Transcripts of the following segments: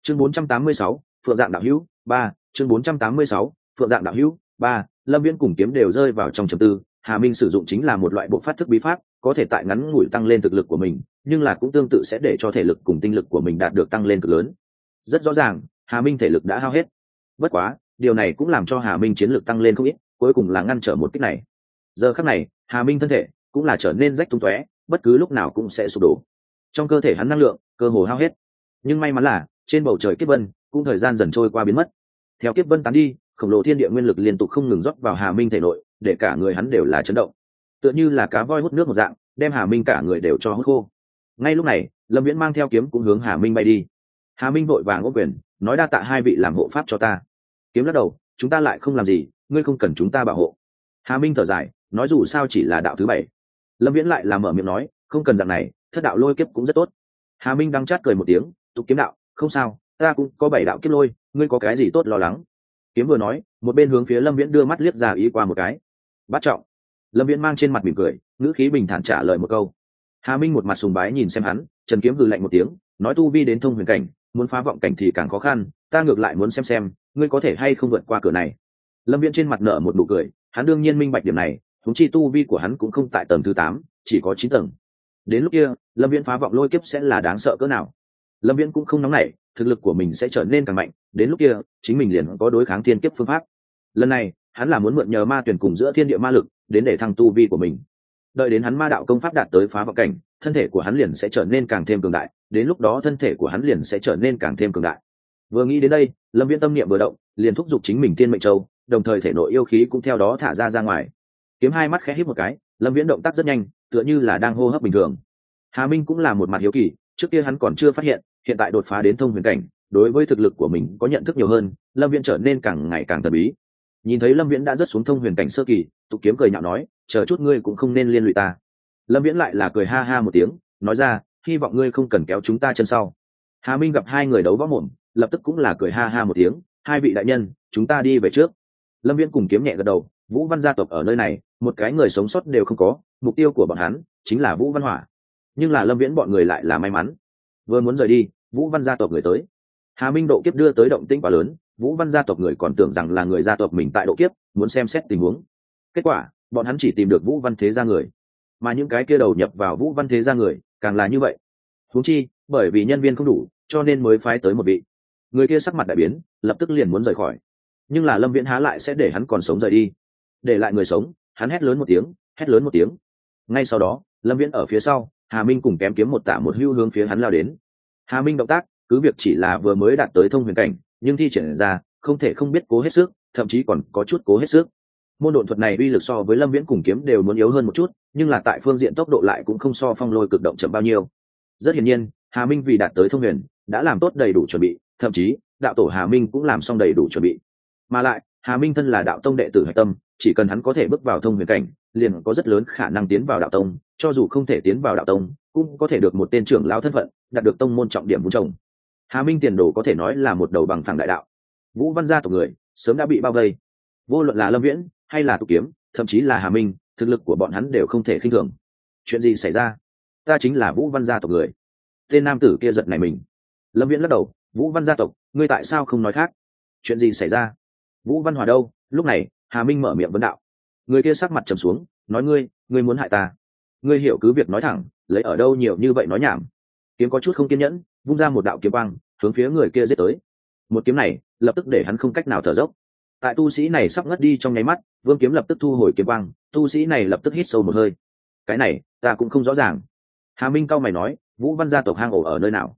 chương 486, phượng dạng đạo hữu 3, chương 486, phượng dạng đạo hữu 3. Lâm Viễn cùng kiếm đều rơi vào trong trầm tư. Hà Minh sử dụng chính là một loại bộ phát thức bí pháp, có thể tại ngắn ngủi tăng lên thực lực của mình, nhưng là cũng tương tự sẽ để cho thể lực cùng tinh lực của mình đạt được tăng lên cực lớn. Rất rõ ràng, Hà Minh thể lực đã hao hết. Bất quá, điều này cũng làm cho Hà Minh chiến lực tăng lên không ít, cuối cùng là ngăn trở một kích này. Giờ khắc này, Hà Minh thân thể cũng là trở nên rách tung tóe, bất cứ lúc nào cũng sẽ sụp đổ. Trong cơ thể hắn năng lượng cơ hồ hao hết, nhưng may mắn là trên bầu trời kiếp vân cũng thời gian dần trôi qua biến mất. Theo kiếp vân tán đi, khổng lồ thiên địa nguyên lực liên tục không ngừng rót vào Hà Minh thể nội, để cả người hắn đều là chấn động, tựa như là cá voi hút nước một dạng, đem Hà Minh cả người đều cho hút khô. Ngay lúc này, Lâm Viễn mang theo kiếm cũng hướng Hà Minh bay đi. Hà Minh vội vàng ôm quyền, nói đa tạ hai vị làm hộ pháp cho ta. Kiếm lắc đầu, chúng ta lại không làm gì, ngươi không cần chúng ta bảo hộ. Hà Minh thở dài, nói dù sao chỉ là đạo thứ 7. Lâm Viễn lại là mở miệng nói, không cần dạng này, thất đạo lôi kiếp cũng rất tốt. Hà Minh đang chát cười một tiếng, tục kiếm đạo, không sao, ta cũng có 7 đạo kiếp lôi, ngươi có cái gì tốt lo lắng. Kiếm vừa nói, một bên hướng phía Lâm Viễn đưa mắt liếc ra ý qua một cái. Bắt trọng. Lâm Viễn mang trên mặt mỉm cười, ngữ khí bình thản trả lời một câu. Hà Minh một mặt sùng bái nhìn xem hắn, Trần Kiếm hừ lạnh một tiếng, nói tu vi đến thông huyền cảnh, muốn phá vọng cảnh thì càng khó khăn, ta ngược lại muốn xem ngươi có thể hay không vượt qua cửa này. Lâm Viễn trên mặt nở một nụ cười, hắn đương nhiên minh bạch điểm này, huống chi tu vi của hắn cũng không tại tầng thứ 8, chỉ có 9 tầng. Đến lúc kia, Lâm Viễn phá vọng lôi kiếp sẽ là đáng sợ cỡ nào. Lâm Viễn cũng không nóng nảy, thực lực của mình sẽ trở nên càng mạnh, đến lúc kia, chính mình liền có đối kháng thiên kiếp phương pháp. Lần này, hắn là muốn mượn nhờ ma tuyển cùng giữa thiên địa ma lực, đến để thăng tu vi của mình. Đợi đến hắn ma đạo công pháp đạt tới phá vọng cảnh, thân thể của hắn liền sẽ trở nên càng thêm cường đại, đến lúc đó thân thể của hắn liền sẽ trở nên càng thêm cường đại. Vừa nghĩ đến đây, Lâm Viễn tâm niệm vừa động, liền thúc giục chính mình Tiên Mệnh Châu, đồng thời thể nội yêu khí cũng theo đó thả ra ngoài. Kiếm hai mắt khẽ híp một cái, Lâm Viễn động tác rất nhanh, tựa như là đang hô hấp bình thường. Hà Minh cũng là một mặt hiếu kỳ, trước kia hắn còn chưa phát hiện, hiện tại đột phá đến thông huyền cảnh, đối với thực lực của mình có nhận thức nhiều hơn, Lâm Viễn trở nên càng ngày càng thần bí. Nhìn thấy Lâm Viễn đã rớt xuống thông huyền cảnh sơ kỳ, Tục Kiếm cười nhạo nói, chờ chút ngươi cũng không nên liên lụy ta. Lâm Viễn lại là cười ha ha một tiếng, nói ra, hy vọng ngươi không cần kéo chúng ta chân sau. Hà Minh gặp hai người đấu võ mồm, lập tức cũng là cười ha ha một tiếng, hai vị đại nhân, chúng ta đi về trước. Lâm Viễn cùng Kiếm nhẹ gật đầu, Vũ Văn gia tộc ở nơi này, một cái người sống sót đều không có, mục tiêu của bọn hắn chính là Vũ Văn Hỏa. Nhưng là Lâm Viễn bọn người lại là may mắn, vừa muốn rời đi, Vũ Văn gia tộc người tới. Hà Minh độ kiếp đưa tới động tĩnh quá lớn, Vũ Văn gia tộc người còn tưởng rằng là người gia tộc mình tại độ kiếp, muốn xem xét tình huống. Kết quả, bọn hắn chỉ tìm được Vũ Văn thế gia người, mà những cái kia đầu nhập vào Vũ Văn thế gia người, càng là như vậy. Huống chi, bởi vì nhân viên không đủ, cho nên mới phái tới một vị. Người kia sắc mặt đại biến, lập tức liền muốn rời khỏi. Nhưng là Lâm Viễn há lại sẽ để hắn còn sống rời đi. Để lại người sống, hắn hét lớn một tiếng. Ngay sau đó, Lâm Viễn ở phía sau, Hà Minh cùng Kém Kiếm một tả một hưu hướng phía hắn lao đến. Hà Minh động tác, cứ việc chỉ là vừa mới đạt tới thông huyền cảnh, nhưng thi triển ra, không thể không biết cố hết sức, thậm chí còn có chút cố hết sức. Môn độn thuật này uy lực so với Lâm Viễn cùng Kiếm đều muốn yếu hơn một chút, nhưng là tại phương diện tốc độ lại cũng không so phong lôi cực động chậm bao nhiêu. Rất hiển nhiên, Hà Minh vì đạt tới thông huyền, đã làm tốt đầy đủ chuẩn bị, thậm chí đạo tổ Hà Minh cũng làm xong đầy đủ chuẩn bị. Mà lại, Hà Minh thân là đạo tông đệ tử hạch tâm, chỉ cần hắn có thể bước vào thông huyền cảnh, liền có rất lớn khả năng tiến vào đạo tông, cho dù không thể tiến vào đạo tông, cũng có thể được một tên trưởng lão thân phận, đạt được tông môn trọng điểm vun trồng. Hà Minh tiền đồ có thể nói là một đầu bằng phẳng đại đạo. Vũ Văn gia tộc người sớm đã bị bao vây, vô luận là Lâm Viễn hay là Tục Kiếm, thậm chí là Hà Minh, thực lực của bọn hắn đều không thể khinh thường. Chuyện gì xảy ra? Ta chính là Vũ Văn gia tộc người. Tên nam tử kia giật nảy mình. Lâm Viễn lắc đầu, Vũ Văn gia tộc, ngươi tại sao không nói khác? Chuyện gì xảy ra? Vũ Văn Hòa đâu? Lúc này, Hà Minh mở miệng vấn đạo. Người kia sắc mặt trầm xuống, nói ngươi muốn hại ta? Ngươi hiểu cứ việc nói thẳng, lấy ở đâu nhiều như vậy nói nhảm. Kiếm có chút không kiên nhẫn, vung ra một đạo kiếm quang, hướng phía người kia giết tới. Một kiếm này, lập tức để hắn không cách nào thở dốc. Tại tu sĩ này sắp ngất đi trong nháy mắt, Vương Kiếm lập tức thu hồi kiếm quang, tu sĩ này lập tức hít sâu một hơi. Cái này, ta cũng không rõ ràng. Hà Minh cau mày nói, Vũ Văn gia tộc hang ổ ở nơi nào?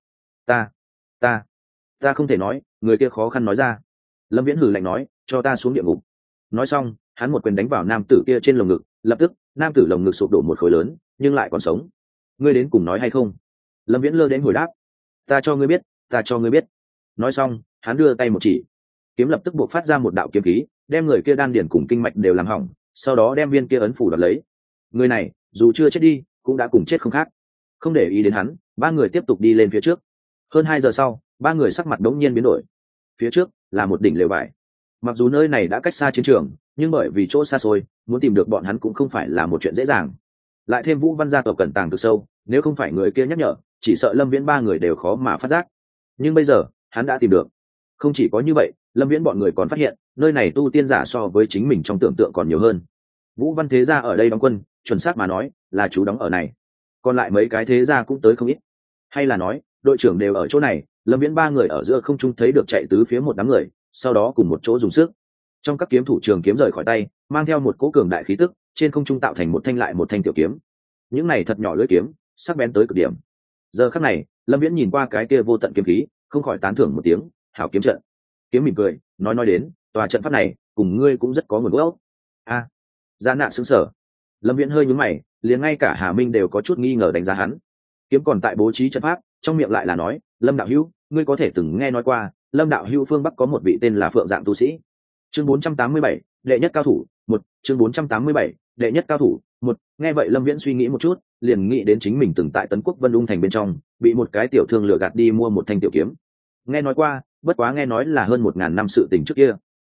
Ta không thể nói, người kia khó khăn nói ra. Lâm Viễn hừ lạnh nói, cho ta xuống địa ngục. Nói xong, hắn một quyền đánh vào nam tử kia trên lồng ngực, lập tức, nam tử lồng ngực sụp đổ một khối lớn, nhưng lại còn sống. Ngươi đến cùng nói hay không? Lâm Viễn lơ đến hồi đáp, ta cho ngươi biết. Nói xong, hắn đưa tay một chỉ, kiếm lập tức buộc phát ra một đạo kiếm khí, đem người kia đan điển cùng kinh mạch đều làm hỏng, sau đó đem viên kia ấn phủ đoạt lấy. Người này, dù chưa chết đi, cũng đã cùng chết không khác. Không để ý đến hắn, ba người tiếp tục đi lên phía trước. Hơn 2 giờ sau, ba người sắc mặt đống nhiên biến đổi. Phía trước là một đỉnh lều vải. Mặc dù nơi này đã cách xa chiến trường, nhưng bởi vì chỗ xa xôi, muốn tìm được bọn hắn cũng không phải là một chuyện dễ dàng. Lại thêm Vũ Văn gia tộc cẩn tàng cực sâu, nếu không phải người kia nhắc nhở, chỉ sợ Lâm Viễn ba người đều khó mà phát giác. Nhưng bây giờ, hắn đã tìm được. Không chỉ có như vậy, Lâm Viễn bọn người còn phát hiện nơi này tu tiên giả so với chính mình trong tưởng tượng còn nhiều hơn. Vũ Văn thế gia ở đây đóng quân, chuẩn xác mà nói là chú đóng ở này, còn lại mấy cái thế gia cũng tới không ít. Hay là nói đội trưởng đều ở chỗ này? Lâm Viễn ba người ở giữa không trung thấy được chạy tứ phía một đám người, sau đó cùng một chỗ dùng sức trong các kiếm thủ trường kiếm rời khỏi tay, mang theo một cỗ cường đại khí tức, trên không trung tạo thành một thanh lại một thanh tiểu kiếm. Những này thật nhỏ lưỡi kiếm, sắc bén tới cực điểm. Giờ khắc này, Lâm Viễn nhìn qua cái kia vô tận kiếm khí, không khỏi tán thưởng một tiếng, hảo kiếm trận. Kiếm mỉm cười, nói đến, tòa trận pháp này cùng ngươi cũng rất có nguồn gốc. A, Gia Nạ sững sờ. Lâm Viễn hơi nhướng mày, liền ngay cả Hà Minh đều có chút nghi ngờ đánh giá hắn. Kiếm còn tại bố trí trận pháp, trong miệng lại là nói, Lâm đạo hữu, ngươi có thể từng nghe nói qua, Lâm đạo hữu phương Bắc có một vị tên là Phượng Dạng tu sĩ. Chương 487, đệ nhất cao thủ, 1, chương 487, đệ nhất cao thủ, 1. Nghe vậy Lâm Viễn suy nghĩ một chút, liền nghĩ đến chính mình từng tại Tấn Quốc Vân Ung thành bên trong, bị một cái tiểu thương lừa gạt đi mua một thanh tiểu kiếm. Nghe nói qua, bất quá nghe nói là hơn 1000 năm sự tình trước kia.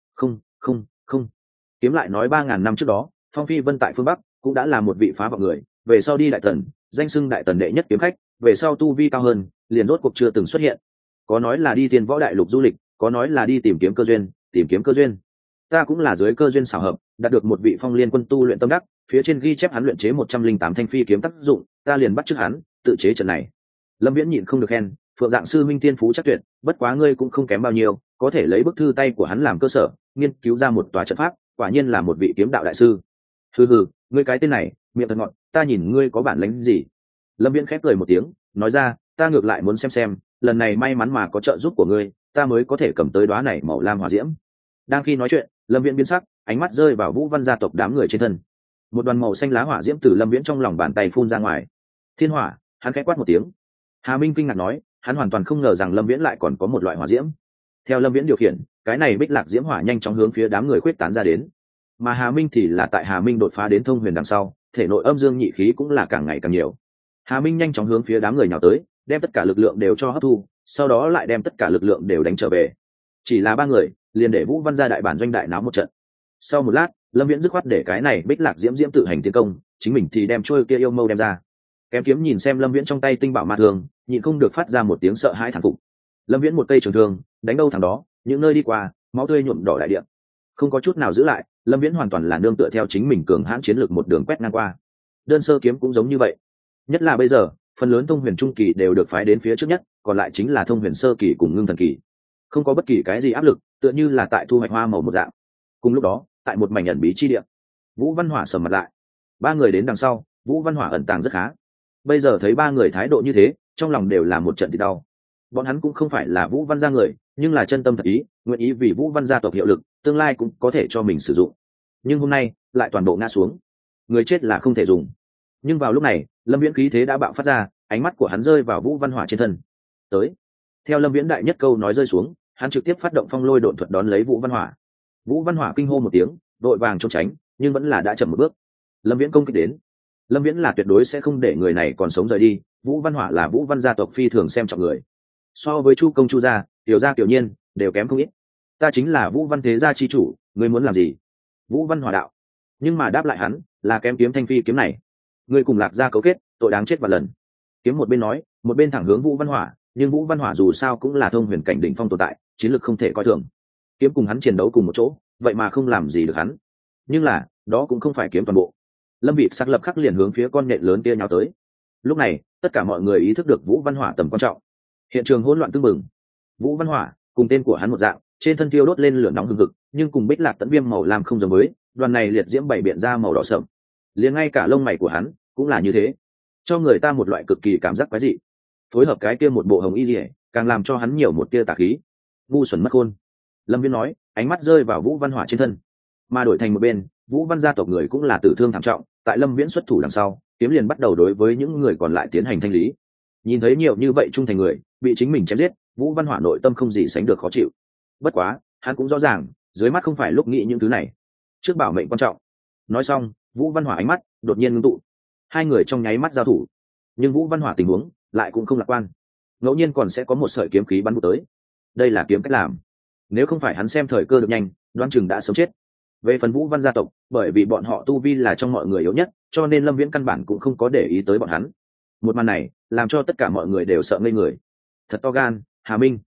Không. Kiếm lại nói 3000 năm trước đó, Phong Phi Vân tại phương Bắc cũng đã là một vị phá vọng người, về sau đi đại tần, danh xưng đại tần đệ nhất kiếm khách, về sau tu vi cao hơn, liền rốt cuộc chưa từng xuất hiện. Có nói là đi Tiên Võ đại lục du lịch, có nói là đi tìm kiếm cơ duyên. Ta cũng là dưới cơ duyên xảo hợp, đạt được một vị Phong Liên quân tu luyện tâm đắc, phía trên ghi chép hắn luyện chế 108 thanh phi kiếm tác dụng, ta liền bắt chước hắn, tự chế trận này. Lâm Viễn nhịn không được khen, Phượng Dạng sư minh thiên phú chắc tuyệt, bất quá ngươi cũng không kém bao nhiêu, có thể lấy bức thư tay của hắn làm cơ sở, nghiên cứu ra một tòa trận pháp, quả nhiên là một vị kiếm đạo đại sư. Hừ, ngươi cái tên này, miệng thật ngọt, ta nhìn ngươi có bản lĩnh gì? Lâm Viễn khép cười một tiếng, nói ra, ta ngược lại muốn xem, lần này may mắn mà có trợ giúp của ngươi, ta mới có thể cầm tới đóa này màu lam hỏa diễm. Đang khi nói chuyện, Lâm Viễn biến sắc, ánh mắt rơi vào Vũ Văn gia tộc đám người trên thân. Một đoàn màu xanh lá hỏa diễm từ Lâm Viễn trong lòng bàn tay phun ra ngoài. Thiên hỏa, hắn khẽ quát một tiếng. Hà Minh kinh ngạc nói, hắn hoàn toàn không ngờ rằng Lâm Viễn lại còn có một loại hỏa diễm. Theo Lâm Viễn điều khiển, cái này bích lạc diễm hỏa nhanh chóng hướng phía đám người khuyết tán ra đến. Mà Hà Minh thì là tại Hà Minh đột phá đến thông huyền đằng sau, thể nội âm dương nhị khí cũng là càng ngày càng nhiều. Hà Minh nhanh chóng hướng phía đám người nhào tới, đem tất cả lực lượng đều cho hấp thu, sau đó lại đem tất cả lực lượng đều đánh trở về. Chỉ là ba người, liền để Vũ Văn gia đại bản doanh đại náo một trận. Sau một lát, Lâm Viễn dứt khoát để cái này bích lạc diễm tự hành tiến công, chính mình thì đem trôi kia yêu mâu đem ra. Kém kiếm nhìn xem Lâm Viễn trong tay tinh bảo ma thương, nhịn không được phát ra một tiếng sợ hãi thán phục. Lâm Viễn một cây trường thương, đánh đâu thằng đó, những nơi đi qua, máu tươi nhuộm đỏ đại địa. Không có chút nào giữ lại, Lâm Viễn hoàn toàn là nương tựa theo chính mình cường hãn chiến lược một đường quét ngang qua. Đơn sơ kiếm cũng giống như vậy. Nhất là bây giờ, phần lớn thông huyền trung kỳ đều được phái đến phía trước nhất, còn lại chính là thông huyền sơ kỳ cùng ngưng thần kỳ. Không có bất kỳ cái gì áp lực, tựa như là tại thu hoạch hoa màu một dạng. Cùng lúc đó, tại một mảnh ẩn bí chi địa, Vũ Văn Hỏa sầm mặt lại. Ba người đến đằng sau, Vũ Văn Hỏa ẩn tàng rất khá. Bây giờ thấy ba người thái độ như thế, trong lòng đều là một trận thì đau. Bọn hắn cũng không phải là Vũ Văn gia người, nhưng là chân tâm thật ý, nguyện ý vì Vũ Văn gia tộc hiệu lực, tương lai cũng có thể cho mình sử dụng. Nhưng hôm nay, lại toàn bộ ngã xuống. Người chết là không thể dùng. Nhưng vào lúc này, Lâm Viễn khí thế đã bạo phát ra, ánh mắt của hắn rơi vào Vũ Văn Hỏa trên thân. Tới. Theo Lâm Viễn đại nhất câu nói rơi xuống, hắn trực tiếp phát động phong lôi độn thuật đón lấy Vũ Văn Hỏa. Vũ Văn Hỏa kinh hô một tiếng, vội vàng trốn tránh, nhưng vẫn là đã chậm một bước. Lâm Viễn công kích đến. Lâm Viễn là tuyệt đối sẽ không để người này còn sống rời đi. Vũ Văn Hỏa là Vũ Văn gia tộc phi thường xem trọng người. So với Chu công Chu gia, Tiểu gia Tiểu Nhiên đều kém không ít. Ta chính là Vũ Văn thế gia chi chủ, ngươi muốn làm gì? Vũ Văn Hỏa đạo. Nhưng mà đáp lại hắn là kém kiếm thanh phi kiếm này. Ngươi cùng Lạc gia cấu kết, tội đáng chết vạn lần. Kiếm một bên nói, một bên thẳng hướng Vũ Văn Hỏa, nhưng Vũ Văn Hỏa dù sao cũng là thông huyền cảnh đỉnh phong tồn tại, chiến lược không thể coi thường. Kiếm cùng hắn chiến đấu cùng một chỗ, vậy mà không làm gì được hắn. Nhưng là, đó cũng không phải kiếm toàn bộ. Lâm Vị sắc lập khắc liền hướng phía con nhện lớn kia nhào tới. Lúc này, tất cả mọi người ý thức được Vũ Văn Hỏa tầm quan trọng. Hiện trường hỗn loạn tương mừng. Vũ Văn Hỏa, cùng tên của hắn một dạng, trên thân thiêu đốt lên lửa nóng hừng hực, nhưng cùng bích lạc tẫn viêm màu lam không giống với, đoàn này liệt diễm bảy biện ra màu đỏ sậm. Liền ngay cả lông mày của hắn cũng là như thế, cho người ta một loại cực kỳ cảm giác quái dị. Phối hợp cái kia một bộ hồng y liễu, càng làm cho hắn nhiều một tia tà khí. Ngu xuẩn mất khôn. Lâm Viễn nói, ánh mắt rơi vào Vũ Văn Hỏa trên thân. Mà đổi thành một bên, Vũ Văn gia tộc người cũng là tử thương thảm trọng, tại Lâm Viễn xuất thủ đằng sau, kiếm liền bắt đầu đối với những người còn lại tiến hành thanh lý. Nhìn thấy nhiều như vậy trung thành người bị chính mình chém giết, Vũ Văn Hỏa nội tâm không gì sánh được khó chịu. Bất quá, hắn cũng rõ ràng, dưới mắt không phải lúc nghĩ những thứ này. Trước bảo mệnh quan trọng. Nói xong, Vũ Văn Hỏa ánh mắt đột nhiên ngưng tụ. Hai người trong nháy mắt giao thủ. Nhưng Vũ Văn Hỏa tình huống lại cũng không lạc quan. Ngẫu nhiên còn sẽ có một sợi kiếm khí bắn vụt tới. Đây là kiếm cách làm. Nếu không phải hắn xem thời cơ được nhanh, đoán chừng đã sống chết. Về phần Vũ Văn gia tộc, bởi vì bọn họ tu vi là trong mọi người yếu nhất, cho nên Lâm Viễn căn bản cũng không có để ý tới bọn hắn. Một màn này làm cho tất cả mọi người đều sợ ngây người. Thật to gan, Hà Minh.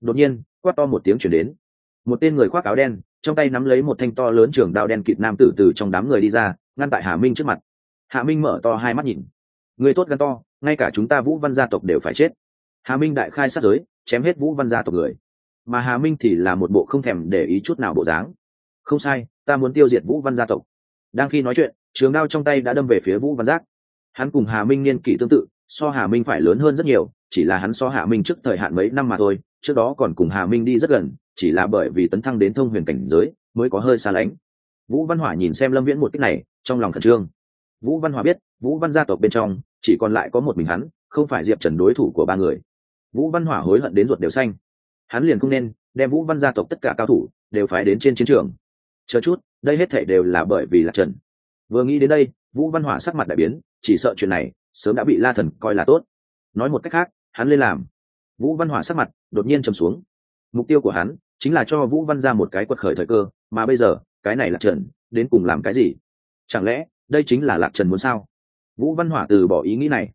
Đột nhiên quát to một tiếng chuyển đến, một tên người khoác áo đen trong tay nắm lấy một thanh to lớn trường đao đen kịt nam tử từ trong đám người đi ra, ngăn tại Hà Minh trước mặt. Hà Minh mở to hai mắt nhìn, người tốt gan to, ngay cả chúng ta Vũ Văn gia tộc đều phải chết. Hà Minh đại khai sát giới, chém hết Vũ Văn gia tộc người, mà Hà Minh thì là một bộ không thèm để ý chút nào bộ dáng. Không sai, ta muốn tiêu diệt Vũ Văn gia tộc. Đang khi nói chuyện, trường đao trong tay đã đâm về phía Vũ Văn Giác. Hắn cùng Hà Minh niên kỷ tương tự, so Hà Minh phải lớn hơn rất nhiều, chỉ là hắn so Hà Minh trước thời hạn mấy năm mà thôi, trước đó còn cùng Hà Minh đi rất gần, chỉ là bởi vì tấn thăng đến thông huyền cảnh giới mới có hơi xa lánh. Vũ Văn Hỏa nhìn xem Lâm Viễn một kích này, trong lòng khẩn trương. Vũ Văn Hỏa biết, Vũ Văn gia tộc bên trong chỉ còn lại có một mình hắn, không phải Diệp Trần đối thủ của ba người. Vũ Văn Hỏa hối hận đến ruột đều xanh. Hắn liền không nên đem Vũ Văn gia tộc tất cả cao thủ đều phái đến trên chiến trường. Chờ chút, đây hết thảy đều là bởi vì Lạc Trần. Vừa nghĩ đến đây, Vũ Văn Hỏa sắc mặt đại biến, chỉ sợ chuyện này sớm đã bị La Thần coi là tốt. Nói một cách khác, hắn lên làm. Vũ Văn Hỏa sắc mặt đột nhiên trầm xuống. Mục tiêu của hắn chính là cho Vũ Văn gia một cái quật khởi thời cơ, mà bây giờ, cái này Lạc Trần đến cùng làm cái gì? Chẳng lẽ đây chính là Lạc Trần muốn sao? Vũ Văn Hỏa từ bỏ ý nghĩ này.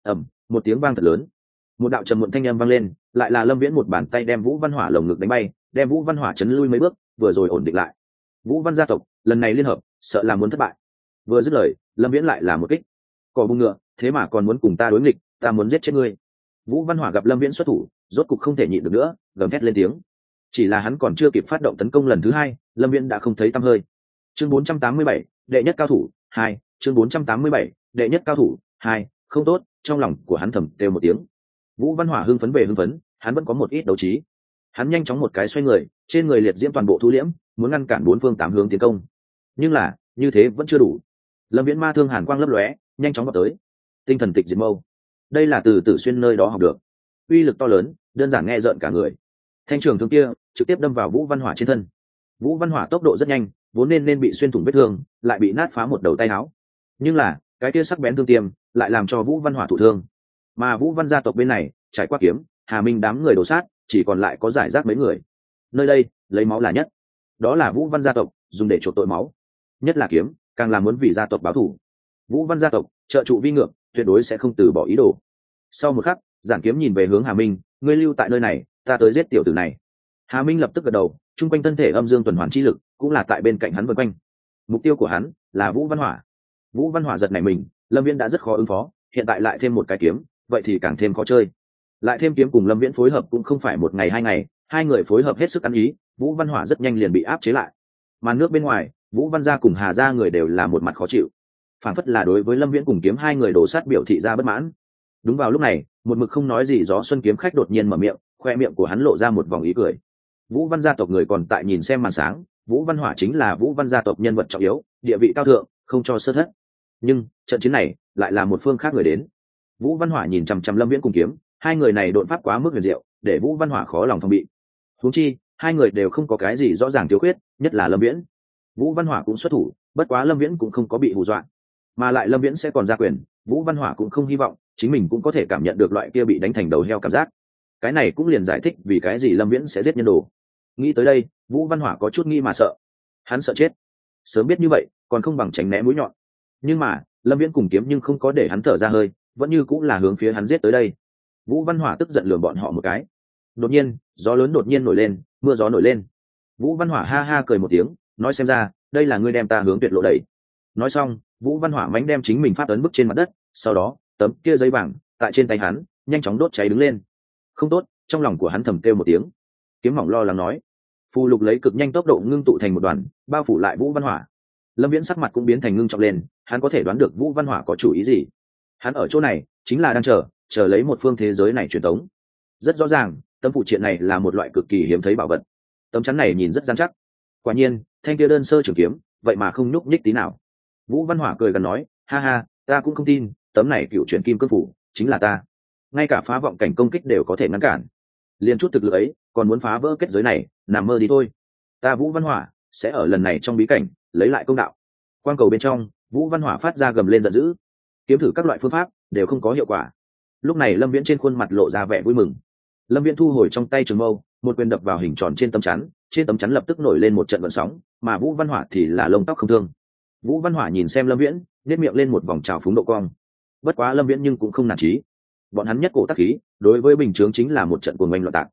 Một tiếng vang thật lớn, một đạo trầm muộn thanh âm vang lên, lại là Lâm Viễn một bàn tay đem Vũ Văn Hỏa lồng ngực đánh bay, đem Vũ Văn Hỏa chấn lui mấy bước, vừa rồi ổn định lại. Vũ Văn gia tộc lần này liên hợp, sợ là muốn thất bại. Vừa dứt lời, Lâm Viễn lại là một kích. Cỏ bung ngựa, thế mà còn muốn cùng ta đối nghịch, ta muốn giết chết ngươi. Vũ Văn Hỏa gặp Lâm Viễn xuất thủ, rốt cục không thể nhịn được nữa, gầm thét lên tiếng. Chỉ là hắn còn chưa kịp phát động tấn công lần thứ hai, Lâm Viễn đã không thấy tăm hơi. Chương 487, đệ nhất cao thủ 2, chương 487, đệ nhất cao thủ 2, không tốt, trong lòng của hắn thầm kêu một tiếng. Vũ Văn Hỏa hưng phấn về hưng phấn, hắn vẫn có một ít đấu trí. Hắn nhanh chóng một cái xoay người, trên người liệt diễm toàn bộ thu liễm, muốn ngăn cản bốn phương tám hướng tiến công. Nhưng là, như thế vẫn chưa đủ. Lâm Viễn ma thương hàn quang lấp lóe, nhanh chóng vào tới. Tinh thần tịch diệt mâu, đây là từ Tử Xuyên nơi đó học được, uy lực to lớn, đơn giản nghe rợn cả người. Thanh trường thương kia trực tiếp đâm vào Vũ Văn Hỏa trên thân. Vũ Văn Hỏa tốc độ rất nhanh, vốn nên bị xuyên thủng vết thương, lại bị nát phá một đầu tay áo. Nhưng là, cái kia sắc bén thương tiêm lại làm cho Vũ Văn Hỏa thụ thương. Mà Vũ Văn gia tộc bên này, trải qua kiếm, Hà Minh đám người đổ sát, chỉ còn lại có giải rác mấy người. Nơi đây, lấy máu là nhất. Đó là Vũ Văn gia tộc dùng để chuộc tội máu, nhất là kiếm, càng là muốn vì gia tộc báo thù. Vũ Văn gia tộc trợ trụ vi ngược, tuyệt đối sẽ không từ bỏ ý đồ. Sau một khắc, Giản Kiếm nhìn về hướng Hà Minh, ngươi lưu tại nơi này, ta tới giết tiểu tử này. Hà Minh lập tức gật đầu, trung quanh thân thể âm dương tuần hoàn chi lực cũng là tại bên cạnh hắn vần quanh. Mục tiêu của hắn là Vũ Văn Hỏa. Vũ Văn Hỏa giật này mình, Lâm Viễn đã rất khó ứng phó, hiện tại lại thêm một cái kiếm, vậy thì càng thêm khó chơi. Lại thêm kiếm cùng Lâm Viễn phối hợp cũng không phải một ngày hai ngày, hai người phối hợp hết sức ăn ý, Vũ Văn Hỏa rất nhanh liền bị áp chế lại. Mà nước bên ngoài, Vũ Văn gia cùng Hà gia người đều là một mặt khó chịu, phản phất là đối với Lâm Viễn cùng kiếm hai người đổ sát biểu thị ra bất mãn. Đúng vào lúc này, một mực không nói gì Gió Xuân kiếm khách đột nhiên mở miệng, khoe miệng của hắn lộ ra một vòng ý cười. Vũ Văn gia tộc người còn tại nhìn xem màn sáng, Vũ Văn Hỏa chính là Vũ Văn gia tộc nhân vật trọng yếu, địa vị cao thượng, không cho sơ thất. Nhưng trận chiến này lại là một phương khác người đến. Vũ Văn Hỏa nhìn chằm chằm Lâm Viễn cùng kiếm, hai người này đột pháp quá mức huyền diệu, để Vũ Văn Hỏa khó lòng phòng bị. Huống chi, hai người đều không có cái gì rõ ràng thiếu khuyết, nhất là Lâm Viễn. Vũ Văn Hỏa cũng xuất thủ, bất quá Lâm Viễn cũng không có bị hù dọa, mà lại Lâm Viễn sẽ còn ra quyền, Vũ Văn Hỏa cũng không hy vọng chính mình cũng có thể cảm nhận được loại kia bị đánh thành đầu heo cảm giác. Cái này cũng liền giải thích vì cái gì Lâm Viễn sẽ giết nhân đồ. Nghĩ tới đây, Vũ Văn Hỏa có chút nghi mà sợ. Hắn sợ chết, sớm biết như vậy còn không bằng tránh né mũi nhọn. Nhưng mà Lâm Viễn cùng kiếm nhưng không có để hắn thở ra hơi, vẫn như cũng là hướng phía hắn giết tới đây. Vũ Văn Hỏa tức giận lườm bọn họ một cái. Đột nhiên gió lớn đột nhiên nổi lên, mưa gió nổi lên. Vũ Văn Hỏa ha ha cười một tiếng, nói xem ra đây là ngươi đem ta hướng tuyệt lộ đẩy. Nói xong, Vũ Văn Hỏa mánh đem chính mình phát ấn bức trên mặt đất, sau đó tấm kia giấy vàng tại trên tay hắn nhanh chóng đốt cháy đứng lên. Không tốt, trong lòng của hắn thầm kêu một tiếng. Kiếm Mỏng lo lắng nói. Phù lục lấy cực nhanh tốc độ ngưng tụ thành một đoàn, bao phủ lại Vũ Văn Hỏa. Lâm Viễn sắc mặt cũng biến thành ngưng trọng lên, hắn có thể đoán được Vũ Văn Hỏa có chủ ý gì. Hắn ở chỗ này chính là đang chờ lấy một phương thế giới này truyền tống. Rất rõ ràng, tấm phụ triện này là một loại cực kỳ hiếm thấy bảo vật. Tấm chắn này nhìn rất rắn chắc. Quả nhiên, thanh kia đơn sơ trường kiếm, vậy mà không nhúc nhích tí nào. Vũ Văn Hỏa cười gần nói, ha ha, ta cũng không tin, tấm này cựu chuyển kim cương phủ chính là ta. Ngay cả phá vọng cảnh công kích đều có thể ngăn cản. Liên chút thực lực ấy, còn muốn phá vỡ kết giới này, nằm mơ đi thôi. Ta Vũ Văn Hỏa sẽ ở lần này trong bí cảnh lấy lại công đạo. Quang cầu bên trong, Vũ Văn Hỏa phát ra gầm lên giận dữ. Kiếm thử các loại phương pháp đều không có hiệu quả. Lúc này Lâm Viễn trên khuôn mặt lộ ra vẻ vui mừng. Lâm Viễn thu hồi trong tay trường mâu, một quyền đập vào hình tròn trên tấm chắn lập tức nổi lên một trận gợn sóng, mà Vũ Văn Hỏa thì là lông tóc không thương. Vũ Văn Hỏa nhìn xem Lâm Viễn, nhếch miệng lên một vòng trào phúng độ cong. Bất quá Lâm Viễn nhưng cũng không nản chí. Bọn hắn nhất cổ tác khí, đối với bình chướng chính là một trận cuồng oanh loạn tạc.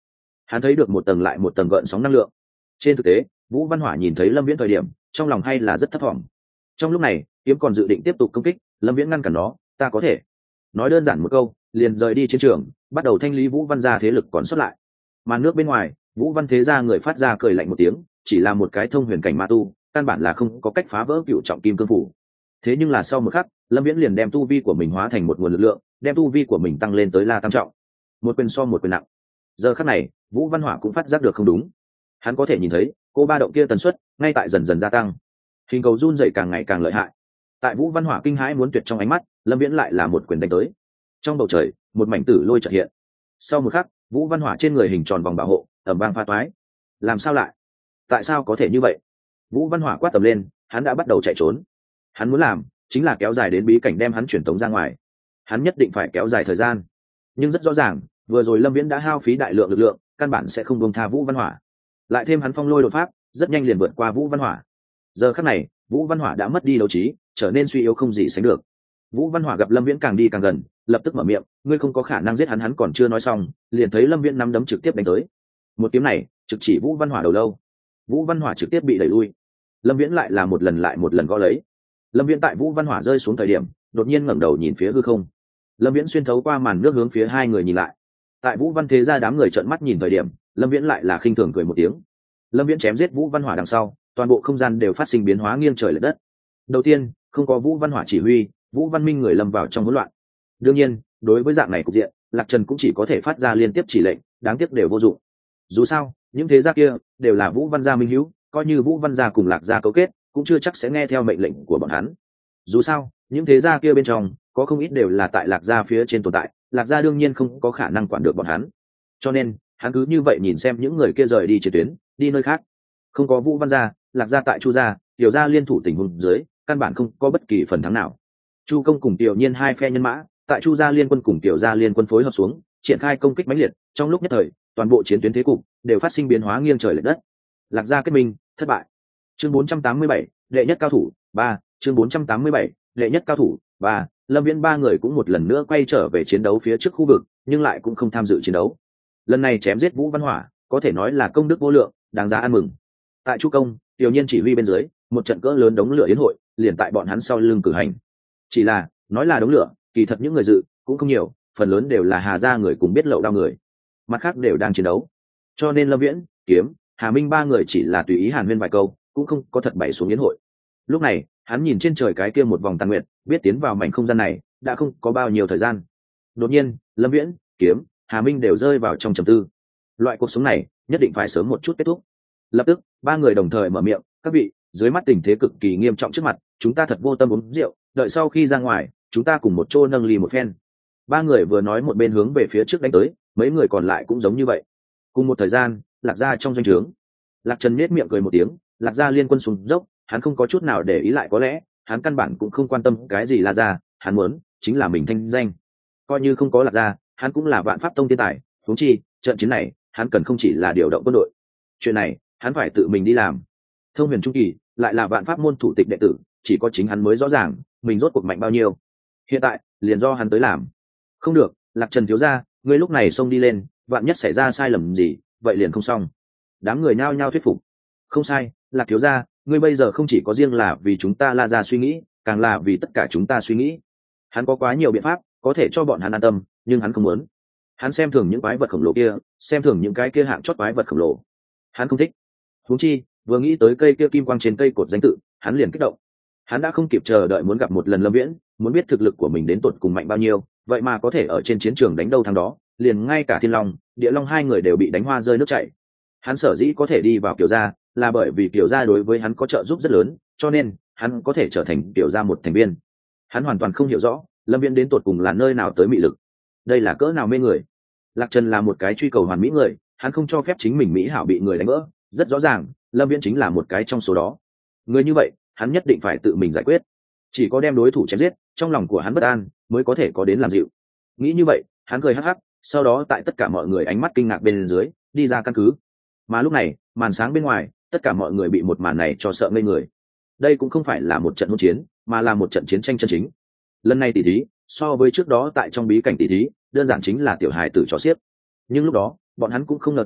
hắn thấy được một tầng lại một tầng gợn sóng năng lượng. Trên thực tế, Vũ Văn Hỏa nhìn thấy Lâm Viễn thời điểm, trong lòng hay là rất thất vọng. Trong lúc này, kiếm còn dự định tiếp tục công kích, Lâm Viễn ngăn cản nó, ta có thể. Nói đơn giản một câu, liền rời đi chiến trường, bắt đầu thanh lý Vũ Văn gia thế lực còn sót lại. Màn nước bên ngoài, Vũ Văn thế gia người phát ra cười lạnh một tiếng, chỉ là một cái thông huyền cảnh ma tu, căn bản là không có cách phá vỡ cựu trọng kim cương phủ. Thế nhưng là sau một khắc, Lâm Viễn liền đem tu vi của mình hóa thành một nguồn lực lượng, đem tu vi của mình tăng lên tới La Tam trọng. Một quyền so một quyền nặng. Giờ khắc này, Vũ Văn Hỏa cũng phát giác được không đúng. Hắn có thể nhìn thấy, cô ba động kia tần suất ngay tại dần dần gia tăng. Hình cầu run dậy càng ngày càng lợi hại. Tại Vũ Văn Hỏa kinh hãi muốn tuyệt trong ánh mắt, Lâm Viễn lại là một quyền đánh tới. Trong bầu trời, một mảnh tử lôi chợt hiện. Sau một khắc, Vũ Văn Hỏa trên người hình tròn vòng bảo hộ, ầm vang pha toái. Làm sao lại? Tại sao có thể như vậy? Vũ Văn Hỏa quát tầm lên, hắn đã bắt đầu chạy trốn. Hắn muốn làm chính là kéo dài đến bí cảnh đem hắn chuyển tống ra ngoài. Hắn nhất định phải kéo dài thời gian. Nhưng rất rõ ràng, vừa rồi Lâm Viễn đã hao phí đại lượng lực lượng, căn bản sẽ không buông tha Vũ Văn Hỏa. Lại thêm hắn phong lôi đột pháp, rất nhanh liền vượt qua Vũ Văn Hỏa. Giờ khắc này, Vũ Văn Hỏa đã mất đi đấu trí, trở nên suy yếu không gì sánh được. Vũ Văn Hỏa gặp Lâm Viễn càng đi càng gần, lập tức mở miệng, ngươi không có khả năng giết hắn. Hắn còn chưa nói xong, liền thấy Lâm Viễn nắm đấm trực tiếp đánh tới. Một kiếm này trực chỉ Vũ Văn Hỏa đầu lâu. Vũ Văn Hỏa trực tiếp bị đẩy lui. Lâm Viễn lại là một lần gõ lấy. Lâm Viễn tại Vũ Văn Hỏa rơi xuống thời điểm, đột nhiên ngẩng đầu nhìn phía hư không. Lâm Viễn xuyên thấu qua màn nước hướng phía hai người nhìn lại. Tại Vũ Văn thế gia đám người trợn mắt nhìn thời điểm, Lâm Viễn lại là khinh thường cười một tiếng. Lâm Viễn chém giết Vũ Văn Hỏa đằng sau, toàn bộ không gian đều phát sinh biến hóa nghiêng trời lệch đất. Đầu tiên, không có Vũ Văn Hỏa chỉ huy, Vũ Văn Minh người lâm vào trong hỗn loạn. Đương nhiên, đối với dạng này cục diện, Lạc Trần cũng chỉ có thể phát ra liên tiếp chỉ lệnh, đáng tiếc đều vô dụng. Dù sao, những thế gia kia đều là Vũ Văn gia minh hữu, coi như Vũ Văn gia cùng Lạc gia cấu kết, cũng chưa chắc sẽ nghe theo mệnh lệnh của bọn hắn. Dù sao, những thế gia kia bên trong có không ít đều là tại Lạc gia phía trên tồn tại, Lạc gia đương nhiên không có khả năng quản được bọn hắn. Cho nên, hắn cứ như vậy nhìn xem những người kia rời đi chiến tuyến, đi nơi khác. Không có Vũ Văn gia, Lạc gia tại Chu gia, Tiểu gia liên thủ tình huống dưới, căn bản không có bất kỳ phần thắng nào. Chu công cùng Tiểu Nhiên hai phe nhân mã, tại Chu gia liên quân cùng Tiểu gia liên quân phối hợp xuống, triển khai công kích mãnh liệt, trong lúc nhất thời, toàn bộ chiến tuyến thế cục đều phát sinh biến hóa nghiêng trời lệch đất. Lạc gia kết minh, thất bại. Chương 487, đệ nhất cao thủ 3, chương 487, đệ nhất cao thủ 3, Lâm Viễn ba người cũng một lần nữa quay trở về chiến đấu phía trước khu vực, nhưng lại cũng không tham dự chiến đấu. Lần này chém giết Vũ Văn Hỏa, có thể nói là công đức vô lượng, đáng giá ăn mừng. Tại Chu công, Tiểu Nhiên chỉ huy bên dưới, một trận cỡ lớn đống lửa yến hội liền tại bọn hắn sau lưng cử hành. Chỉ là, nói là đống lửa, kỳ thật những người dự cũng không nhiều, phần lớn đều là Hà gia người cùng biết lậu đao người. Mặt khác đều đang chiến đấu. Cho nên Lâm Viễn, Kiếm, Hà Minh ba người chỉ là tùy ý hàn huyên vài câu, cũng không có thật bày xuống yến hội. Lúc này, hắn nhìn trên trời cái kia một vòng tàn nguyệt, biết tiến vào mảnh không gian này đã không có bao nhiêu thời gian. Đột nhiên, Lâm Viễn, Kiếm, Hà Minh đều rơi vào trong trầm tư. Loại cuộc sống này nhất định phải sớm một chút kết thúc. Lập tức, ba người đồng thời mở miệng, các vị, dưới mắt tình thế cực kỳ nghiêm trọng trước mặt, chúng ta thật vô tâm uống rượu, đợi sau khi ra ngoài, chúng ta cùng một chỗ nâng ly một phen. Ba người vừa nói một bên hướng về phía trước đánh tới, mấy người còn lại cũng giống như vậy. Cùng một thời gian, Lạc gia trong doanh trướng, Lạc Trần nhếch miệng cười một tiếng, Lạc gia liên quân xuống dốc, hắn không có chút nào để ý lại, có lẽ hắn căn bản cũng không quan tâm cái gì La gia, hắn muốn chính là mình thanh danh. Coi như không có Lạc gia, hắn cũng là Vạn Pháp tông thiên tài, huống chi trận chiến này hắn cần không chỉ là điều động quân đội, chuyện này hắn phải tự mình đi làm. Thông huyền trung kỳ lại là Vạn Pháp môn thủ tịch đệ tử, chỉ có chính hắn mới rõ ràng mình rốt cuộc mạnh bao nhiêu. Hiện tại liền do hắn tới làm. Không được, Lạc Trần thiếu gia, ngươi lúc này xông đi lên, vạn nhất xảy ra sai lầm gì, vậy liền không xong. Đám người nhao nhao thuyết phục. Không sai, Lạc thiếu gia, ngươi bây giờ không chỉ có riêng là vì chúng ta La gia suy nghĩ, càng là vì tất cả chúng ta suy nghĩ. Hắn có quá nhiều biện pháp có thể cho bọn hắn an tâm, nhưng hắn không muốn. Hắn xem thường những quái vật khổng lồ kia, xem thường những cái kia hạng chót quái vật khổng lồ. Hắn không thích. Huống chi, vừa nghĩ tới cây kia kim quang trên cây cột danh tự, hắn liền kích động. Hắn đã không kịp chờ đợi muốn gặp một lần Lâm Viễn, muốn biết thực lực của mình đến tột cùng mạnh bao nhiêu, vậy mà có thể ở trên chiến trường đánh đâu thắng đó, liền ngay cả Thiên Long, Địa Long hai người đều bị đánh hoa rơi nước chảy. Hắn sở dĩ có thể đi vào Kiều gia, là bởi vì Kiều gia đối với hắn có trợ giúp rất lớn, cho nên hắn có thể trở thành Kiều gia một thành viên. Hắn hoàn toàn không hiểu rõ Lâm Viễn đến tột cùng là nơi nào tới mị lực, đây là cỡ nào mê người. Lạc Trần là một cái truy cầu hoàn mỹ người, hắn không cho phép chính mình mỹ hảo bị người đánh vỡ, rất rõ ràng Lâm Viễn chính là một cái trong số đó. Người như vậy hắn nhất định phải tự mình giải quyết, chỉ có đem đối thủ chém giết, trong lòng của hắn bất an mới có thể có đến làm dịu. Nghĩ như vậy, hắn cười hắc hắc, sau đó tại tất cả mọi người ánh mắt kinh ngạc bên dưới đi ra căn cứ. Mà lúc này, màn sáng bên ngoài, tất cả mọi người bị một màn này cho sợ ngây người. Đây cũng không phải là một trận hỗn chiến, mà là một trận chiến tranh chân chính. Lần này tỷ thí so với trước đó tại trong bí cảnh tỷ thí đơn giản chính là tiểu hài tử trò xiếc. Nhưng lúc đó bọn hắn cũng không ngờ tới,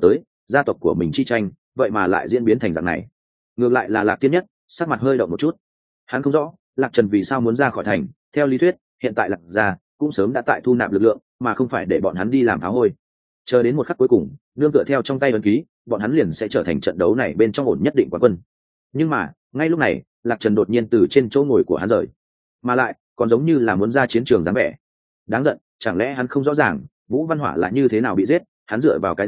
gia tộc của mình chi tranh vậy mà lại diễn biến thành dạng này. Ngược lại là Lạc Thiên Nhất sắc mặt hơi động một chút. Hắn không rõ Lạc Trần vì sao muốn ra khỏi thành. Theo lý thuyết hiện tại Lạc gia cũng sớm đã tại thu nạp lực lượng, mà không phải để bọn hắn đi làm phá hôi. Chờ đến một khắc cuối cùng, nương tựa theo trong tay ấn ký, bọn hắn liền sẽ trở thành trận đấu này bên trong ổn nhất định quán quân. Nhưng mà ngay lúc này, Lạc Trần đột nhiên từ trên chỗ ngồi của hắn rời, mà lại còn giống như là muốn ra chiến trường dáng vẻ. Đáng giận, chẳng lẽ hắn không rõ ràng Vũ Văn Hỏa là như thế nào bị giết? Hắn dựa vào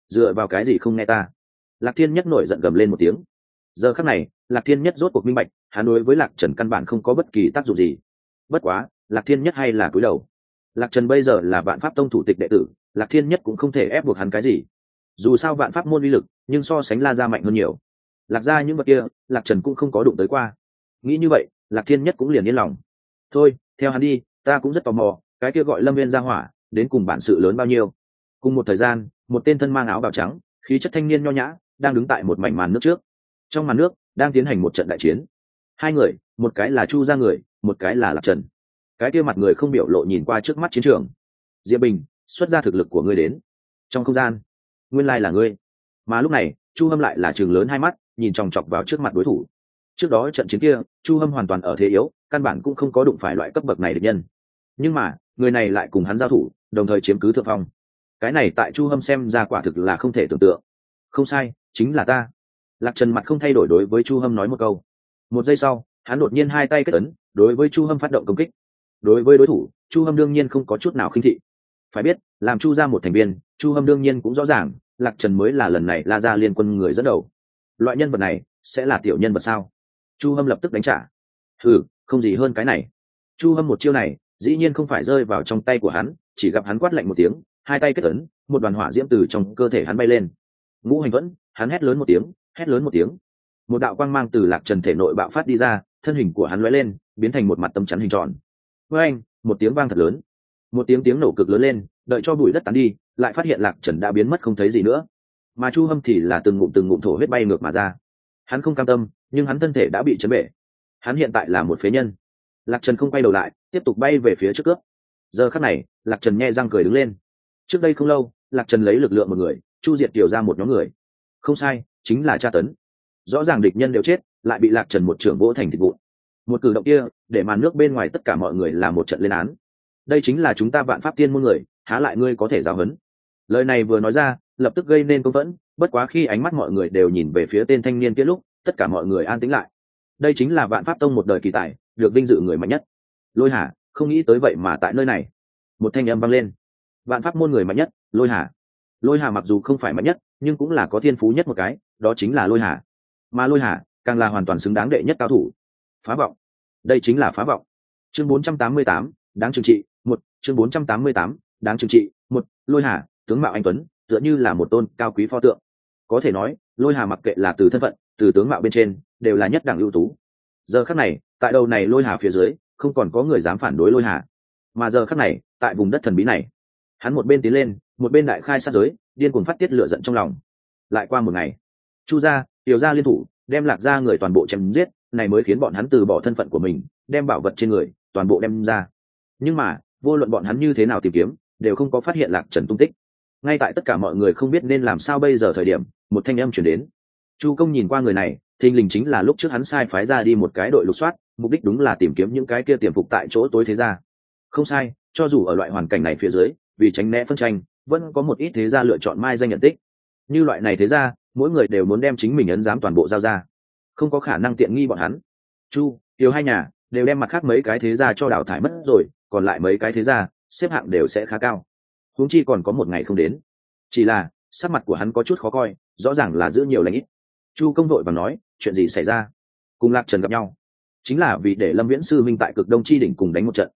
cái gì không nghe ta? Lạc Thiên Nhất nổi giận gầm lên một tiếng. Giờ khắc này, Lạc Thiên Nhất rốt cuộc minh bạch, hắn đối với Lạc Trần căn bản không có bất kỳ tác dụng gì. Bất quá, Lạc Thiên Nhất hay là cúi đầu. Lạc Trần bây giờ là Vạn Pháp Tông thủ tịch đệ tử, Lạc Thiên Nhất cũng không thể ép buộc hắn cái gì. Dù sao Vạn Pháp môn uy lực, nhưng so sánh La gia mạnh hơn nhiều. Lạc gia những vật kia, Lạc Trần cũng không có đụng tới qua. Nghĩ như vậy, Lạc Thiên Nhất cũng liền yên lòng. Thôi, theo hắn đi, ta cũng rất tò mò, cái kia gọi Lâm Viên gia hỏa, đến cùng bản sự lớn bao nhiêu. Cùng một thời gian, một tên thân mang áo bào trắng, khí chất thanh niên nho nhã, đang đứng tại một mảnh màn nước trước. Trong màn nước đang tiến hành một trận đại chiến. Hai người, một cái là Chu gia người, một cái là Lạc Trần. Cái kia mặt người không biểu lộ nhìn qua trước mắt chiến trường. Diệp Bình, xuất ra thực lực của ngươi đến. Trong không gian, nguyên lai là ngươi. Mà lúc này, Chu Hâm lại là trường lớn hai mắt, nhìn chòng chọc vào trước mặt đối thủ. Trước đó trận chiến kia, Chu Hâm hoàn toàn ở thế yếu, căn bản cũng không có đụng phải loại cấp bậc này địch nhân. Nhưng mà, người này lại cùng hắn giao thủ, đồng thời chiếm cứ thượng phong. Cái này tại Chu Hâm xem ra quả thực là không thể tưởng tượng. Không sai, chính là ta. Lạc Trần mặt không thay đổi đối với Chu Hâm nói một câu. Một giây sau, hắn đột nhiên hai tay kết ấn, đối với Chu Hâm phát động công kích. Đối với đối thủ, Chu Hâm đương nhiên không có chút nào khinh thị. Phải biết, làm Chu gia một thành viên, Chu Hâm đương nhiên cũng rõ ràng, Lạc Trần mới là lần này La gia liên quân người dẫn đầu. Loại nhân vật này sẽ là tiểu nhân vật sao? Chu Hâm lập tức đánh trả. Không gì hơn cái này. Chu Hâm một chiêu này, dĩ nhiên không phải rơi vào trong tay của hắn, chỉ gặp hắn quát lạnh một tiếng, hai tay kết ấn, một đoàn hỏa diễm từ trong cơ thể hắn bay lên. Ngũ hành vẫn, hắn hét lớn một tiếng. Một đạo quang mang từ Lạc Trần thể nội bạo phát đi ra, thân hình của hắn lóe lên, biến thành một mặt tấm chắn hình tròn. Với anh, một tiếng vang thật lớn, một tiếng nổ cực lớn lên, đợi cho bụi đất tán đi, lại phát hiện Lạc Trần đã biến mất không thấy gì nữa. Mà Chu Hâm thì là từng ngụm thổ huyết bay ngược mà ra. Hắn không cam tâm, nhưng hắn thân thể đã bị chấn bể. Hắn hiện tại là một phế nhân. Lạc Trần không quay đầu lại, tiếp tục bay về phía trước cướp. Giờ khắc này, Lạc Trần nhe răng cười đứng lên. Trước đây không lâu, Lạc Trần lấy lực lượng một người, chu diệt tiểu ra một nhóm người. Không sai, chính là tra tấn. Rõ ràng địch nhân đều chết, lại bị Lạc Trần một trưởng vỗ thành thịt vụn. Một cử động kia, để màn nước bên ngoài tất cả mọi người là một trận lên án. Đây chính là chúng ta Vạn Pháp Tiên môn người, há lại ngươi có thể giáo huấn? Lời này vừa nói ra, lập tức gây nên công phẫn. Bất quá khi ánh mắt mọi người đều nhìn về phía tên thanh niên kia lúc, tất cả mọi người an tĩnh lại. Đây chính là Vạn Pháp Tông một đời kỳ tài, được vinh dự người mạnh nhất. Lôi Hà, không nghĩ tới vậy mà tại nơi này. Một thanh âm vang lên. Vạn Pháp môn người mạnh nhất, Lôi Hà. Lôi Hà mặc dù không phải mạnh nhất, nhưng cũng là có thiên phú nhất một cái, đó chính là Lôi Hà. Mà Lôi Hà càng là hoàn toàn xứng đáng đệ nhất cao thủ. Phá vọng. Đây chính là phá vọng. Chương 488, đáng trừng trị. Chương 488, đáng trừng trị. Lôi Hà, tướng mạo anh tuấn, tựa như là một tôn cao quý pho tượng. Có thể nói, Lôi Hà mặc kệ là từ thân phận, từ tướng mạo bên trên, đều là nhất đẳng ưu tú. Giờ khắc này, tại đầu này Lôi Hà phía dưới, không còn có người dám phản đối Lôi Hà. Mà giờ khắc này, tại vùng đất thần bí này, hắn một bên tiến lên, một bên đại khai sát giới, điên cuồng phát tiết lửa giận trong lòng. Lại qua một ngày, Chu gia, Tiểu gia liên thủ, đem Lạc gia người toàn bộ chém giết, này mới khiến bọn hắn từ bỏ thân phận của mình, đem bảo vật trên người toàn bộ đem ra. Nhưng mà, vô luận bọn hắn như thế nào tìm kiếm, đều không có phát hiện Lạc Trần tung tích. Ngay tại tất cả mọi người không biết nên làm sao bây giờ thời điểm, một thanh âm truyền đến. Chu Công nhìn qua người này, thình lình chính là lúc trước hắn sai phái ra đi một cái đội lục soát, mục đích đúng là tìm kiếm những cái kia tiềm phục tại chỗ tối thế gia. Không sai, cho dù ở loại hoàn cảnh này phía dưới, vì tránh né phân tranh, vẫn có một ít thế gia lựa chọn mai danh nhận tích. Như loại này thế gia, mỗi người đều muốn đem chính mình ấn giám toàn bộ giao ra, không có khả năng tiện nghi bọn hắn. Chu, Tiêu hai nhà đều đem mặt khác mấy cái thế gia cho đào thải mất rồi, còn lại mấy cái thế gia xếp hạng đều sẽ khá cao. Huống chi còn có một ngày không đến. Chỉ là sắc mặt của hắn có chút khó coi, rõ ràng là giữ nhiều lãnh ít. Chu Công đội và nói, chuyện gì xảy ra? Cùng Lạc Trần gặp nhau, chính là vì để Lâm Viễn sư minh tại Cực Đông chi đỉnh cùng đánh một trận.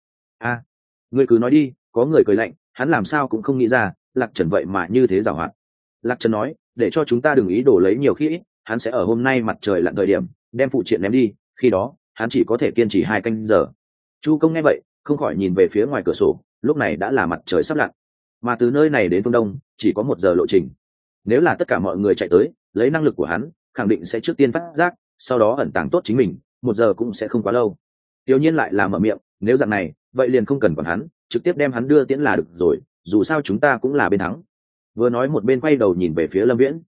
Ngươi cứ nói đi. Có người cười lạnh, hắn làm sao cũng không nghĩ ra, Lạc Trần vậy mà như thế giàu hoạt. Lạc Trần nói, để cho chúng ta đừng ý đồ lấy nhiều khi ít, hắn sẽ ở hôm nay mặt trời lặn thời điểm đem phụ triện ném đi, khi đó hắn chỉ có thể kiên trì 2 canh giờ. Chu Công nghe vậy, không khỏi nhìn về phía ngoài cửa sổ, lúc này đã là mặt trời sắp lặn, mà từ nơi này đến phương đông chỉ có 1 giờ lộ trình. Nếu là tất cả mọi người chạy tới, lấy năng lực của hắn, khẳng định sẽ trước tiên phát giác, sau đó ẩn tàng tốt chính mình, 1 giờ cũng sẽ không quá lâu. Tiểu Nhiên lại là mở miệng, nếu dạng này, vậy liền không cần quản hắn, trực tiếp đem hắn đưa tiễn là được rồi, dù sao chúng ta cũng là bên thắng. Vừa nói một bên quay đầu nhìn về phía Lâm Viễn.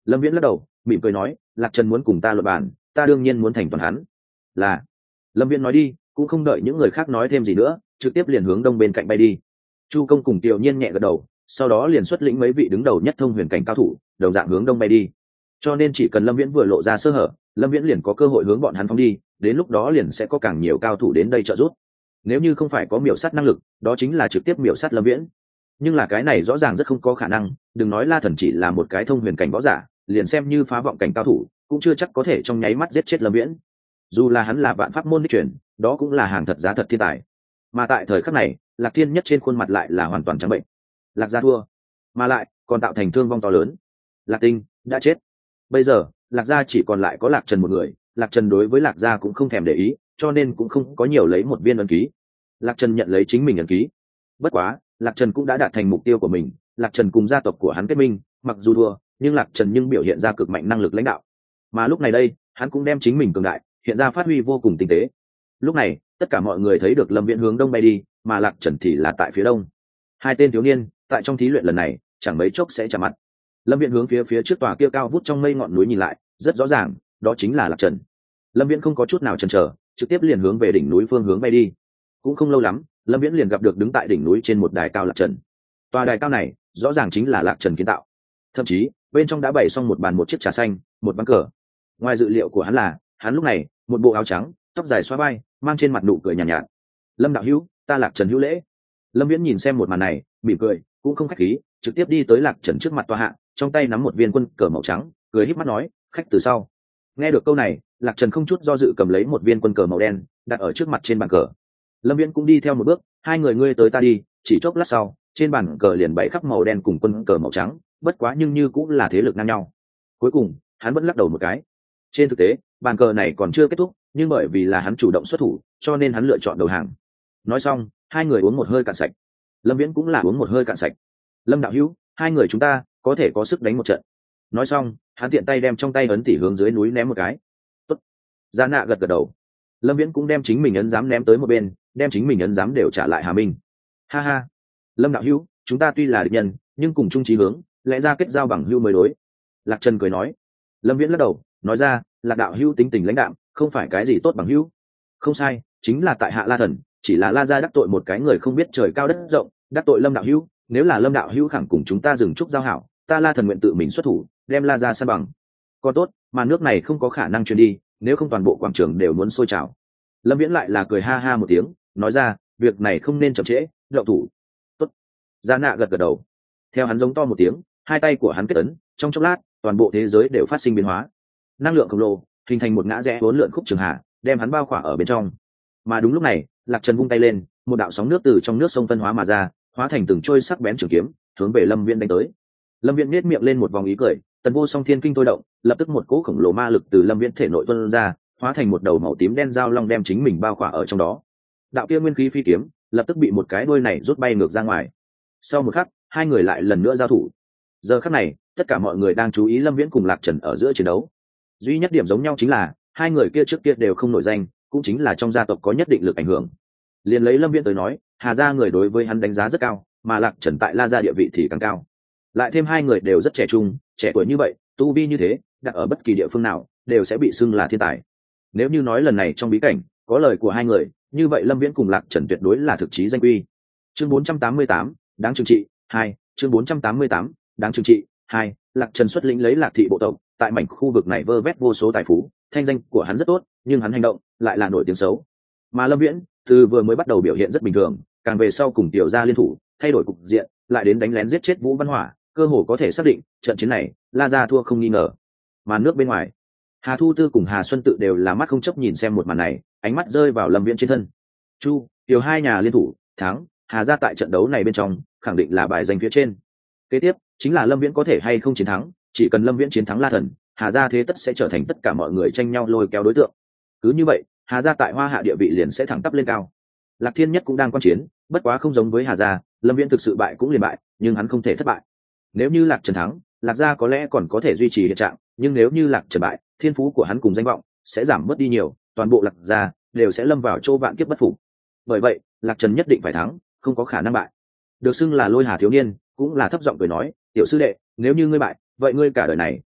Lâm Viễn lắc đầu mỉm cười nói, Lạc Trần muốn cùng ta luận bàn, ta đương nhiên muốn thành toàn hắn. Là. Lâm Viễn nói đi, cũng không đợi những người khác nói thêm gì nữa, trực tiếp liền hướng đông bên cạnh bay đi. Chu Công cùng Tiểu Nhiên nhẹ gật đầu, sau đó liền xuất lĩnh mấy vị đứng đầu nhất thông huyền cảnh cao thủ, đồng dạng hướng đông bay đi. Cho nên chỉ cần Lâm Viễn vừa lộ ra sơ hở, Lâm Viễn liền có cơ hội hướng bọn hắn phóng đi, đến lúc đó liền sẽ có càng nhiều cao thủ đến đây trợ giúp. Nếu như không phải có miểu sát năng lực, đó chính là trực tiếp miểu sát Lâm Viễn. Nhưng là cái này rõ ràng rất không có khả năng, đừng nói La Thần chỉ là một cái thông huyền cảnh võ giả, liền xem như phá vọng cảnh cao thủ, cũng chưa chắc có thể trong nháy mắt giết chết Lâm Viễn. Dù là hắn là vạn pháp môn đích truyền, đó cũng là hàng thật giá thật thiên tài. Mà tại thời khắc này, Lạc Thiên Nhất trên khuôn mặt lại là hoàn toàn trắng bệnh. Lạc gia thua, mà lại còn tạo thành thương vong to lớn. Lạc Tinh đã chết. Bây giờ Lạc gia chỉ còn lại có Lạc Trần một người. Lạc Trần đối với Lạc gia cũng không thèm để ý, cho nên cũng không có nhiều lấy một viên ấn ký. Lạc Trần nhận lấy chính mình ấn ký. Bất quá Lạc Trần cũng đã đạt thành mục tiêu của mình. Lạc Trần cùng gia tộc của hắn kết minh, mặc dù thua, nhưng Lạc Trần nhưng biểu hiện ra cực mạnh năng lực lãnh đạo. Mà lúc này đây, hắn cũng đem chính mình cường đại hiện ra, phát huy vô cùng tinh tế. Lúc này tất cả mọi người thấy được Lâm Viễn hướng đông bay đi, mà Lạc Trần thì là tại phía đông. Hai tên thiếu niên tại trong thí luyện lần này chẳng mấy chốc sẽ chạm mặt. Lâm Viễn hướng phía trước tòa kia cao vút trong mây ngọn núi nhìn lại, rất rõ ràng đó chính là Lạc Trần. Lâm Viễn không có chút nào chần chờ, trực tiếp liền hướng về đỉnh núi phương hướng bay đi. Cũng không lâu lắm, Lâm Viễn liền gặp được đứng tại đỉnh núi trên một đài cao Lạc Trần. Tòa đài cao này rõ ràng chính là Lạc Trần kiến tạo, thậm chí bên trong đã bày xong một bàn, một chiếc trà xanh, một ván cờ. Ngoài dự liệu của hắn là, hắn lúc này một bộ áo trắng, tóc dài xóa vai, mang trên mặt nụ cười nhàn nhạt. Lâm đạo hữu, ta Lạc Trần hữu lễ. Lâm Viễn nhìn xem một màn này, mỉm cười, cũng không khách khí, trực tiếp đi tới Lạc Trần trước mặt tòa hạ, trong tay nắm một viên quân cờ màu trắng, cười híp mắt nói, khách từ sau. Nghe được câu này, Lạc Trần không chút do dự cầm lấy một viên quân cờ màu đen, đặt ở trước mặt trên bàn cờ. Lâm Viễn cũng đi theo một bước, hai người ngươi tới ta đi, chỉ chốc lát sau, trên bàn cờ liền bày khắp màu đen cùng quân cờ màu trắng, bất quá nhưng như cũng là thế lực ngang nhau. Cuối cùng, hắn vẫn lắc đầu một cái. Trên thực tế, bàn cờ này còn chưa kết thúc, nhưng bởi vì là hắn chủ động xuất thủ, cho nên hắn lựa chọn đầu hàng. Nói xong, hai người uống một hơi cạn sạch. Lâm Viễn cũng là uống một hơi cạn sạch. Lâm đạo hữu, hai người chúng ta có thể có sức đánh một trận. Nói xong, hắn tiện tay đem trong tay ấn tỷ hướng dưới núi ném một cái. Tốt. Gia Nạ gật gật đầu. Lâm Viễn cũng đem chính mình ấn giám ném tới một bên, đem chính mình ấn giám đều trả lại Hà Minh. Ha ha. Lâm đạo hữu, chúng ta tuy là địch nhân, nhưng cùng chung chí hướng, lẽ ra kết giao bằng hữu mới đối. Lạc Trần cười nói. Lâm Viễn lắc đầu, nói ra, Lạc đạo hữu tính tình lãnh đạm, không phải cái gì tốt bằng hữu. Không sai, chính là tại hạ La Thần, chỉ là La gia đắc tội một cái người không biết trời cao đất rộng, đắc tội Lâm đạo hữu, nếu là Lâm đạo hữu khẳng cùng chúng ta dừng chúc giao hảo, ta La Thần nguyện tự mình xuất thủ, đem La gia san bằng. Còn tốt, mà nước này không có khả năng truyền đi, nếu không toàn bộ quảng trường đều muốn sôi trào. Lâm Viễn lại là cười ha ha một tiếng, nói ra, việc này không nên chậm trễ, động thủ. Tốt. Gia Nạ gật gật đầu. Theo hắn giống to một tiếng, hai tay của hắn kết ấn, trong chốc lát, toàn bộ thế giới đều phát sinh biến hóa. Năng lượng khổng lồ hình thành một ngã rẽ uốn lượn khúc trường hạ, đem hắn bao khỏa ở bên trong. Mà đúng lúc này, Lạc Trần vung tay lên, một đạo sóng nước từ trong nước sông phân hóa mà ra, hóa thành từng trôi sắc bén trường kiếm, hướng về Lâm Viễn đánh tới. Lâm Viễn nhếch miệng lên một vòng ý cười, tần vô song thiên kinh thôi động, lập tức một cỗ khổng lồ ma lực từ Lâm Viễn thể nội tuôn ra, hóa thành một đầu màu tím đen dao long đem chính mình bao khỏa ở trong đó. Đạo kia nguyên khí phi kiếm lập tức bị một cái đuôi này rút bay ngược ra ngoài. Sau một khắc, hai người lại lần nữa giao thủ. Giờ khắc này, tất cả mọi người đang chú ý Lâm Viễn cùng Lạc Trần ở giữa chiến đấu. Duy nhất điểm giống nhau chính là hai người kia trước kia đều không nổi danh, cũng chính là trong gia tộc có nhất định lực ảnh hưởng. Liền lấy Lâm Viễn tới nói, Hà gia người đối với hắn đánh giá rất cao, mà Lạc Trần tại La gia địa vị thì càng cao. Lại thêm hai người đều rất trẻ trung, trẻ tuổi như vậy, tu vi như thế, đặt ở bất kỳ địa phương nào đều sẽ bị xưng là thiên tài. Nếu như nói lần này trong bí cảnh có lời của hai người, như vậy Lâm Viễn cùng Lạc Trần tuyệt đối là thực chí danh quy. Chương 488, đáng trừng trị 2, chương 488, đáng trừng trị 2, Lạc Trần xuất lĩnh lấy Lạc thị bộ tộc, tại mảnh khu vực này vơ vét vô số tài phú, thanh danh của hắn rất tốt, nhưng hắn hành động lại là nổi tiếng xấu. Mà Lâm Viễn từ vừa mới bắt đầu biểu hiện rất bình thường, càng về sau cùng tiểu gia liên thủ, thay đổi cục diện, lại đến đánh lén giết chết Vũ Văn Hỏa, cơ hồ có thể xác định trận chiến này La gia thua không nghi ngờ. Mà nước bên ngoài, Hà Thu Tư cùng Hà Xuân Tự đều là mắt không chấp nhìn xem một màn này, ánh mắt rơi vào Lâm Viễn trên thân. Chu, tiểu hai nhà liên thủ, thắng, Hà gia tại trận đấu này bên trong khẳng định là bài danh phía trên. Kế tiếp chính là Lâm Viễn có thể hay không chiến thắng, chỉ cần Lâm Viễn chiến thắng La Thần, Hà gia thế tất sẽ trở thành tất cả mọi người tranh nhau lôi kéo đối tượng. Cứ như vậy, Hà gia tại Hoa Hạ địa vị liền sẽ thẳng tắp lên cao. Lạc Thiên Nhất cũng đang quan chiến, bất quá không giống với Hà gia, Lâm Viễn thực sự bại cũng liền bại, nhưng hắn không thể thất bại. Nếu như Lạc Trần thắng, Lạc gia có lẽ còn có thể duy trì hiện trạng, nhưng nếu như Lạc Trần bại, thiên phú của hắn cùng danh vọng sẽ giảm mất đi nhiều, toàn bộ Lạc gia đều sẽ lâm vào chỗ vạn kiếp bất phục. Bởi vậy, Lạc Trần nhất định phải thắng, không có khả năng bại. Được xưng là Lôi Hà thiếu niên, cũng là thấp giọng cười nói, "Tiểu sư đệ, nếu như ngươi bại, vậy ngươi cả đời này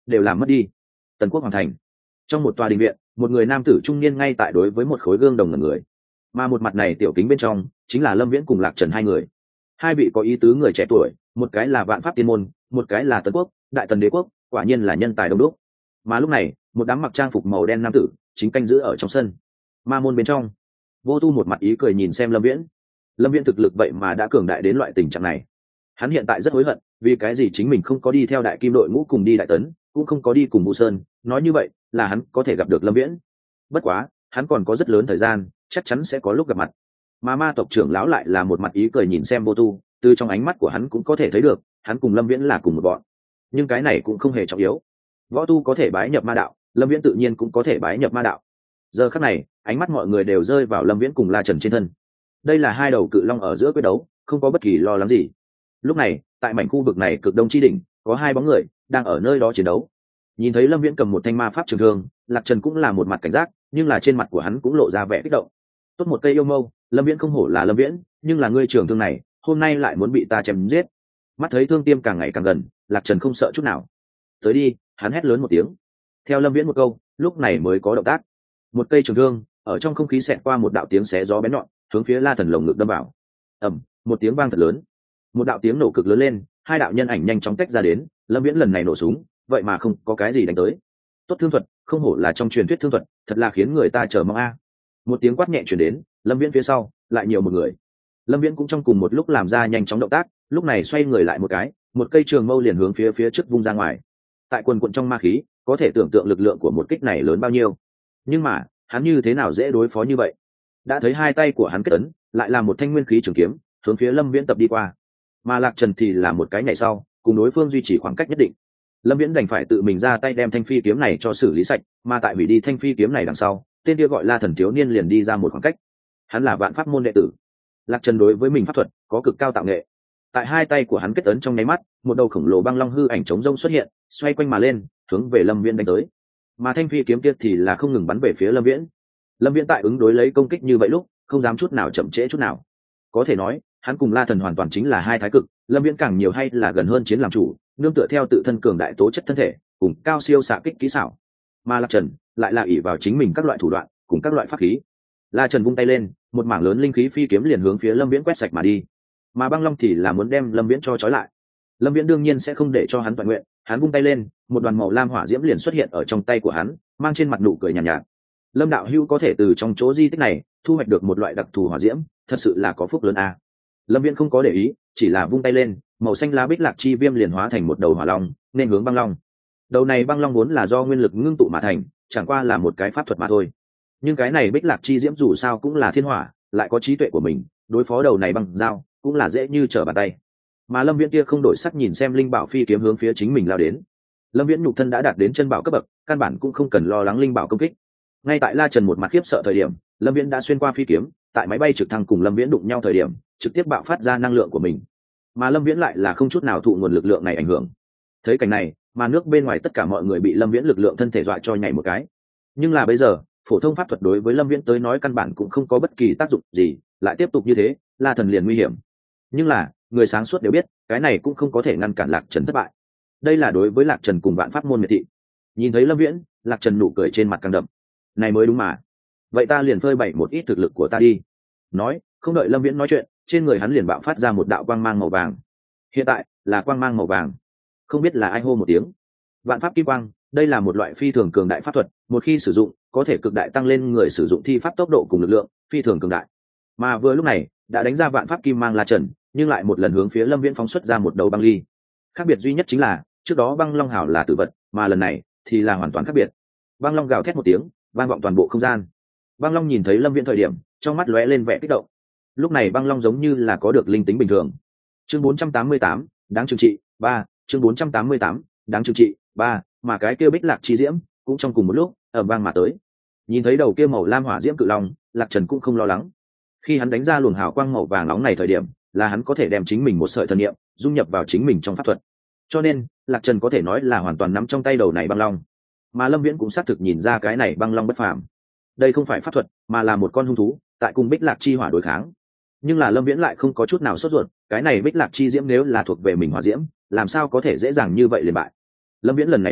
đều làm mất đi. Tần Quốc hoàng thành, trong một tòa đình viện, một người nam tử trung niên ngay tại đối với một khối gương đồng ngẩn người, mà một mặt này tiểu kính bên trong chính là Lâm Viễn cùng Lạc Trần hai người. Hai vị có ý tứ người trẻ tuổi, một cái là Vạn Pháp Tiên môn, một cái là Tần Quốc, Đại Tần Đế quốc, quả nhiên là nhân tài đông đúc. Mà lúc này, một đám mặc trang phục màu đen nam tử chính canh giữ ở trong sân. Ma môn bên trong, Vô Tu một mặt ý cười nhìn xem Lâm Viễn. Lâm Viễn thực lực vậy mà đã cường đại đến loại tình trạng này. Hắn hiện tại rất hối hận, vì cái gì chính mình không có đi theo Đại Kim đội ngũ cùng đi Đại Tấn, cũng không có đi cùng Vũ Sơn, nói như vậy là hắn có thể gặp được Lâm Viễn. Bất quá, hắn còn có rất lớn thời gian, chắc chắn sẽ có lúc gặp mặt. Mà ma tộc trưởng lão lại là một mặt ý cười nhìn xem Vô Tu, từ trong ánh mắt của hắn cũng có thể thấy được, hắn cùng Lâm Viễn là cùng một bọn. Nhưng cái này cũng không hề trọng yếu. Võ tu có thể bái nhập ma đạo, Lâm Viễn tự nhiên cũng có thể bái nhập ma đạo. Giờ khắc này, ánh mắt mọi người đều rơi vào Lâm Viễn cùng La Trần trên thân. Đây là hai đầu cự long ở giữa quyết đấu, không có bất kỳ lo lắng gì. Lúc này, tại mảnh khu vực này cực đông chi đỉnh, có hai bóng người đang ở nơi đó chiến đấu. Nhìn thấy Lâm Viễn cầm một thanh ma pháp trường thương, Lạc Trần cũng là một mặt cảnh giác, nhưng là trên mặt của hắn cũng lộ ra vẻ kích động. Tốt một cây yêu mâu, Lâm Viễn không hổ là Lâm Viễn, nhưng là ngươi trường thương này, hôm nay lại muốn bị ta chém giết. Mắt thấy thương tiêm càng ngày càng gần, Lạc Trần không sợ chút nào. Tới đi, hắn hét lớn một tiếng. Theo Lâm Viễn một câu, lúc này mới có động tác. Một cây trường thương ở trong không khí xẹt qua một đạo tiếng xé gió bén nhọn, hướng phía La Thần lồng ngực đâm vào. Ầm, một tiếng vang thật lớn. Một đạo tiếng nổ cực lớn lên, hai đạo nhân ảnh nhanh chóng tách ra đến, Lâm Viễn lần này nổ súng, vậy mà không có cái gì đánh tới. Tốt thương thuật, không hổ là trong truyền thuyết thương thuật, thật là khiến người ta chờ mong a. Một tiếng quát nhẹ truyền đến, Lâm Viễn phía sau lại nhiều một người. Lâm Viễn cũng trong cùng một lúc làm ra nhanh chóng động tác, lúc này xoay người lại một cái, một cây trường mâu liền hướng phía trước vung ra ngoài. Tại quần quần trong ma khí, có thể tưởng tượng lực lượng của một kích này lớn bao nhiêu. Nhưng mà, hắn như thế nào dễ đối phó như vậy? Đã thấy hai tay của hắn kết ấn, lại là một thanh nguyên khí trường kiếm, hướng phía Lâm Viễn tập đi qua. Mà Lạc Trần thì là một cái nhảy sau, cùng đối phương duy trì khoảng cách nhất định. Lâm Viễn đành phải tự mình ra tay đem thanh phi kiếm này cho xử lý sạch, mà tại hủy đi thanh phi kiếm này đằng sau, tên kia gọi La Thần thiếu niên liền đi ra một khoảng cách. Hắn là Vạn Pháp môn đệ tử. Lạc Trần đối với mình pháp thuật có cực cao tạo nghệ. Tại hai tay của hắn kết ấn trong nháy mắt, một đầu khổng lồ băng long hư ảnh chống rông xuất hiện, xoay quanh mà lên, hướng về Lâm Viễn đánh tới. Mà thanh phi kiếm kia thì là không ngừng bắn về phía Lâm Viễn. Lâm Viễn tại ứng đối lấy công kích như vậy lúc, không dám chút nào chậm trễ chút nào. Có thể nói, hắn cùng La Thần hoàn toàn chính là hai thái cực, Lâm Viễn càng nhiều hay là gần hơn chiến làm chủ, nương tựa theo tự thân cường đại tố chất thân thể, cùng cao siêu xạ kích kỹ xảo. Mà Lạc Trần lại là ỷ vào chính mình các loại thủ đoạn, cùng các loại pháp khí. La Trần vung tay lên, một mảng lớn linh khí phi kiếm liền hướng phía Lâm Viễn quét sạch mà đi. Mà băng long thì là muốn đem Lâm Viễn cho trói lại. Lâm Viễn đương nhiên sẽ không để cho hắn toàn nguyện, hắn vung tay lên, một đoàn màu lam hỏa diễm liền xuất hiện ở trong tay của hắn, mang trên mặt nụ cười nhàn nhạt. Lâm đạo hữu có thể từ trong chỗ di tích này thu hoạch được một loại đặc thù hỏa diễm, thật sự là có phúc lớn a. Lâm Viễn không có để ý, chỉ là vung tay lên, màu xanh lá bích lạc chi viêm liền hóa thành một đầu hỏa long, nên hướng băng long. Đầu này băng long vốn là do nguyên lực ngưng tụ mà thành, chẳng qua là một cái pháp thuật mà thôi. Nhưng cái này bích lạc chi diễm dù sao cũng là thiên hỏa, lại có trí tuệ của mình, đối phó đầu này băng dao cũng là dễ như trở bàn tay. Mà Lâm Viễn kia không đổi sắc nhìn xem linh bảo phi kiếm hướng phía chính mình lao đến. Lâm Viễn nhục thân đã đạt đến chân bảo cấp bậc, căn bản cũng không cần lo lắng linh bảo công kích. Ngay tại La Trần một mặt khiếp sợ thời điểm, Lâm Viễn đã xuyên qua phi kiếm, tại máy bay trực thăng cùng Lâm Viễn đụng nhau thời điểm, trực tiếp bạo phát ra năng lượng của mình. Mà Lâm Viễn lại là không chút nào thụ nguồn lực lượng này ảnh hưởng. Thấy cảnh này, mà nước bên ngoài tất cả mọi người bị Lâm Viễn lực lượng thân thể dọa cho nhảy một cái. Nhưng là bây giờ, phổ thông pháp thuật đối với Lâm Viễn tới nói căn bản cũng không có bất kỳ tác dụng gì, lại tiếp tục như thế, La Thần liền nguy hiểm. Nhưng là, người sáng suốt đều biết, cái này cũng không có thể ngăn cản Lạc Trần thất bại. Đây là đối với Lạc Trần cùng Vạn Pháp môn miệt thị. Nhìn thấy Lâm Viễn, Lạc Trần nụ cười trên mặt càng đậm. Này mới đúng mà. Vậy ta liền phơi bày một ít thực lực của ta đi. Nói, không đợi Lâm Viễn nói chuyện, trên người hắn liền bạo phát ra một đạo quang mang màu vàng. Hiện tại là quang mang màu vàng. Không biết là ai hô một tiếng. Vạn Pháp Kim Quang, đây là một loại phi thường cường đại pháp thuật, một khi sử dụng, có thể cực đại tăng lên người sử dụng thi pháp tốc độ cùng lực lượng, phi thường cường đại. Mà vừa lúc này, đã đánh ra Vạn Pháp Kim Mang La Trần, nhưng lại một lần hướng phía Lâm Viễn phóng xuất ra một đầu băng ly. Khác biệt duy nhất chính là, trước đó băng long hảo là tử vật, mà lần này thì là hoàn toàn khác biệt. Băng long gào thét một tiếng, vang vọng toàn bộ không gian. Băng long nhìn thấy Lâm Viễn thời điểm, trong mắt lóe lên vẻ kích động. Lúc này băng long giống như là có được linh tính bình thường. Chương 488, đáng trừng trị 3, chương 488, đáng trừng trị 3, mà cái kia bích lạc chi diễm cũng trong cùng một lúc ầm vang mà tới. Nhìn thấy đầu kia màu lam hỏa diễm cự long, Lạc Trần cũng không lo lắng. Khi hắn đánh ra luồng hào quang màu vàng nóng này thời điểm, là hắn có thể đem chính mình một sợi thần niệm dung nhập vào chính mình trong pháp thuật. Cho nên, Lạc Trần có thể nói là hoàn toàn nắm trong tay đầu này băng long. Mà Lâm Viễn cũng xác thực nhìn ra cái này băng long bất phàm. Đây không phải pháp thuật, mà là một con hung thú, tại cùng bích lạc chi hỏa đối kháng. Nhưng là Lâm Viễn lại không có chút nào sốt ruột, cái này bích lạc chi diễm nếu là thuộc về mình hỏa diễm, làm sao có thể dễ dàng như vậy liền bại. Lâm Viễn lần này đến,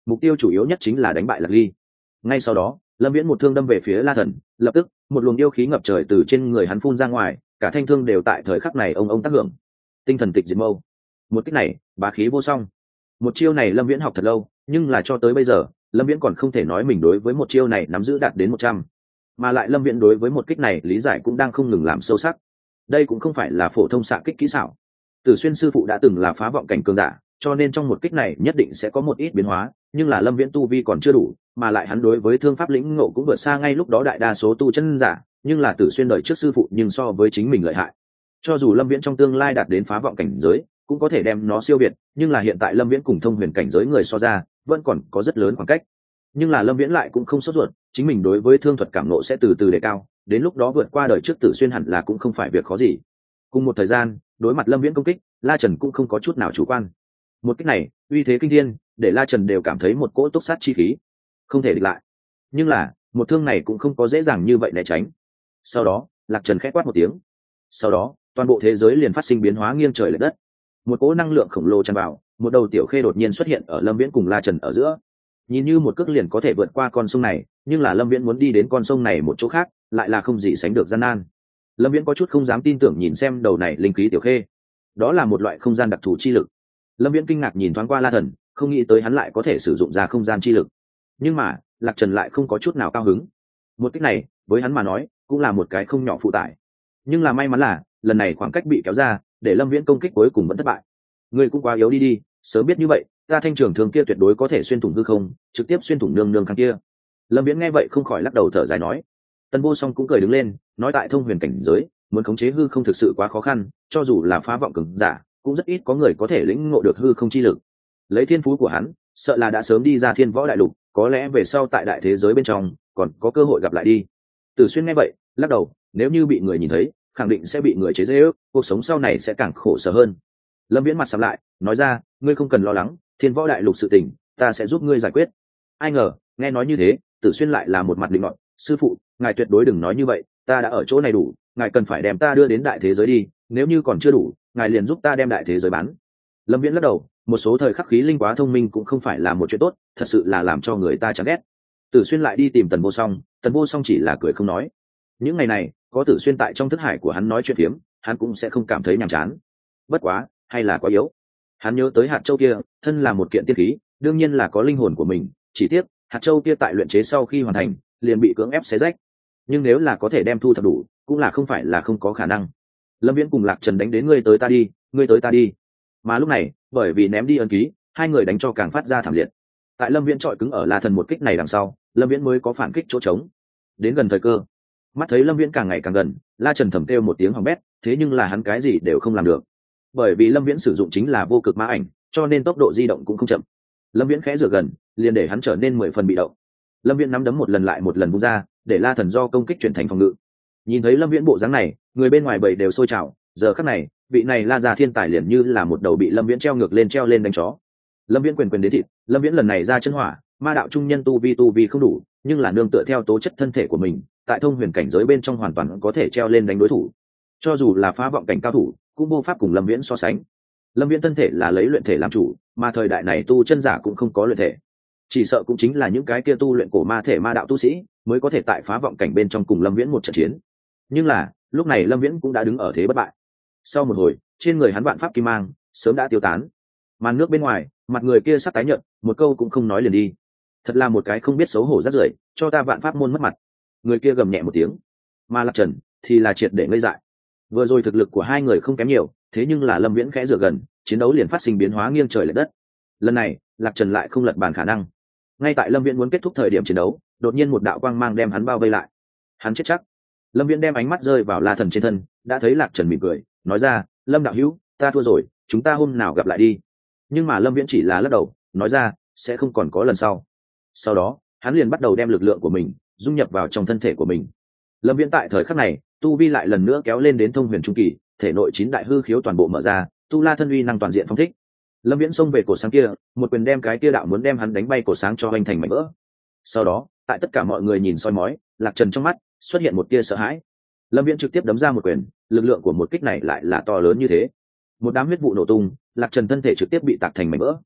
mục tiêu chủ yếu nhất chính là đánh bại Lạc Ly. Ngay sau đó, Lâm Viễn một thương đâm về phía La Thần, lập tức một luồng yêu khí ngập trời từ trên người hắn phun ra ngoài, cả thanh thương đều tại thời khắc này ông tác hưởng. Tinh thần tịch diệt mâu, một kích này bá khí vô song. Một chiêu này Lâm Viễn học thật lâu, nhưng là cho tới bây giờ Lâm Viễn còn không thể nói mình đối với một chiêu này nắm giữ đạt đến 100. Mà lại Lâm Viễn đối với một kích này lý giải cũng đang không ngừng làm sâu sắc. Đây cũng không phải là phổ thông xạ kích kỹ xảo. Tử Xuyên sư phụ đã từng là phá vọng cảnh cường giả, cho nên trong một kích này nhất định sẽ có một ít biến hóa, nhưng là Lâm Viễn tu vi còn chưa đủ, mà lại hắn đối với thương pháp lĩnh ngộ cũng vượt xa ngay lúc đó đại đa số tu chân giả, nhưng là Tử Xuyên đời trước sư phụ nhưng so với chính mình lợi hại. Cho dù Lâm Viễn trong tương lai đạt đến phá vọng cảnh giới, cũng có thể đem nó siêu việt, nhưng là hiện tại Lâm Viễn cùng thông huyền cảnh giới người so ra, vẫn còn có rất lớn khoảng cách. Nhưng là Lâm Viễn lại cũng không sốt ruột, chính mình đối với thương thuật cảm ngộ sẽ từ từ đề cao, đến lúc đó vượt qua đời trước Tử Xuyên hẳn là cũng không phải việc khó gì. Cùng một thời gian, đối mặt Lâm Viễn công kích, La Trần cũng không có chút nào chủ quan. Một kích này uy thế kinh thiên, để La Trần đều cảm thấy một cỗ túc sát chi khí, không thể địch lại. Nhưng là một thương này cũng không có dễ dàng như vậy né tránh. Sau đó Lạc Trần khẽ quát một tiếng, sau đó toàn bộ thế giới liền phát sinh biến hóa nghiêng trời lệch đất. Một cỗ năng lượng khổng lồ tràn vào, một đầu tiểu khê đột nhiên xuất hiện ở Lâm Viễn cùng La Trần ở giữa. Nhìn như một cước liền có thể vượt qua con sông này, nhưng là Lâm Viễn muốn đi đến con sông này một chỗ khác, lại là không gì sánh được gian nan. Lâm Viễn có chút không dám tin tưởng nhìn xem đầu này linh khí tiểu khê, đó là một loại không gian đặc thù chi lực. Lâm Viễn kinh ngạc nhìn thoáng qua La Thần, không nghĩ tới hắn lại có thể sử dụng ra không gian chi lực. Nhưng mà Lạc Trần lại không có chút nào cao hứng. Một cách này với hắn mà nói cũng là một cái không nhỏ phụ tải. Nhưng là may mắn là lần này khoảng cách bị kéo ra, để Lâm Viễn công kích cuối cùng vẫn thất bại. Ngươi cũng quá yếu đi, sớm biết như vậy ta thanh trường thương kia tuyệt đối có thể xuyên thủng hư không, trực tiếp xuyên thủng nương nương khăn kia. Lâm Viễn nghe vậy không khỏi lắc đầu thở dài nói. Tần Vô Song cũng cười đứng lên, nói tại thông huyền cảnh giới, muốn khống chế hư không thực sự quá khó khăn, cho dù là phá vọng cường giả, cũng rất ít có người có thể lĩnh ngộ được hư không chi lực. Lấy thiên phú của hắn, sợ là đã sớm đi ra thiên võ đại lục, có lẽ về sau tại đại thế giới bên trong còn có cơ hội gặp lại đi. Tử Xuyên nghe vậy lắc đầu, nếu như bị người nhìn thấy, khẳng định sẽ bị người chế giễu, cuộc sống sau này sẽ càng khổ sở hơn. Lâm Viễn mặt sầm lại, nói ra, ngươi không cần lo lắng, thiên võ đại lục sự tình, ta sẽ giúp ngươi giải quyết. Ai ngờ, nghe nói như thế, Tử Xuyên lại là một mặt định nọt, sư phụ, ngài tuyệt đối đừng nói như vậy, ta đã ở chỗ này đủ, ngài cần phải đem ta đưa đến đại thế giới đi, nếu như còn chưa đủ, ngài liền giúp ta đem đại thế giới bán. Lâm Viễn lắc đầu, một số thời khắc khí linh quá thông minh cũng không phải là một chuyện tốt, thật sự là làm cho người ta chán ghét. Tử Xuyên lại đi tìm Tần Vô Song, Tần Vô Song chỉ là cười không nói. Những ngày này có Tử Xuyên tại trong thức hải của hắn nói chuyện phiếm, hắn cũng sẽ không cảm thấy nhàm chán. Bất quá hay là quá yếu. Hắn nhớ tới hạt châu kia, thân là một kiện tiên khí, đương nhiên là có linh hồn của mình, chỉ tiếc hạt châu kia tại luyện chế sau khi hoàn thành liền bị cưỡng ép xé rách. Nhưng nếu là có thể đem thu thập đủ, cũng là không phải là không có khả năng. Lâm Viễn cùng Lạc Trần đánh đến ngươi tới ta đi, ngươi tới ta đi. Mà lúc này bởi vì ném đi ân ký, hai người đánh cho càng phát ra thảm liệt. Tại Lâm Viễn trọi cứng ở La Thần một kích này đằng sau, Lâm Viễn mới có phản kích chỗ trống. Đến gần thời cơ, mắt thấy Lâm Viễn càng ngày càng gần, La Trần thầm kêu một tiếng hỏng bét, thế nhưng là hắn cái gì đều không làm được. Bởi vì Lâm Viễn sử dụng chính là vô cực ma ảnh, cho nên tốc độ di động cũng không chậm. Lâm Viễn khẽ rửa gần, liền để hắn trở nên 10 phần bị động. Lâm Viễn nắm đấm một lần lại một lần vung ra, để La Thần do công kích chuyển thành phòng ngự. Nhìn thấy Lâm Viễn bộ dáng này, người bên ngoài bầy đều sôi trào. Giờ khắc này, vị này La gia thiên tài liền như là một đầu bị Lâm Viễn treo ngược lên treo lên đánh chó. Lâm Viễn quyền đến thịt, Lâm Viễn lần này ra chân hỏa, ma đạo trung nhân tu vi không đủ, nhưng là nương tựa theo tố chất thân thể của mình, tại thông huyền cảnh giới bên trong hoàn toàn có thể treo lên đánh đối thủ. Cho dù là phá vọng cảnh cao thủ, cũng vô pháp cùng Lâm Viễn so sánh. Lâm Viễn thân thể là lấy luyện thể làm chủ, mà thời đại này tu chân giả cũng không có luyện thể. Chỉ sợ cũng chính là những cái kia tu luyện cổ ma thể ma đạo tu sĩ mới có thể tại phá vọng cảnh bên trong cùng Lâm Viễn một trận chiến. Nhưng là lúc này Lâm Viễn cũng đã đứng ở thế bất bại. Sau một hồi, trên người hắn vạn pháp kim mang sớm đã tiêu tán. Màn nước bên ngoài, mặt người kia sắp tái nhợt, một câu cũng không nói liền đi. Thật là một cái không biết xấu hổ rác rưởi, cho ta vạn pháp môn mất mặt. Người kia gầm nhẹ một tiếng. Mà Lạc Trần thì là triệt để ngây dại. Vừa rồi thực lực của hai người không kém nhiều, thế nhưng là Lâm Viễn khẽ rửa gần, chiến đấu liền phát sinh biến hóa nghiêng trời lệch đất. Lần này Lạc Trần lại không lật bàn khả năng. Ngay tại Lâm Viễn muốn kết thúc thời điểm chiến đấu, đột nhiên một đạo quang mang đem hắn bao vây lại. Hắn chết chắc. Lâm Viễn đem ánh mắt rơi vào La Thần trên thân, đã thấy Lạc Trần mỉm cười, nói ra, Lâm đạo hữu, ta thua rồi, chúng ta hôm nào gặp lại đi. Nhưng mà Lâm Viễn chỉ là lắc đầu, nói ra, sẽ không còn có lần sau. Sau đó hắn liền bắt đầu đem lực lượng của mình dung nhập vào trong thân thể của mình. Lâm Viễn tại thời khắc này tu vi lại lần nữa kéo lên đến thông huyền trung kỳ, thể nội 9 đại hư khiếu toàn bộ mở ra, tu la thân uy năng toàn diện phong thích. Lâm Viễn xông về cổ sáng kia, một quyền đem cái kia đạo muốn đem hắn đánh bay cổ sáng cho hoành thành mảnh vỡ. Sau đó tại tất cả mọi người nhìn soi mói, Lạc Trần trong mắt xuất hiện một tia sợ hãi. Lâm Viễn trực tiếp đấm ra một quyền, lực lượng của một kích này lại là to lớn như thế. Một đám huyết vụ nổ tung, Lạc Trần thân thể trực tiếp bị tạc thành mảnh vỡ.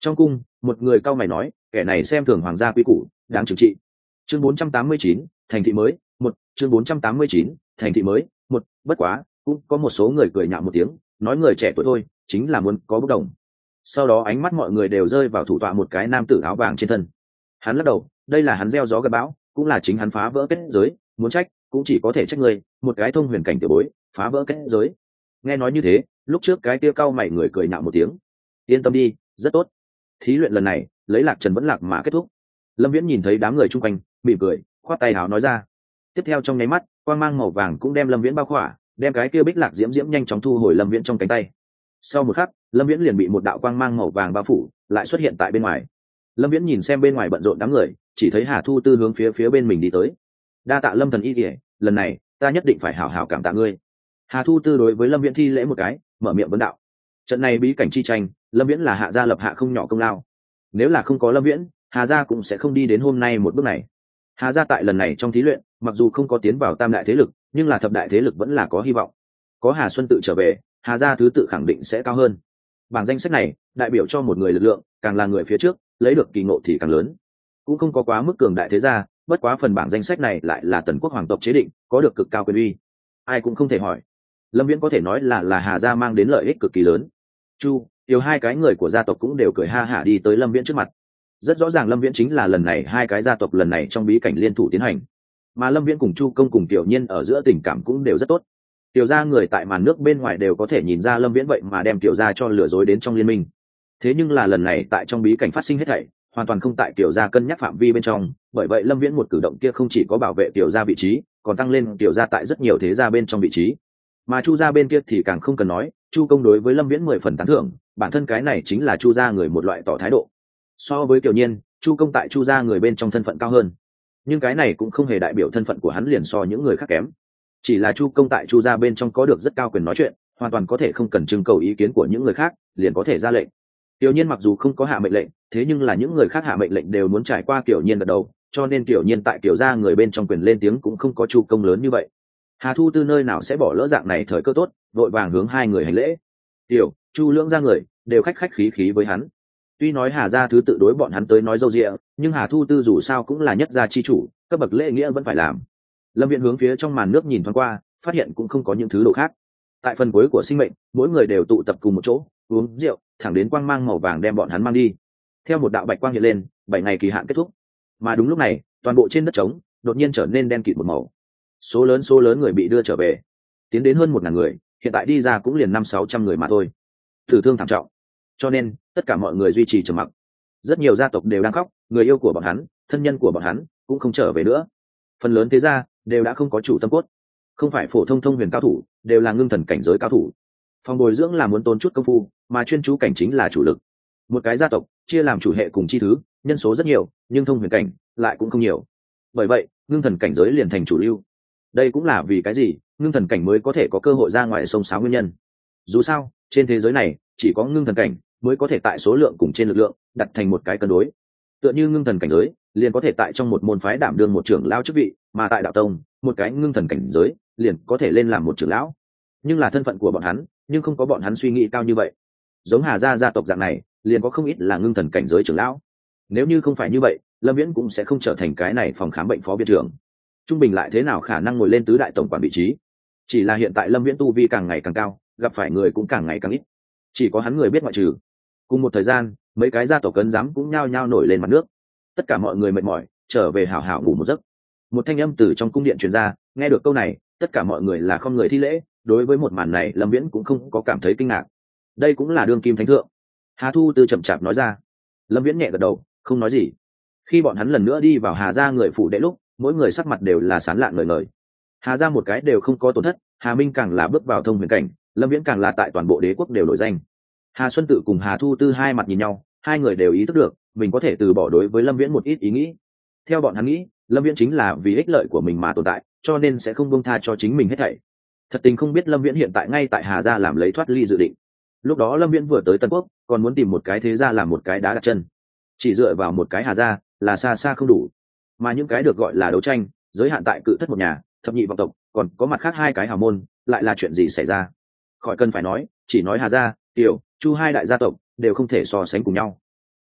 Trong cung, một người cau mày nói, kẻ này xem thường hoàng gia quy củ, đáng trừng trị. Chương 489, thành thị mới, một chương 489, thành thị mới, một bất quá, cũng có một số người cười nhạo một tiếng, nói người trẻ tuổi thôi, chính là muốn có bốc đồng. Sau đó ánh mắt mọi người đều rơi vào thủ tọa một cái nam tử áo vàng trên thân. Hắn lắc đầu, đây là hắn gieo gió gặt bão, cũng là chính hắn phá vỡ kết giới, muốn trách, cũng chỉ có thể trách người, một cái thông huyền cảnh tiểu bối, phá vỡ kết giới. Nghe nói như thế, lúc trước cái kia cau mày người cười nhạo một tiếng. Yên tâm đi, rất tốt. Thí luyện lần này, lấy Lạc Trần vẫn lạc mà kết thúc. Lâm Viễn nhìn thấy đám người chung quanh, mỉm cười, khoát tay áo nói ra. Tiếp theo trong nháy mắt, quang mang màu vàng cũng đem Lâm Viễn bao khỏa, đem cái kia bích lạc diễm diễm nhanh chóng thu hồi Lâm Viễn trong cánh tay. Sau một khắc, Lâm Viễn liền bị một đạo quang mang màu vàng bao phủ, lại xuất hiện tại bên ngoài. Lâm Viễn nhìn xem bên ngoài bận rộn đám người, chỉ thấy Hà Thu Tư hướng phía bên mình đi tới. Đa tạ Lâm thần y kể, lần này ta nhất định phải hảo hảo cảm tạ ngươi. Hà Thu Tư đối với Lâm Viễn thi lễ một cái, mở miệng vấn đạo. Trận này bí cảnh chi tranh, Lâm Viễn là hạ gia lập hạ không nhỏ công lao. Nếu là không có Lâm Viễn, Hà gia cũng sẽ không đi đến hôm nay một bước này. Hà gia tại lần này trong thí luyện, mặc dù không có tiến vào tam đại thế lực, nhưng là thập đại thế lực vẫn là có hy vọng. Có Hà Xuân tự trở về, Hà gia thứ tự khẳng định sẽ cao hơn. Bảng danh sách này đại biểu cho một người lực lượng, càng là người phía trước, lấy được kỳ ngộ thì càng lớn. Cũng không có quá mức cường đại thế gia, bất quá phần bảng danh sách này lại là Tần Quốc hoàng tộc chế định, có được cực cao quyền uy. Ai cũng không thể hỏi. Lâm Viễn có thể nói là Hà gia mang đến lợi ích cực kỳ lớn. Chu, Tiêu hai cái người của gia tộc cũng đều cười ha hả đi tới Lâm Viễn trước mặt. Rất rõ ràng Lâm Viễn chính là lần này hai cái gia tộc lần này trong bí cảnh liên thủ tiến hành, mà Lâm Viễn cùng Chu Công cùng Tiểu Nhiên ở giữa tình cảm cũng đều rất tốt. Tiểu gia người tại màn nước bên ngoài đều có thể nhìn ra Lâm Viễn vậy mà đem Tiểu gia cho lừa dối đến trong liên minh. Thế nhưng là lần này tại trong bí cảnh phát sinh hết thảy, hoàn toàn không tại Tiểu gia cân nhắc phạm vi bên trong, bởi vậy Lâm Viễn một cử động kia không chỉ có bảo vệ Tiểu gia vị trí, còn tăng lên Tiểu gia tại rất nhiều thế gia bên trong vị trí. Mà Chu gia bên kia thì càng không cần nói, Chu Công đối với Lâm Viễn 10 phần tán thưởng, bản thân cái này chính là Chu gia người một loại tỏ thái độ. So với Tiểu Nhiên, Chu Công tại Chu gia người bên trong thân phận cao hơn, nhưng cái này cũng không hề đại biểu thân phận của hắn liền so những người khác kém. Chỉ là Chu Công tại Chu gia bên trong có được rất cao quyền nói chuyện, hoàn toàn có thể không cần trưng cầu ý kiến của những người khác, liền có thể ra lệnh. Tiểu Nhiên mặc dù không có hạ mệnh lệnh, thế nhưng là những người khác hạ mệnh lệnh đều muốn trải qua Tiểu Nhiên gật đầu, cho nên Tiểu Nhiên tại Tiểu gia người bên trong quyền lên tiếng cũng không có Chu Công lớn như vậy. Hà Thu Tư nơi nào sẽ bỏ lỡ dạng này thời cơ tốt, vội vàng hướng hai người hành lễ. Tiểu, Chu lưỡng gia người đều khách khách khí khí với hắn. Tuy nói Hà gia thứ tự đối bọn hắn tới nói dâu dịa, nhưng Hà Thu Tư dù sao cũng là nhất gia chi chủ, cấp bậc lễ nghĩa vẫn phải làm. Lâm Viễn hướng phía trong màn nước nhìn thoáng qua, phát hiện cũng không có những thứ đồ khác. Tại phần cuối của sinh mệnh, mỗi người đều tụ tập cùng một chỗ, uống rượu, thẳng đến quang mang màu vàng đem bọn hắn mang đi. Theo một đạo bạch quang hiện lên, 7 ngày kỳ hạn kết thúc. Mà đúng lúc này, toàn bộ trên đất trống đột nhiên trở nên đen kịt một màu. Số lớn người bị đưa trở về, tiến đến hơn 1000 người, hiện tại đi ra cũng liền 500-600 người mà thôi. Tử thương thảm trọng. Cho nên, tất cả mọi người duy trì trầm mặc. Rất nhiều gia tộc đều đang khóc, người yêu của bọn hắn, thân nhân của bọn hắn cũng không trở về nữa. Phần lớn thế gia đều đã không có chủ tâm cốt, không phải phổ thông thông huyền cao thủ, đều là ngưng thần cảnh giới cao thủ. Phòng bồi dưỡng là muốn tốn chút công phu, mà chuyên chú cảnh chính là chủ lực. Một cái gia tộc chia làm chủ hệ cùng chi thứ, nhân số rất nhiều, nhưng thông huyền cảnh lại cũng không nhiều. Bởi vậy, ngưng thần cảnh giới liền thành chủ lưu. Đây cũng là vì cái gì ngưng thần cảnh mới có thể có cơ hội ra ngoài sông sáo nguyên nhân. Dù sao, trên thế giới này chỉ có ngưng thần cảnh mới có thể tại số lượng cùng trên lực lượng đặt thành một cái cân đối. Tựa như ngưng thần cảnh giới liền có thể tại trong một môn phái đảm đương một trưởng lão chức vị, mà tại đạo tông một cái ngưng thần cảnh giới liền có thể lên làm một trưởng lão. Nhưng là thân phận của bọn hắn nhưng không có bọn hắn suy nghĩ cao như vậy. Giống Hà gia gia tộc dạng này liền có không ít là ngưng thần cảnh giới trưởng lão. Nếu như không phải như vậy, Lâm Viễn cũng sẽ không trở thành cái này phòng khám bệnh phó viện trưởng. Trung bình lại thế nào khả năng ngồi lên tứ đại tổng quản vị trí. Chỉ là hiện tại Lâm Viễn tu vi càng ngày càng cao, gặp phải người cũng càng ngày càng ít, chỉ có hắn người biết ngoại trừ. Cùng một thời gian, mấy cái gia tộc cấn giám cũng nhao nhao nổi lên mặt nước. Tất cả mọi người mệt mỏi, trở về hảo hảo ngủ một giấc. Một thanh âm từ trong cung điện truyền ra, nghe được câu này, tất cả mọi người là không người thi lễ. Đối với một màn này, Lâm Viễn cũng không có cảm thấy kinh ngạc. Đây cũng là đương kim thánh thượng. Hà Thu Tư chậm chạp nói ra. Lâm Viễn nhẹ gật đầu, không nói gì. Khi bọn hắn lần nữa đi vào Hà gia người phủ đệ lúc, mỗi người sắc mặt đều là sán lạn ngời ngời. Hà gia một cái đều không có tổn thất, Hà Minh càng là bước vào thông huyền cảnh, Lâm Viễn càng là tại toàn bộ đế quốc đều nổi danh. Hà Xuân Tự cùng Hà Thu Tư hai mặt nhìn nhau, hai người đều ý thức được mình có thể từ bỏ đối với Lâm Viễn một ít ý nghĩ. Theo bọn hắn nghĩ, Lâm Viễn chính là vì ích lợi của mình mà tồn tại, cho nên sẽ không buông tha cho chính mình hết thảy. Thật tình không biết Lâm Viễn hiện tại ngay tại Hà gia làm lấy thoát ly dự định. Lúc đó Lâm Viễn vừa tới Tân Quốc, còn muốn tìm một cái thế gia làm một cái đá đặt chân. Chỉ dựa vào một cái Hà gia là xa xa không đủ, mà những cái được gọi là đấu tranh, giới hạn tại cự thất một nhà, thập nhị vọng tộc, còn có mặt khác hai cái hào môn, lại là chuyện gì xảy ra? Khỏi cần phải nói, chỉ nói Hà gia, Tiểu, Chu hai đại gia tộc đều không thể so sánh cùng nhau.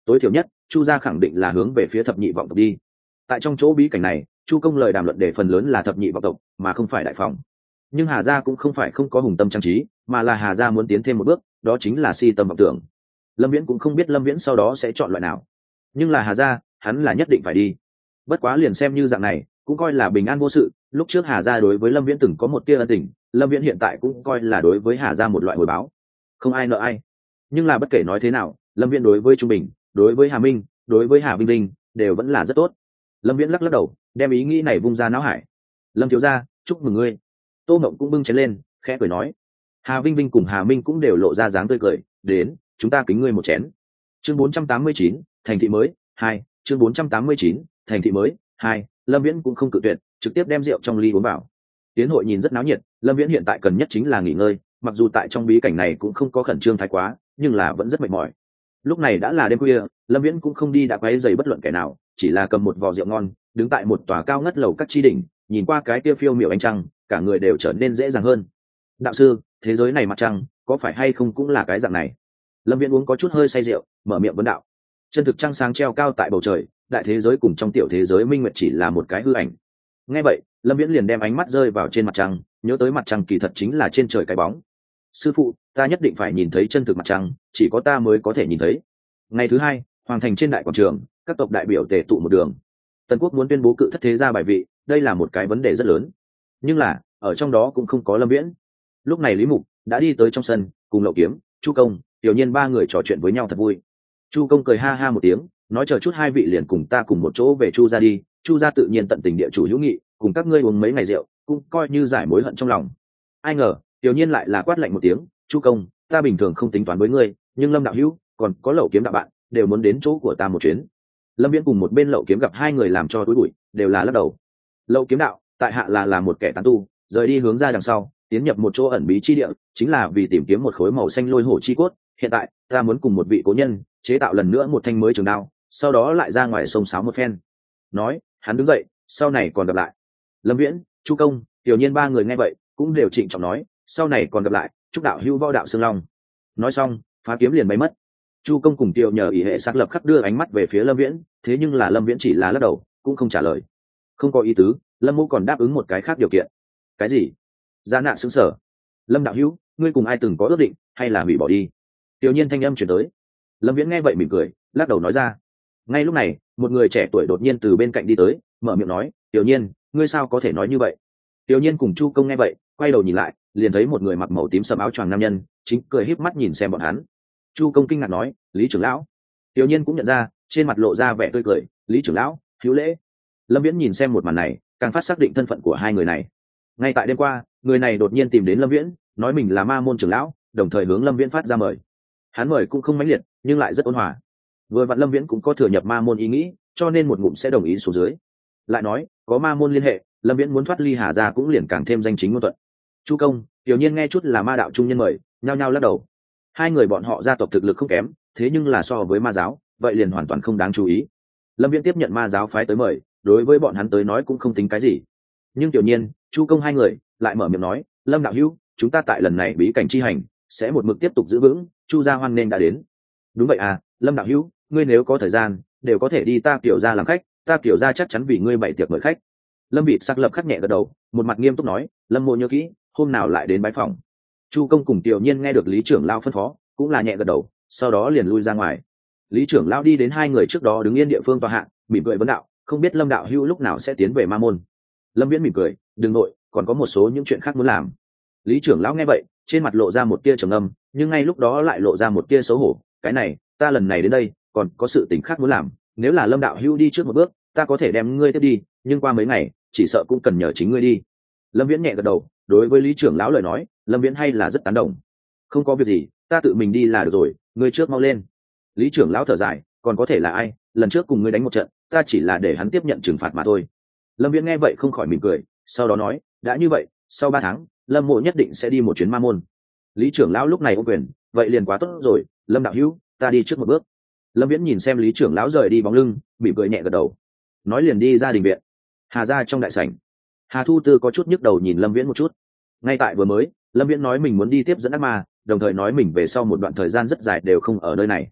tối thiểu nhất chu gia khẳng định là hướng về phía thập nhị vọng tộc đi. Tại trong chỗ bí cảnh này, chu công lời đàm luận để phần lớn là thập nhị vọng tộc mà không phải đại phòng. Nhưng Hà gia cũng không phải không có hùng tâm trang trí, mà là Hà gia muốn tiến thêm một bước, đó chính là si tâm vọng tưởng. Lâm Viễn cũng không biết Lâm Viễn sau đó sẽ chọn loại nào, nhưng là Hà gia hắn là nhất định phải đi. Bất quá liền xem như dạng này cũng coi là bình an vô sự. Lúc trước Hà gia đối với Lâm Viễn từng có một tia ân tình, Lâm Viễn hiện tại cũng coi là đối với Hà gia một loại hồi báo, không ai nợ ai. Nhưng là bất kể nói thế nào, Lâm Viễn đối với Trung Bình, đối với Hà Minh, đối với Hà Vinh Linh đều vẫn là rất tốt. Lâm Viễn lắc lắc đầu, đem ý nghĩ này vung ra não hải. Lâm thiếu gia, chúc mừng ngươi. Tô Mộng cũng bưng chén lên, khẽ cười nói. Hà Vinh Vinh cùng Hà Minh cũng đều lộ ra dáng tươi cười, đến, chúng ta kính ngươi một chén. Chương 489, thành thị mới 2, chương 489, thành thị mới 2. Lâm Viễn cũng không cự tuyệt, trực tiếp đem rượu trong ly uống vào. Tiến hội nhìn rất náo nhiệt, Lâm Viễn hiện tại cần nhất chính là nghỉ ngơi, mặc dù tại trong bí cảnh này cũng không có khẩn trương thái quá, nhưng là vẫn rất mệt mỏi. Lúc này đã là đêm khuya, Lâm Viễn cũng không đi đã quấy rầy bất luận kẻ nào, chỉ là cầm một vò rượu ngon, đứng tại một tòa cao ngất lầu các chi đỉnh, nhìn qua cái kia phiêu miểu ánh trăng, cả người đều trở nên dễ dàng hơn. Đạo sư, thế giới này mặt trăng, có phải hay không cũng là cái dạng này? Lâm Viễn uống có chút hơi say rượu, mở miệng vấn đạo. Chân thực trăng sáng treo cao tại bầu trời, đại thế giới cùng trong tiểu thế giới minh nguyệt chỉ là một cái hư ảnh. Nghe vậy, Lâm Viễn liền đem ánh mắt rơi vào trên mặt trăng, nhớ tới mặt trăng kỳ thật chính là trên trời cái bóng. Sư phụ, ta nhất định phải nhìn thấy chân thực mặt trăng, chỉ có ta mới có thể nhìn thấy. Ngày thứ hai, hoàng thành trên đại quảng trường, các tộc đại biểu tề tụ một đường. Tần quốc muốn tuyên bố cự thất thế gia bài vị, đây là một cái vấn đề rất lớn. Nhưng là, ở trong đó cũng không có Lâm Viễn. Lúc này Lý Mục đã đi tới trong sân, cùng Lậu Kiếm, Chu Công, Tiểu Nhiên ba người trò chuyện với nhau thật vui. Chu Công cười ha ha một tiếng, nói chờ chút hai vị liền cùng ta cùng một chỗ về Chu gia đi. Chu gia tự nhiên tận tình địa chủ hữu nghị, cùng các ngươi uống mấy ngày rượu, cũng coi như giải mối hận trong lòng. Ai ngờ, Tiểu Nhiên lại là quát lạnh một tiếng, Chu Công, ta bình thường không tính toán với ngươi, nhưng Lâm đạo hữu, còn có Lậu Kiếm đạo bạn, đều muốn đến chỗ của ta một chuyến. Lâm Viễn cùng một bên Lậu Kiếm gặp hai người làm cho túi bụi, đều là lắc đầu. Lậu Kiếm đạo, tại hạ là một kẻ tán tu, rời đi hướng ra đằng sau, tiến nhập một chỗ ẩn bí chi địa, chính là vì tìm kiếm một khối màu xanh lôi hổ chi cốt. Hiện tại, ta muốn cùng một vị cố nhân chế tạo lần nữa một thanh mới trường đao, sau đó lại ra ngoài sông sáo một phen. Nói, hắn đứng dậy, sau này còn gặp lại. Lâm Viễn, Chu Công, Tiểu Nhiên ba người nghe vậy, cũng đều trịnh trọng nói, sau này còn gặp lại, chúc đạo hữu võ đạo xương long. Nói xong, phá kiếm liền bay mất. Chu Công cùng Tiểu nhờ ý hệ xác lập khắc đưa ánh mắt về phía Lâm Viễn, thế nhưng là Lâm Viễn chỉ là lắc đầu, cũng không trả lời. Không có ý tứ, Lâm Mộ còn đáp ứng một cái khác điều kiện. Cái gì? Gia Nạ sững sờ. Lâm đạo hữu, ngươi cùng ai từng có ước định, hay là hủy bỏ đi? Tiểu Nhiên thanh âm chuyển tới. Lâm Viễn nghe vậy mỉm cười, lắc đầu nói ra. Ngay lúc này, một người trẻ tuổi đột nhiên từ bên cạnh đi tới, mở miệng nói, Tiểu Nhiên, ngươi sao có thể nói như vậy? Tiểu Nhiên cùng Chu Công nghe vậy, quay đầu nhìn lại, liền thấy một người mặc màu tím sẫm áo choàng nam nhân, chính cười híp mắt nhìn xem bọn hắn. Chu Công kinh ngạc nói, Lý trưởng lão. Tiểu Nhiên cũng nhận ra, trên mặt lộ ra vẻ tươi cười, Lý trưởng lão, hữu lễ. Lâm Viễn nhìn xem một màn này, càng phát xác định thân phận của hai người này. Ngay tại đêm qua, người này đột nhiên tìm đến Lâm Viễn, nói mình là ma môn trưởng lão, đồng thời hướng Lâm Viễn phát ra mời. Hắn mời cũng không mãnh liệt, nhưng lại rất ôn hòa. Vừa vặn Lâm Viễn cũng có thừa nhập ma môn ý nghĩ, cho nên một ngụm sẽ đồng ý xuống dưới. Lại nói, có ma môn liên hệ, Lâm Viễn muốn thoát ly Hà gia cũng liền càng thêm danh chính ngôn thuận. Chu Công, Tiểu Nhiên nghe chút là ma đạo trung nhân mời, nhao nhao lắc đầu. Hai người bọn họ gia tộc thực lực không kém, thế nhưng là so với ma giáo, vậy liền hoàn toàn không đáng chú ý. Lâm Viễn tiếp nhận ma giáo phái tới mời, đối với bọn hắn tới nói cũng không tính cái gì. Nhưng Tiểu Nhiên, Chu Công hai người lại mở miệng nói, Lâm đạo hữu, chúng ta tại lần này bí cảnh chi hành sẽ một mực tiếp tục giữ vững, Chu gia hoan nên đã đến. Đúng vậy à, Lâm đạo hữu, ngươi nếu có thời gian đều có thể đi ta Tiểu gia làm khách, ta Tiểu gia chắc chắn vì ngươi bày tiệc mời khách. Lâm Bị sắc lập khắc nhẹ gật đầu, một mặt nghiêm túc nói, Lâm Mộ nhớ kỹ, hôm nào lại đến bái phòng. Chu Công cùng Tiểu Nhiên nghe được Lý trưởng lão phân phó, cũng là nhẹ gật đầu, sau đó liền lui ra ngoài. Lý trưởng lão đi đến hai người trước đó đứng yên địa phương tòa hạ, mỉm cười vấn đạo, không biết Lâm đạo hữu lúc nào sẽ tiến về ma môn. Lâm Viễn mỉm cười, đừng nội, còn có một số những chuyện khác muốn làm. Lý trưởng lão nghe vậy, trên mặt lộ ra một tia trầm ngâm, nhưng ngay lúc đó lại lộ ra một tia xấu hổ. Cái này, ta lần này đến đây, còn có sự tình khác muốn làm. Nếu là Lâm đạo hữu đi trước một bước, ta có thể đem ngươi tiếp đi, nhưng qua mấy ngày, chỉ sợ cũng cần nhờ chính ngươi đi. Lâm Viễn nhẹ gật đầu, đối với Lý trưởng lão lời nói, Lâm Viễn hay là rất tán đồng. Không có việc gì, ta tự mình đi là được rồi, ngươi trước mau lên. Lý trưởng lão thở dài, còn có thể là ai? Lần trước cùng ngươi đánh một trận, ta chỉ là để hắn tiếp nhận trừng phạt mà thôi. Lâm Viễn nghe vậy không khỏi mỉm cười, sau đó nói, đã như vậy, sau 3 tháng, Lâm Mộ nhất định sẽ đi một chuyến ma môn. Lý trưởng lão lúc này ôm quyền, vậy liền quá tốt rồi, Lâm đạo hữu, ta đi trước một bước. Lâm Viễn nhìn xem Lý trưởng lão rời đi bóng lưng, mỉm cười nhẹ gật đầu, nói liền đi ra đình viện. Hà gia trong đại sảnh, Hà Thu Tư có chút nhức đầu nhìn Lâm Viễn một chút. Ngay tại vừa mới, Lâm Viễn nói mình muốn đi tiếp dẫn ác ma, đồng thời nói mình về sau một đoạn thời gian rất dài đều không ở nơi này.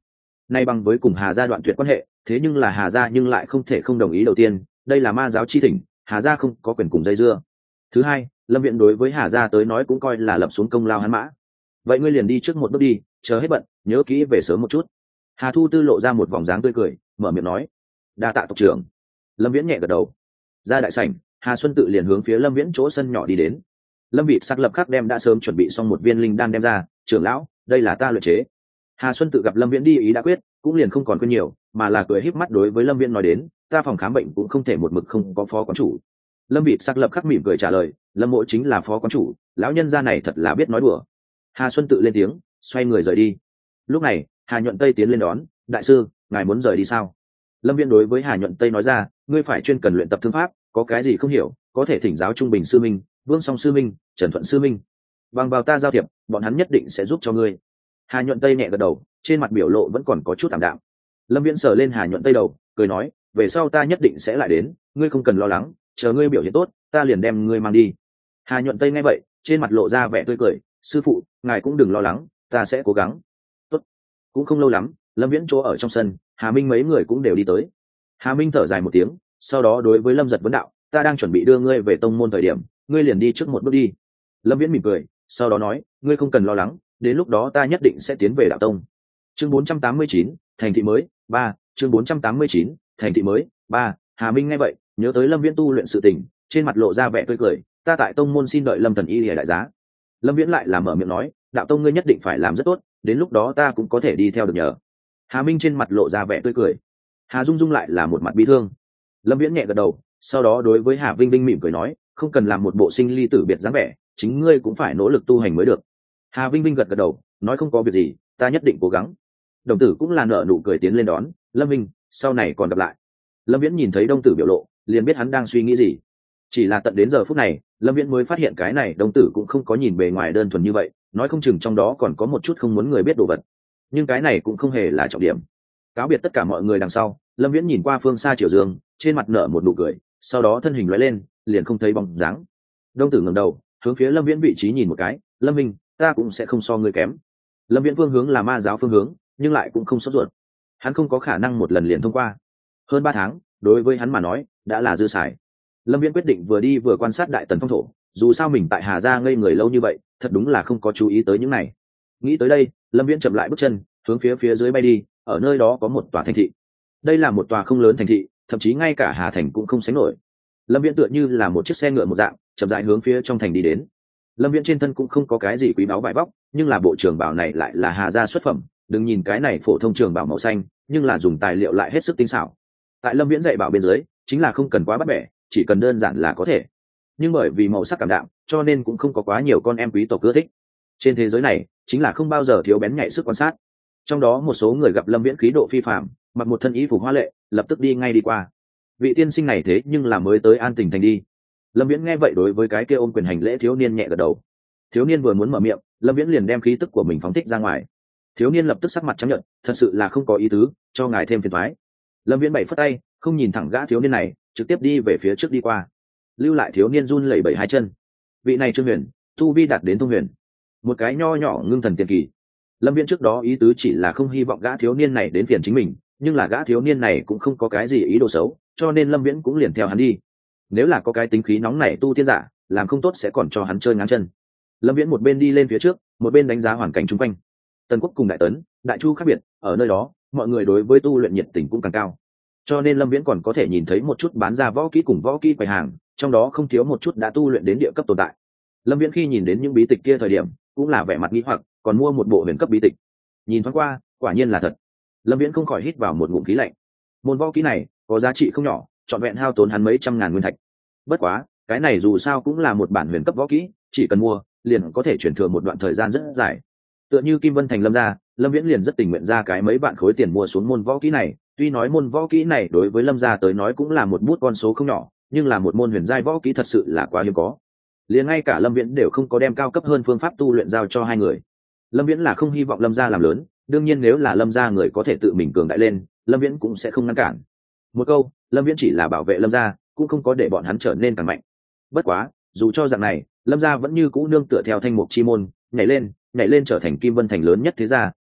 nay bằng với cùng Hà gia đoạn tuyệt quan hệ, thế nhưng là Hà gia nhưng lại không thể không đồng ý. Đầu tiên, đây là ma giáo chi thỉnh, Hà gia không có quyền cùng dây dưa. Thứ hai, Lâm Viễn đối với Hà gia tới nói cũng coi là lập xuống công lao hắn mã. Vậy ngươi liền đi trước một bước đi, chờ hết bận, nhớ kỹ về sớm một chút. Hà Thu Tư lộ ra một vòng dáng tươi cười, mở miệng nói: đa tạ tộc trưởng. Lâm Viễn nhẹ gật đầu. Ra đại sảnh, Hà Xuân tự liền hướng phía Lâm Viễn chỗ sân nhỏ đi đến. Lâm Vị sắc lập khắc đem đã sớm chuẩn bị xong một viên linh đan đem ra: trưởng lão, đây là ta luyện chế. Hà Xuân tự gặp Lâm Viễn đi ý đã quyết, cũng liền không còn quên nhiều, mà là cười híp mắt đối với Lâm Viễn nói đến: ta phòng khám bệnh cũng không thể một mực không có phó quán chủ. Lâm Vị sắc lập khắc mỉm cười trả lời: Lâm mộ chính là phó quán chủ, lão nhân gia này thật là biết nói đùa. Hà Xuân tự lên tiếng, xoay người rời đi. Lúc này, Hà Nhuận Tây tiến lên đón: đại sư, ngài muốn rời đi sao? Lâm Viễn đối với Hà Nhuận Tây nói ra: ngươi phải chuyên cần luyện tập thương pháp, có cái gì không hiểu, có thể thỉnh giáo Trung Bình sư minh, Vương Song sư minh, Trần Thuận sư minh, bằng vào ta giao thiệp, bọn hắn nhất định sẽ giúp cho ngươi. Hà Nhuận Tây nhẹ gật đầu, trên mặt biểu lộ vẫn còn có chút ảm đạm. Lâm Viễn sờ lên Hà Nhuận Tây đầu, cười nói: về sau ta nhất định sẽ lại đến, ngươi không cần lo lắng, chờ ngươi biểu hiện tốt, ta liền đem ngươi mang đi. Hà Nhuận Tây nghe vậy, trên mặt lộ ra vẻ tươi cười: sư phụ, ngài cũng đừng lo lắng, ta sẽ cố gắng. Tốt. Cũng không lâu lắm, Lâm Viễn chỗ ở trong sân, Hà Minh mấy người cũng đều đi tới. Hà Minh thở dài một tiếng, sau đó đối với Lâm Giật vấn đạo: ta đang chuẩn bị đưa ngươi về tông môn thời điểm, ngươi liền đi trước một bước đi. Lâm Viễn mỉm cười, sau đó nói: ngươi không cần lo lắng, đến lúc đó ta nhất định sẽ tiến về đạo tông. Chương 489, thành thị mới 3. Chương 489, thành thị mới 3. Hà Minh nghe vậy, nhớ tới Lâm Viễn tu luyện sự tình, trên mặt lộ ra vẻ tươi cười: ta tại tông môn xin đợi Lâm thần y lìa đại giá. Lâm Viễn lại làm mở miệng nói: đạo tông ngươi nhất định phải làm rất tốt, đến lúc đó ta cũng có thể đi theo được nhờ. Hà Minh trên mặt lộ ra vẻ tươi cười. Hà Dung Dung lại là một mặt bi thương. Lâm Viễn nhẹ gật đầu, sau đó đối với Hà Vinh Vinh mỉm cười nói: không cần làm một bộ sinh ly tử biệt dáng vẻ, chính ngươi cũng phải nỗ lực tu hành mới được. Hà Vinh Vinh gật gật đầu, nói: không có việc gì, ta nhất định cố gắng. Đồng tử cũng là nở nụ cười tiến lên đón: Lâm Vinh, sau này còn gặp lại. Lâm Viễn nhìn thấy Đông Tử biểu lộ, liền biết hắn đang suy nghĩ gì. Chỉ là tận đến giờ phút này, Lâm Viễn mới phát hiện cái này Đông Tử cũng không có nhìn bề ngoài đơn thuần như vậy, nói không chừng trong đó còn có một chút không muốn người biết đồ vật. Nhưng cái này cũng không hề là trọng điểm. Cáo biệt tất cả mọi người đằng sau, Lâm Viễn nhìn qua phương xa Triều Dương, trên mặt nở một nụ cười, sau đó thân hình lóe lên, liền không thấy bóng dáng. Đông Tử ngẩng đầu, hướng phía Lâm Viễn vị trí nhìn một cái: Lâm Minh, ta cũng sẽ không so ngươi kém. Lâm Viễn phương hướng là ma giáo phương hướng, nhưng lại cũng không sốt ruột. Hắn không có khả năng một lần liền thông qua. Hơn 3 tháng, đối với hắn mà nói, đã là dư xài. Lâm Viễn quyết định vừa đi vừa quan sát Đại Tần phong thổ, dù sao mình tại Hà Gia ngây người lâu như vậy, thật đúng là không có chú ý tới những này. Nghĩ tới đây, Lâm Viễn chậm lại bước chân, hướng phía dưới bay đi, ở nơi đó có một tòa thành thị. Đây là một tòa không lớn thành thị, thậm chí ngay cả Hà Thành cũng không sánh nổi. Lâm Viễn tựa như là một chiếc xe ngựa một dạng, chậm rãi hướng phía trong thành đi đến. Lâm Viễn trên thân cũng không có cái gì quý báu vải vóc, nhưng là bộ trường bảo này lại là Hà Gia xuất phẩm. Đừng nhìn cái này phổ thông trường bảo màu xanh, nhưng là dùng tài liệu lại hết sức tinh xảo. Tại Lâm Viễn dạy bảo bên dưới, chính là không cần quá bắt bẻ, chỉ cần đơn giản là có thể. Nhưng bởi vì màu sắc cảm đạm, cho nên cũng không có quá nhiều con em quý tộc ưa thích. Trên thế giới này, chính là không bao giờ thiếu bén nhạy sức quan sát. Trong đó một số người gặp Lâm Viễn khí độ phi phàm, mặc một thân y phục hoa lệ, lập tức đi ngay đi qua. Vị tiên sinh này thế nhưng là mới tới An Tỉnh thành đi. Lâm Viễn nghe vậy đối với cái kia ôm quyền hành lễ thiếu niên nhẹ gật đầu. Thiếu niên vừa muốn mở miệng, Lâm Viễn liền đem khí tức của mình phóng thích ra ngoài. Thiếu niên lập tức sắc mặt trắng nhợt, thật sự là không có ý tứ, cho ngài thêm phiền toái. Lâm Viễn bảy phất tay, không nhìn thẳng gã thiếu niên này, trực tiếp đi về phía trước đi qua. Lưu lại thiếu niên run lẩy bẩy hai chân. Vị này Trương Huyền, tu vi đạt đến thông huyền, một cái nho nhỏ ngưng thần tiền kỳ. Lâm Viễn trước đó ý tứ chỉ là không hy vọng gã thiếu niên này đến phiền chính mình, nhưng là gã thiếu niên này cũng không có cái gì ý đồ xấu, cho nên Lâm Viễn cũng liền theo hắn đi. Nếu là có cái tính khí nóng nảy tu tiên giả, làm không tốt sẽ còn cho hắn chơi ngáng chân. Lâm Viễn một bên đi lên phía trước, một bên đánh giá hoàn cảnh xung quanh. Tần Quốc cùng Đại Tấn, Đại Chu khác biệt, ở nơi đó, mọi người đối với tu luyện nhiệt tình cũng càng cao. Cho nên Lâm Viễn còn có thể nhìn thấy một chút bán ra võ kỹ cùng võ kỹ quầy hàng, trong đó không thiếu một chút đã tu luyện đến địa cấp tồn tại. Lâm Viễn khi nhìn đến những bí tịch kia thời điểm, cũng là vẻ mặt nghi hoặc, còn mua một bộ huyền cấp bí tịch. Nhìn thoáng qua, quả nhiên là thật. Lâm Viễn không khỏi hít vào một ngụm khí lạnh. Môn võ kỹ này có giá trị không nhỏ, trọn vẹn hao tốn hắn mấy trăm ngàn nguyên thạch. Bất quá, cái này dù sao cũng là một bản huyền cấp võ kỹ, chỉ cần mua, liền có thể chuyển thừa một đoạn thời gian rất dài. Tựa như Kim Vân Thành Lâm gia, Lâm Viễn liền rất tình nguyện ra cái mấy vạn khối tiền mua xuống môn võ kỹ này. Tuy nói môn võ kỹ này đối với Lâm gia tới nói cũng là một bút con số không nhỏ, nhưng là một môn huyền giai võ kỹ thật sự là quá hiếm có. Liền ngay cả Lâm Viễn đều không có đem cao cấp hơn phương pháp tu luyện giao cho hai người. Lâm Viễn là không hy vọng Lâm gia làm lớn, đương nhiên nếu là Lâm gia người có thể tự mình cường đại lên, Lâm Viễn cũng sẽ không ngăn cản. Một câu, Lâm Viễn chỉ là bảo vệ Lâm gia, cũng không có để bọn hắn trở nên càng mạnh. Bất quá, dù cho dạng này, Lâm gia vẫn như cũ nương tựa theo thanh mục chi môn, nhảy lên trở thành Kim Vân Thành lớn nhất thế gia,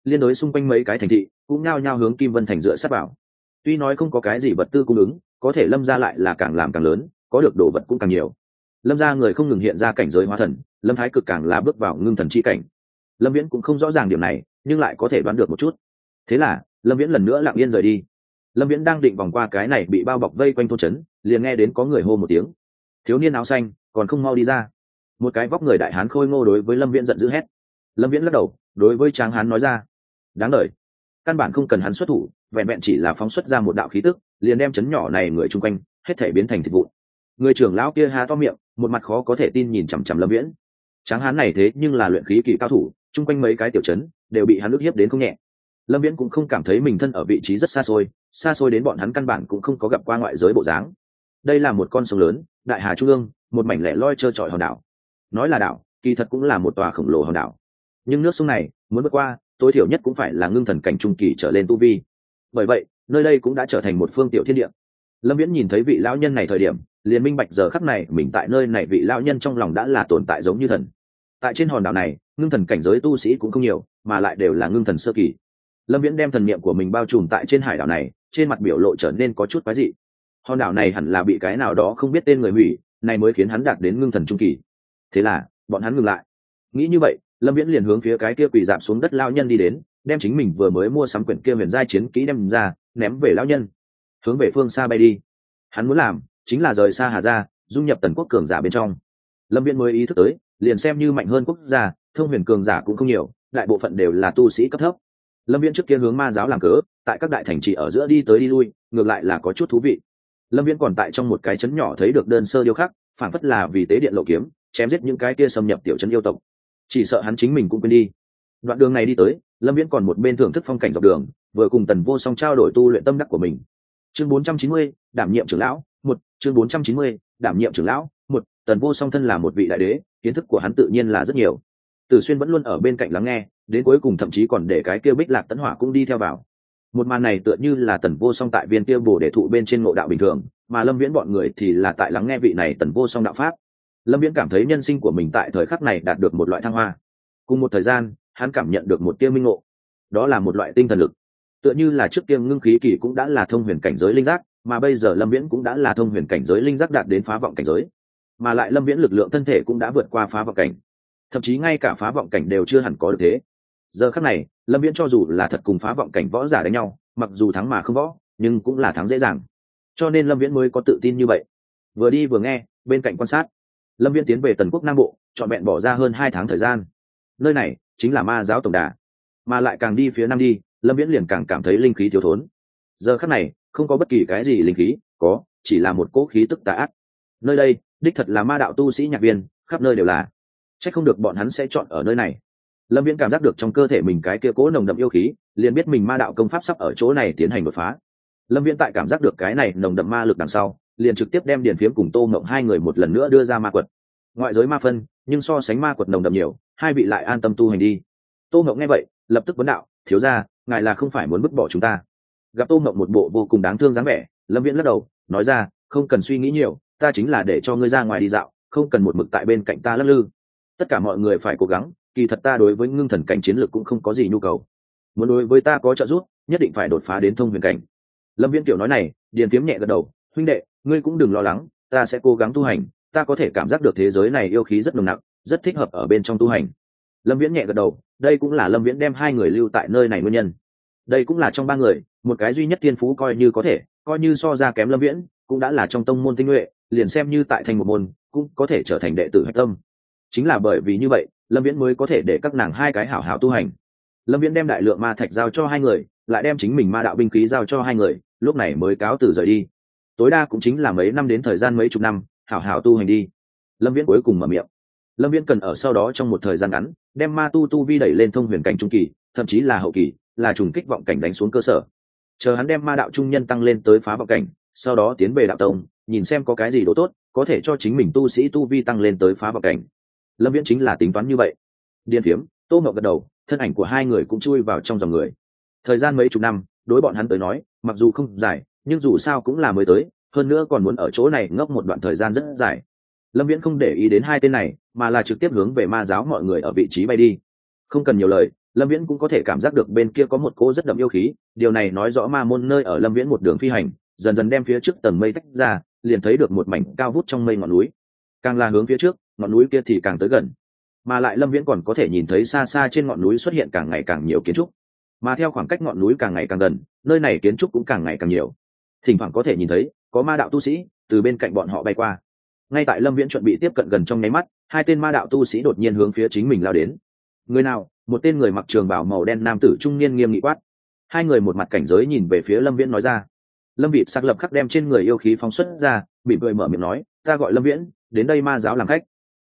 liên đối xung quanh mấy cái thành thị cũng nhao nhao hướng Kim Vân thành dựa sát vào. Tuy nói không có cái gì vật tư cung ứng, có thể Lâm gia lại là càng làm càng lớn, có được đồ vật cũng càng nhiều. Lâm gia người không ngừng hiện ra cảnh giới hóa thần, Lâm Thái Cực càng là bước vào ngưng thần chi cảnh. Lâm Viễn cũng không rõ ràng điểm này, nhưng lại có thể đoán được một chút. Thế là Lâm Viễn lần nữa lặng yên rời đi. Lâm Viễn đang định vòng qua cái này bị bao bọc vây quanh thôn trấn, liền nghe đến có người hô một tiếng: thiếu niên áo xanh, còn không mau đi ra! Một cái vóc người đại hán khôi ngô đối với Lâm Viễn giận dữ hét. Lâm Viễn lắc đầu, đối với tráng hán nói ra: đáng đời, căn bản không cần hắn xuất thủ, vẹn vẹn chỉ là phóng xuất ra một đạo khí tức, liền đem trấn nhỏ này người chung quanh hết thể biến thành thịt vụn. Người trưởng lão kia há to miệng, một mặt khó có thể tin nhìn chằm chằm Lâm Viễn. Tráng hán này thế nhưng là luyện khí kỳ cao thủ, chung quanh mấy cái tiểu trấn đều bị hắn ức hiếp đến không nhẹ. Lâm Viễn cũng không cảm thấy mình thân ở vị trí rất xa xôi đến bọn hắn căn bản cũng không có gặp qua ngoại giới bộ dáng. Đây là một con sông lớn, đại hà trung ương, một mảnh lẻ loi trơ trọi hòn đảo. Nói là đảo, kỳ thật cũng là một tòa khổng lồ hòn đảo. Nhưng nước sông này muốn vượt qua, tối thiểu nhất cũng phải là ngưng thần cảnh trung kỳ trở lên tu vi. Bởi vậy, nơi đây cũng đã trở thành một phương tiểu thiên địa. Lâm Viễn nhìn thấy vị lão nhân này thời điểm, liền minh bạch giờ khắc này mình tại nơi này vị lão nhân trong lòng đã là tồn tại giống như thần. Tại trên hòn đảo này, ngưng thần cảnh giới tu sĩ cũng không nhiều, mà lại đều là ngưng thần sơ kỳ. Lâm Viễn đem thần niệm của mình bao trùm tại trên hải đảo này, trên mặt biểu lộ trở nên có chút quái dị. Hòn đảo này hẳn là bị cái nào đó không biết tên người hủy, này mới khiến hắn đạt đến ngưng thần trung kỳ. Thế là bọn hắn ngừng lại. Nghĩ như vậy, Lâm Viễn liền hướng phía cái kia quỳ rạp xuống đất lão nhân đi đến, đem chính mình vừa mới mua sắm quyển kia huyền giai chiến kỹ đem ra, ném về lão nhân, hướng về phương xa bay đi. Hắn muốn làm chính là rời xa Hà gia, dung nhập Tần quốc cường giả bên trong. Lâm Viễn mới ý thức tới, liền xem như mạnh hơn quốc gia, thông huyền cường giả cũng không nhiều, đại bộ phận đều là tu sĩ cấp thấp. Lâm Viễn trước kia hướng ma giáo làm cớ, tại các đại thành trì ở giữa đi tới đi lui, ngược lại là có chút thú vị. Lâm Viễn còn tại trong một cái trấn nhỏ thấy được đơn sơ điêu khắc, phản phất là vì tế điện lộ kiếm, chém giết những cái kia xâm nhập tiểu trấn yêu tộc. Chỉ sợ hắn chính mình cũng quên đi. Đoạn đường này đi tới, Lâm Viễn còn một bên thưởng thức phong cảnh dọc đường, vừa cùng Tần Vô Song trao đổi tu luyện tâm đắc của mình. Chương 490, đảm nhiệm trưởng lão, 1, chương 490, đảm nhiệm trưởng lão, 1, Tần Vô Song thân là một vị đại đế, kiến thức của hắn tự nhiên là rất nhiều. Tử Xuyên vẫn luôn ở bên cạnh lắng nghe, đến cuối cùng thậm chí còn để cái kia Bích Lạc Tấn Hỏa cũng đi theo vào. Một màn này tựa như là Tần Vô Song tại viên kia Bồ Đề thụ bên trên ngộ đạo bình thường, mà Lâm Viễn bọn người thì là tại lắng nghe vị này Tần Vô Song đạo pháp. Lâm Viễn cảm thấy nhân sinh của mình tại thời khắc này đạt được một loại thăng hoa. Cùng một thời gian, hắn cảm nhận được một tia minh ngộ, đó là một loại tinh thần lực. Tựa như là trước kia ngưng khí kỳ cũng đã là thông huyền cảnh giới linh giác, mà bây giờ Lâm Viễn cũng đã là thông huyền cảnh giới linh giác đạt đến phá vọng cảnh giới, mà lại Lâm Viễn lực lượng thân thể cũng đã vượt qua phá vọng cảnh, thậm chí ngay cả phá vọng cảnh đều chưa hẳn có được thế. Giờ khắc này, Lâm Viễn cho dù là thật cùng phá vọng cảnh võ giả đánh nhau, mặc dù thắng mà không võ, nhưng cũng là thắng dễ dàng. Cho nên Lâm Viễn mới có tự tin như vậy. Vừa đi vừa nghe, bên cạnh quan sát, Lâm Viễn tiến về Tần quốc Nam Bộ, trọn vẹn bỏ ra hơn 2 tháng thời gian. Nơi này chính là ma giáo tổng đà, mà lại càng đi phía nam đi, Lâm Viễn liền càng cảm thấy linh khí thiếu thốn. Giờ khắc này, không có bất kỳ cái gì linh khí, có chỉ là một cỗ khí tức tà ác. Nơi đây, đích thật là ma đạo tu sĩ nhạc viên, khắp nơi đều là. Chắc không được bọn hắn sẽ chọn ở nơi này. Lâm Viễn cảm giác được trong cơ thể mình cái kia cỗ nồng đậm yêu khí, liền biết mình ma đạo công pháp sắp ở chỗ này tiến hành đột phá. Lâm Viễn tại cảm giác được cái này nồng đậm ma lực đằng sau, liền trực tiếp đem Điền Phiếm cùng Tô Ngộng hai người một lần nữa đưa ra ma quật. Ngoại giới ma phân, nhưng so sánh ma quật nồng đậm nhiều, hai vị lại an tâm tu hành đi. Tô Ngộng nghe vậy, lập tức vấn đạo: thiếu gia, ngài là không phải muốn vứt bỏ chúng ta? Gặp Tô Ngộng một bộ vô cùng đáng thương dáng vẻ, Lâm Viễn lắc đầu, nói ra: không cần suy nghĩ nhiều, ta chính là để cho ngươi ra ngoài đi dạo, không cần một mực tại bên cạnh ta lắc lư. Tất cả mọi người phải cố gắng, kỳ thật ta đối với ngưng thần cảnh chiến lược cũng không có gì nhu cầu. Muốn đối với ta có trợ giúp, nhất định phải đột phá đến thông huyền cảnh. Lâm Viễn kiểu nói này, Điền Phiếm nhẹ gật đầu: huynh đệ, ngươi cũng đừng lo lắng, ta sẽ cố gắng tu hành, ta có thể cảm giác được thế giới này yêu khí rất nồng nặc, rất thích hợp ở bên trong tu hành. Lâm Viễn nhẹ gật đầu, đây cũng là Lâm Viễn đem hai người lưu tại nơi này nguyên nhân. Đây cũng là trong ba người, một cái duy nhất thiên phú coi như có thể, coi như so ra kém Lâm Viễn, cũng đã là trong tông môn tinh nhuệ, liền xem như tại thành một môn, cũng có thể trở thành đệ tử hạch tâm. Chính là bởi vì như vậy, Lâm Viễn mới có thể để các nàng hai cái hảo hảo tu hành. Lâm Viễn đem đại lượng ma thạch giao cho hai người, lại đem chính mình ma đạo binh khí giao cho hai người, lúc này mới cáo từ rời đi. Tối đa cũng chính là mấy năm đến thời gian mấy chục năm, hảo hảo tu hành đi. Lâm Viễn cuối cùng mở miệng. Lâm Viễn cần ở sau đó trong một thời gian ngắn, đem ma tu vi đẩy lên thông huyền cảnh trung kỳ, thậm chí là hậu kỳ, là trùng kích vọng cảnh đánh xuống cơ sở. Chờ hắn đem ma đạo trung nhân tăng lên tới phá vọng cảnh, sau đó tiến về đạo tông, nhìn xem có cái gì đồ tốt, có thể cho chính mình tu sĩ tu vi tăng lên tới phá vọng cảnh. Lâm Viễn chính là tính toán như vậy. Điền Phiếm, Tô Ngọc gật đầu, thân ảnh của hai người cũng chui vào trong dòng người. Thời gian mấy chục năm, đối bọn hắn tới nói, mặc dù không dài, nhưng dù sao cũng là mới tới, hơn nữa còn muốn ở chỗ này ngốc một đoạn thời gian rất dài. Lâm Viễn không để ý đến hai tên này, mà là trực tiếp hướng về ma giáo mọi người ở vị trí bay đi. Không cần nhiều lời, Lâm Viễn cũng có thể cảm giác được bên kia có một cỗ rất đậm yêu khí, điều này nói rõ ma môn nơi ở Lâm Viễn một đường phi hành dần dần đem phía trước tầng mây tách ra, liền thấy được một mảnh cao vút trong mây ngọn núi. Càng là hướng phía trước, ngọn núi kia thì càng tới gần, mà lại Lâm Viễn còn có thể nhìn thấy xa xa trên ngọn núi xuất hiện càng ngày càng nhiều kiến trúc, mà theo khoảng cách ngọn núi càng ngày càng gần, nơi này kiến trúc cũng càng ngày càng nhiều. Thỉnh thoảng có thể nhìn thấy có ma đạo tu sĩ từ bên cạnh bọn họ bay qua. Ngay tại Lâm Viễn chuẩn bị tiếp cận gần trong nháy mắt, hai tên ma đạo tu sĩ đột nhiên hướng phía chính mình lao đến. Người nào? Một tên người mặc trường bào màu đen nam tử trung niên nghiêm nghị quát. Hai người một mặt cảnh giới nhìn về phía Lâm Viễn nói ra. Lâm Vịt sắc lập khắc đem trên người yêu khí phóng xuất ra, mỉm cười mở miệng nói, ta gọi Lâm Viễn, đến đây ma giáo làm khách.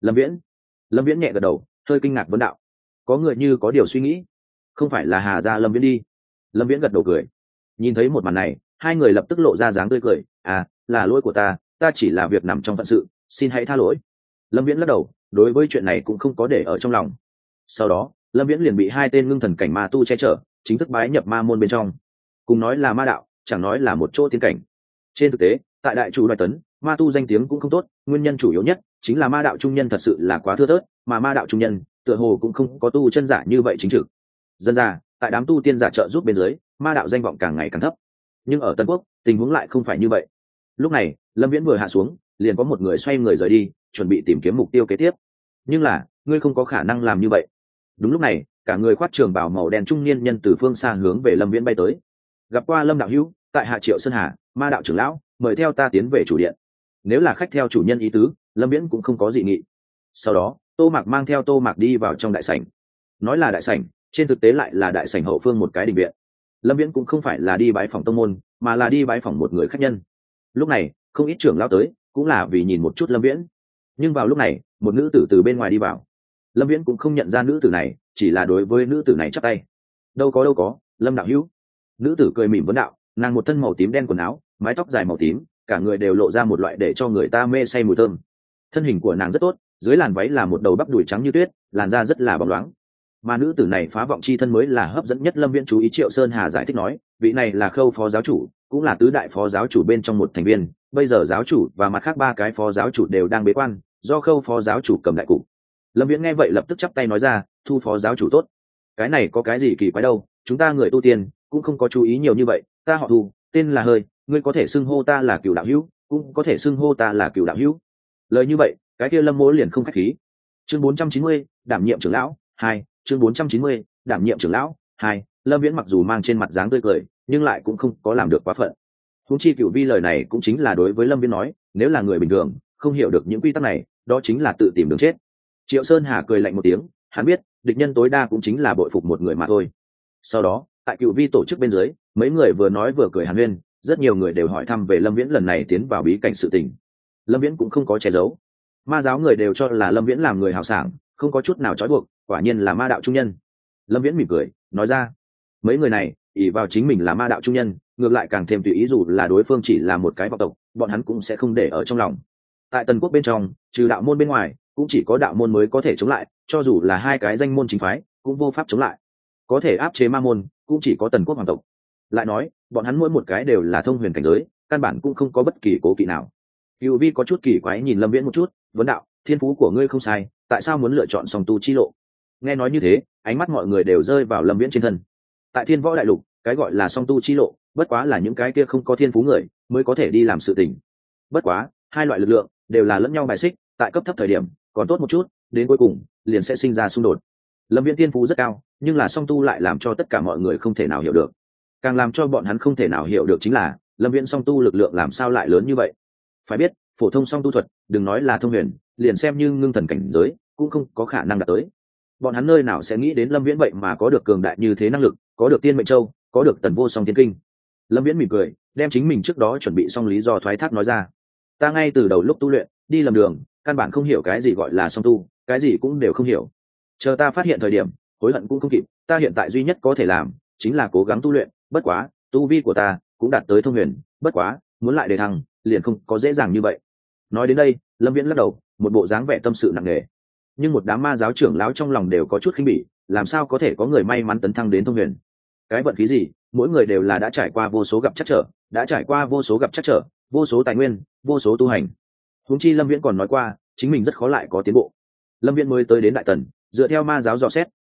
Lâm Viễn nhẹ gật đầu, hơi kinh ngạc vấn đạo, có người như có điều suy nghĩ, không phải là Hà gia Lâm Viễn đi. Lâm Viễn gật đầu cười. Nhìn thấy một màn này, hai người lập tức lộ ra dáng tươi cười. À, là lỗi của ta chỉ là việc nằm trong phận sự, xin hãy tha lỗi. Lâm Viễn lắc đầu, đối với chuyện này cũng không có để ở trong lòng. Sau đó Lâm Viễn liền bị hai tên ngưng thần cảnh ma tu che chở, chính thức bái nhập ma môn bên trong. Cùng nói là ma đạo, chẳng nói là một chỗ tiến cảnh. Trên thực tế, tại đại chủ Đoài Tấn, ma tu danh tiếng cũng không tốt, nguyên nhân chủ yếu nhất chính là ma đạo trung nhân thật sự là quá thưa thớt, mà ma đạo trung nhân tựa hồ cũng không có tu chân giả như vậy chính trực. Dân ra, tại đám tu tiên giả trợ giúp bên dưới, ma đạo danh vọng càng ngày càng thấp. Nhưng ở Tân Quốc, tình huống lại không phải như vậy. Lúc này, Lâm Viễn vừa hạ xuống, liền có một người xoay người rời đi, chuẩn bị tìm kiếm mục tiêu kế tiếp. Nhưng là, ngươi không có khả năng làm như vậy. Đúng lúc này, cả người khoác trường bào màu đen trung niên nhân từ phương xa hướng về Lâm Viễn bay tới. Gặp qua Lâm đạo hữu, tại Hạ Triệu Sơn Hà, ma đạo trưởng lão, mời theo ta tiến về chủ điện. Nếu là khách theo chủ nhân ý tứ, Lâm Viễn cũng không có dị nghị. Sau đó, Tô Mạc mang theo Tô Mạc đi vào trong đại sảnh. Nói là đại sảnh, trên thực tế lại là đại sảnh hậu phương một cái đình viện. Lâm Viễn cũng không phải là đi bái phòng tông môn, mà là đi bái phòng một người khách nhân. Lúc này, không ít trưởng lão tới, cũng là vì nhìn một chút Lâm Viễn. Nhưng vào lúc này, một nữ tử từ bên ngoài đi vào. Lâm Viễn cũng không nhận ra nữ tử này, chỉ là đối với nữ tử này chắp tay. Đâu có, Lâm đạo hữu. Nữ tử cười mỉm vấn đạo, nàng một thân màu tím đen quần áo, mái tóc dài màu tím, cả người đều lộ ra một loại để cho người ta mê say mùi thơm. Thân hình của nàng rất tốt, dưới làn váy là một đầu bắp đùi trắng như tuyết, làn da rất là bóng loáng. Mà nữ tử này phá vọng chi thân mới là hấp dẫn nhất Lâm Viễn chú ý. Triệu Sơn Hà giải thích nói, vị này là Khâu phó giáo chủ, cũng là tứ đại phó giáo chủ bên trong một thành viên, bây giờ giáo chủ và mặt khác ba cái phó giáo chủ đều đang bế quan, do Khâu phó giáo chủ cầm đại cục. Lâm Viễn nghe vậy lập tức chắp tay nói ra, thu phó giáo chủ tốt. Cái này có cái gì kỳ quái đâu, chúng ta người tu tiên cũng không có chú ý nhiều như vậy, ta họ Thu, tên là Hơi, ngươi có thể xưng hô ta là Cửu đạo hữu, cũng có thể xưng hô ta là Cửu đạo hữu. Lời như vậy, cái kia Lâm Mỗ liền không khách khí. Chương 490, đảm nhiệm trưởng lão 2, chương 490, đảm nhiệm trưởng lão 2. Lâm Viễn mặc dù mang trên mặt dáng tươi cười, nhưng lại cũng không có làm được quá phận. Huống chi Cửu Vi lời này cũng chính là đối với Lâm Viễn nói, nếu là người bình thường, không hiểu được những quy tắc này, đó chính là tự tìm đường chết. Triệu Sơn Hà cười lạnh một tiếng, hắn biết, địch nhân tối đa cũng chính là bội phục một người mà thôi. Sau đó, tại Cửu Vi tổ chức bên dưới, mấy người vừa nói vừa cười hàn huyên, rất nhiều người đều hỏi thăm về Lâm Viễn lần này tiến vào bí cảnh sự tình. Lâm Viễn cũng không có che giấu. Ma giáo người đều cho là Lâm Viễn làm người hào sảng, không có chút nào trói buộc, quả nhiên là ma đạo trung nhân. Lâm Viễn mỉm cười, nói ra, mấy người này ỷ vào chính mình là ma đạo trung nhân, ngược lại càng thêm tùy ý, dù là đối phương chỉ là một cái vọng tộc, bọn hắn cũng sẽ không để ở trong lòng. Tại Tần Quốc bên trong, trừ đạo môn bên ngoài, cũng chỉ có đạo môn mới có thể chống lại, cho dù là hai cái danh môn chính phái, cũng vô pháp chống lại. Có thể áp chế ma môn, cũng chỉ có Tần Quốc hoàng tộc. Lại nói, bọn hắn mỗi một cái đều là thông huyền cảnh giới, căn bản cũng không có bất kỳ cố kỵ nào. Cửu Vi có chút kỳ quái nhìn Lâm Viễn một chút, vấn đạo, thiên phú của ngươi không sai, tại sao muốn lựa chọn song tu chi lộ? Nghe nói như thế, ánh mắt mọi người đều rơi vào Lâm Viễn trên thân. Tại Thiên Võ đại lục, cái gọi là song tu chi lộ, bất quá là những cái kia không có thiên phú người mới có thể đi làm sự tình. Bất quá, hai loại lực lượng đều là lẫn nhau bài xích, tại cấp thấp thời điểm còn tốt một chút, đến cuối cùng liền sẽ sinh ra xung đột. Lâm Viễn thiên phú rất cao, nhưng là song tu lại làm cho tất cả mọi người không thể nào hiểu được. Càng làm cho bọn hắn không thể nào hiểu được chính là Lâm Viễn song tu lực lượng làm sao lại lớn như vậy. Phải biết, phổ thông song tu thuật, đừng nói là thông huyền, liền xem như ngưng thần cảnh giới cũng không có khả năng đạt tới. Bọn hắn nơi nào sẽ nghĩ đến Lâm Viễn vậy mà có được cường đại như thế năng lực, có được tiên mệnh châu, có được tần vô song thiên kinh. Lâm Viễn mỉm cười, đem chính mình trước đó chuẩn bị xong lý do thoái thác nói ra. Ta ngay từ đầu lúc tu luyện, đi lầm đường, căn bản không hiểu cái gì gọi là song tu, cái gì cũng đều không hiểu. Chờ ta phát hiện thời điểm, hối hận cũng không kịp, ta hiện tại duy nhất có thể làm chính là cố gắng tu luyện, bất quá, tu vi của ta cũng đạt tới thông huyền, bất quá, muốn lại đề thăng, liền không có dễ dàng như vậy. Nói đến đây, Lâm Viễn lắc đầu, một bộ dáng vẻ tâm sự nặng nề. Nhưng một đám ma giáo trưởng lão trong lòng đều có chút khinh bỉ, làm sao có thể có người may mắn tấn thăng đến thông huyền? Cái vận khí gì, mỗi người đều là đã trải qua vô số gặp trắc trở, vô số tài nguyên, vô số tu hành. Huống chi Lâm Viễn còn nói qua, chính mình rất khó lại có tiến bộ. Lâm Viễn mới tới đến Đại Tần, dựa theo ma giáo dò xét,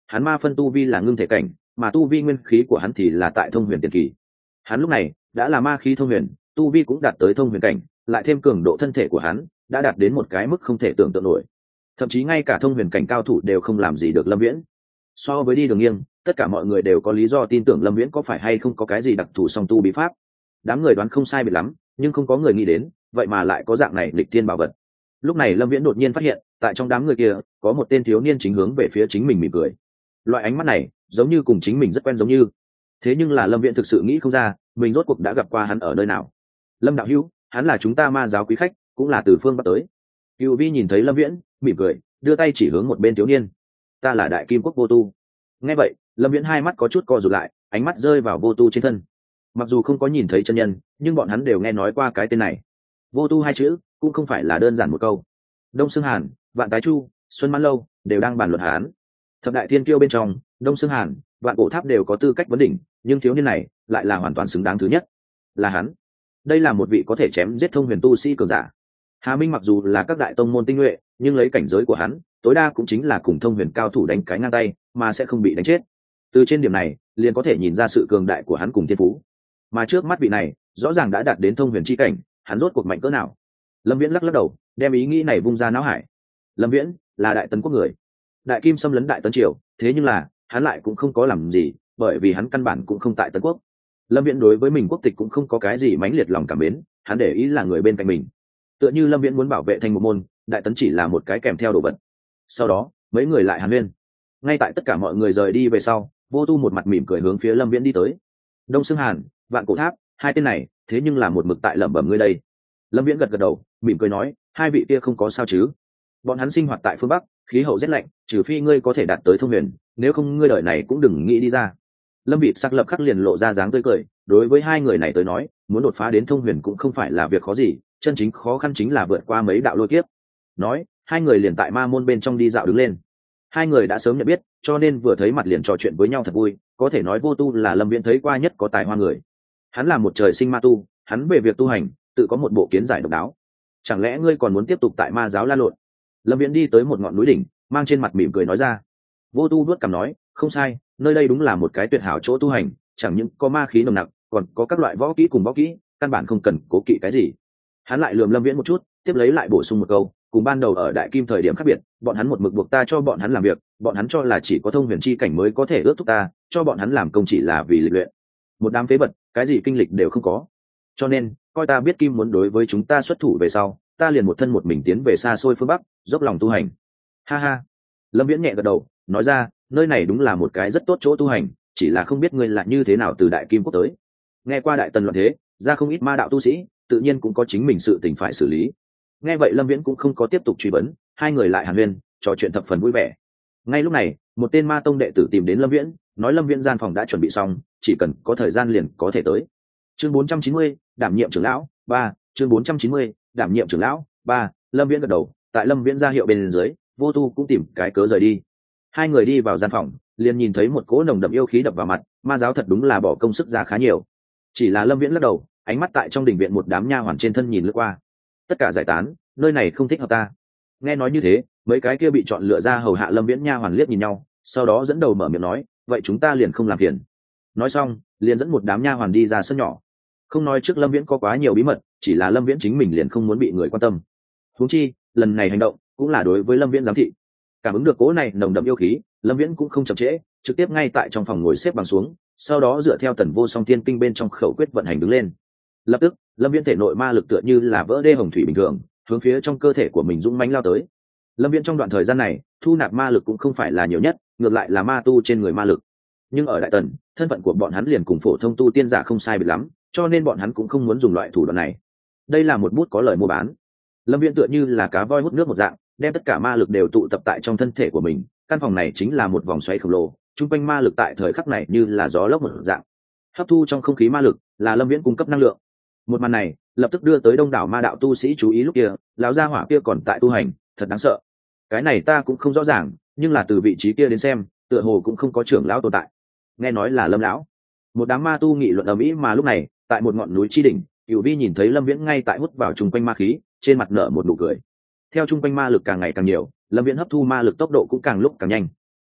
hắn ma phân tu vi là ngưng thể cảnh, mà tu vi nguyên khí của hắn thì là tại thông huyền tiền kỳ. Hắn lúc này đã là ma khí thông huyền, tu vi cũng đạt tới thông huyền cảnh, lại thêm cường độ thân thể của hắn đã đạt đến một cái mức không thể tưởng tượng nổi. Thậm chí ngay cả thông huyền cảnh cao thủ đều không làm gì được Lâm Viễn. So với đi đường nghiêng, tất cả mọi người đều có lý do tin tưởng Lâm Viễn có phải hay không có cái gì đặc thù song tu bí pháp. Đám người đoán không sai biệt lắm, nhưng không có người nghĩ đến vậy mà lại có dạng này lịch thiên bảo vật. Lúc này Lâm Viễn đột nhiên phát hiện tại trong đám người kia có một tên thiếu niên chính hướng về phía chính mình mỉm cười. Loại ánh mắt này giống như cùng chính mình rất quen giống như. Thế nhưng là Lâm Viễn thực sự nghĩ không ra mình rốt cuộc đã gặp qua hắn ở nơi nào. Lâm đạo hữu, hắn là chúng ta ma giáo quý khách, cũng là từ phương bắc tới. Cựu Vi nhìn thấy Lâm Viễn mỉm cười, đưa tay chỉ hướng một bên thiếu niên. Ta là Đại Kim Quốc Vô Tu. Nghe vậy Lâm Viễn hai mắt có chút co rụt lại, ánh mắt rơi vào Vô Tu trên thân. Mặc dù không có nhìn thấy chân nhân, nhưng bọn hắn đều nghe nói qua cái tên này. Vô Tu hai chữ cũng không phải là đơn giản một câu. Đông Xương Hàn, Vạn Tái Chu, Xuân Mãn Lâu đều đang bàn luận hắn. Thập đại thiên kiêu bên trong, Đông Xương Hàn, Vạn Cổ Tháp đều có tư cách vấn đỉnh, nhưng thiếu niên này lại là hoàn toàn xứng đáng thứ nhất. Là hắn. Đây là một vị có thể chém giết thông huyền tu sĩ cường giả. Hà Minh mặc dù là các đại tông môn tinh nhuệ, nhưng lấy cảnh giới của hắn, tối đa cũng chính là cùng thông huyền cao thủ đánh cái ngang tay, mà sẽ không bị đánh chết. Từ trên điểm này, liền có thể nhìn ra sự cường đại của hắn cùng thiên phú. Mà trước mắt vị này, rõ ràng đã đạt đến thông huyền chi cảnh, hắn rốt cuộc mạnh cỡ nào? Lâm Viễn lắc lắc đầu, đem ý nghĩ này vung ra não hải. Lâm Viễn là Đại Tấn quốc người, Đại Kim xâm lấn Đại Tấn triều, thế nhưng là hắn lại cũng không có làm gì, bởi vì hắn căn bản cũng không tại Tấn quốc. Lâm Viễn đối với mình quốc tịch cũng không có cái gì mãnh liệt lòng cảm mến, hắn để ý là người bên cạnh mình. Tựa như Lâm Viễn muốn bảo vệ thành một môn, Đại Tấn chỉ là một cái kèm theo đồ vật. Sau đó mấy người lại hàn huyên. Ngay tại tất cả mọi người rời đi về sau, Vô Tu một mặt mỉm cười hướng phía Lâm Viễn đi tới. Đông Xương Hàn, Vạn Cổ Tháp, hai tên này thế nhưng là một mực tại lẩm bẩm ngươi đây. Lâm Viễn gật gật đầu, mỉm cười nói, hai vị kia không có sao chứ? Bọn hắn sinh hoạt tại phương Bắc, khí hậu rét lạnh, trừ phi ngươi có thể đạt tới thông huyền, nếu không ngươi đời này cũng đừng nghĩ đi ra. Lâm Vịt sắc lập khắc liền lộ ra dáng tươi cười, đối với hai người này tới nói, muốn đột phá đến thông huyền cũng không phải là việc khó gì, chân chính khó khăn chính là vượt qua mấy đạo lôi kiếp. Nói, hai người liền tại ma môn bên trong đi dạo đứng lên. Hai người đã sớm nhận biết, cho nên vừa thấy mặt liền trò chuyện với nhau thật vui, có thể nói Vô Tu là Lâm Viễn thấy qua nhất có tài hoa người. Hắn là một trời sinh ma tu, hắn về việc tu hành tự có một bộ kiến giải độc đáo. Chẳng lẽ ngươi còn muốn tiếp tục tại ma giáo la lộn? Lâm Viễn đi tới một ngọn núi đỉnh, mang trên mặt mỉm cười nói ra. Vô Tu vuốt cằm nói, không sai, nơi đây đúng là một cái tuyệt hảo chỗ tu hành, chẳng những có ma khí nồng nặc, còn có các loại võ kỹ cùng võ kỹ, căn bản không cần cố kỵ cái gì. Hắn lại lườm Lâm Viễn một chút, tiếp lấy lại bổ sung một câu, cùng ban đầu ở Đại Kim thời điểm khác biệt, bọn hắn một mực buộc ta cho bọn hắn làm việc, bọn hắn cho là chỉ có thông huyền chi cảnh mới có thể ước thúc ta, cho bọn hắn làm công chỉ là vì lịch luyện. Một đám phế vật, cái gì kinh lịch đều không có. Cho nên, coi ta biết Kim muốn đối với chúng ta xuất thủ về sau, ta liền một thân một mình tiến về xa xôi phương Bắc, dốc lòng tu hành. Ha ha. Lâm Viễn nhẹ gật đầu, nói ra, nơi này đúng là một cái rất tốt chỗ tu hành, chỉ là không biết ngươi là như thế nào từ Đại Kim quốc tới. Nghe qua Đại Tần loạn thế, ra không ít ma đạo tu sĩ, tự nhiên cũng có chính mình sự tình phải xử lý. Nghe vậy Lâm Viễn cũng không có tiếp tục truy vấn, hai người lại hàn huyên, trò chuyện thập phần vui vẻ. Ngay lúc này, một tên ma tông đệ tử tìm đến Lâm Viễn, nói Lâm Viễn gian phòng đã chuẩn bị xong, chỉ cần có thời gian liền có thể tới. Chương 490, đảm nhiệm trưởng lão 3, chương 490, đảm nhiệm trưởng lão 3. Lâm Viễn gật đầu, tại Lâm Viễn ra hiệu bên dưới, Vô Tu cũng tìm cái cớ rời đi. Hai người đi vào gian phòng, liền nhìn thấy một cỗ nồng đậm yêu khí đập vào mặt, ma giáo thật đúng là bỏ công sức ra khá nhiều. Chỉ là Lâm Viễn lắc đầu, ánh mắt tại trong đình viện một đám nha hoàn trên thân nhìn lướt qua. Tất cả giải tán, nơi này không thích hợp ta. Nghe nói như thế, mấy cái kia bị chọn lựa ra hầu hạ Lâm Viễn nha hoàn liếc nhìn nhau, sau đó dẫn đầu mở miệng nói, vậy chúng ta liền không làm phiền. Nói xong, liền dẫn một đám nha hoàn đi ra sân nhỏ. Không nói trước Lâm Viễn có quá nhiều bí mật, chỉ là Lâm Viễn chính mình liền không muốn bị người quan tâm. Huống chi, lần này hành động cũng là đối với Lâm Viễn giám thị. Cảm ứng được cỗ này nồng đậm yêu khí, Lâm Viễn cũng không chậm trễ, trực tiếp ngay tại trong phòng ngồi xếp bằng xuống, sau đó dựa theo Tần Vô Song Tiên Kinh bên trong khẩu quyết vận hành đứng lên. Lập tức, Lâm Viễn thể nội ma lực tựa như là vỡ đê hồng thủy bình thường, hướng phía trong cơ thể của mình dũng mãnh lao tới. Lâm Viễn trong đoạn thời gian này, thu nạp ma lực cũng không phải là nhiều nhất, ngược lại là ma tu trên người ma lực. Nhưng ở Đại Tần, thân phận của bọn hắn liền cùng phổ thông tu tiên giả không sai biệt lắm, cho nên bọn hắn cũng không muốn dùng loại thủ đoạn này. Đây là một bút có lời mua bán. Lâm Viễn tựa như là cá voi hút nước một dạng, đem tất cả ma lực đều tụ tập tại trong thân thể của mình. Căn phòng này chính là một vòng xoáy khổng lồ, trung quanh ma lực tại thời khắc này như là gió lốc một dạng. Hấp thu trong không khí ma lực là Lâm Viễn cung cấp năng lượng. Một màn này lập tức đưa tới đông đảo ma đạo tu sĩ chú ý, lúc kia lão gia hỏa kia còn tại tu hành, thật đáng sợ. Cái này ta cũng không rõ ràng, nhưng là từ vị trí kia đến xem, tựa hồ cũng không có trưởng lão tồn tại. Nghe nói là Lâm lão. Một đám ma tu nghị luận ầm ĩ, mà lúc này tại một ngọn núi chi đỉnh, Cửu Vi nhìn thấy Lâm Viễn ngay tại hút vào trung quanh ma khí, trên mặt nở một nụ cười. Theo trung quanh ma lực càng ngày càng nhiều, Lâm Viễn hấp thu ma lực tốc độ cũng càng lúc càng nhanh.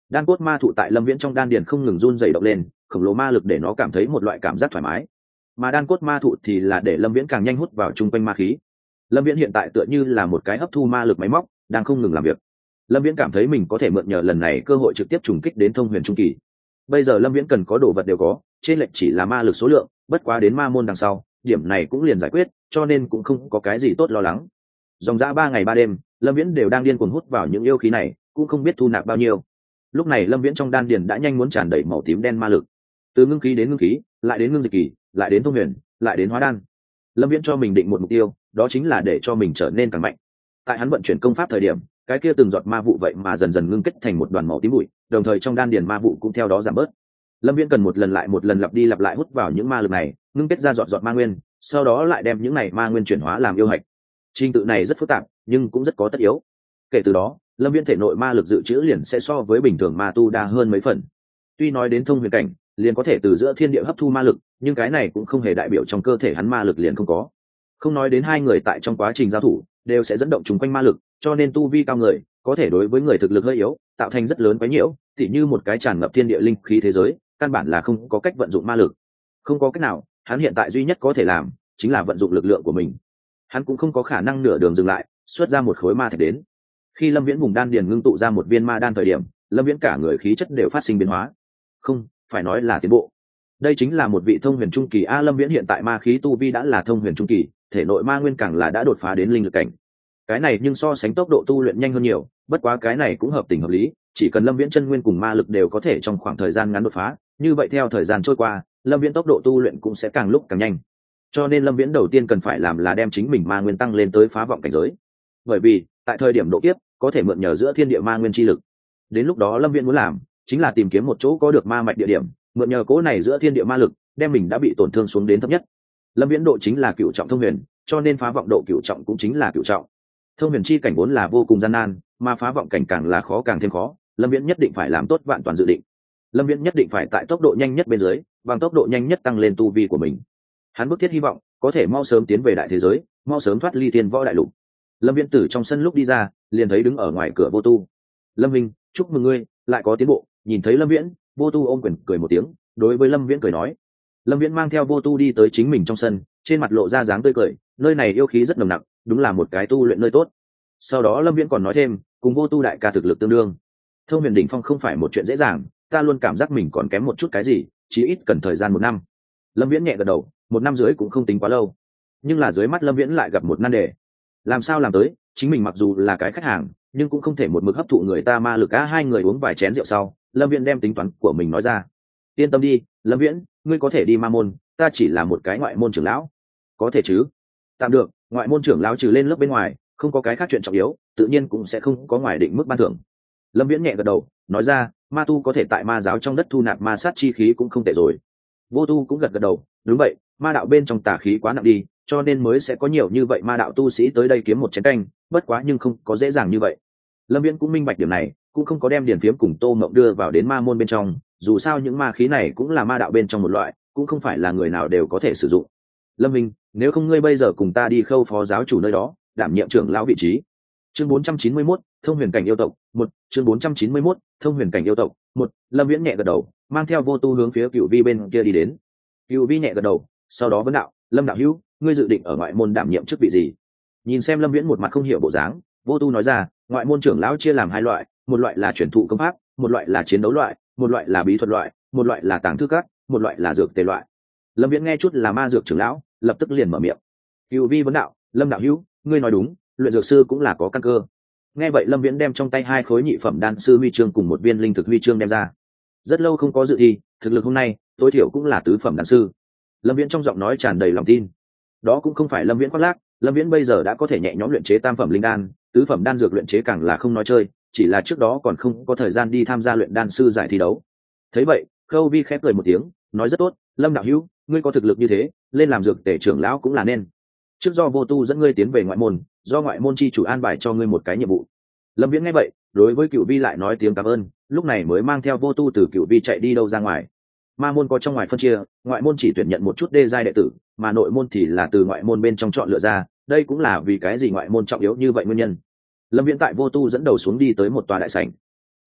Đan cốt ma thụ tại lâm viễn trong đan điền không ngừng run dày động lên, khổng lồ ma lực để nó cảm thấy một loại cảm giác thoải mái, mà đan cốt ma thụ thì là để lâm viễn càng nhanh hút vào chung quanh ma khí. Lâm viễn hiện tại tựa như là một cái hấp thu ma lực máy móc đang không ngừng làm việc. Lâm viễn cảm thấy mình có thể mượn nhờ lần này cơ hội trực tiếp trùng kích đến thông huyền trung kỳ. Bây giờ lâm viễn cần có đồ vật đều có, trên lệch chỉ là ma lực số lượng, bất quá đến ma môn đằng sau điểm này cũng liền giải quyết, cho nên cũng không có cái gì tốt lo lắng. Dòng dã 3 ngày 3 đêm, lâm viễn đều đang điên cuồng hút vào những yêu khí này, cũng không biết thu nạp bao nhiêu. Lúc này lâm viễn trong đan điền đã nhanh muốn tràn đầy màu tím đen ma lực, từ ngưng khí đến ngưng khí, lại đến ngưng dịch kỳ, lại đến thông huyền, lại đến hóa đan. Lâm viễn cho mình định một mục tiêu, đó chính là để cho mình trở nên càng mạnh. Tại hắn vận chuyển công pháp thời điểm, cái kia từng giọt ma vụ vậy mà dần dần ngưng kết thành một đoàn màu tím bụi, đồng thời trong đan điền ma vụ cũng theo đó giảm bớt. Lâm viễn cần một lần lại một lần lặp đi lặp lại hút vào những ma lực này, ngưng kết ra giọt giọt ma nguyên, sau đó lại đem những này ma nguyên chuyển hóa làm yêu hạch. Trình tự này rất phức tạp, nhưng cũng rất có tất yếu. Kể từ đó, lâm viễn thể nội ma lực dự trữ liền sẽ so với bình thường ma tu đa hơn mấy phần. Tuy nói đến thông huyền cảnh, liền có thể từ giữa thiên địa hấp thu ma lực, nhưng cái này cũng không hề đại biểu trong cơ thể hắn ma lực liền không có. Không nói đến hai người tại trong quá trình giao thủ đều sẽ dẫn động chúng quanh ma lực, cho nên tu vi cao người có thể đối với người thực lực hơi yếu tạo thành rất lớn quấy nhiễu, tỉ như một cái tràn ngập thiên địa linh khí thế giới, căn bản là không có cách vận dụng ma lực. Không có cách nào, hắn hiện tại duy nhất có thể làm chính là vận dụng lực lượng của mình. Hắn cũng không có khả năng nửa đường dừng lại, xuất ra một khối ma thạch đến. Khi lâm viễn vùng đan điền ngưng tụ ra một viên ma đan thời điểm, lâm viễn cả người khí chất đều phát sinh biến hóa, không phải nói là tiến bộ. Đây chính là một vị thông huyền trung kỳ a. Lâm viễn hiện tại ma khí tu vi đã là thông huyền trung kỳ, thể nội ma nguyên càng là đã đột phá đến linh lực cảnh. Cái này nhưng so sánh tốc độ tu luyện nhanh hơn nhiều, bất quá cái này cũng hợp tình hợp lý, chỉ cần lâm viễn chân nguyên cùng ma lực đều có thể trong khoảng thời gian ngắn đột phá, như vậy theo thời gian trôi qua, lâm viễn tốc độ tu luyện cũng sẽ càng lúc càng nhanh. Cho nên lâm viễn đầu tiên cần phải làm là đem chính mình ma nguyên tăng lên tới phá vọng cảnh giới, bởi vì tại thời điểm độ kiếp có thể mượn nhờ giữa thiên địa ma nguyên chi lực. Đến lúc đó lâm viễn muốn làm chính là tìm kiếm một chỗ có được ma mạch địa điểm, mượn nhờ cố này giữa thiên địa ma lực đem mình đã bị tổn thương xuống đến thấp nhất. Lâm viễn độ chính là cựu trọng thông huyền, cho nên phá vọng độ cựu trọng cũng chính là cựu trọng. Thông huyền chi cảnh vốn là vô cùng gian nan, mà phá vọng cảnh càng là khó càng thêm khó. Lâm viễn nhất định phải làm tốt vạn toàn dự định. Lâm viễn nhất định phải tại tốc độ nhanh nhất bên dưới, bằng tốc độ nhanh nhất tăng lên tu vi của mình. Hắn bức thiết hy vọng có thể mau sớm tiến về đại thế giới, mau sớm thoát ly thiên võ đại lục. Lâm viễn từ trong sân lúc đi ra, liền thấy đứng ở ngoài cửa Vô Tu. Lâm Minh, chúc mừng ngươi lại có tiến bộ. Nhìn thấy Lâm viễn, Vô Tu ôm quyền cười một tiếng, đối với Lâm viễn cười nói. Lâm viễn mang theo Vô Tu đi tới chính mình trong sân, trên mặt lộ ra dáng tươi cười, nơi này yêu khí rất nồng nặc, đúng là một cái tu luyện nơi tốt. Sau đó Lâm viễn còn nói thêm, cùng Vô Tu đại ca thực lực tương đương, thông huyền đỉnh phong không phải một chuyện dễ dàng, ta luôn cảm giác mình còn kém một chút cái gì, chí ít cần thời gian 1 năm. Lâm viễn nhẹ gật đầu, 1 năm rưỡi cũng không tính quá lâu, nhưng là dưới mắt Lâm viễn lại gặp một nan đề. Làm sao làm tới, chính mình mặc dù là cái khách hàng, nhưng cũng không thể một mực hấp thụ người ta ma lực. Hai người uống vài chén rượu sau, Lâm viễn đem tính toán của mình nói ra. Yên tâm đi Lâm viễn, ngươi có thể đi ma môn, ta chỉ là một cái ngoại môn trưởng lão. Có thể chứ? Tạm được, ngoại môn trưởng lão trừ lên lớp bên ngoài không có cái khác chuyện trọng yếu, tự nhiên cũng sẽ không có ngoài định mức ban thưởng. Lâm viễn nhẹ gật đầu, nói ra, ma tu có thể tại ma giáo trong đất thu nạp ma sát chi khí cũng không tệ rồi. Vô Tu cũng gật gật đầu, đúng vậy, ma đạo bên trong tà khí quá nặng đi, cho nên mới sẽ có nhiều như vậy ma đạo tu sĩ tới đây kiếm một chén canh, bất quá nhưng không có dễ dàng như vậy. Lâm viễn cũng minh bạch điểm này, cũng không có đem điển phiếm cùng Tô Mộng đưa vào đến ma môn bên trong, dù sao những ma khí này cũng là ma đạo bên trong một loại, cũng không phải là người nào đều có thể sử dụng. Lâm Minh, nếu không ngươi bây giờ cùng ta đi khâu phó giáo chủ nơi đó, đảm nhiệm trưởng lão vị trí. Chương 491, thông huyền cảnh yêu tộc 1. Chương 491, thông huyền cảnh yêu tộc 1. Lâm viễn nhẹ gật đầu, mang theo Vô Tu hướng phía Cửu Vi bên kia đi đến. Cửu Vi nhẹ gật đầu, sau đó vấn đạo, Lâm đạo hữu, ngươi dự định ở ngoại môn đảm nhiệm chức vị gì? Nhìn xem Lâm viễn một mặt không hiểu bộ dáng, Vô Tu nói ra, ngoại môn trưởng lão chia làm 2 loại, một loại là truyền thụ công pháp, một loại là chiến đấu loại, một loại là bí thuật loại, một loại là tàng thư các, một loại là dược tề loại. Lâm viễn nghe chút là ma dược trưởng lão, lập tức liền mở miệng. Cửu Vi vấn đạo, Lâm đạo hữu, ngươi nói đúng, luyện dược sư cũng là có căn cơ. Nghe vậy Lâm viễn đem trong tay 2 khối nhị phẩm đan sư huy chương cùng một viên linh thực huy chương đem ra. Rất lâu không có dự thi, thực lực hôm nay tối thiểu cũng là tứ phẩm đan sư. Lâm viễn trong giọng nói tràn đầy lòng tin. Đó cũng không phải Lâm viễn khoác lác, Lâm viễn bây giờ đã có thể nhẹ nhõm luyện chế tam phẩm linh đan, tứ phẩm đan dược luyện chế càng là không nói chơi, chỉ là trước đó còn không có thời gian đi tham gia luyện đan sư giải thi đấu. Thấy vậy, Khâu Vi khép cười một tiếng, nói rất tốt, Lâm đạo hữu, ngươi có thực lực như thế, lên làm dược tể trưởng lão cũng là nên. Trước do Vô Tu dẫn ngươi tiến về ngoại môn, do ngoại môn chi chủ an bài cho ngươi một cái nhiệm vụ. Lâm viễn nghe vậy, đối với Cửu Vi lại nói tiếng cảm ơn, lúc này mới mang theo Vô Tu từ Cửu Vi chạy đi đâu ra ngoài. Ma môn có trong ngoài phân chia, ngoại môn chỉ tuyển nhận một chút đê giai đệ tử, mà nội môn thì là từ ngoại môn bên trong chọn lựa ra, đây cũng là vì cái gì ngoại môn trọng yếu như vậy nguyên nhân. Lâm viễn tại Vô Tu dẫn đầu xuống đi tới một tòa đại sảnh.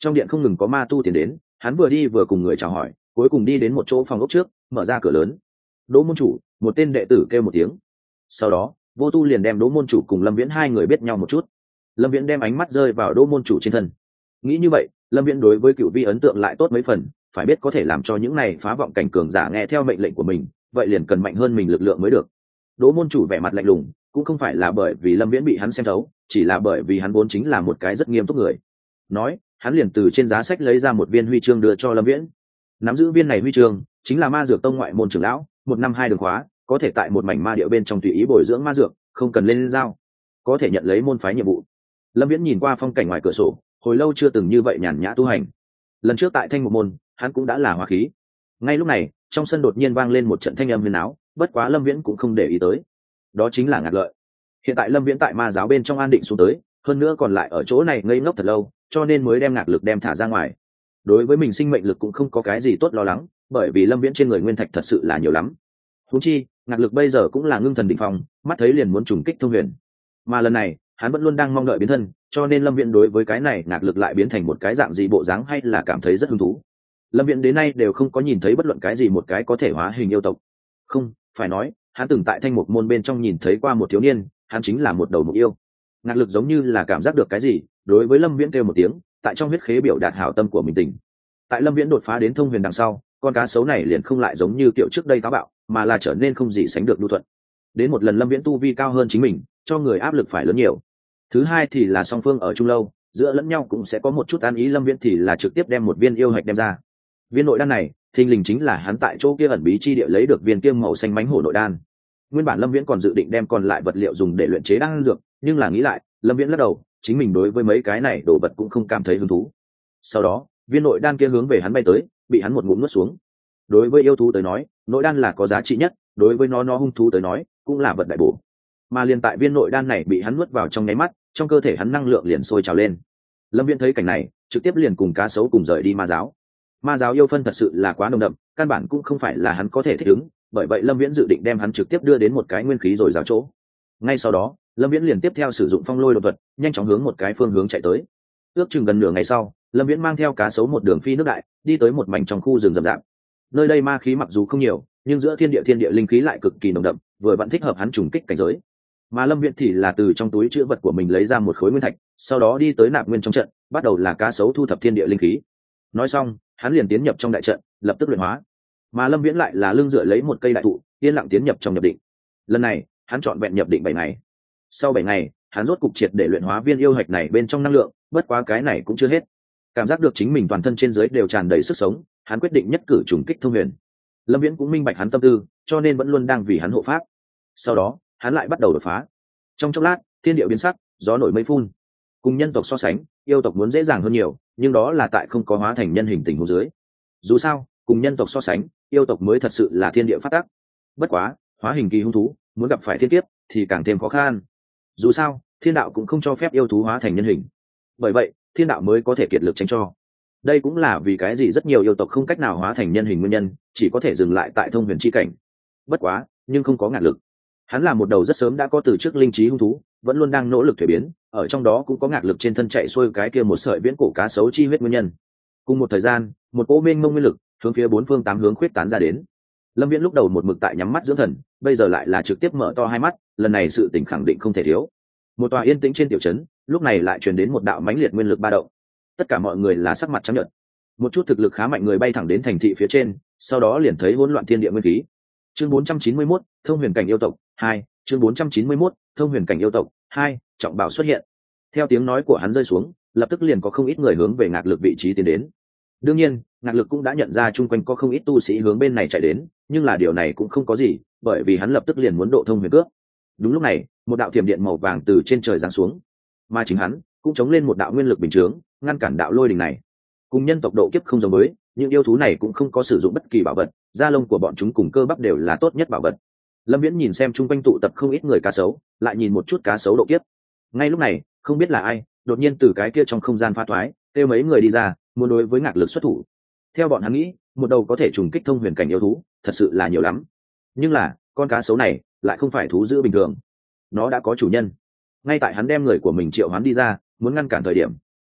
Trong điện không ngừng có ma tu tiến đến, hắn vừa đi vừa cùng người chào hỏi, cuối cùng đi đến một chỗ phòng ốc trước, mở ra cửa lớn. Đỗ môn chủ, một tên đệ tử kêu một tiếng. Sau đó vô tu liền đem Đỗ môn chủ cùng Lâm Viễn hai người biết nhau một chút. Lâm Viễn đem ánh mắt rơi vào Đỗ môn chủ trên thân, nghĩ như vậy Lâm Viễn đối với Cửu Vi ấn tượng lại tốt mấy phần. Phải biết có thể làm cho những này phá vọng cảnh cường giả nghe theo mệnh lệnh của mình, vậy liền cần mạnh hơn mình lực lượng mới được. Đỗ môn chủ vẻ mặt lạnh lùng, cũng không phải là bởi vì Lâm Viễn bị hắn xem thấu, chỉ là bởi vì hắn vốn chính là một cái rất nghiêm túc người. Nói, hắn liền từ trên giá sách lấy ra một viên huy chương đưa cho Lâm Viễn. Nắm giữ viên này huy chương chính là Ma Dược Tông ngoại môn trưởng lão, 1 năm 2 đường khóa, có thể tại một mảnh ma địa bên trong tùy ý bồi dưỡng ma dược, không cần lên giao, có thể nhận lấy môn phái nhiệm vụ. Lâm Viễn nhìn qua phong cảnh ngoài cửa sổ, hồi lâu chưa từng như vậy nhàn nhã tu hành. Lần trước tại Thanh một môn, hắn cũng đã là hóa khí. Ngay lúc này, trong sân đột nhiên vang lên một trận thanh âm huyền áo, bất quá Lâm Viễn cũng không để ý tới. Đó chính là Ngạc Lợi. Hiện tại Lâm Viễn tại ma giáo bên trong an định xuống tới, hơn nữa còn lại ở chỗ này ngây ngốc thật lâu, cho nên mới đem Ngạc Lực đem thả ra ngoài. Đối với mình sinh mệnh lực cũng không có cái gì tốt lo lắng, bởi vì Lâm Viễn trên người nguyên thạch thật sự là nhiều lắm. Huống chi, Ngạc Lực bây giờ cũng là ngưng thần đỉnh phong, mắt thấy liền muốn trùng kích thông huyền. Mà lần này, hắn vẫn luôn đang mong đợi biến thân, cho nên Lâm Viễn đối với cái này Ngạc Lực lại biến thành một cái dạng gì bộ dáng hay là cảm thấy rất hứng thú. Lâm Viễn đến nay đều không có nhìn thấy bất luận cái gì một cái có thể hóa hình yêu tộc. Không, phải nói, hắn từng tại Thanh Mục môn bên trong nhìn thấy qua một thiếu niên, hắn chính là một đầu mục yêu. Ngạc Lực giống như là cảm giác được cái gì, đối với Lâm Viễn kêu một tiếng, tại trong huyết khế biểu đạt hảo tâm của mình tình. Tại Lâm Viễn đột phá đến thông huyền đằng sau, con cá sấu này liền không lại giống như kiểu trước đây táo bạo, mà là trở nên không gì sánh được nhu thuận. Đến một lần Lâm Viễn tu vi cao hơn chính mình, cho người áp lực phải lớn nhiều. Thứ hai thì là song phương ở chung lâu, giữa lẫn nhau cũng sẽ có một chút an ý. Lâm Viễn thì là trực tiếp đem một viên yêu hạch đem ra. Viên nội đan này thình lình chính là hắn tại chỗ kia ẩn bí chi địa lấy được viên kiêm màu xanh mánh hổ nội đan. Nguyên bản Lâm Viễn còn dự định đem còn lại vật liệu dùng để luyện chế đan dược, nhưng là nghĩ lại, Lâm Viễn lắc đầu, chính mình đối với mấy cái này đồ vật cũng không cảm thấy hứng thú. Sau đó viên nội đan kia hướng về hắn bay tới, bị hắn một ngụm nuốt xuống. Đối với yêu thú tới nói, nội đan là có giá trị nhất, đối với nó hung thú tới nói cũng là vật đại bổ. Mà liền tại viên nội đan này bị hắn nuốt vào trong nháy mắt, trong cơ thể hắn năng lượng liền sôi trào lên. Lâm Viễn thấy cảnh này, trực tiếp liền cùng cá sấu cùng rời đi ma giáo. Ma giáo yêu phân thật sự là quá nồng đậm, căn bản cũng không phải là hắn có thể thích ứng, bởi vậy Lâm Viễn dự định đem hắn trực tiếp đưa đến một cái nguyên khí rồi giáo chỗ. Ngay sau đó, Lâm Viễn liền tiếp theo sử dụng phong lôi đột thuật, nhanh chóng hướng một cái phương hướng chạy tới. Ước chừng gần nửa ngày sau, Lâm Viễn mang theo cá sấu một đường phi nước đại, đi tới một mảnh trong khu rừng rậm rạp. Nơi đây ma khí mặc dù không nhiều, nhưng giữa thiên địa linh khí lại cực kỳ nồng đậm, vừa vặn thích hợp hắn trùng kích cảnh giới. Mà Lâm Viễn thì là từ trong túi trữ vật của mình lấy ra một khối nguyên thạch, sau đó đi tới nạp nguyên trong trận, bắt đầu là cá sấu thu thập thiên địa linh khí. Nói xong, hắn liền tiến nhập trong đại trận, lập tức luyện hóa. Mà Lâm Viễn lại là lưng dựa lấy một cây đại thụ, yên lặng tiến nhập trong nhập định. Lần này, hắn chọn vẹn nhập định 7 ngày. Sau 7 ngày, hắn rốt cục triệt để luyện hóa viên yêu hạch này bên trong năng lượng, bất quá cái này cũng chưa hết. Cảm giác được chính mình toàn thân trên dưới đều tràn đầy sức sống, hắn quyết định nhất cử trùng kích thông huyền. Lâm Viễn cũng minh bạch hắn tâm tư, cho nên vẫn luôn đang vì hắn hộ pháp. Sau đó, hắn lại bắt đầu đột phá. Trong chốc lát, thiên địa biến sắc, gió nổi mây phun. Cùng nhân tộc so sánh, yêu tộc muốn dễ dàng hơn nhiều, nhưng đó là tại không có hóa thành nhân hình tình huống dưới. Dù sao, cùng nhân tộc so sánh, yêu tộc mới thật sự là thiên địa phát tác. Bất quá, hóa hình kỳ hung thú, muốn gặp phải thiên kiếp thì càng thêm khó khăn. Dù sao, thiên đạo cũng không cho phép yêu thú hóa thành nhân hình. Bởi vậy, thiên đạo mới có thể kiệt lực tránh cho. Đây cũng là vì cái gì rất nhiều yêu tộc không cách nào hóa thành nhân hình nguyên nhân, chỉ có thể dừng lại tại thông huyền chi cảnh. Bất quá, nhưng không có ngạn lực. Hắn là một đầu rất sớm đã có từ trước linh trí hung thú, vẫn luôn đang nỗ lực thuế biến, ở trong đó cũng có ngạn lực trên thân chạy xuôi cái kia một sợi viễn cổ cá sấu chi huyết nguyên nhân. Cùng một thời gian, một cỗ mênh mông nguyên lực hướng phía 4 phương 8 hướng khuyết tán ra đến. Lâm Viễn lúc đầu một mực tại nhắm mắt dưỡng thần, bây giờ lại là trực tiếp mở to hai mắt, lần này sự tỉnh khẳng định không thể thiếu. Một tòa yên tĩnh trên tiểu trấn, lúc này lại truyền đến một đạo mãnh liệt nguyên lực ba động. Tất cả mọi người là sắc mặt trắng nhợt. Một chút thực lực khá mạnh người bay thẳng đến thành thị phía trên, sau đó liền thấy hỗn loạn thiên địa nguyên khí. Chương 491, thông huyền cảnh yêu tộc 2, chương 491, thông huyền cảnh yêu tộc 2, trọng bảo xuất hiện. Theo tiếng nói của hắn rơi xuống, lập tức liền có không ít người hướng về Ngạc Lực vị trí tiến đến. Đương nhiên, Ngạc Lực cũng đã nhận ra chung quanh có không ít tu sĩ hướng bên này chạy đến, nhưng là điều này cũng không có gì, bởi vì hắn lập tức liền muốn độ thông huyền cước. Đúng lúc này, một đạo thiểm điện màu vàng từ trên trời giáng xuống, mà chính hắn cũng chống lên một đạo nguyên lực bình chướng, ngăn cản đạo lôi đình này. Cùng nhân tộc độ kiếp không giống với, những yêu thú này cũng không có sử dụng bất kỳ bảo vật, da lông của bọn chúng cùng cơ bắp đều là tốt nhất bảo vật. Lâm Viễn nhìn xem chung quanh tụ tập không ít người cá sấu, lại nhìn một chút cá sấu độ kiếp. Ngay lúc này, không biết là ai, đột nhiên từ cái kia trong không gian pha thoái, kêu mấy người đi ra, muốn đối với Ngạc Lực xuất thủ. Theo bọn hắn nghĩ, một đầu có thể trùng kích thông huyền cảnh yêu thú, thật sự là nhiều lắm. Nhưng là, con cá sấu này lại không phải thú dữ bình thường. Nó đã có chủ nhân. Ngay tại hắn đem người của mình triệu hoán đi ra, muốn ngăn cản thời điểm,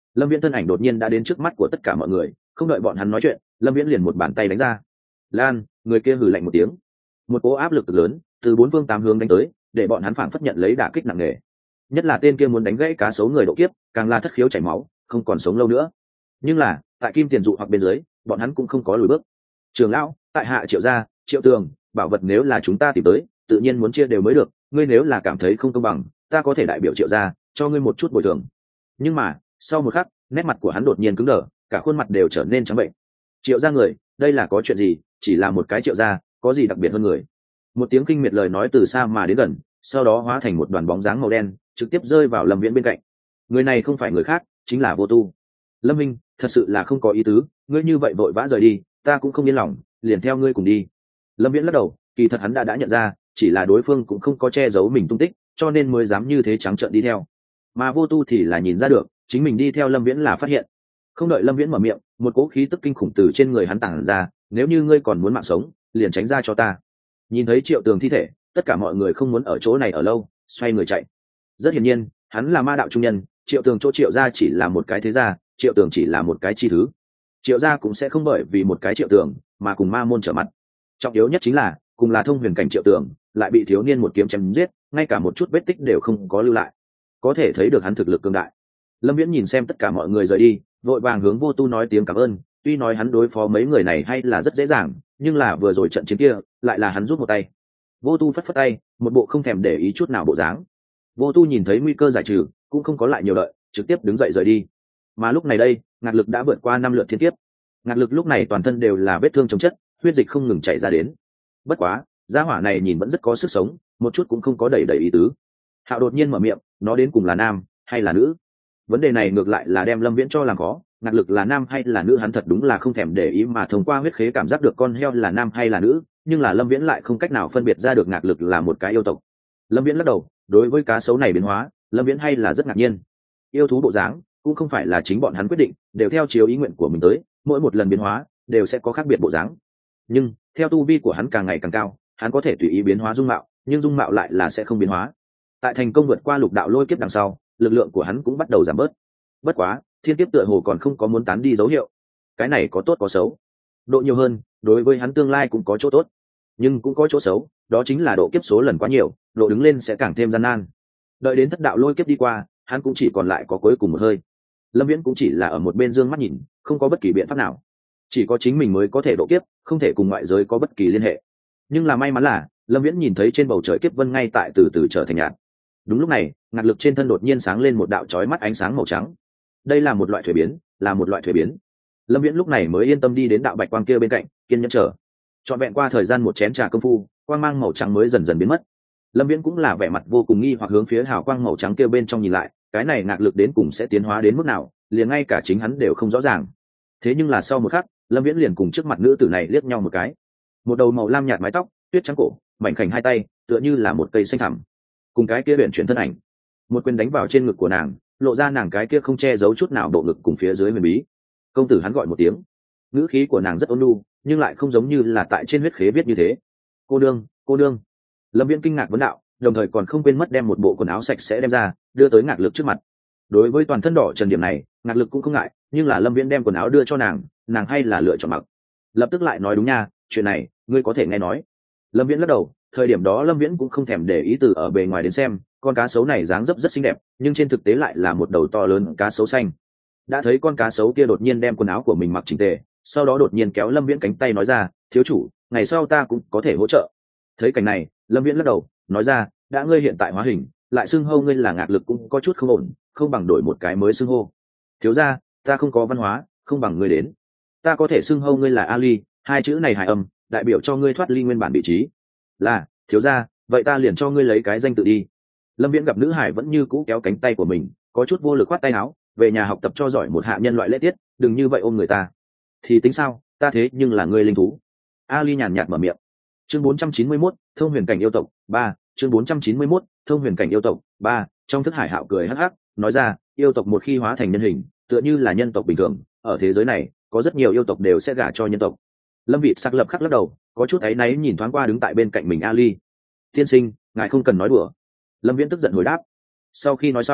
Lâm Viễn thân ảnh đột nhiên đã đến trước mắt của tất cả mọi người, không đợi bọn hắn nói chuyện, Lâm Viễn liền một bàn tay đánh ra. Lan, người kia hừ lạnh một tiếng, một cỗ áp lực cực lớn từ bốn phương tám hướng đánh tới, để bọn hắn phảng phất nhận lấy đả kích nặng nề. Nhất là tên kia muốn đánh gãy cá sấu người độ kiếp, càng là thất khiếu chảy máu, không còn sống lâu nữa. Nhưng là tại kim tiền dụ hoặc bên dưới, bọn hắn cũng không có lùi bước. Trường lão, tại hạ Triệu gia, Triệu Tường, bảo vật nếu là chúng ta tìm tới, tự nhiên muốn chia đều mới được. Ngươi nếu là cảm thấy không công bằng, ta có thể đại biểu Triệu gia cho ngươi một chút bồi thường. Nhưng mà sau một khắc, nét mặt của hắn đột nhiên cứng đờ, cả khuôn mặt đều trở nên trắng bệnh. Triệu gia người, đây là có chuyện gì? Chỉ là một cái Triệu gia, có gì đặc biệt hơn người? Một tiếng kinh miệt lời nói từ xa mà đến gần, sau đó hóa thành một đoàn bóng dáng màu đen, trực tiếp rơi vào Lâm Viễn bên cạnh. Người này không phải người khác, chính là Vô Tu. Lâm Minh, thật sự là không có ý tứ, ngươi như vậy vội vã rời đi, ta cũng không yên lòng, liền theo ngươi cùng đi. Lâm Viễn lắc đầu, kỳ thật hắn đã nhận ra, chỉ là đối phương cũng không có che giấu mình tung tích, cho nên mới dám như thế trắng trợn đi theo. Mà Vô Tu thì là nhìn ra được, chính mình đi theo Lâm Viễn là phát hiện. Không đợi Lâm Viễn mở miệng, một cỗ khí tức kinh khủng từ trên người hắn tản ra, nếu như ngươi còn muốn mạng sống, liền tránh ra cho ta. Nhìn thấy Triệu Tường thi thể, tất cả mọi người không muốn ở chỗ này ở lâu, xoay người chạy. Rất hiển nhiên, hắn là ma đạo trung nhân, Triệu Tường chỗ Triệu gia chỉ là một cái thế gia, Triệu Tường chỉ là một cái chi thứ. Triệu gia cũng sẽ không bởi vì một cái Triệu Tường mà cùng ma môn trở mặt. Trọng yếu nhất chính là, cùng là thông huyền cảnh Triệu Tường, lại bị thiếu niên một kiếm chém giết, ngay cả một chút vết tích đều không có lưu lại. Có thể thấy được hắn thực lực cường đại. Lâm Viễn nhìn xem tất cả mọi người rời đi, vội vàng hướng Vô Tu nói tiếng cảm ơn, tuy nói hắn đối phó mấy người này hay là rất dễ dàng, nhưng là vừa rồi trận chiến kia, lại là hắn rút một tay. Vô Tu phất phất tay, một bộ không thèm để ý chút nào bộ dáng. Vô Tu nhìn thấy nguy cơ giải trừ, cũng không có lại nhiều đợi, trực tiếp đứng dậy rời đi. Mà lúc này đây, Ngạc Lực đã vượt qua 5 lượt thiên kiếp. Ngạc Lực lúc này toàn thân đều là vết thương chồng chất, huyết dịch không ngừng chảy ra đến. Bất quá, gia hỏa này nhìn vẫn rất có sức sống, một chút cũng không có đầy ý tứ. Hạo đột nhiên mở miệng, nó đến cùng là nam hay là nữ? Vấn đề này ngược lại là đem Lâm Viễn cho làm khó. Ngạc Lực là nam hay là nữ hắn thật đúng là không thèm để ý, mà thông qua huyết khế cảm giác được con heo là nam hay là nữ, nhưng là Lâm Viễn lại không cách nào phân biệt ra được Ngạc Lực là một cái yêu tộc. Lâm Viễn lắc đầu, đối với cá sấu này biến hóa, Lâm Viễn hay là rất ngạc nhiên. Yêu thú bộ dáng cũng không phải là chính bọn hắn quyết định, đều theo chiếu ý nguyện của mình tới, mỗi một lần biến hóa đều sẽ có khác biệt bộ dáng. Nhưng theo tu vi của hắn càng ngày càng cao, hắn có thể tùy ý biến hóa dung mạo, nhưng dung mạo lại là sẽ không biến hóa. Tại thành công vượt qua lục đạo lôi kiếp đằng sau, lực lượng của hắn cũng bắt đầu giảm bớt. Bất quá, thiên kiếp tựa hồ còn không có muốn tán đi dấu hiệu. Cái này có tốt có xấu. Độ nhiều hơn, đối với hắn tương lai cũng có chỗ tốt, nhưng cũng có chỗ xấu, đó chính là độ kiếp số lần quá nhiều, độ đứng lên sẽ càng thêm gian nan. Đợi đến thất đạo lôi kiếp đi qua, hắn cũng chỉ còn lại có cuối cùng một hơi. Lâm Viễn cũng chỉ là ở một bên dương mắt nhìn, không có bất kỳ biện pháp nào. Chỉ có chính mình mới có thể độ kiếp, không thể cùng ngoại giới có bất kỳ liên hệ. Nhưng là may mắn là, Lâm Viễn nhìn thấy trên bầu trời kiếp vân ngay tại từ từ trở thành nhạt. Đúng lúc này, Ngạc Lực trên thân đột nhiên sáng lên một đạo chói mắt ánh sáng màu trắng. Đây là một loại thuế biến, là một loại thuế biến. Lâm Viễn lúc này mới yên tâm đi đến đạo bạch quang kia bên cạnh, kiên nhẫn chờ. Trọn vẹn qua thời gian một chén trà công phu, quang mang màu trắng mới dần dần biến mất. Lâm Viễn cũng là vẻ mặt vô cùng nghi hoặc hướng phía hào quang màu trắng kia bên trong nhìn lại, cái này Ngạc Lực đến cùng sẽ tiến hóa đến mức nào, liền ngay cả chính hắn đều không rõ ràng. Thế nhưng là sau một khắc, Lâm Viễn liền cùng trước mặt nữ tử này liếc nhau một cái. Một đầu màu lam nhạt mái tóc, tuyết trắng cổ, mảnh khảnh hai tay, tựa như là một cây xanh thẳm. Cùng cái kia huyền chuyển thân ảnh, một quyền đánh vào trên ngực của nàng, lộ ra nàng cái kia không che giấu chút nào bộ ngực cùng phía dưới huyền bí. Công tử, hắn gọi một tiếng. Ngữ khí của nàng rất ôn nhu, nhưng lại không giống như là tại trên huyết khế viết như thế. Cô đương, cô đương. Lâm Viễn kinh ngạc vấn đạo, đồng thời còn không quên mất đem một bộ quần áo sạch sẽ đem ra, đưa tới Ngạc Lực trước mặt. Đối với toàn thân đỏ trần điểm này, Ngạc Lực cũng không ngại, nhưng là Lâm Viễn đem quần áo đưa cho nàng, nàng hay là lựa chọn mặc. Lập tức lại nói, đúng nha, chuyện này ngươi có thể nghe nói. Lâm Viễn lắc đầu, thời điểm đó Lâm Viễn cũng không thèm để ý từ ở bề ngoài đến xem, con cá sấu này dáng dấp rất xinh đẹp, nhưng trên thực tế lại là một đầu to lớn cá sấu xanh. Đã thấy con cá sấu kia đột nhiên đem quần áo của mình mặc chỉnh tề, sau đó đột nhiên kéo Lâm Viễn cánh tay nói ra, thiếu chủ, ngày sau ta cũng có thể hỗ trợ. Thấy cảnh này, Lâm Viễn lắc đầu, nói ra, đã ngươi hiện tại hóa hình, lại xưng hô ngươi là Ngạc Lực cũng có chút không ổn, không bằng đổi một cái mới xưng hô. Thiếu gia, ta không có văn hóa, không bằng ngươi đến. Ta có thể xưng hô ngươi là Ali, hai chữ này hài âm, đại biểu cho ngươi thoát ly nguyên bản vị trí. Là, thiếu gia, vậy ta liền cho ngươi lấy cái danh tự đi. Lâm Viễn gặp nữ hải vẫn như cũ kéo cánh tay của mình, có chút vô lực khoát tay áo, về nhà học tập cho giỏi một hạ nhân loại lễ tiết, đừng như vậy ôm người ta. Thì tính sao, ta thế nhưng là ngươi linh thú. Ali nhàn nhạt mở miệng. Chương 491, thông huyền cảnh yêu tộc 3, chương 491, thông huyền cảnh yêu tộc 3, trong thức hải hạo cười hắc hắc, nói ra, yêu tộc một khi hóa thành nhân hình, tựa như là nhân tộc bình thường, ở thế giới này, có rất nhiều yêu tộc đều sẽ gả cho nhân tộc. Lâm Vị sắc lập khắc lắc đầu, có chút áy náy nhìn thoáng qua đứng tại bên cạnh mình Ali. Tiên sinh, ngài không cần nói đùa. Lâm Viễn tức giận hồi đáp. Sau khi nói xong,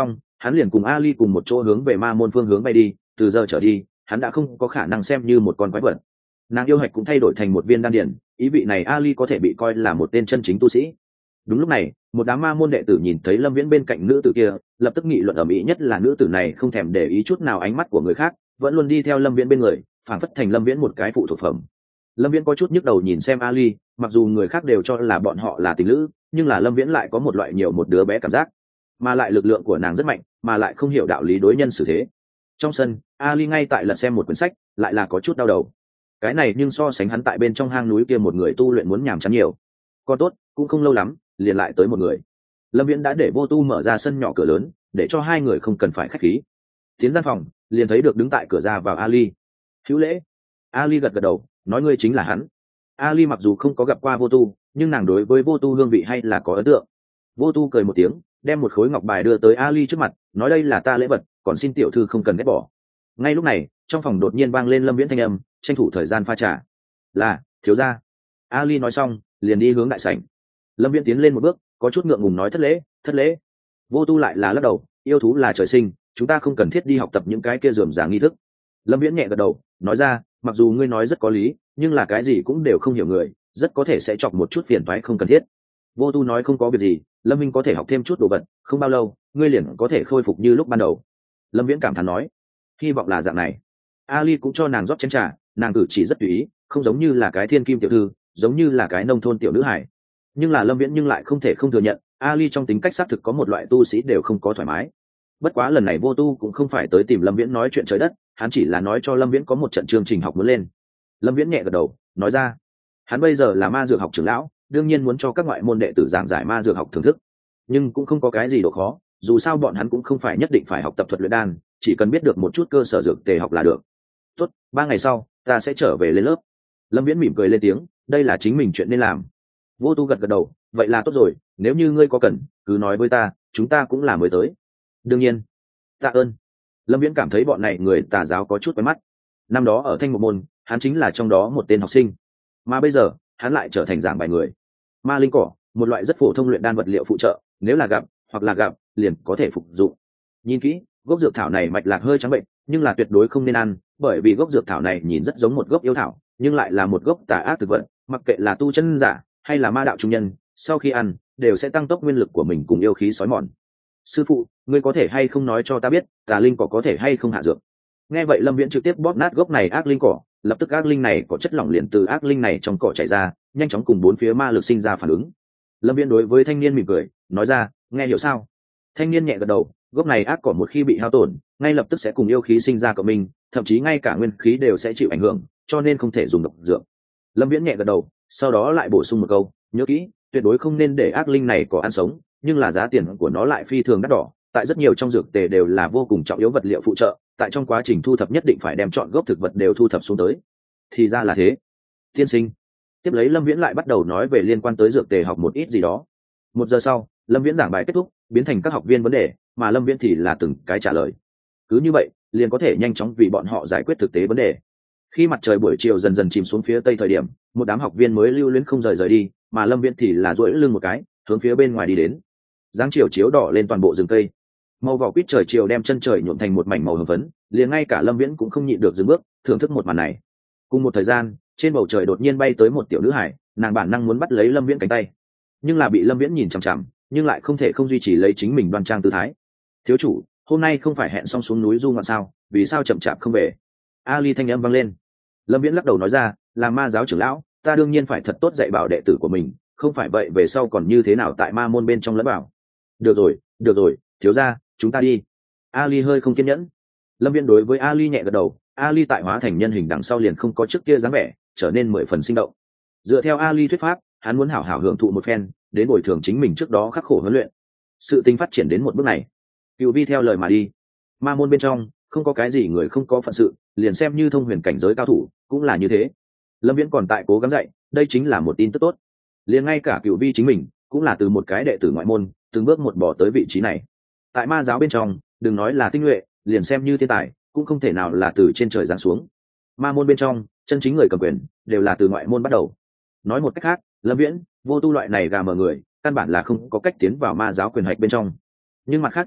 hắn liền cùng Ali cùng một chỗ hướng về ma môn phương hướng bay đi. Từ giờ trở đi, hắn đã không có khả năng xem như một con quái vật. Nàng yêu hạch cũng thay đổi thành một viên đan điển, ý vị này Ali có thể bị coi là một tên chân chính tu sĩ. Đúng lúc này, một đám ma môn đệ tử nhìn thấy Lâm Viễn bên cạnh nữ tử kia, lập tức nghị luận ầm ĩ, nhất là nữ tử này không thèm để ý chút nào ánh mắt của người khác, vẫn luôn đi theo Lâm Viễn bên người, phảng phất thành Lâm Viễn một cái phụ thuộc phẩm. Lâm Viễn có chút nhức đầu nhìn xem Ali, mặc dù người khác đều cho là bọn họ là tình lữ, nhưng là Lâm Viễn lại có một loại nhiều một đứa bé cảm giác, mà lại lực lượng của nàng rất mạnh, mà lại không hiểu đạo lý đối nhân xử thế. Trong sân, Ali ngay tại lật xem một quyển sách, lại là có chút đau đầu. Cái này nhưng so sánh hắn tại bên trong hang núi kia một người tu luyện muốn nhàm chán nhiều. Còn tốt, cũng không lâu lắm, liền lại tới một người. Lâm Viễn đã để Vô Tu mở ra sân nhỏ cửa lớn, để cho hai người không cần phải khách khí. Tiến gian phòng, liền thấy được đứng tại cửa ra vào Ali. Hữu lễ. Ali gật gật đầu, nói ngươi chính là hắn. Ali mặc dù không có gặp qua Vô Tu, nhưng nàng đối với Vô Tu hương vị hay là có ấn tượng. Vô Tu cười một tiếng, đem một khối ngọc bài đưa tới Ali trước mặt, nói đây là ta lễ vật, còn xin tiểu thư không cần ghét bỏ. Ngay lúc này, trong phòng đột nhiên vang lên Lâm Viễn thanh âm, tranh thủ thời gian pha trà. Là, thiếu gia. Ali nói xong, liền đi hướng đại sảnh. Lâm Viễn tiến lên một bước, có chút ngượng ngùng nói thất lễ, thất lễ. Vô Tu lại là lắc đầu, yêu thú là trời sinh, chúng ta không cần thiết đi học tập những cái kia rườm rà nghi thức. Lâm Viễn nhẹ gật đầu, nói ra, mặc dù ngươi nói rất có lý, nhưng là cái gì cũng đều không hiểu người, rất có thể sẽ chọc một chút phiền toái không cần thiết. Vô Tu nói không có việc gì, Lâm Minh có thể học thêm chút đồ vật, không bao lâu, ngươi liền có thể khôi phục như lúc ban đầu. Lâm Viễn cảm thán nói, hy vọng là dạng này. Ali cũng cho nàng rót chén trà, nàng cử chỉ rất tùy ý, không giống như là cái thiên kim tiểu thư, giống như là cái nông thôn tiểu nữ hài. Nhưng là Lâm Viễn nhưng lại không thể không thừa nhận, Ali trong tính cách xác thực có một loại tu sĩ đều không có thoải mái. Bất quá lần này Vô Tu cũng không phải tới tìm Lâm Viễn nói chuyện trời đất, hắn chỉ là nói cho Lâm Viễn có một trận chương trình học muốn lên. Lâm Viễn nhẹ gật đầu, nói ra, hắn bây giờ là ma dược học trưởng lão, đương nhiên muốn cho các ngoại môn đệ tử giảng giải ma dược học thưởng thức, nhưng cũng không có cái gì độ khó, dù sao bọn hắn cũng không phải nhất định phải học tập thuật luyện đan, chỉ cần biết được một chút cơ sở dược tề học là được. Tốt, 3 ngày sau ta sẽ trở về lên lớp. Lâm Viễn mỉm cười lên tiếng, đây là chính mình chuyện nên làm. Vô Tu gật gật đầu, vậy là tốt rồi, nếu như ngươi có cần cứ nói với ta, chúng ta cũng là mới tới. Đương nhiên. Tạ ơn. Lâm Viễn cảm thấy bọn này người tà giáo có chút quen mắt. Năm đó ở Thanh Một Môn, hắn chính là trong đó một tên học sinh, mà bây giờ hắn lại trở thành giảng bài người. Ma linh cỏ, một loại rất phổ thông luyện đan vật liệu phụ trợ, nếu là gặp hoặc là gặp liền có thể phục dụng. Nhìn kỹ, gốc dược thảo này mạch lạc hơi trắng bệnh, nhưng là tuyệt đối không nên ăn, bởi vì gốc dược thảo này nhìn rất giống một gốc yêu thảo, nhưng lại là một gốc tà ác thực vật, mặc kệ là tu chân giả hay là ma đạo trung nhân, sau khi ăn đều sẽ tăng tốc nguyên lực của mình cùng yêu khí sói mòn. Sư phụ, ngươi có thể hay không nói cho ta biết, tà linh cỏ có thể hay không hạ dược? Nghe vậy Lâm Viễn trực tiếp bóp nát gốc này ác linh cỏ, lập tức ác linh này có chất lỏng liền từ ác linh này trong cỏ chảy ra, nhanh chóng cùng bốn phía ma lực sinh ra phản ứng. Lâm Viễn đối với thanh niên mỉm cười, nói ra, nghe hiểu sao? Thanh niên nhẹ gật đầu, gốc này ác cỏ một khi bị hao tổn, ngay lập tức sẽ cùng yêu khí sinh ra cộng minh, thậm chí ngay cả nguyên khí đều sẽ chịu ảnh hưởng, cho nên không thể dùng độc dược. Lâm Viễn nhẹ gật đầu, sau đó lại bổ sung một câu, nhớ kỹ, tuyệt đối không nên để ác linh này có ăn sống, nhưng là giá tiền của nó lại phi thường đắt đỏ, tại rất nhiều trong dược tề đều là vô cùng trọng yếu vật liệu phụ trợ, tại trong quá trình thu thập nhất định phải đem chọn gốc thực vật đều thu thập xuống tới. Thì ra là thế. Tiên sinh. Tiếp lấy Lâm Viễn lại bắt đầu nói về liên quan tới dược tề học một ít gì đó. 1 giờ sau, Lâm Viễn giảng bài kết thúc, biến thành các học viên vấn đề, mà Lâm Viễn thì là từng cái trả lời. Cứ như vậy, liền có thể nhanh chóng vì bọn họ giải quyết thực tế vấn đề. Khi mặt trời buổi chiều dần dần chìm xuống phía tây thời điểm, một đám học viên mới lưu luyến không rời đi, mà Lâm Viễn thì là duỗi lưng một cái, hướng phía bên ngoài đi đến. Dáng chiều chiếu đỏ lên toàn bộ rừng cây, màu vỏ quýt trời chiều đem chân trời nhuộm thành một mảnh màu hồng phấn, liền ngay cả Lâm Viễn cũng không nhịn được dừng bước, thưởng thức một màn này. Cùng một thời gian, trên bầu trời đột nhiên bay tới một tiểu nữ hải, nàng bản năng muốn bắt lấy Lâm Viễn cánh tay, nhưng là bị Lâm Viễn nhìn chằm chằm, nhưng lại không thể không duy trì lấy chính mình đoan trang tư thái. Thiếu chủ, hôm nay không phải hẹn xong xuống núi du ngoạn sao, vì sao chậm chạp không về? Ali thanh âm vang lên. Lâm Viễn lắc đầu nói ra, là ma giáo trưởng lão, ta đương nhiên phải thật tốt dạy bảo đệ tử của mình, không phải vậy về sau còn như thế nào tại ma môn bên trong lẫn bảo. Được rồi, thiếu gia, chúng ta đi. Ali hơi không kiên nhẫn. Lâm Viễn đối với Ali nhẹ gật đầu, Ali tại hóa thành nhân hình đằng sau liền không có trước kia dáng vẻ, trở nên 10 phần sinh động. Dựa theo Ali thuyết pháp, hắn muốn hảo hảo hưởng thụ một phen, đến bồi thường chính mình trước đó khắc khổ huấn luyện. Sự tình phát triển đến một bước này, Cửu Vi theo lời mà đi. Ma môn bên trong không có cái gì người không có phận sự, liền xem như thông huyền cảnh giới cao thủ cũng là như thế. Lâm Viễn còn tại cố gắng dạy, đây chính là một tin tức tốt. Liền ngay cả Cửu Vi chính mình cũng là từ một cái đệ tử ngoại môn, từng bước một bỏ tới vị trí này. Tại ma giáo bên trong, đừng nói là tinh nhuệ, liền xem như thiên tài cũng không thể nào là từ trên trời giáng xuống. Ma môn bên trong, chân chính người cầm quyền đều là từ ngoại môn bắt đầu. Nói một cách khác, Lâm Viễn, Vô Tu loại này gà mờ người, căn bản là không có cách tiến vào ma giáo quyền hạch bên trong. Nhưng mặt khác chỗ tốt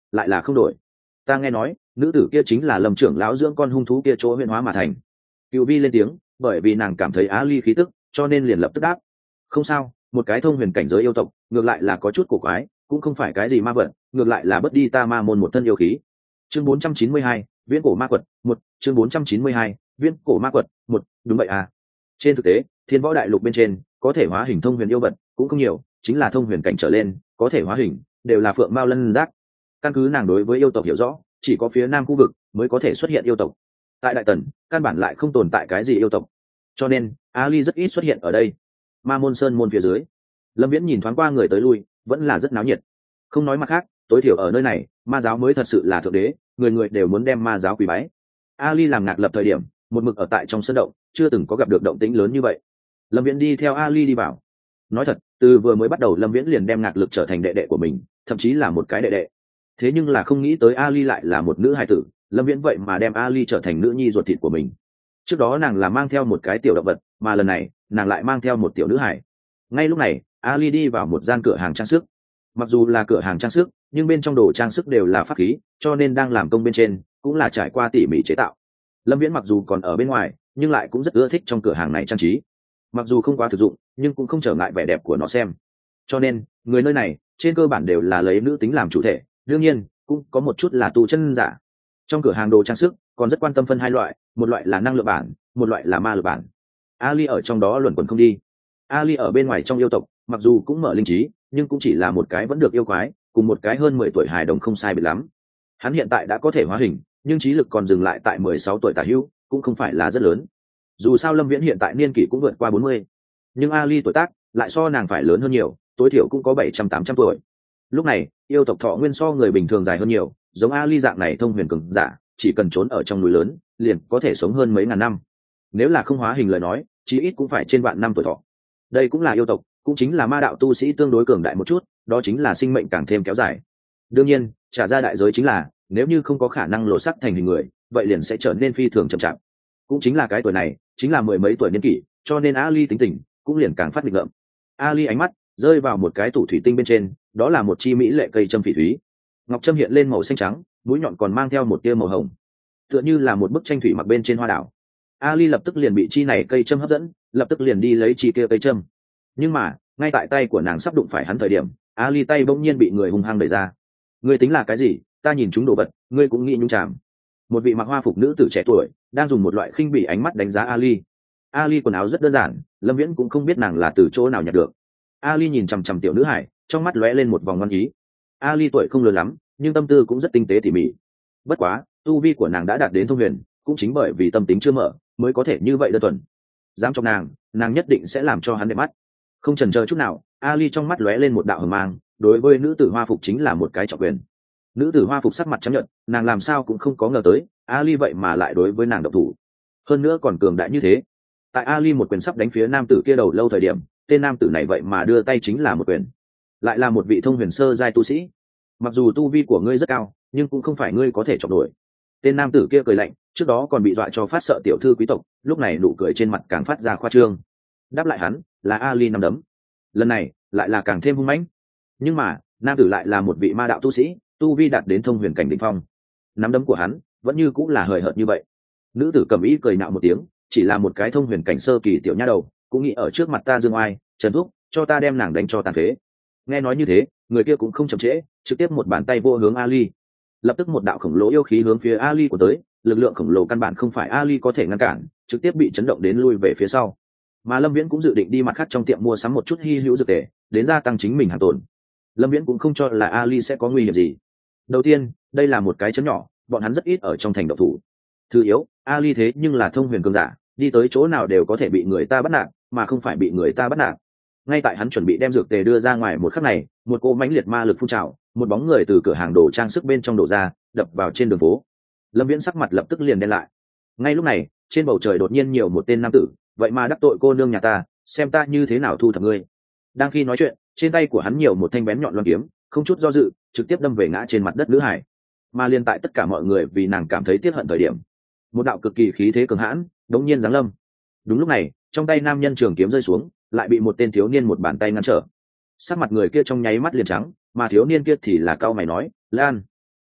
lại là không đổi. Ta nghe nói nữ tử kia chính là Lâm trưởng lão dưỡng con hung thú kia chỗ huyện hóa mà thành. Cựu vi lên tiếng, bởi vì nàng cảm thấy Ali khí tức, cho nên liền lập tức đáp. Không sao, một cái thông huyền cảnh giới yêu tộc, ngược lại là có chút cổ quái, cũng không phải cái gì ma vật, ngược lại là bất đi ta ma môn một thân yêu khí. Chương 492, viễn cổ ma quật 1, chương 492, viễn cổ ma quật 1, đúng vậy à. Trên thực tế, thiên võ đại lục bên trên, có thể hóa hình thông huyền yêu vật cũng không nhiều, chính là thông huyền cảnh trở lên, có thể hóa hình, đều là phượng mao lân giác. Căn cứ nàng đối với yêu tộc hiểu rõ, chỉ có phía nam khu vực mới có thể xuất hiện yêu tộc. Tại đại tần, căn bản lại không tồn tại cái gì yêu tộc, cho nên Ali rất ít xuất hiện ở đây. Ma môn sơn môn phía dưới, Lâm Viễn nhìn thoáng qua người tới lui, vẫn là rất náo nhiệt. Không nói mặt khác, tối thiểu ở nơi này, ma giáo mới thật sự là thượng đế, người người đều muốn đem ma giáo quỳ bái. Ali làm ngạc lập thời điểm, một mực ở tại trong sân động, chưa từng có gặp được động tĩnh lớn như vậy. Lâm Viễn đi theo Ali đi vào. Nói thật, từ vừa mới bắt đầu Lâm Viễn liền đem ngạc lực trở thành đệ đệ của mình, thậm chí là một cái đệ đệ. Thế nhưng là không nghĩ tới Ali lại là một nữ hài tử, Lâm Viễn vậy mà đem Ali trở thành nữ nhi ruột thịt của mình. Trước đó nàng là mang theo một cái tiểu động vật, mà lần này nàng lại mang theo một tiểu nữ hài. Ngay lúc này, Ali đi vào một gian cửa hàng trang sức. Mặc dù là cửa hàng trang sức, nhưng bên trong đồ trang sức đều là pháp khí, cho nên đang làm công bên trên cũng là trải qua tỉ mỉ chế tạo. Lâm Viễn mặc dù còn ở bên ngoài, nhưng lại cũng rất ưa thích trong cửa hàng này trang trí. Mặc dù không quá thực dụng, nhưng cũng không trở ngại vẻ đẹp của nó xem. Cho nên, người nơi này trên cơ bản đều là lấy nữ tính làm chủ thể, đương nhiên cũng có một chút là tu chân giả. Trong cửa hàng đồ trang sức còn rất quan tâm phân hai loại, một loại là năng lượng bản, một loại là ma lực bản. Ali ở trong đó luẩn quẩn không đi. Ali ở bên ngoài trong yêu tộc, mặc dù cũng mở linh trí, nhưng cũng chỉ là một cái vẫn được yêu quái, cùng một cái hơn 10 tuổi hài đồng không sai biệt lắm. Hắn hiện tại đã có thể hóa hình, nhưng trí lực còn dừng lại tại 16 tuổi tả hữu, cũng không phải là rất lớn. Dù sao Lâm Viễn hiện tại niên kỷ cũng vượt qua 40, nhưng Ali tuổi tác lại so nàng phải lớn hơn nhiều, tối thiểu cũng có 700-800 tuổi. Lúc này, yêu tộc thọ nguyên so người bình thường dài hơn nhiều, giống Ali dạng này thông huyền cường giả, chỉ cần trốn ở trong núi lớn, liền có thể sống hơn mấy ngàn năm. Nếu là không hóa hình lời nói, chí ít cũng phải trên vạn năm tuổi thọ. Đây cũng là yêu tộc, cũng chính là ma đạo tu sĩ tương đối cường đại một chút, đó chính là sinh mệnh càng thêm kéo dài. Đương nhiên, trả ra đại giới chính là, nếu như không có khả năng lộ sắc thành hình người, vậy liền sẽ trở nên phi thường chậm chạp. Cũng chính là cái tuổi này, chính là mười mấy tuổi niên kỷ, cho nên Ali tính tình cũng liền càng phát nghịch ngợm. Ali ánh mắt rơi vào một cái tủ thủy tinh bên trên, đó là một chi mỹ lệ cây châm phỉ thúy. Ngọc châm hiện lên màu xanh trắng, mũi nhọn còn mang theo một tia màu hồng, tựa như là một bức tranh thủy mặc bên trên hoa đảo. Ali lập tức liền bị chi này cây châm hấp dẫn, lập tức liền đi lấy chi kia cây châm. Nhưng mà, ngay tại tay của nàng sắp đụng phải hắn thời điểm, Ali tay bỗng nhiên bị người hung hăng đẩy ra. Ngươi tính là cái gì? Ta nhìn chúng đồ vật, ngươi cũng nghĩ nhúng chàm. Một vị mặc hoa phục nữ tử trẻ tuổi đang dùng một loại khinh bỉ ánh mắt đánh giá Ali. Ali quần áo rất đơn giản, Lâm Viễn cũng không biết nàng là từ chỗ nào nhặt được. Ali nhìn chằm chằm tiểu nữ hải, trong mắt lóe lên một vòng ngoan ý. Ali tuổi không lớn lắm, nhưng tâm tư cũng rất tinh tế tỉ mỉ. Bất quá, tu vi của nàng đã đạt đến thông huyền, cũng chính bởi vì tâm tính chưa mở, mới có thể như vậy đơn thuần. Dám trong nàng nhất định sẽ làm cho hắn đẹp mắt. Không chần chờ chút nào, Ali trong mắt lóe lên một đạo hờ mang, đối với nữ tử hoa phục chính là một cái trọng quyền. Nữ tử hoa phục sắc mặt trắng nhợt, nàng làm sao cũng không có ngờ tới, Ali vậy mà lại đối với nàng động thủ. Hơn nữa còn cường đại như thế. Tại Ali một quyền sắp đánh phía nam tử kia đầu lâu thời điểm, tên nam tử này vậy mà đưa tay chính là một quyền. Lại là một vị thông huyền sơ giai tu sĩ. Mặc dù tu vi của ngươi rất cao, nhưng cũng không phải ngươi có thể chọc nổi. Tên nam tử kia cười lạnh, trước đó còn bị dọa cho phát sợ tiểu thư quý tộc, lúc này nụ cười trên mặt càng phát ra khoa trương. Đáp lại hắn là Ali nắm đấm. Lần này lại là càng thêm hung mãnh. Nhưng mà, nam tử lại là một vị ma đạo tu sĩ, tu vi đạt đến thông huyền cảnh đỉnh phong. Nắm đấm của hắn vẫn như cũng là hời hợt như vậy. Nữ tử cầm ý cười nạo một tiếng, chỉ là một cái thông huyền cảnh sơ kỳ tiểu nha đầu, cũng nghĩ ở trước mặt ta dương oai, Trần Thúc, cho ta đem nàng đánh cho tàn phế. Nghe nói như thế, người kia cũng không chậm trễ, trực tiếp một bàn tay vô hướng Ali. Lập tức một đạo khổng lồ yêu khí hướng phía Ali của tới, lực lượng khổng lồ căn bản không phải Ali có thể ngăn cản, trực tiếp bị chấn động đến lui về phía sau. Mà Lâm Viễn cũng dự định đi mặt khác trong tiệm mua sắm một chút hy hữu dược tề, đến gia tăng chính mình hàng tồn. Lâm Viễn cũng không cho là Ali sẽ có nguy hiểm gì. Đầu tiên, đây là một cái trấn nhỏ, bọn hắn rất ít ở trong thành động thủ. Thứ yếu, Ali thế nhưng là thông huyền cường giả, đi tới chỗ nào đều có thể bị người ta bắt nạt, mà không phải bị người ta bắt nạt. Ngay tại hắn chuẩn bị đem dược tề đưa ra ngoài một khắc này, một cỗ mãnh liệt ma lực phun trào, một bóng người từ cửa hàng đồ trang sức bên trong đổ ra, đập vào trên đường phố. Lâm Viễn sắc mặt lập tức liền đen lại. Ngay lúc này, trên bầu trời đột nhiên nhiều một tên nam tử, vậy mà đắc tội cô nương nhà ta, xem ta như thế nào thu thập ngươi. Đang khi nói chuyện, trên tay của hắn nhiều một thanh bén nhọn loan kiếm, không chút do dự, trực tiếp đâm về ngã trên mặt đất nữ hải. Mà liên tại tất cả mọi người vì nàng cảm thấy tiếc hận thời điểm, một đạo cực kỳ khí thế cường hãn đống nhiên giáng lâm. Đúng lúc này, trong tay nam nhân trường kiếm rơi xuống, lại bị một tên thiếu niên một bàn tay ngăn trở. Sắc mặt người kia trong nháy mắt liền trắng, mà thiếu niên kia thì là cau mày nói, Lan.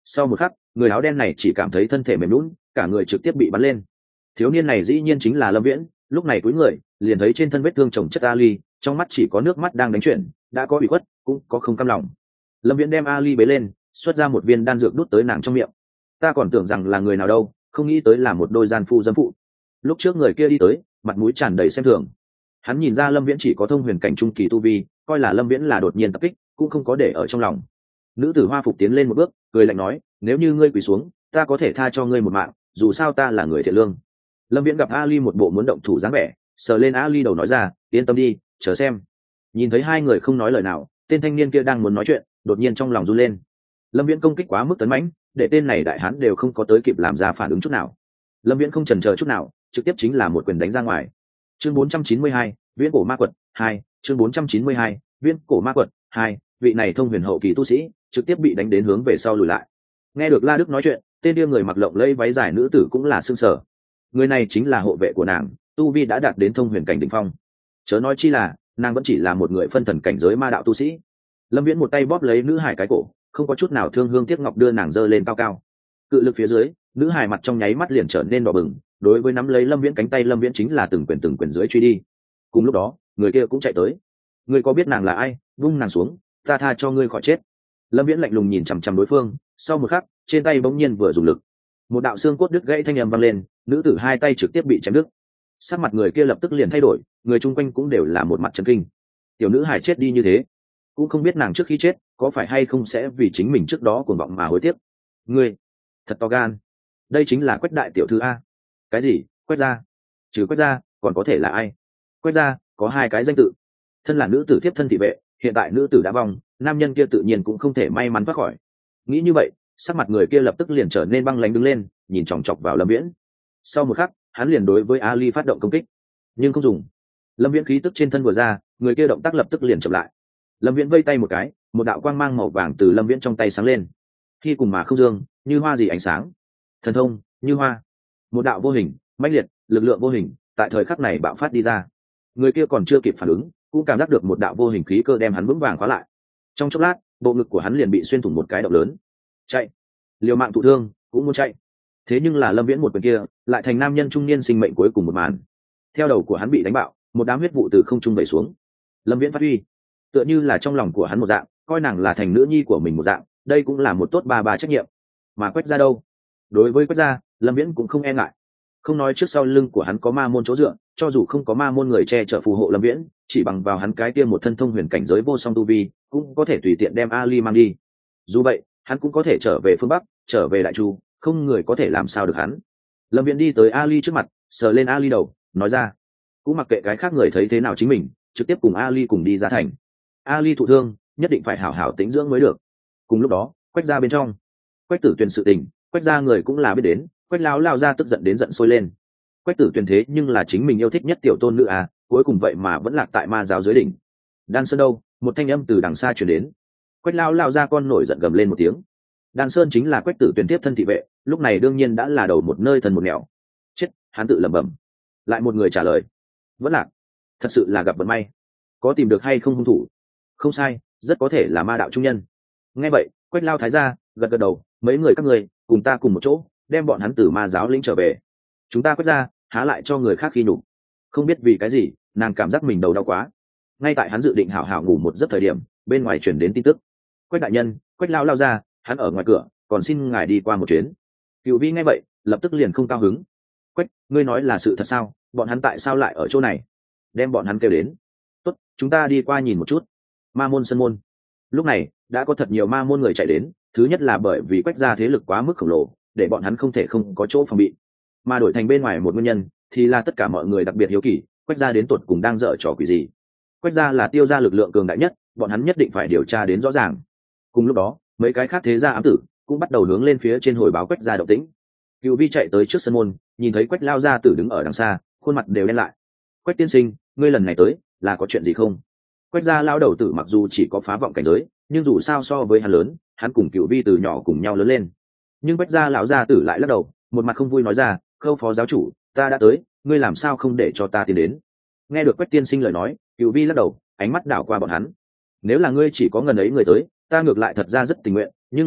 Sau một khắc, người áo đen này chỉ cảm thấy thân thể mềm lún, cả người trực tiếp bị bắn lên. Thiếu niên này dĩ nhiên chính là Lâm Viễn, lúc này cúi người liền thấy trên thân vết thương chồng chất Ali, trong mắt chỉ có nước mắt đang đánh chuyển, đã có ủy khuất cũng có không cam lòng. Lâm Viễn đem Ali bế lên, xuất ra một viên đan dược đút tới nàng trong miệng. Ta còn tưởng rằng là người nào đâu, không nghĩ tới là một đôi gian phu dâm phụ. Lúc trước người kia đi tới, mặt mũi tràn đầy xem thường. Hắn nhìn ra Lâm Viễn chỉ có thông huyền cảnh trung kỳ tu vi, coi là Lâm Viễn là đột nhiên tập kích, cũng không có để ở trong lòng. Nữ tử hoa phục tiến lên một bước, cười lạnh nói, nếu như ngươi quỳ xuống, ta có thể tha cho ngươi một mạng, dù sao ta là người thiện lương. Lâm Viễn gặp Ali một bộ muốn động thủ dáng vẻ, sờ lên Ali đầu nói ra, yên tâm đi, chờ xem. Nhìn thấy hai người không nói lời nào, tên thanh niên kia đang muốn nói chuyện, đột nhiên trong lòng run lên. Lâm Viễn công kích quá mức tấn mãnh, để tên này đại hán đều không có tới kịp làm ra phản ứng chút nào. Lâm Viễn không chần chờ chút nào, trực tiếp chính là một quyền đánh ra ngoài. Chương 492, Viễn cổ ma quật 2, chương 492, Viễn cổ ma quật 2, vị này thông huyền hậu kỳ tu sĩ, trực tiếp bị đánh đến hướng về sau lùi lại. Nghe được La Đức nói chuyện, tên kia người mặc lộng lẫy váy dài nữ tử cũng là sửng sở. Người này chính là hộ vệ của nàng, tu vi đã đạt đến thông huyền cảnh đỉnh phong. Chớ nói chi là, nàng vẫn chỉ là một người phân thần cảnh giới ma đạo tu sĩ. Lâm Viễn một tay bóp lấy nữ hải cái cổ, không có chút nào thương hương tiếc ngọc đưa nàng giơ lên cao cao. Cự lực phía dưới, nữ hải mặt trong nháy mắt liền trở nên đỏ bừng, đối với nắm lấy Lâm Viễn cánh tay Lâm Viễn chính là từng quyền dưới truy đi. Cùng lúc đó, người kia cũng chạy tới. Ngươi có biết nàng là ai? Vung nàng xuống, ta tha cho ngươi khỏi chết. Lâm Viễn lạnh lùng nhìn chằm chằm đối phương, sau một khắc, trên tay bỗng nhiên vừa dùng lực, một đạo xương cốt đứt gãy thanh âm vang lên, nữ tử hai tay trực tiếp bị chém đứt. Sắc mặt người kia lập tức liền thay đổi, người chung quanh cũng đều là một mặt chấn kinh. Tiểu nữ hài chết đi như thế, cũng không biết nàng trước khi chết có phải hay không sẽ vì chính mình trước đó cuồng vọng mà hối tiếc. Ngươi thật to gan, đây chính là Quách đại tiểu thư a. Cái gì? Quách gia? Trừ Quách gia còn có thể là ai? Quách gia có hai cái danh tự, thân là nữ tử tiếp thân thị vệ, hiện tại nữ tử đã vong, nam nhân kia tự nhiên cũng không thể may mắn thoát khỏi. Nghĩ như vậy, sắc mặt người kia lập tức liền trở nên băng lãnh đứng lên, nhìn chòng chọc vào Lâm Viễn. Sau một khắc, hắn liền đối với Ali phát động công kích, nhưng không dùng. Lâm Viễn khí tức trên thân vừa ra, người kia động tác lập tức liền chậm lại. Lâm Viễn vây tay một cái, một đạo quang mang màu vàng từ Lâm Viễn trong tay sáng lên. Khi cùng mà không dương, như hoa gì ánh sáng. Thần thông, như hoa. Một đạo vô hình, mãnh liệt, lực lượng vô hình, tại thời khắc này bạo phát đi ra. Người kia còn chưa kịp phản ứng, cũng cảm giác được một đạo vô hình khí cơ đem hắn vững vàng khóa lại. Trong chốc lát, bộ ngực của hắn liền bị xuyên thủng một cái động lớn. Chạy, liều mạng thụ thương, cũng muốn chạy. Thế nhưng là Lâm Viễn một quyền kia, lại thành nam nhân trung niên sinh mệnh cuối cùng một màn. Theo đầu của hắn bị đánh bạo, một đám huyết vụ từ không trung vẩy xuống. Lâm Viễn phát huy, tựa như là trong lòng của hắn một dạng, coi nàng là thành nữ nhi của mình một dạng, đây cũng là một tốt ba trách nhiệm. Mà Quách gia đâu? Đối với Quách gia, Lâm Viễn cũng không e ngại. Không nói trước sau lưng của hắn có ma môn chỗ dựa, cho dù không có ma môn người che chở phù hộ Lâm Viễn, chỉ bằng vào hắn cái kia một thân thông huyền cảnh giới vô song tu vi, cũng có thể tùy tiện đem Ali mang đi. Dù vậy, hắn cũng có thể trở về phương Bắc, trở về Đại Chu, không người có thể làm sao được hắn. Lâm Viễn đi tới Ali trước mặt, sờ lên Ali đầu, nói ra, cũng mặc kệ cái khác người thấy thế nào chính mình, trực tiếp cùng Ali cùng đi ra thành. Ali thụ thương, nhất định phải hảo hảo tĩnh dưỡng mới được. Cùng lúc đó, Quách gia bên trong, Quách Tử Tuyền sự tình, Quách gia người cũng là biết đến, Quách lão lao ra tức giận đến giận sôi lên. Quách Tử Tuyền thế nhưng là chính mình yêu thích nhất tiểu tôn nữ à, cuối cùng vậy mà vẫn lạc tại ma giáo dưới đỉnh. Đan Sơn đâu? Một thanh âm từ đằng xa truyền đến. Quách lão lao ra con nổi giận gầm lên một tiếng. Đan Sơn chính là Quách Tử Tuyền tiếp thân thị vệ, lúc này đương nhiên đã là đầu một nơi thần một nẻo. Chết, hắn tự lẩm bẩm. Lại một người trả lời, vẫn lạc. Thật sự là gặp vận may. Có tìm được hay không hung thủ? Không sai, rất có thể là ma đạo trung nhân. Nghe vậy, Quách lao thái gia gật gật đầu, mấy người các người cùng ta cùng một chỗ, đem bọn hắn từ ma giáo lĩnh trở về. Chúng ta Quách gia há lại cho người khác khi nhục. Không biết vì cái gì, nàng cảm giác mình đầu đau quá. Ngay tại hắn dự định hảo hảo ngủ một giấc thời điểm, bên ngoài chuyển đến tin tức. Quách đại nhân, Quách lao lao ra, hắn ở ngoài cửa, còn xin ngài đi qua một chuyến. Cửu Vi nghe vậy, lập tức liền không cao hứng. Quách, ngươi nói là sự thật sao? Bọn hắn tại sao lại ở chỗ này? Đem bọn hắn kêu đến. Tốt, chúng ta đi qua nhìn một chút. Ma môn sân môn. Lúc này, đã có thật nhiều ma môn người chạy đến. Thứ nhất là bởi vì Quách gia thế lực quá mức khổng lồ, để bọn hắn không thể không có chỗ phòng bị. Mà đổi thành bên ngoài một nguyên nhân, thì là tất cả mọi người đặc biệt hiếu kỳ, Quách gia đến tột cùng đang dở trò quỷ gì. Quách gia là Tiêu gia lực lượng cường đại nhất, bọn hắn nhất định phải điều tra đến rõ ràng. Cùng lúc đó, mấy cái khác thế gia ám tử cũng bắt đầu hướng lên phía trên hồi báo Quách gia động tĩnh. Cửu Vi chạy tới trước sân môn, nhìn thấy Quách lao gia tử đứng ở đằng xa, khuôn mặt đều đen lại. Quách tiên sinh, ngươi lần này tới là có chuyện gì không? Quách gia lao đầu tử mặc dù chỉ có phá vọng cảnh giới, nhưng dù sao so với hắn lớn, hắn cùng Cửu Vi từ nhỏ cùng nhau lớn lên. Nhưng Quách gia lão gia tử lại lắc đầu, một mặt không vui nói ra, Khâu phó giáo chủ, ta đã tới, ngươi làm sao không để cho ta tiến đến? Nghe được Quách tiên sinh lời nói, Cửu Vi lắc đầu, ánh mắt đảo qua bọn hắn. Nếu là ngươi chỉ có ngần ấy người tới, ta ngược lại thật ra rất tình nguyện, nhưng lần này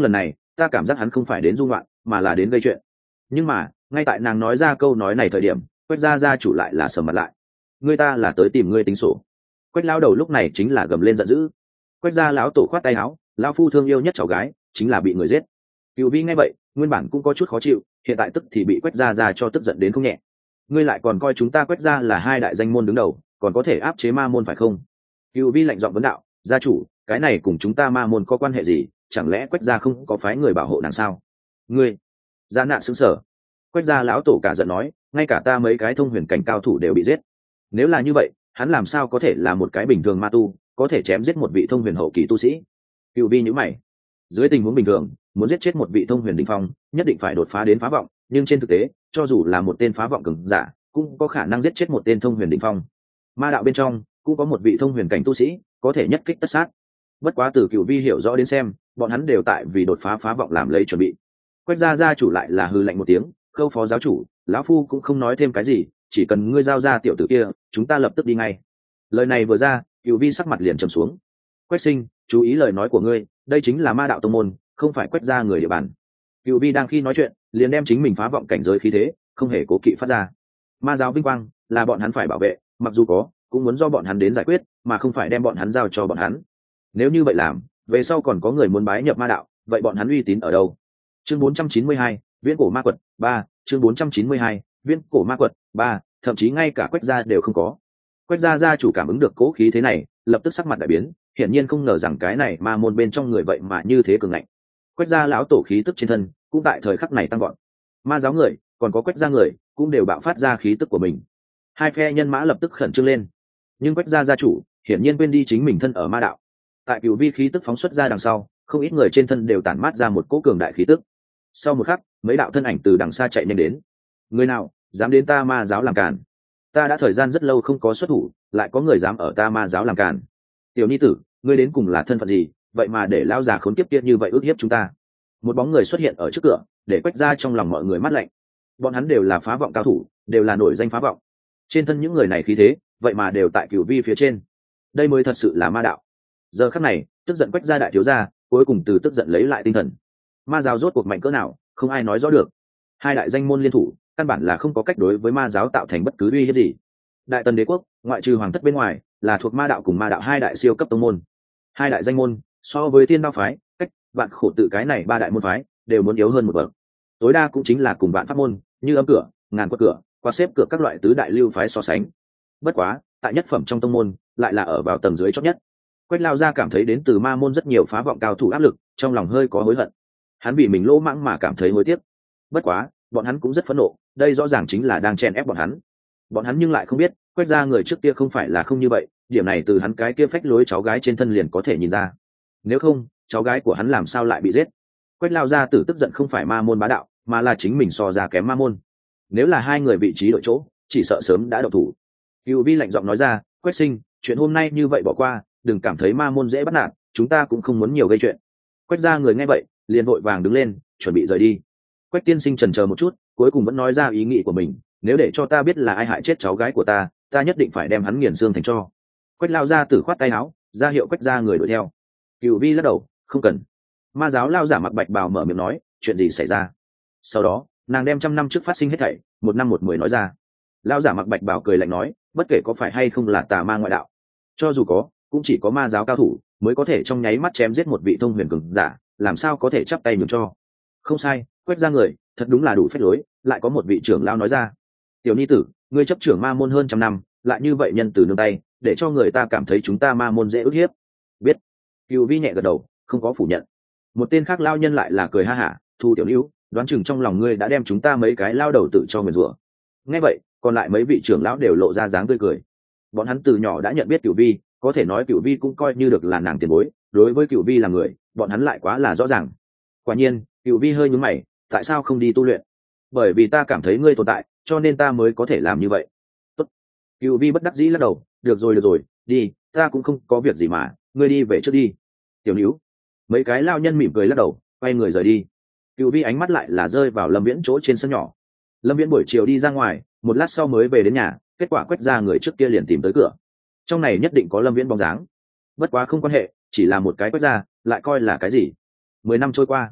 ta cảm giác hắn không phải đến dung loạn mà là đến gây chuyện. Nhưng mà ngay tại nàng nói ra câu nói này thời điểm, Quách gia gia chủ lại là sầm mặt lại. Ngươi ta là tới tìm ngươi tính sổ. Quách lão đầu lúc này chính là gầm lên giận dữ. Quách gia lão tổ khoát tay áo, lão phu thương yêu nhất cháu gái chính là bị người giết. Cửu Vi nghe vậy nguyên bản cũng có chút khó chịu, hiện tại tức thì bị Quách gia gia cho tức giận đến không nhẹ. Ngươi lại còn coi chúng ta Quách gia là hai đại danh môn đứng đầu, còn có thể áp chế ma môn phải không? Cửu Vi lạnh giọng vấn đạo, gia chủ, cái này cùng chúng ta ma môn có quan hệ gì? Chẳng lẽ Quách gia không có phái người bảo hộ nàng sao? Ngươi, Gia Nạn sững sờ. Quách gia lão tổ cả giận nói, ngay cả ta mấy cái thông huyền cảnh cao thủ đều bị giết. Nếu là như vậy, hắn làm sao có thể là một cái bình thường ma tu, có thể chém giết một vị thông huyền hậu kỳ tu sĩ? Cửu Vi nhíu mày. Dưới tình huống bình thường, muốn giết chết một vị thông huyền đỉnh phong, nhất định phải đột phá đến phá vọng, nhưng trên thực tế, cho dù là một tên phá vọng cường giả, cũng có khả năng giết chết một tên thông huyền đỉnh phong. Ma đạo bên trong cũng có một vị thông huyền cảnh tu sĩ, có thể nhất kích tất sát. Bất quá từ Cửu Vi hiểu rõ đến xem, bọn hắn đều tại vì đột phá phá vọng làm lấy chuẩn bị. Quách gia gia chủ lại là hừ lạnh một tiếng, Khâu phó giáo chủ, lão phu cũng không nói thêm cái gì, chỉ cần ngươi giao ra tiểu tử kia, chúng ta lập tức đi ngay. Lời này vừa ra, Cửu Vi sắc mặt liền trầm xuống. Quách sinh, chú ý lời nói của ngươi, đây chính là ma đạo tông môn, không phải Quách gia người địa bàn. Cửu Vi đang khi nói chuyện, liền đem chính mình phá vọng cảnh giới khí thế, không hề cố kỵ phát ra. Ma giáo vinh quang là bọn hắn phải bảo vệ, mặc dù có, cũng muốn do bọn hắn đến giải quyết, mà không phải đem bọn hắn giao cho bọn hắn. Nếu như vậy làm, về sau còn có người muốn bái nhập ma đạo, vậy bọn hắn uy tín ở đâu? Chương 492, Viễn cổ ma quật 3, chương 492, Viễn cổ ma quật 3, thậm chí ngay cả Quách gia đều không có. Quách gia gia chủ cảm ứng được cố khí thế này, lập tức sắc mặt đại biến, hiển nhiên không ngờ rằng cái này ma môn bên trong người vậy mà như thế cường ngạnh. Quách gia lão tổ khí tức trên thân cũng tại thời khắc này tăng gọn. Ma giáo người, còn có Quách gia người, cũng đều bạo phát ra khí tức của mình. Hai phe nhân mã lập tức khẩn trương lên. Nhưng Quách gia gia chủ hiển nhiên quên đi chính mình thân ở ma đạo. Tại Cửu Vi khí tức phóng xuất ra đằng sau, không ít người trên thân đều tản mát ra một cỗ cường đại khí tức. Sau một khắc, mấy đạo thân ảnh từ đằng xa chạy nhanh đến. Người nào dám đến ta ma giáo làm cản? Ta đã thời gian rất lâu không có xuất thủ, lại có người dám ở ta ma giáo làm cản. Tiểu nhi tử, ngươi đến cùng là thân phận gì, vậy mà để lão già khốn kiếp kia như vậy ức hiếp chúng ta? Một bóng người xuất hiện ở trước cửa, để Quách ra trong lòng mọi người mắt lạnh. Bọn hắn đều là phá vọng cao thủ, đều là nổi danh phá vọng. Trên thân những người này khí thế, vậy mà đều tại Cửu Vi phía trên. Đây mới thật sự là ma đạo. Giờ khắc này, tức giận Quách gia đại thiếu gia, cuối cùng từ tức giận lấy lại tinh thần. Ma giáo rốt cuộc mạnh cỡ nào, không ai nói rõ được. Hai đại danh môn liên thủ, căn bản là không có cách đối với ma giáo tạo thành bất cứ uy hiếp gì. Đại Tần đế quốc, ngoại trừ hoàng thất bên ngoài, là thuộc ma đạo cùng ma đạo hai đại siêu cấp tông môn. Hai đại danh môn, so với Thiên Đao phái, cách vạn khổ tự cái này ba đại môn phái đều muốn yếu hơn một bậc. Tối đa cũng chính là cùng vạn pháp môn, như Âm cửa, Ngàn Quật cửa, qua xếp cửa các loại tứ đại lưu phái so sánh. Bất quá, tại nhất phẩm trong tông môn, lại là ở vào tầng dưới chót nhất. Quách lao gia cảm thấy đến từ ma môn rất nhiều phá vọng cao thủ áp lực, trong lòng hơi có hối hận. Hắn bị mình lỗ mãng mà cảm thấy hối tiếc. Bất quá, bọn hắn cũng rất phẫn nộ, đây rõ ràng chính là đang chen ép bọn hắn. Bọn hắn nhưng lại không biết, Quách gia người trước kia không phải là không như vậy, điểm này từ hắn cái kia phách lối cháu gái trên thân liền có thể nhìn ra. Nếu không, cháu gái của hắn làm sao lại bị giết? Quách lao gia tử tức giận không phải ma môn bá đạo, mà là chính mình so ra kém ma môn. Nếu là hai người vị trí đội chỗ, chỉ sợ sớm đã động thủ. Cửu Vi lạnh giọng nói ra, Quách sinh, chuyện hôm nay như vậy bỏ qua, đừng cảm thấy ma môn dễ bắt nạt, chúng ta cũng không muốn nhiều gây chuyện. Quách gia người nghe vậy, liền vội vàng đứng lên, chuẩn bị rời đi. Quách tiên sinh chần chờ một chút, cuối cùng vẫn nói ra ý nghĩ của mình, nếu để cho ta biết là ai hại chết cháu gái của ta, ta nhất định phải đem hắn nghiền xương thành tro. Quách lao gia tử khoát tay áo, ra hiệu Quách gia người đuổi theo. Cửu Vi lắc đầu, không cần. Ma giáo lao giả mặc bạch bào mở miệng nói, chuyện gì xảy ra? Sau đó, nàng đem 100 năm trước phát sinh hết thảy, một năm một mười nói ra. Lao giả mặc bạch bào cười lạnh nói, bất kể có phải hay không là tà ma ngoại đạo, cho dù có, cũng chỉ có ma giáo cao thủ mới có thể trong nháy mắt chém giết một vị thông huyền cường giả, làm sao có thể chắp tay nhường cho? Không sai, Quách gia người thật đúng là đủ phép lối. Lại có một vị trưởng lao nói ra, tiểu nhi tử, ngươi chấp trưởng ma môn hơn 100 năm, lại như vậy nhân từ nương tay, để cho người ta cảm thấy chúng ta ma môn dễ ức hiếp. Biết. Cửu Vi nhẹ gật đầu, không có phủ nhận. Một tên khác lao nhân lại là cười ha hả, Thu tiểu lưu, đoán chừng trong lòng ngươi đã đem chúng ta mấy cái lao đầu tự cho người rủa. Nghe vậy, còn lại mấy vị trưởng lão đều lộ ra dáng tươi cười. Bọn hắn từ nhỏ đã nhận biết Cửu Vi, có thể nói Cửu Vi cũng coi như được là nàng tiền bối, đối với Cửu Vi là người, bọn hắn lại quá là rõ ràng. Quả nhiên, Cửu Vi hơi nhướng mày, tại sao không đi tu luyện? Bởi vì ta cảm thấy ngươi tồn tại, cho nên ta mới có thể làm như vậy. Tốt. Cửu Vi bất đắc dĩ lắc đầu, được rồi, đi, ta cũng không có việc gì mà, ngươi đi về trước đi. Tiểu Níu. Mấy cái lao nhân mỉm cười lắc đầu, quay người rời đi. Cửu Vi ánh mắt lại là rơi vào Lâm Viễn chỗ trên sân nhỏ. Lâm Viễn buổi chiều đi ra ngoài, một lát sau mới về đến nhà, kết quả Quách gia người trước kia liền tìm tới cửa. Trong này nhất định có Lâm Viễn bóng dáng. Bất quá không quan hệ, chỉ là một cái Quách gia, lại coi là cái gì? 10 năm trôi qua,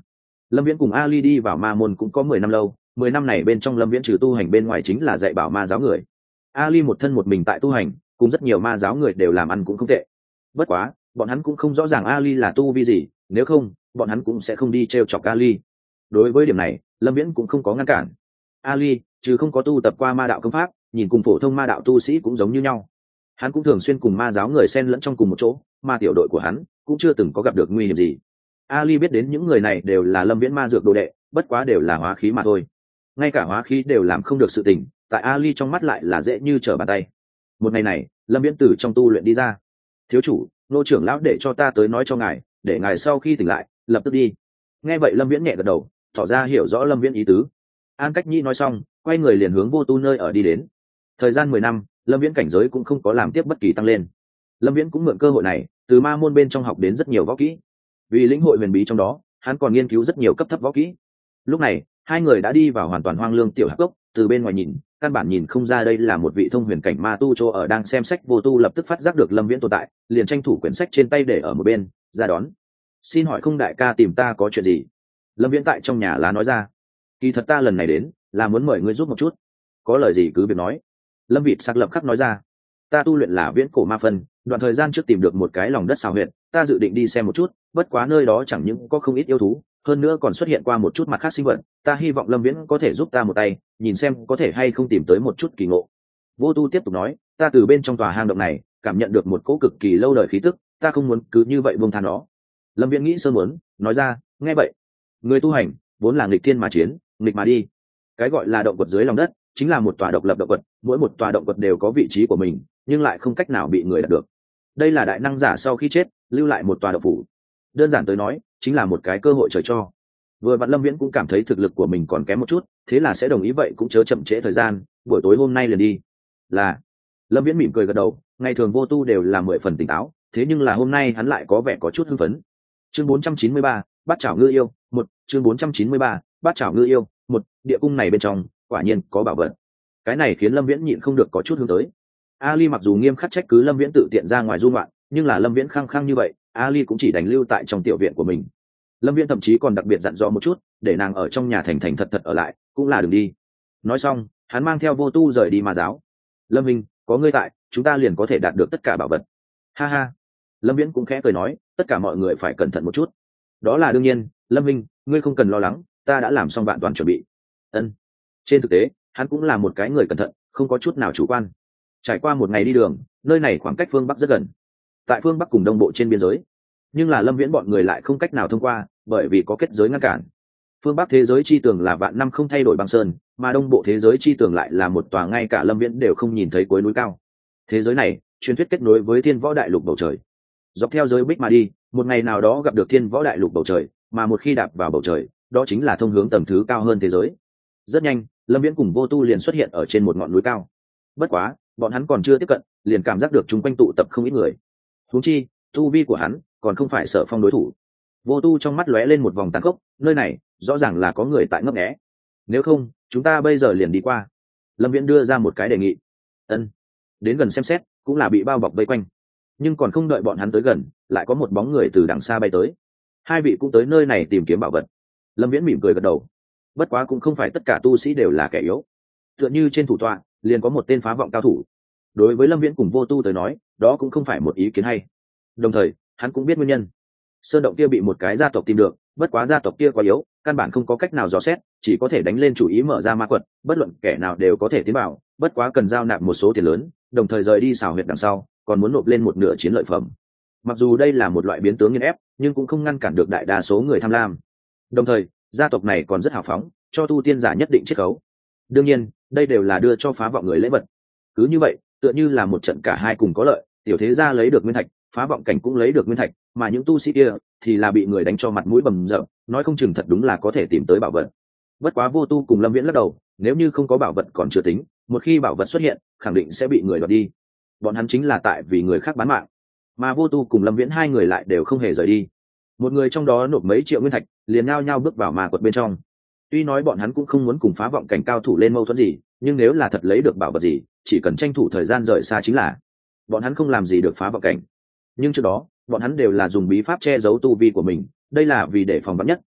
Lâm Viễn cùng Ali đi vào ma môn cũng có 10 năm lâu, 10 năm này bên trong Lâm Viễn trừ tu hành bên ngoài chính là dạy bảo ma giáo người. Ali một thân một mình tại tu hành, cùng rất nhiều ma giáo người đều làm ăn cũng không tệ. Bất quá, bọn hắn cũng không rõ ràng Ali là tu vi gì, nếu không, bọn hắn cũng sẽ không đi trêu chọc Ali. Đối với điểm này, Lâm Viễn cũng không có ngăn cản. Ali, trừ không có tu tập qua ma đạo công pháp, nhìn cùng phổ thông ma đạo tu sĩ cũng giống như nhau. Hắn cũng thường xuyên cùng ma giáo người xen lẫn trong cùng một chỗ, mà tiểu đội của hắn cũng chưa từng có gặp được nguy hiểm gì. Ali biết đến những người này đều là Lâm Viễn ma dược đồ đệ, bất quá đều là hóa khí mà thôi. Ngay cả hóa khí đều làm không được sự tình, tại Ali trong mắt lại là dễ như trở bàn tay. Một ngày này, Lâm Viễn từ trong tu luyện đi ra. Thiếu chủ, nô trưởng lão để cho ta tới nói cho ngài, để ngài sau khi tỉnh lại lập tức đi. Nghe vậy Lâm Viễn nhẹ gật đầu, tỏ ra hiểu rõ Lâm Viễn ý tứ. An Cách Nhi nói xong, quay người liền hướng Vô Tu nơi ở đi đến. Thời gian 10 năm, Lâm Viễn cảnh giới cũng không có làm tiếp bất kỳ tăng lên. Lâm Viễn cũng mượn cơ hội này, từ ma môn bên trong học đến rất nhiều võ kỹ. Vì lĩnh hội huyền bí trong đó, hắn còn nghiên cứu rất nhiều cấp thấp võ kỹ. Lúc này, hai người đã đi vào hoàn toàn hoang lương tiểu hạp cốc, từ bên ngoài nhìn, căn bản nhìn không ra đây là một vị thông huyền cảnh ma tu chỗ ở đang xem sách. Vô Tu lập tức phát giác được Lâm Viễn tồn tại, liền tranh thủ quyển sách trên tay để ở một bên, ra đón. Xin hỏi không đại ca tìm ta có chuyện gì? Lâm Viễn tại trong nhà lá nói ra. Kỳ thật ta lần này đến là muốn mời ngươi giúp một chút, có lời gì cứ việc nói. Lâm Vịt sắc lập khắc nói ra. Ta tu luyện là viễn cổ ma phân, đoạn thời gian trước tìm được một cái lòng đất xào huyệt, ta dự định đi xem một chút, bất quá nơi đó chẳng những có không ít yêu thú, hơn nữa còn xuất hiện qua một chút mặt khác sinh vật, ta hy vọng Lâm Viễn có thể giúp ta một tay, nhìn xem có thể hay không tìm tới một chút kỳ ngộ. Vô Tu tiếp tục nói, ta từ bên trong tòa hang động này cảm nhận được một cỗ cực kỳ lâu đời khí tức, ta không muốn cứ như vậy buông tha nó. Lâm Viễn nghĩ sơ muốn, nói ra, nghe vậy, người tu hành vốn là nghịch thiên mà chiến, nghịch mà đi. Cái gọi là động quật dưới lòng đất chính là một tòa độc lập động quật, mỗi một tòa động quật đều có vị trí của mình, nhưng lại không cách nào bị người đạt được. Đây là đại năng giả sau khi chết lưu lại một tòa động phủ, đơn giản tới nói chính là một cái cơ hội trời cho. Vừa vặn Lâm Viễn cũng cảm thấy thực lực của mình còn kém một chút, thế là sẽ đồng ý vậy cũng chớ chậm trễ thời gian, buổi tối hôm nay liền đi. Là. Lâm Viễn mỉm cười gật đầu, ngày thường Vô Tu đều là 10 phần tỉnh táo, thế nhưng là hôm nay hắn lại có vẻ có chút hưng phấn. Chương 493, Bát Chảo Ngư Yêu, 1, chương 493, Bát Chảo Ngư Yêu, 1, địa cung này bên trong quả nhiên có bảo vật. Cái này khiến Lâm Viễn nhịn không được có chút hướng tới. Ali mặc dù nghiêm khắc trách cứ Lâm Viễn tự tiện ra ngoài du ngoạn, nhưng là Lâm Viễn khăng khăng như vậy, Ali cũng chỉ đành lưu tại trong tiểu viện của mình. Lâm Viễn thậm chí còn đặc biệt dặn dò một chút, để nàng ở trong nhà thành thành thật thật ở lại, cũng là đừng đi. Nói xong, hắn mang theo Vô Tu rời đi ma giáo. Lâm Minh, có ngươi tại, chúng ta liền có thể đạt được tất cả bảo vật. Ha ha. Lâm Viễn cũng khẽ cười nói, tất cả mọi người phải cẩn thận một chút. Đó là đương nhiên, Lâm Minh, ngươi không cần lo lắng, ta đã làm xong vạn toàn chuẩn bị. Ân. Trên thực tế, hắn cũng là một cái người cẩn thận, không có chút nào chủ quan. Trải qua một ngày đi đường, nơi này khoảng cách phương Bắc rất gần, tại phương Bắc cùng Đông Bộ trên biên giới, nhưng là Lâm Viễn bọn người lại không cách nào thông qua, bởi vì có kết giới ngăn cản. Phương Bắc thế giới chi tường là vạn năm không thay đổi băng sơn, mà Đông Bộ thế giới chi tường lại là một tòa ngay cả Lâm Viễn đều không nhìn thấy cuối núi cao. Thế giới này truyền thuyết kết nối với Thiên Võ Đại Lục bầu trời, dọc theo giới bích mà đi, một ngày nào đó gặp được Thiên Võ Đại Lục bầu trời, mà một khi đạp vào bầu trời, đó chính là thông hướng tầng thứ cao hơn thế giới. Rất nhanh, Lâm Viễn cùng Vô Tu liền xuất hiện ở trên một ngọn núi cao. Bất quá, bọn hắn còn chưa tiếp cận, liền cảm giác được chung quanh tụ tập không ít người. Huống chi, tu vi của hắn còn không phải Sở Phong đối thủ. Vô Tu trong mắt lóe lên một vòng tàn khốc, nơi này rõ ràng là có người tại ngấp nghé. Nếu không, chúng ta bây giờ liền đi qua. Lâm Viễn đưa ra một cái đề nghị. Ân. Đến gần xem xét, cũng là bị bao bọc vây quanh. Nhưng còn không đợi bọn hắn tới gần, lại có một bóng người từ đằng xa bay tới. Hai vị cũng tới nơi này tìm kiếm bảo vật. Lâm Viễn mỉm cười gật đầu. Bất quá cũng không phải tất cả tu sĩ đều là kẻ yếu. Tựa như trên thủ tọa liền có một tên phá vọng cao thủ. Đối với Lâm Viễn cùng Vô Tu tới nói, đó cũng không phải một ý kiến hay. Đồng thời, hắn cũng biết nguyên nhân. Sơn động kia bị một cái gia tộc tìm được, bất quá gia tộc kia quá yếu, căn bản không có cách nào dò xét, chỉ có thể đánh lên chủ ý mở ra ma quật, bất luận kẻ nào đều có thể tiến vào, bất quá cần giao nạp một số tiền lớn, đồng thời rời đi xào huyệt đằng sau, còn muốn nộp lên một nửa chiến lợi phẩm. Mặc dù đây là một loại biến tướng nghiền ép, nhưng cũng không ngăn cản được đại đa số người tham lam. Đồng thời, gia tộc này còn rất hào phóng, cho tu tiên giả nhất định chiết khấu. Đương nhiên, đây đều là đưa cho phá vọng người lễ vật. Cứ như vậy, tựa như là một trận cả hai cùng có lợi, tiểu thế gia lấy được nguyên thạch, phá vọng cảnh cũng lấy được nguyên thạch, mà những tu sĩ kia thì là bị người đánh cho mặt mũi bầm dập, nói không chừng thật đúng là có thể tìm tới bảo vật. Bất quá Vô Tu cùng Lâm Viễn lắc đầu, nếu như không có bảo vật còn chưa tính, một khi bảo vật xuất hiện, khẳng định sẽ bị người đoạt đi. Bọn hắn chính là tại vì người khác bán mạng, mà Vô Tu cùng Lâm Viễn hai người lại đều không hề rời đi. Một người trong đó nộp mấy triệu nguyên thạch, liền nhao nhao bước vào ma quật bên trong. Tuy nói bọn hắn cũng không muốn cùng phá vọng cảnh cao thủ lên mâu thuẫn gì, nhưng nếu là thật lấy được bảo vật gì, chỉ cần tranh thủ thời gian rời xa chính là. Bọn hắn không làm gì được phá vọng cảnh, nhưng trước đó bọn hắn đều là dùng bí pháp che giấu tu vi của mình, đây là vì để phòng vắn nhất,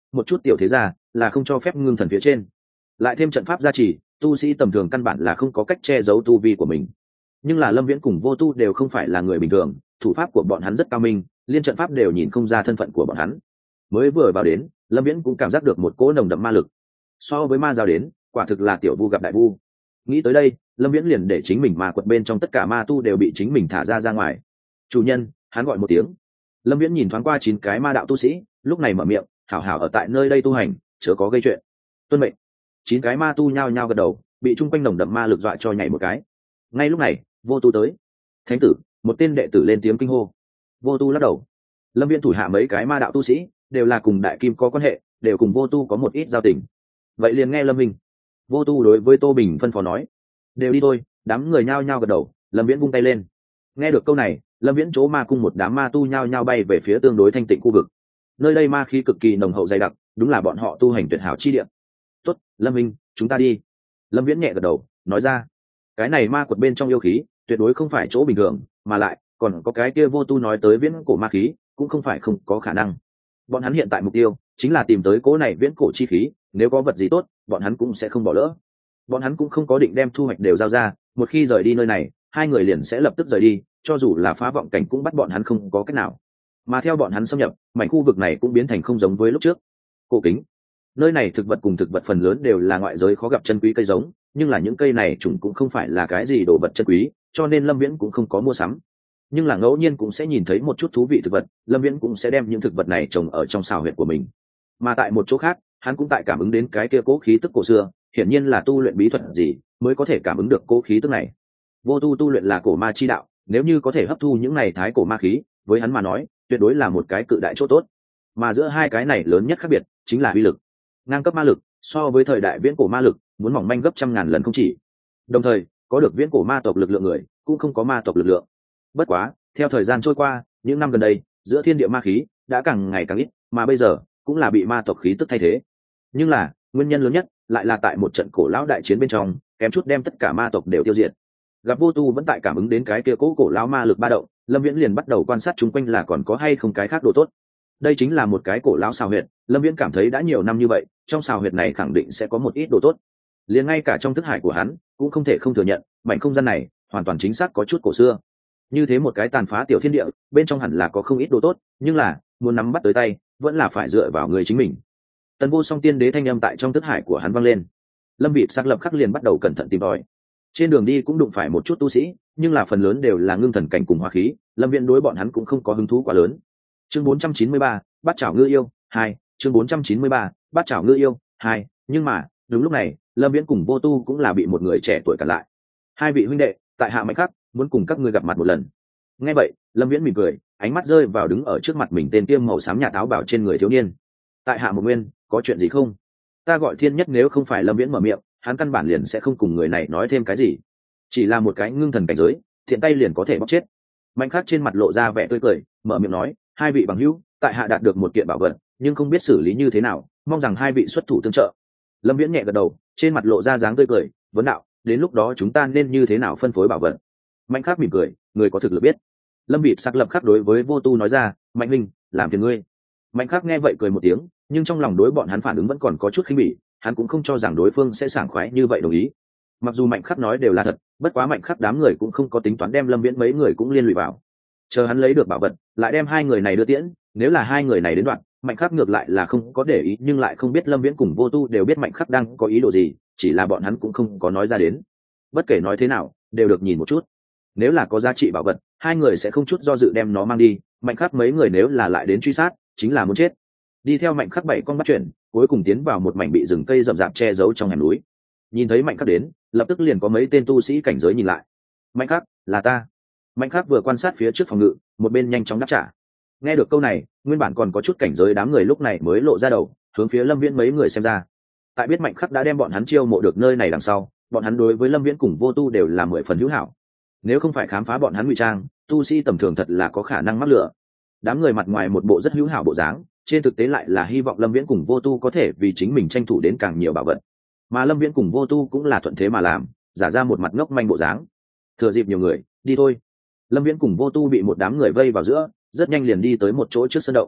một chút tiểu thế gia là không cho phép ngưng thần phía trên, lại thêm trận pháp gia trì, tu sĩ tầm thường căn bản là không có cách che giấu tu vi của mình. Nhưng là Lâm Viễn cùng Vô Tu đều không phải là người bình thường, thủ pháp của bọn hắn rất cao minh, liên trận pháp đều nhìn không ra thân phận của bọn hắn. Mới vừa vào đến, Lâm Viễn cũng cảm giác được một cỗ nồng đậm ma lực. So với ma giao đến, quả thực là tiểu vu gặp đại vu. Nghĩ tới đây, Lâm Viễn liền để chính mình ma quật bên trong tất cả ma tu đều bị chính mình thả ra ngoài. Chủ nhân, hắn gọi một tiếng. Lâm Viễn nhìn thoáng qua 9 cái ma đạo tu sĩ, lúc này mở miệng, hảo hảo ở tại nơi đây tu hành, chớ có gây chuyện. Tuân mệnh. 9 cái ma tu nhao nhao gật đầu, bị trung quanh nồng đậm ma lực dọa cho nhảy một cái. Ngay lúc này, Vô Tu tới. Thánh tử, một tên đệ tử lên tiếng kinh hô. Vô Tu lắc đầu. Lâm Viễn thủ hạ mấy cái ma đạo tu sĩ đều là cùng đại kim có quan hệ, đều cùng Vô Tu có một ít giao tình. Vậy liền nghe Lâm Minh. Vô Tu đối với Tô Bình phân phó nói, đều đi thôi. Đám người nhao nhao gật đầu. Lâm Viễn vung tay lên. Nghe được câu này, Lâm Viễn chỗ ma cung một đám ma tu nhao nhao bay về phía tương đối thanh tịnh khu vực. Nơi đây ma khí cực kỳ nồng hậu dày đặc, đúng là bọn họ tu hành tuyệt hảo chi địa. Tốt, Lâm Minh, chúng ta đi. Lâm Viễn nhẹ gật đầu, nói ra, cái này ma quật bên trong yêu khí tuyệt đối không phải chỗ bình thường, mà lại còn có cái kia Vô Tu nói tới viễn cổ ma khí, cũng không phải không có khả năng. Bọn hắn hiện tại mục tiêu chính là tìm tới cố này viễn cổ chi khí, nếu có vật gì tốt, bọn hắn cũng sẽ không bỏ lỡ. Bọn hắn cũng không có định đem thu hoạch đều giao ra, một khi rời đi nơi này, hai người liền sẽ lập tức rời đi, cho dù là phá vọng cảnh cũng bắt bọn hắn không có cách nào. Mà theo bọn hắn xâm nhập, mảnh khu vực này cũng biến thành không giống với lúc trước. Cổ kính, nơi này thực vật cùng thực vật phần lớn đều là ngoại giới khó gặp chân quý cây giống, nhưng là những cây này chúng cũng không phải là cái gì đồ vật chân quý, cho nên Lâm Viễn cũng không có mua sắm. Nhưng là ngẫu nhiên cũng sẽ nhìn thấy một chút thú vị thực vật, Lâm Viễn cũng sẽ đem những thực vật này trồng ở trong xào huyệt của mình. Mà tại một chỗ khác, hắn cũng tại cảm ứng đến cái kia cố khí tức cổ xưa, hiển nhiên là tu luyện bí thuật gì mới có thể cảm ứng được cố khí tức này. Vô Tu tu luyện là cổ ma chi đạo, nếu như có thể hấp thu những này thái cổ ma khí, với hắn mà nói, tuyệt đối là một cái cự đại chỗ tốt. Mà giữa hai cái này lớn nhất khác biệt chính là uy lực. Ngang cấp ma lực so với thời đại viễn cổ ma lực muốn mỏng manh gấp trăm ngàn lần không chỉ. Đồng thời, có được viễn cổ ma tộc lực lượng người, cũng không có ma tộc lực lượng. Bất quá, theo thời gian trôi qua, những năm gần đây, giữa thiên địa ma khí đã càng ngày càng ít, mà bây giờ cũng là bị ma tộc khí tức thay thế. Nhưng là, nguyên nhân lớn nhất lại là tại một trận cổ lão đại chiến bên trong, kém chút đem tất cả ma tộc đều tiêu diệt. Gặp Vô Tu vẫn tại cảm ứng đến cái kia cố cổ lão ma lực ba động, Lâm Viễn liền bắt đầu quan sát chung quanh là còn có hay không cái khác đồ tốt. Đây chính là một cái cổ lão xào huyệt, Lâm Viễn cảm thấy đã nhiều năm như vậy, trong xào huyệt này khẳng định sẽ có một ít đồ tốt. Liền ngay cả trong thức hải của hắn cũng không thể không thừa nhận, mảnh không gian này hoàn toàn chính xác có chút cổ xưa. Như thế một cái tàn phá tiểu thiên địa, bên trong hẳn là có không ít đồ tốt, nhưng là muốn nắm bắt tới tay, vẫn là phải dựa vào người chính mình. Tần Vô Song tiên đế thanh âm tại trong thức hải của hắn vang lên. Lâm Vịt sắc lập khắc liền bắt đầu cẩn thận tìm tòi. Trên đường đi cũng đụng phải một chút tu sĩ, nhưng là phần lớn đều là ngưng thần cảnh cùng hóa khí, Lâm Viễn đối bọn hắn cũng không có hứng thú quá lớn. Chương 493, Bát Chảo Ngư Yêu 2, chương 493, Bát Chảo Ngư Yêu 2, nhưng mà, đúng lúc này, Lâm Viễn cùng Vô Tu cũng là bị một người trẻ tuổi cản lại. Hai vị huynh đệ, tại hạ Mạnh Khắc, muốn cùng các ngươi gặp mặt một lần. Nghe vậy, Lâm Viễn mỉm cười, ánh mắt rơi vào đứng ở trước mặt mình tên tiêm màu xám nhạt áo bảo trên người thiếu niên. Tại hạ một nguyên, có chuyện gì không? Ta gọi Thiên Nhất, nếu không phải Lâm Viễn mở miệng, hắn căn bản liền sẽ không cùng người này nói thêm cái gì. Chỉ là một cái ngưng thần cảnh giới, thiện tay liền có thể bóc chết. Mạnh Khắc trên mặt lộ ra vẻ tươi cười, mở miệng nói, hai vị bằng hữu, tại hạ đạt được một kiện bảo vật, nhưng không biết xử lý như thế nào, mong rằng hai vị xuất thủ tương trợ. Lâm Viễn nhẹ gật đầu, trên mặt lộ ra dáng tươi cười, vấn đạo, đến lúc đó chúng ta nên như thế nào phân phối bảo vật? Mạnh Khắc mỉm cười, người có thực lực biết. Lâm Vịt sắc lập khắc đối với Vô Tu nói ra, Mạnh Minh, làm phiền ngươi. Mạnh Khắc nghe vậy cười một tiếng, nhưng trong lòng đối bọn hắn phản ứng vẫn còn có chút khinh bỉ, hắn cũng không cho rằng đối phương sẽ sảng khoái như vậy đồng ý. Mặc dù Mạnh Khắc nói đều là thật, bất quá Mạnh Khắc đám người cũng không có tính toán đem Lâm Viễn mấy người cũng liên lụy vào. Chờ hắn lấy được bảo vật, lại đem hai người này đưa tiễn, nếu là hai người này đến đoạn, Mạnh Khắc ngược lại là không có để ý, nhưng lại không biết Lâm Viễn cùng Vô Tu đều biết Mạnh Khắc đang có ý đồ gì, chỉ là bọn hắn cũng không có nói ra đến. Bất kể nói thế nào, đều được nhìn một chút. Nếu là có giá trị bảo vật, hai người sẽ không chút do dự đem nó mang đi, Mạnh Khắc mấy người nếu là lại đến truy sát, chính là muốn chết. Đi theo Mạnh Khắc bảy con bắt chuyển, cuối cùng tiến vào một mảnh bị rừng cây rậm rạp che giấu trong hẻm núi. Nhìn thấy Mạnh Khắc đến, lập tức liền có mấy tên tu sĩ cảnh giới nhìn lại. Mạnh Khắc, là ta. Mạnh Khắc vừa quan sát phía trước phòng ngự, một bên nhanh chóng đáp trả. Nghe được câu này, nguyên bản còn có chút cảnh giới đám người lúc này mới lộ ra đầu, hướng phía Lâm Viễn mấy người xem ra. Tại biết Mạnh Khắc đã đem bọn hắn chiêu mộ được nơi này đằng sau, bọn hắn đối với Lâm Viễn cùng Vô Tu đều là 10 phần hữu hảo. Nếu không phải khám phá bọn hắn ngụy trang, tu sĩ tầm thường thật là có khả năng mắc lửa. Đám người mặt ngoài một bộ rất hữu hảo bộ dáng, trên thực tế lại là hy vọng Lâm Viễn cùng Vô Tu có thể vì chính mình tranh thủ đến càng nhiều bảo vật. Mà Lâm Viễn cùng Vô Tu cũng là thuận thế mà làm, giả ra một mặt ngốc manh bộ dáng. Thừa dịp nhiều người, đi thôi. Lâm Viễn cùng Vô Tu bị một đám người vây vào giữa, rất nhanh liền đi tới một chỗ trước sân động.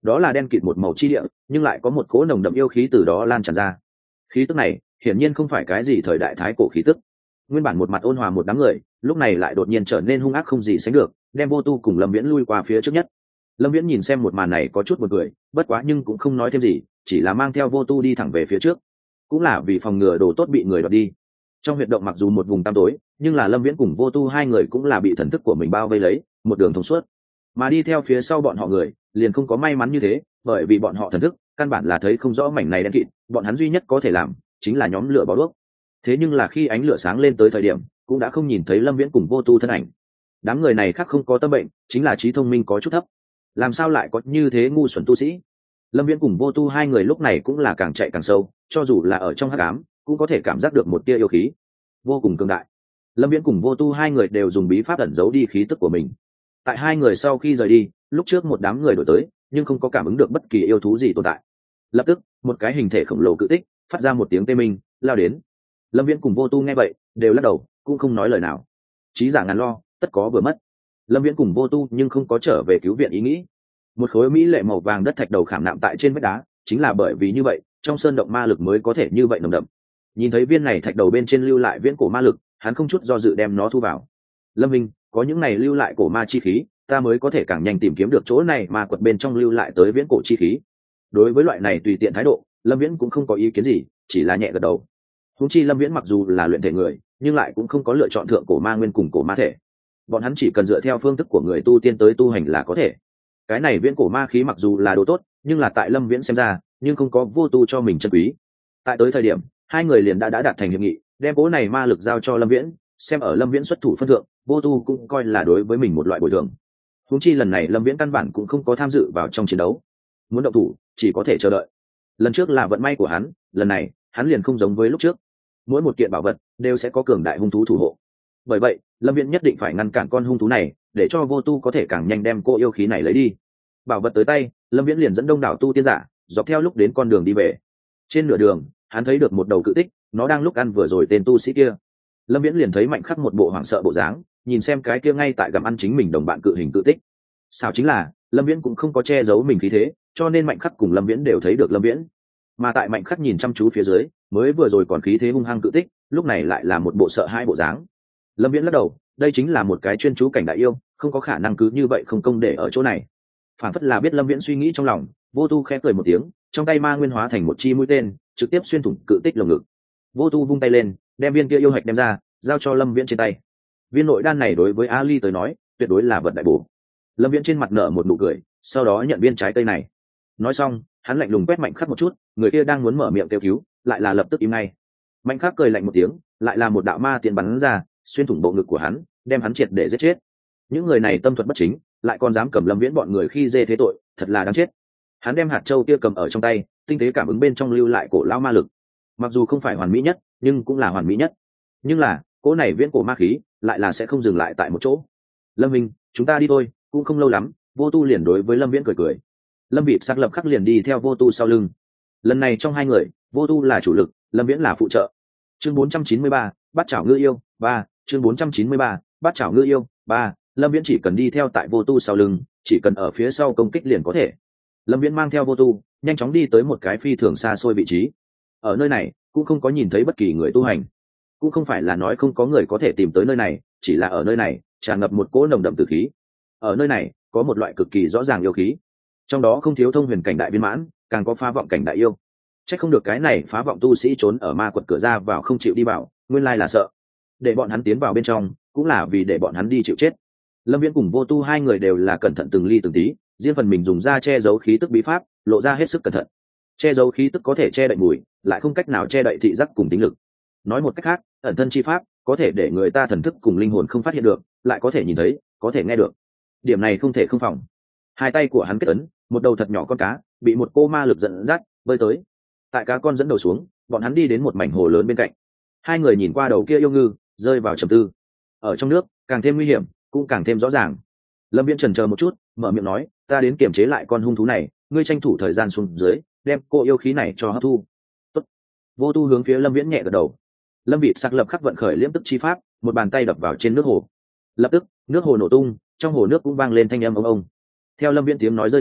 đó là đen kịt một màu chi địa, nhưng lại có một cỗ nồng đậm yêu khí từ đó lan tràn ra. Khí tức này hiển nhiên không phải cái gì thời đại thái cổ khí tức. Nguyên bản một mặt ôn hòa một đám người, lúc này lại đột nhiên trở nên hung ác không gì sánh được, đem Vô Tu cùng Lâm Viễn lui qua phía trước nhất. Lâm Viễn nhìn xem một màn này có chút buồn cười, bất quá nhưng cũng không nói thêm gì, chỉ là mang theo Vô Tu đi thẳng về phía trước, cũng là vì phòng ngừa đồ tốt bị người đoạt đi. Trong huyệt động mặc dù một vùng tăm tối, nhưng là Lâm Viễn cùng Vô Tu hai người cũng là bị thần thức của mình bao vây lấy, một đường thông suốt. Mà đi theo phía sau bọn họ người, liền không có may mắn như thế, bởi vì bọn họ thần thức căn bản là thấy không rõ mảnh này đen kịt, bọn hắn duy nhất có thể làm chính là nhóm lửa bó đuốc. Thế nhưng là khi ánh lửa sáng lên tới thời điểm, cũng đã không nhìn thấy Lâm Viễn cùng Vô Tu thân ảnh. Đám người này khác không có tâm bệnh, chính là trí thông minh có chút thấp. Làm sao lại có như thế ngu xuẩn tu sĩ? Lâm Viễn cùng Vô Tu hai người lúc này cũng là càng chạy càng sâu, cho dù là ở trong hắc ám, cũng có thể cảm giác được một tia yêu khí vô cùng cường đại. Lâm Viễn cùng Vô Tu hai người đều dùng bí pháp ẩn giấu đi khí tức của mình. Tại hai người sau khi rời đi, lúc trước một đám người đổi tới, nhưng không có cảm ứng được bất kỳ yêu thú gì tồn tại. Lập tức, một cái hình thể khổng lồ cự tích phát ra một tiếng tê minh, lao đến. Lâm Viễn cùng Vô Tu nghe vậy, đều lắc đầu, cũng không nói lời nào. Chí giả ngàn lo, tất có vừa mất. Lâm Viễn cùng Vô Tu nhưng không có trở về cứu viện ý nghĩ. Một khối mỹ lệ màu vàng đất thạch đầu khảm nạm tại trên vách đá, chính là bởi vì như vậy, trong sơn động ma lực mới có thể như vậy nồng đậm. Nhìn thấy viên này thạch đầu bên trên lưu lại viễn cổ ma lực, hắn không chút do dự đem nó thu vào. Lâm Minh, có những này lưu lại cổ ma chi khí, ta mới có thể càng nhanh tìm kiếm được chỗ này mà quật bên trong lưu lại tới viễn cổ chi khí. Đối với loại này tùy tiện thái độ, Lâm Viễn cũng không có ý kiến gì, chỉ là nhẹ gật đầu. Huống chi Lâm Viễn mặc dù là luyện thể người, nhưng lại cũng không có lựa chọn thượng cổ ma nguyên cùng cổ ma thể. Bọn hắn chỉ cần dựa theo phương thức của người tu tiên tới tu hành là có thể. Cái này viễn cổ ma khí mặc dù là đồ tốt, nhưng là tại Lâm Viễn xem ra, nhưng không có Vô Tu cho mình chân quý. Tại tới thời điểm, hai người liền đã đạt thành hiệp nghị, đem cố này ma lực giao cho Lâm Viễn, xem ở Lâm Viễn xuất thủ phân thượng, Vô Tu cũng coi là đối với mình một loại bồi thường. Huống chi lần này Lâm Viễn căn bản cũng không có tham dự vào trong chiến đấu, muốn động thủ chỉ có thể chờ đợi. Lần trước là vận may của hắn, lần này hắn liền không giống với lúc trước, mỗi một kiện bảo vật đều sẽ có cường đại hung thú thủ hộ. Bởi vậy Lâm Viễn nhất định phải ngăn cản con hung thú này, để cho Vô Tu có thể càng nhanh đem cô yêu khí này lấy đi. Bảo vật tới tay, Lâm Viễn liền dẫn đông đảo tu tiên giả dọc theo lúc đến con đường đi về. Trên nửa đường hắn thấy được một đầu cự tích, nó đang lúc ăn vừa rồi tên tu sĩ kia. Lâm Viễn liền thấy Mạnh Khắc một bộ hoảng sợ bộ dáng, nhìn xem cái kia ngay tại gặm ăn chính mình đồng bạn cự hình cự tích. Sao chính là Lâm Viễn cũng không có che giấu mình khí thế, cho nên Mạnh Khắc cùng Lâm Viễn đều thấy được Lâm Viễn. Mà tại Mạnh Khắc nhìn chăm chú phía dưới, mới vừa rồi còn khí thế hung hăng cự tích, lúc này lại là một bộ sợ hai bộ dáng. Lâm Viễn lắc đầu, đây chính là một cái chuyên chú cảnh đại yêu, không có khả năng cứ như vậy không công để ở chỗ này. Phản phất là biết Lâm Viễn suy nghĩ trong lòng, Vô Tu khẽ cười một tiếng, trong tay ma nguyên hóa thành một chi mũi tên, trực tiếp xuyên thủng cự tích lồng ngực. Vô Tu vung tay lên, đem viên kia yêu hạch đem ra, giao cho Lâm Viễn trên tay. Viên nội đan này đối với Ali tới nói, tuyệt đối là vật đại bổ. Lâm Viễn trên mặt nở một nụ cười, sau đó nhận viên trái cây này. Nói xong, hắn lạnh lùng quét Mạnh Khắc một chút, người kia đang muốn mở miệng kêu cứu, lại là lập tức im ngay. Mạnh Khắc cười lạnh một tiếng, lại là một đạo ma tiền bắn ra, xuyên thủng bộ ngực của hắn, đem hắn triệt để giết chết. Những người này tâm thuật bất chính, lại còn dám cầm Lâm Viễn bọn người khi dê thế tội, thật là đáng chết. Hắn đem hạt châu kia cầm ở trong tay, tinh tế cảm ứng bên trong lưu lại cổ lao ma lực. Mặc dù không phải hoàn mỹ nhất, nhưng cũng là hoàn mỹ nhất. Nhưng là cỗ này viễn cổ ma khí lại là sẽ không dừng lại tại một chỗ. Lâm Minh, chúng ta đi thôi, cũng không lâu lắm. Vô Tu liền đối với Lâm Viễn cười cười. Lâm Vịt sắc lập khắc liền đi theo Vô Tu sau lưng. Lần này trong hai người, Vô Tu là chủ lực, Lâm Viễn là phụ trợ. Chương 493, bắt chảo ngư yêu 3, chương 493, bắt chảo ngư yêu 3. Lâm Viễn chỉ cần đi theo tại Vô Tu sau lưng, chỉ cần ở phía sau công kích liền có thể. Lâm Viễn mang theo Vô Tu nhanh chóng đi tới một cái phi thường xa xôi vị trí. Ở nơi này cũng không có nhìn thấy bất kỳ người tu hành, cũng không phải là nói không có người có thể tìm tới nơi này, chỉ là ở nơi này tràn ngập một cỗ nồng đậm tử khí. Ở nơi này có một loại cực kỳ rõ ràng yêu khí, trong đó không thiếu thông huyền cảnh đại viên mãn, càng có phá vọng cảnh đại yêu. Chắc không được cái này phá vọng tu sĩ trốn ở ma quật cửa ra vào không chịu đi vào, nguyên lai là sợ để bọn hắn tiến vào bên trong, cũng là vì để bọn hắn đi chịu chết. Lâm Viễn cùng Vô Tu hai người đều là cẩn thận từng ly từng tí, riêng phần mình dùng da che giấu khí tức bí pháp, lộ ra hết sức cẩn thận. Che giấu khí tức có thể che đậy mùi, lại không cách nào che đậy thị giác cùng tính lực. Nói một cách khác, ẩn thân chi pháp có thể để người ta thần thức cùng linh hồn không phát hiện được, lại có thể nhìn thấy, có thể nghe được. Điểm này không thể không phòng. Hai tay của hắn kết ấn, một đầu thật nhỏ con cá bị một cô ma lực dẫn dắt bơi tới. Tại cá con dẫn đầu xuống, bọn hắn đi đến một mảnh hồ lớn bên cạnh. Hai người nhìn qua đầu kia yêu ngư, rơi vào trầm tư. Ở trong nước càng thêm nguy hiểm, cũng càng thêm rõ ràng. Lâm Viễn chần chờ một chút, mở miệng nói, ta đến kiềm chế lại con hung thú này, ngươi tranh thủ thời gian xuống dưới, đem cô yêu khí này cho hấp thu. Tốt. Vô Tu hướng phía Lâm Viễn nhẹ gật đầu. Lâm Vịt sắc lập khắc vận khởi liễm tức chi pháp, một bàn tay đập vào trên nước hồ. Lập tức nước hồ nổ tung, trong hồ nước cũng vang lên thanh âm ông ông. Theo Lâm Viễn tiếng nói rơi xuống,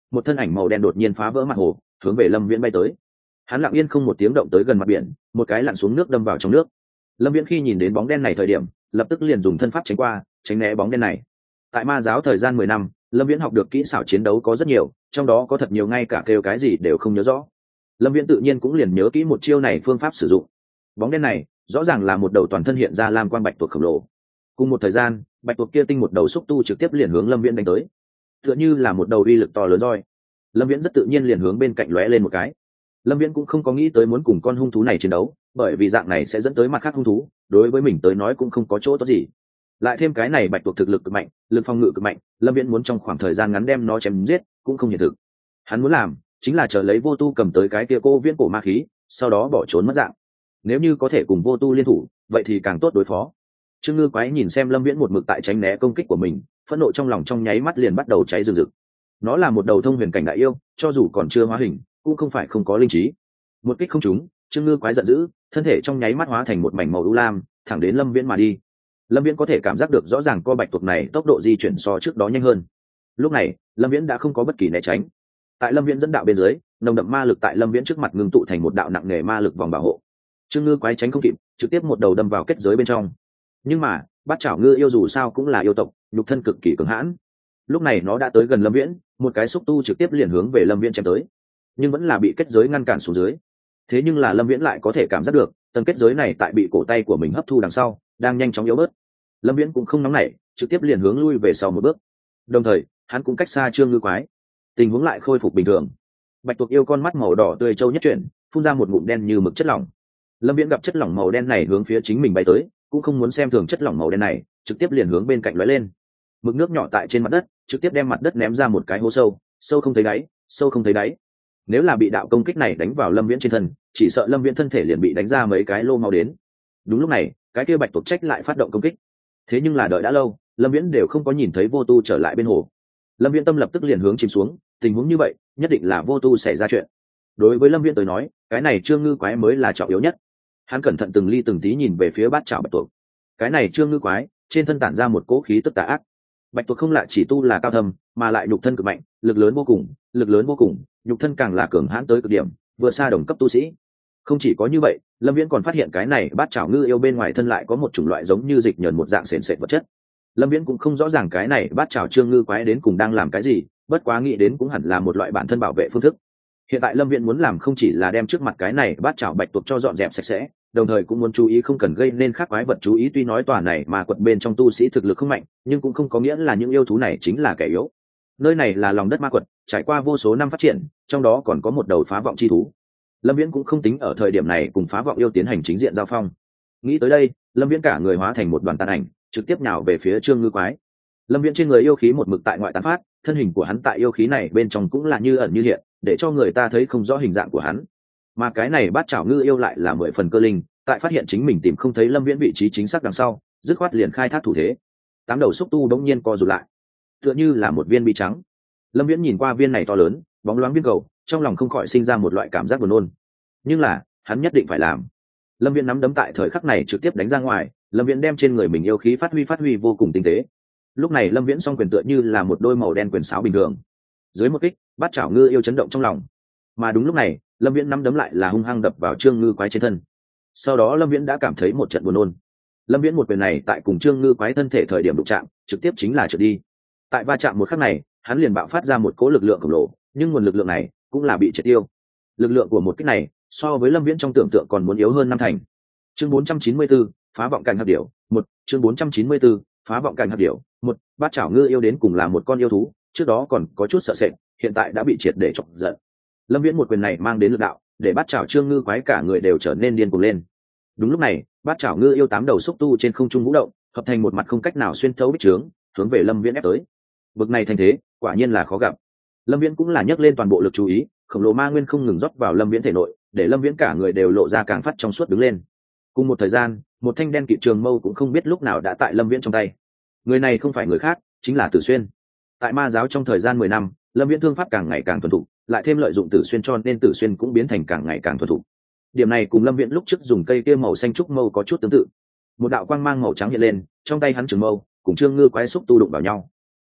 một thân ảnh màu đen đột nhiên phá vỡ mặt hồ, hướng về Lâm Viễn bay tới. Hắn lặng yên không một tiếng động tới gần mặt biển, một cái lặn xuống nước đâm vào trong nước. Lâm Viễn khi nhìn đến bóng đen này thời điểm, lập tức liền dùng thân pháp tránh qua, tránh né bóng đen này. Tại ma giáo thời gian 10 năm, Lâm Viễn học được kỹ xảo chiến đấu có rất nhiều, trong đó có thật nhiều ngay cả kêu cái gì đều không nhớ rõ. Lâm Viễn tự nhiên cũng liền nhớ kỹ một chiêu này phương pháp sử dụng. Bóng đen này rõ ràng là một đầu toàn thân hiện ra lam quang bạch tuộc khổng lồ. Cùng một thời gian, bạch tuộc kia tinh một đầu xúc tu trực tiếp liền hướng Lâm Viễn đánh tới, tựa như là một đầu uy lực to lớn roi. Lâm Viễn rất tự nhiên liền hướng bên cạnh lóe lên một cái. Lâm Viễn cũng không có nghĩ tới muốn cùng con hung thú này chiến đấu, bởi vì dạng này sẽ dẫn tới mặt khác hung thú, đối với mình tới nói cũng không có chỗ tốt gì. Lại thêm cái này bạch tuộc thực lực cực mạnh, lực phòng ngự cực mạnh, Lâm Viễn muốn trong khoảng thời gian ngắn đem nó chém giết cũng không hiện thực. Hắn muốn làm chính là chờ lấy Vô Tu cầm tới cái kia cô viễn cổ ma khí, sau đó bỏ trốn mất dạng. Nếu như có thể cùng Vô Tu liên thủ, vậy thì càng tốt đối phó. Trương Ngư Quái nhìn xem Lâm Viễn một mực tại tránh né công kích của mình, phẫn nộ trong lòng trong nháy mắt liền bắt đầu cháy rừng rực. Nó là một đầu thông huyền cảnh đại yêu, cho dù còn chưa hóa hình, cũng không phải không có linh trí. Một kích không trúng, Trương Ngư Quái giận dữ, thân thể trong nháy mắt hóa thành một mảnh màu u lam, thẳng đến Lâm Viễn mà đi. Lâm Viễn có thể cảm giác được rõ ràng co bạch tuộc này tốc độ di chuyển so trước đó nhanh hơn. Lúc này, Lâm Viễn đã không có bất kỳ né tránh. Tại Lâm Viễn dẫn đạo bên dưới, nồng đậm ma lực tại Lâm Viễn trước mặt ngưng tụ thành một đạo nặng nề ma lực vòng bảo hộ. Trương Ngư Quái tránh không kịp, trực tiếp một đầu đâm vào kết giới bên trong. Nhưng mà, Bát Chảo Ngư yêu dù sao cũng là yêu tộc, nhục thân cực kỳ cứng hãn. Lúc này nó đã tới gần Lâm Viễn, một cái xúc tu trực tiếp liền hướng về Lâm Viễn chém tới, nhưng vẫn là bị kết giới ngăn cản xuống dưới. Thế nhưng là Lâm Viễn lại có thể cảm giác được, tầng kết giới này tại bị cổ tay của mình hấp thu đằng sau, đang nhanh chóng yếu bớt. Lâm Viễn cũng không nóng nảy, trực tiếp liền hướng lui về sau một bước. Đồng thời, hắn cũng cách xa Trương Ngư Quái, tình huống lại khôi phục bình thường. Bạch tuộc yêu con mắt màu đỏ tươi châu nhất chuyển, phun ra một ngụm đen như mực chất lỏng. Lâm Viễn gặp chất lỏng màu đen này hướng phía chính mình bay tới, cũng không muốn xem thường chất lỏng màu đen này, trực tiếp liền hướng bên cạnh lóe lên. Mực nước nhỏ tại trên mặt đất, trực tiếp đem mặt đất ném ra một cái hố sâu, sâu không thấy đáy, sâu không thấy đáy. Nếu là bị đạo công kích này đánh vào Lâm Viễn trên thân, chỉ sợ Lâm Viễn thân thể liền bị đánh ra mấy cái lô máu đến. Đúng lúc này, cái kia bạch tuộc trách lại phát động công kích. Thế nhưng là đợi đã lâu, Lâm Viễn đều không có nhìn thấy Vô Tu trở lại bên hồ. Lâm Viễn tâm lập tức liền hướng chìm xuống, tình huống như vậy, nhất định là Vô Tu xảy ra chuyện. Đối với Lâm Viễn tới nói, cái này Trương Ngư Quái mới là trọng yếu nhất. Hắn cẩn thận từng ly từng tí nhìn về phía Bát Chảo bạch tuộc. Cái này Trương Ngư Quái, trên thân tản ra một cỗ khí tức tà ác. Bạch tuộc không lại chỉ tu là cao thâm, mà lại nhục thân cực mạnh, lực lớn vô cùng, lực lớn vô cùng, nhục thân càng là cường hãn tới cực điểm, vượt xa đồng cấp tu sĩ. Không chỉ có như vậy, Lâm Viễn còn phát hiện cái này Bát Chảo Ngư yêu bên ngoài thân lại có một chủng loại giống như dịch nhờn một dạng sền sệt vật chất. Lâm Viễn cũng không rõ ràng cái này Bát Chảo Trương Ngư Quái đến cùng đang làm cái gì, bất quá nghĩ đến cũng hẳn là một loại bản thân bảo vệ phương thức. Hiện tại Lâm Viễn muốn làm không chỉ là đem trước mặt cái này Bát Chảo bạch tuộc cho dọn dẹp sạch sẽ, đồng thời cũng muốn chú ý không cần gây nên khác quái vật chú ý. Tuy nói tòa này mà quật bên trong tu sĩ thực lực không mạnh, nhưng cũng không có nghĩa là những yêu thú này chính là kẻ yếu. Nơi này là lòng đất ma quật, trải qua vô số năm phát triển, trong đó còn có một đầu phá vọng chi thú. Lâm Viễn cũng không tính ở thời điểm này cùng phá vọng yêu tiến hành chính diện giao phong. Nghĩ tới đây, Lâm Viễn cả người hóa thành một đoàn tàn ảnh, trực tiếp nhào về phía Trương Ngư Quái. Lâm Viễn trên người yêu khí một mực tại ngoại tán phát, thân hình của hắn tại yêu khí này bên trong cũng là như ẩn như hiện, để cho người ta thấy không rõ hình dạng của hắn. Mà cái này Bát Chảo Ngư yêu lại là 10 phần cơ linh, tại phát hiện chính mình tìm không thấy Lâm Viễn vị trí chính xác đằng sau, dứt khoát liền khai thác thủ thế. Tám đầu xúc tu đống nhiên co rụt lại, tựa như là một viên bi trắng. Lâm Viễn nhìn qua viên này to lớn, bóng loáng viên cầu, trong lòng không khỏi sinh ra một loại cảm giác buồn nôn. Nhưng là, hắn nhất định phải làm. Lâm Viễn nắm đấm tại thời khắc này trực tiếp đánh ra ngoài, Lâm Viễn đem trên người mình yêu khí phát huy vô cùng tinh tế. Lúc này Lâm Viễn song quyền tựa như là một đôi màu đen quyền sáo bình thường. Dưới một kích, Bát Chảo Ngư yêu chấn động trong lòng. Mà đúng lúc này, Lâm Viễn nắm đấm lại là hung hăng đập vào Trương Ngư Quái trên thân. Sau đó Lâm Viễn đã cảm thấy một trận buồn nôn. Lâm Viễn một quyền này tại cùng Trương Ngư Quái thân thể thời điểm đụng chạm, trực tiếp chính là trượt đi. Tại va chạm một khắc này, hắn liền bạo phát ra một cỗ lực lượng khổng lồ, nhưng nguồn lực lượng này cũng là bị triệt tiêu. Lực lượng của một kích này, so với Lâm Viễn trong tưởng tượng còn muốn yếu hơn năm thành. Chương 494, phá vọng cảnh hắc điểu, 1, chương 494, phá vọng cảnh hắc điểu, 1, Bát Chảo Ngư yêu đến cùng là một con yêu thú, trước đó còn có chút sợ sệt, hiện tại đã bị triệt để chọc giận. Lâm Viễn một quyền này mang đến lực đạo, để Bát Chảo Trương Ngư Quái cả người đều trở nên điên cuồng lên. Đúng lúc này, Bát Chảo Ngư yêu 8 đầu xúc tu trên không trung vũ động, hợp thành một mặt không cách nào xuyên thấu bích trướng, hướng về Lâm Viễn ép tới. Bực này thành thế, quả nhiên là khó gặp. Lâm Viễn cũng là nhấc lên toàn bộ lực chú ý, khổng lồ ma nguyên không ngừng rót vào Lâm Viễn thể nội, để Lâm Viễn cả người đều lộ ra càng phát trong suốt đứng lên. Cùng một thời gian, một thanh đen kịt trường mâu cũng không biết lúc nào đã tại Lâm Viễn trong tay. Người này không phải người khác, chính là Tử Xuyên. Tại ma giáo trong thời gian 10 năm, Lâm Viễn thương pháp càng ngày càng thuần thục, lại thêm lợi dụng Tử Xuyên cho nên Tử Xuyên cũng biến thành càng ngày càng thuần thục. Điểm này cùng Lâm Viễn lúc trước dùng cây kia màu xanh trúc mâu có chút tương tự. Một đạo quang mang màu trắng hiện lên, trong tay hắn trường mâu cùng Trương Ngư Quái xúc tu đụng vào nhau.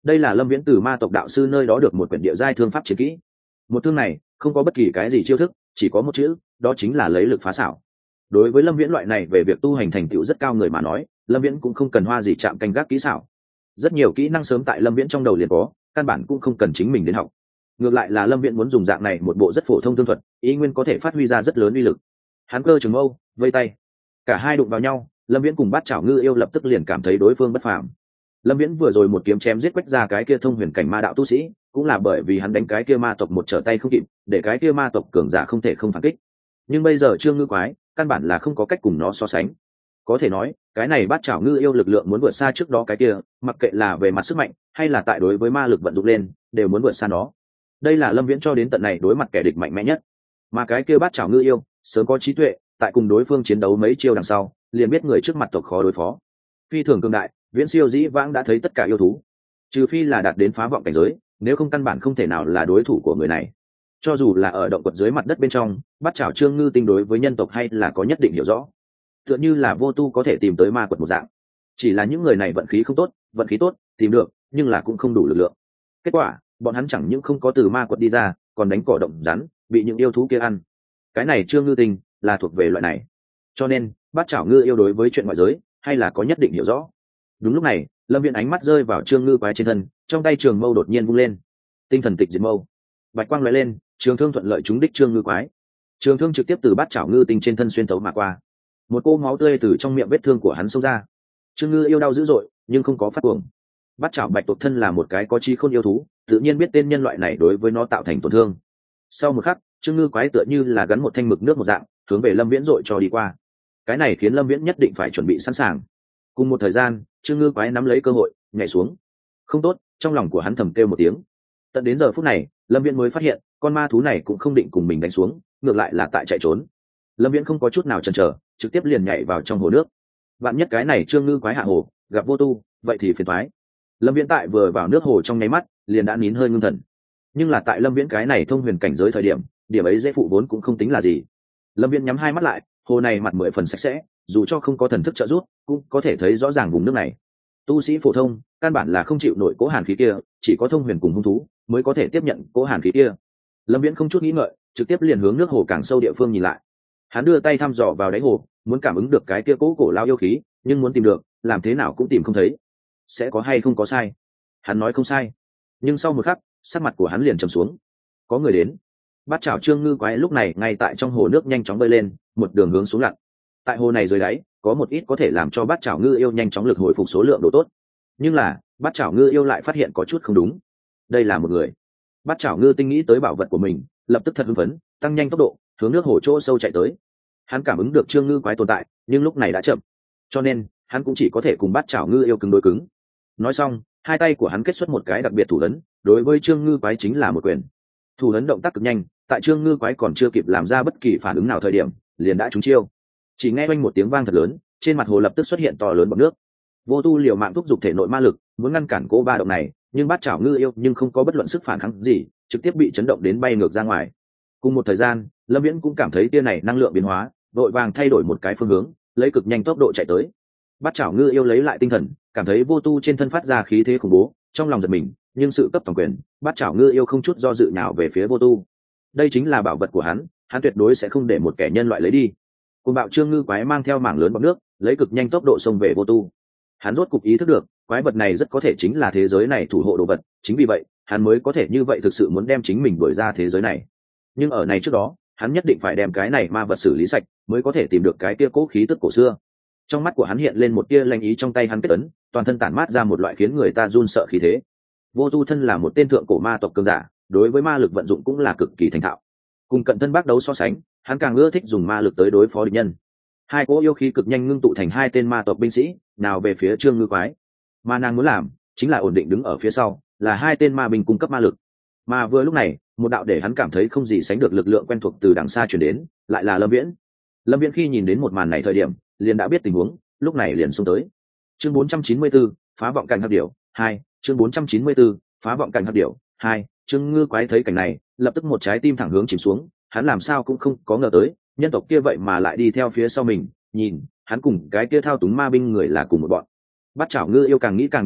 đây là Lâm Viễn từ ma tộc đạo sư nơi đó được một quyển địa giai thương pháp chiến kỹ. Một thương này không có bất kỳ cái gì chiêu thức, chỉ có một chữ, đó chính là lấy lực phá xảo. Đối với Lâm Viễn loại này về việc tu hành thành tựu rất cao người mà nói, Lâm Viễn cũng không cần hoa gì chạm canh gác kỹ xảo. Rất nhiều kỹ năng sớm tại Lâm Viễn trong đầu liền có, căn bản cũng không cần chính mình đến học. Ngược lại là Lâm Viễn muốn dùng dạng này một bộ rất phổ thông tương thuật, ý nguyên có thể phát huy ra rất lớn uy lực. Hắn cơ trường mâu, vây tay, cả hai đụng vào nhau, Lâm Viễn cùng Bát Chảo Ngư Yêu lập tức liền cảm thấy đối phương bất phàm. Lâm Viễn vừa rồi một kiếm chém giết quách ra cái kia thông huyền cảnh ma đạo tu sĩ, cũng là bởi vì hắn đánh cái kia ma tộc một trở tay không kịp, để cái kia ma tộc cường giả không thể không phản kích. Nhưng bây giờ Trương Ngư Quái, căn bản là không có cách cùng nó so sánh. Có thể nói, cái này Bát Chảo Ngư Yêu lực lượng muốn vượt xa trước đó cái kia, mặc kệ là về mặt sức mạnh, hay là tại đối với ma lực vận dụng lên, đều muốn vượt xa nó. Đây là Lâm Viễn cho đến tận này đối mặt kẻ địch mạnh mẽ nhất. Mà cái kia Bát Chảo Ngư Yêu, sớm có trí tuệ, tại cùng đối phương chiến đấu mấy chiêu đằng sau, liền biết người trước mặt tộc khó đối phó. Phi thường cường đại, Viễn Siêu dĩ vãng đã thấy tất cả yêu thú, trừ phi là đạt đến phá vọng cảnh giới, nếu không căn bản không thể nào là đối thủ của người này. Cho dù là ở động quật dưới mặt đất bên trong, Bát Chảo Trương Ngư Tinh đối với nhân tộc hay là có nhất định hiểu rõ, tựa như là vô tu có thể tìm tới ma quật một dạng. Chỉ là những người này vận khí không tốt, vận khí tốt tìm được, nhưng là cũng không đủ lực lượng. Kết quả, bọn hắn chẳng những không có từ ma quật đi ra, còn đánh cỏ động rắn, bị những yêu thú kia ăn. Cái này Trương Ngư Tinh là thuộc về loại này. Cho nên, Bát Chảo Ngư Yêu đối với chuyện ngoại giới hay là có nhất định hiểu rõ. Đúng lúc này, Lâm Viễn ánh mắt rơi vào Trương Ngư Quái trên thân, trong tay trường mâu đột nhiên vung lên. Tinh thần tịch diệt mâu. Bạch quang lóe lên, trường thương thuận lợi trúng đích Trương Ngư Quái. Trường thương trực tiếp từ Bát Chảo Ngư Tinh trên thân xuyên tấu mà qua. Một cô máu tươi từ trong miệng vết thương của hắn xông ra. Trương Ngư Yêu đau dữ dội, nhưng không có phát cuồng. Bát Chảo Bạch Tuộc thân là một cái có trí khôn yêu thú, tự nhiên biết tên nhân loại này đối với nó tạo thành tổn thương. Sau một khắc, Trương Ngư Quái tựa như là gắn một thanh mực nước một dạng, hướng về Lâm Viễn dội cho đi qua. Cái này khiến Lâm Viễn nhất định phải chuẩn bị sẵn sàng. Cùng một thời gian, Trương Ngư Quái nắm lấy cơ hội nhảy xuống. Không tốt, trong lòng của hắn thầm kêu một tiếng. Tận đến giờ phút này, Lâm Viễn mới phát hiện con ma thú này cũng không định cùng mình đánh xuống, ngược lại là tại chạy trốn. Lâm Viễn không có chút nào chần chờ, trực tiếp liền nhảy vào trong hồ nước. Vạn nhất cái này Trương Ngư Quái hạ hồ gặp vô tu, vậy thì phiền toái. Lâm Viễn tại vừa vào nước hồ trong nháy mắt liền đã nín hơi ngưng thần. Nhưng là tại Lâm Viễn cái này thông huyền cảnh giới thời điểm, điểm ấy dễ phụ vốn cũng không tính là gì. Lâm Viễn nhắm hai mắt lại, hồ này mặt 10 phần sạch sẽ, dù cho không có thần thức trợ giúp, cũng có thể thấy rõ ràng vùng nước này. Tu sĩ phổ thông căn bản là không chịu nổi cố hàn khí kia, chỉ có thông huyền cùng hung thú mới có thể tiếp nhận cố hàn khí kia. Lâm Viễn không chút nghĩ ngợi, trực tiếp liền hướng nước hồ càng sâu địa phương nhìn lại. Hắn đưa tay thăm dò vào đáy hồ, muốn cảm ứng được cái kia cố cổ lao yêu khí, nhưng muốn tìm được, làm thế nào cũng tìm không thấy. Sẽ có hay không có sai? Hắn nói không sai, nhưng sau một khắc, sắc mặt của hắn liền trầm xuống. Có người đến. Bát Chảo Trương Ngư Quái lúc này ngay tại trong hồ nước nhanh chóng bơi lên, một đường hướng xuống lặn. Tại hồ này dưới đáy, có một ít có thể làm cho Bát Chảo Ngư Yêu nhanh chóng lực hồi phục số lượng độ tốt. Nhưng là, Bát Chảo Ngư Yêu lại phát hiện có chút không đúng. Đây là một người. Bát Chảo Ngư Tinh nghĩ tới bảo vật của mình, lập tức thật hưng phấn, tăng nhanh tốc độ, hướng nước hồ chỗ sâu chạy tới. Hắn cảm ứng được Trương Ngư Quái tồn tại, nhưng lúc này đã chậm. Cho nên, hắn cũng chỉ có thể cùng Bát Chảo Ngư Yêu cứng đối cứng. Nói xong, hai tay của hắn kết xuất một cái đặc biệt thủ ấn, đối với Trương Ngư Quái chính là một quyền. Thủ ấn động tác cực nhanh, tại Trương Ngư Quái còn chưa kịp làm ra bất kỳ phản ứng nào thời điểm, liền đã trúng chiêu. Chỉ nghe oanh một tiếng vang thật lớn, trên mặt hồ lập tức xuất hiện to lớn bọt nước. Vô tu liều mạng thúc giục thể nội ma lực, muốn ngăn cản cỗ ba động này, nhưng Bát Chảo Ngư Yêu nhưng không có bất luận sức phản kháng gì, trực tiếp bị chấn động đến bay ngược ra ngoài. Cùng một thời gian, Lâm Viễn cũng cảm thấy tia này năng lượng biến hóa, vội vàng thay đổi một cái phương hướng, lấy cực nhanh tốc độ chạy tới. Bát Chảo Ngư Yêu lấy lại tinh thần, cảm thấy vô tu trên thân phát ra khí thế khủng bố, trong lòng giật mình, nhưng sự cấp toàn quyền, Bát Chảo Ngư Yêu không chút do dự nào về phía vô tu. Đây chính là bảo vật của hắn, hắn tuyệt đối sẽ không để một kẻ nhân loại lấy đi. Cùng bạo Trương Ngư Quái mang theo mảng lớn bọt nước, lấy cực nhanh tốc độ xông về vô tu. Hắn rốt cục ý thức được, quái vật này rất có thể chính là thế giới này thủ hộ đồ vật, chính vì vậy, hắn mới có thể như vậy thực sự muốn đem chính mình đuổi ra thế giới này. Nhưng ở này trước đó, hắn nhất định phải đem cái này ma vật xử lý sạch, mới có thể tìm được cái kia cố khí tức cổ xưa. Trong mắt của hắn hiện lên một tia lanh ý, trong tay hắn kết ấn, toàn thân tản mát ra một loại khiến người ta run sợ khí thế. Vô tu thân là một tên thượng cổ ma tộc cường giả, đối với ma lực vận dụng cũng là cực kỳ thành thạo. Cùng cận thân bác đấu so sánh, hắn càng ưa thích dùng ma lực tới đối phó địch nhân. Hai cỗ yêu khí cực nhanh ngưng tụ thành hai tên ma tộc binh sĩ, nào về phía Trương Ngư Quái. Mà nàng muốn làm, chính là ổn định đứng ở phía sau, là hai tên ma binh cung cấp ma lực. Mà vừa lúc này, một đạo để hắn cảm thấy không gì sánh được lực lượng quen thuộc từ đằng xa truyền đến, lại là Lâm Viễn. Lâm Viễn khi nhìn đến một màn này thời điểm, liền đã biết tình huống, lúc này liền xông tới. Chương 494, phá vọng cảnh hắc điểu 2, chương 494, phá vọng cảnh hắc điểu 2, Trương Ngư Quái thấy cảnh này, lập tức một trái tim thẳng hướng chìm xuống, hắn làm sao cũng không có ngờ tới, nhân tộc kia vậy mà lại đi theo phía sau mình, nhìn, hắn cùng cái kia thao túng ma binh người là cùng một bọn. Bát Chảo Ngư Yêu càng nghĩ càng điên cuồng,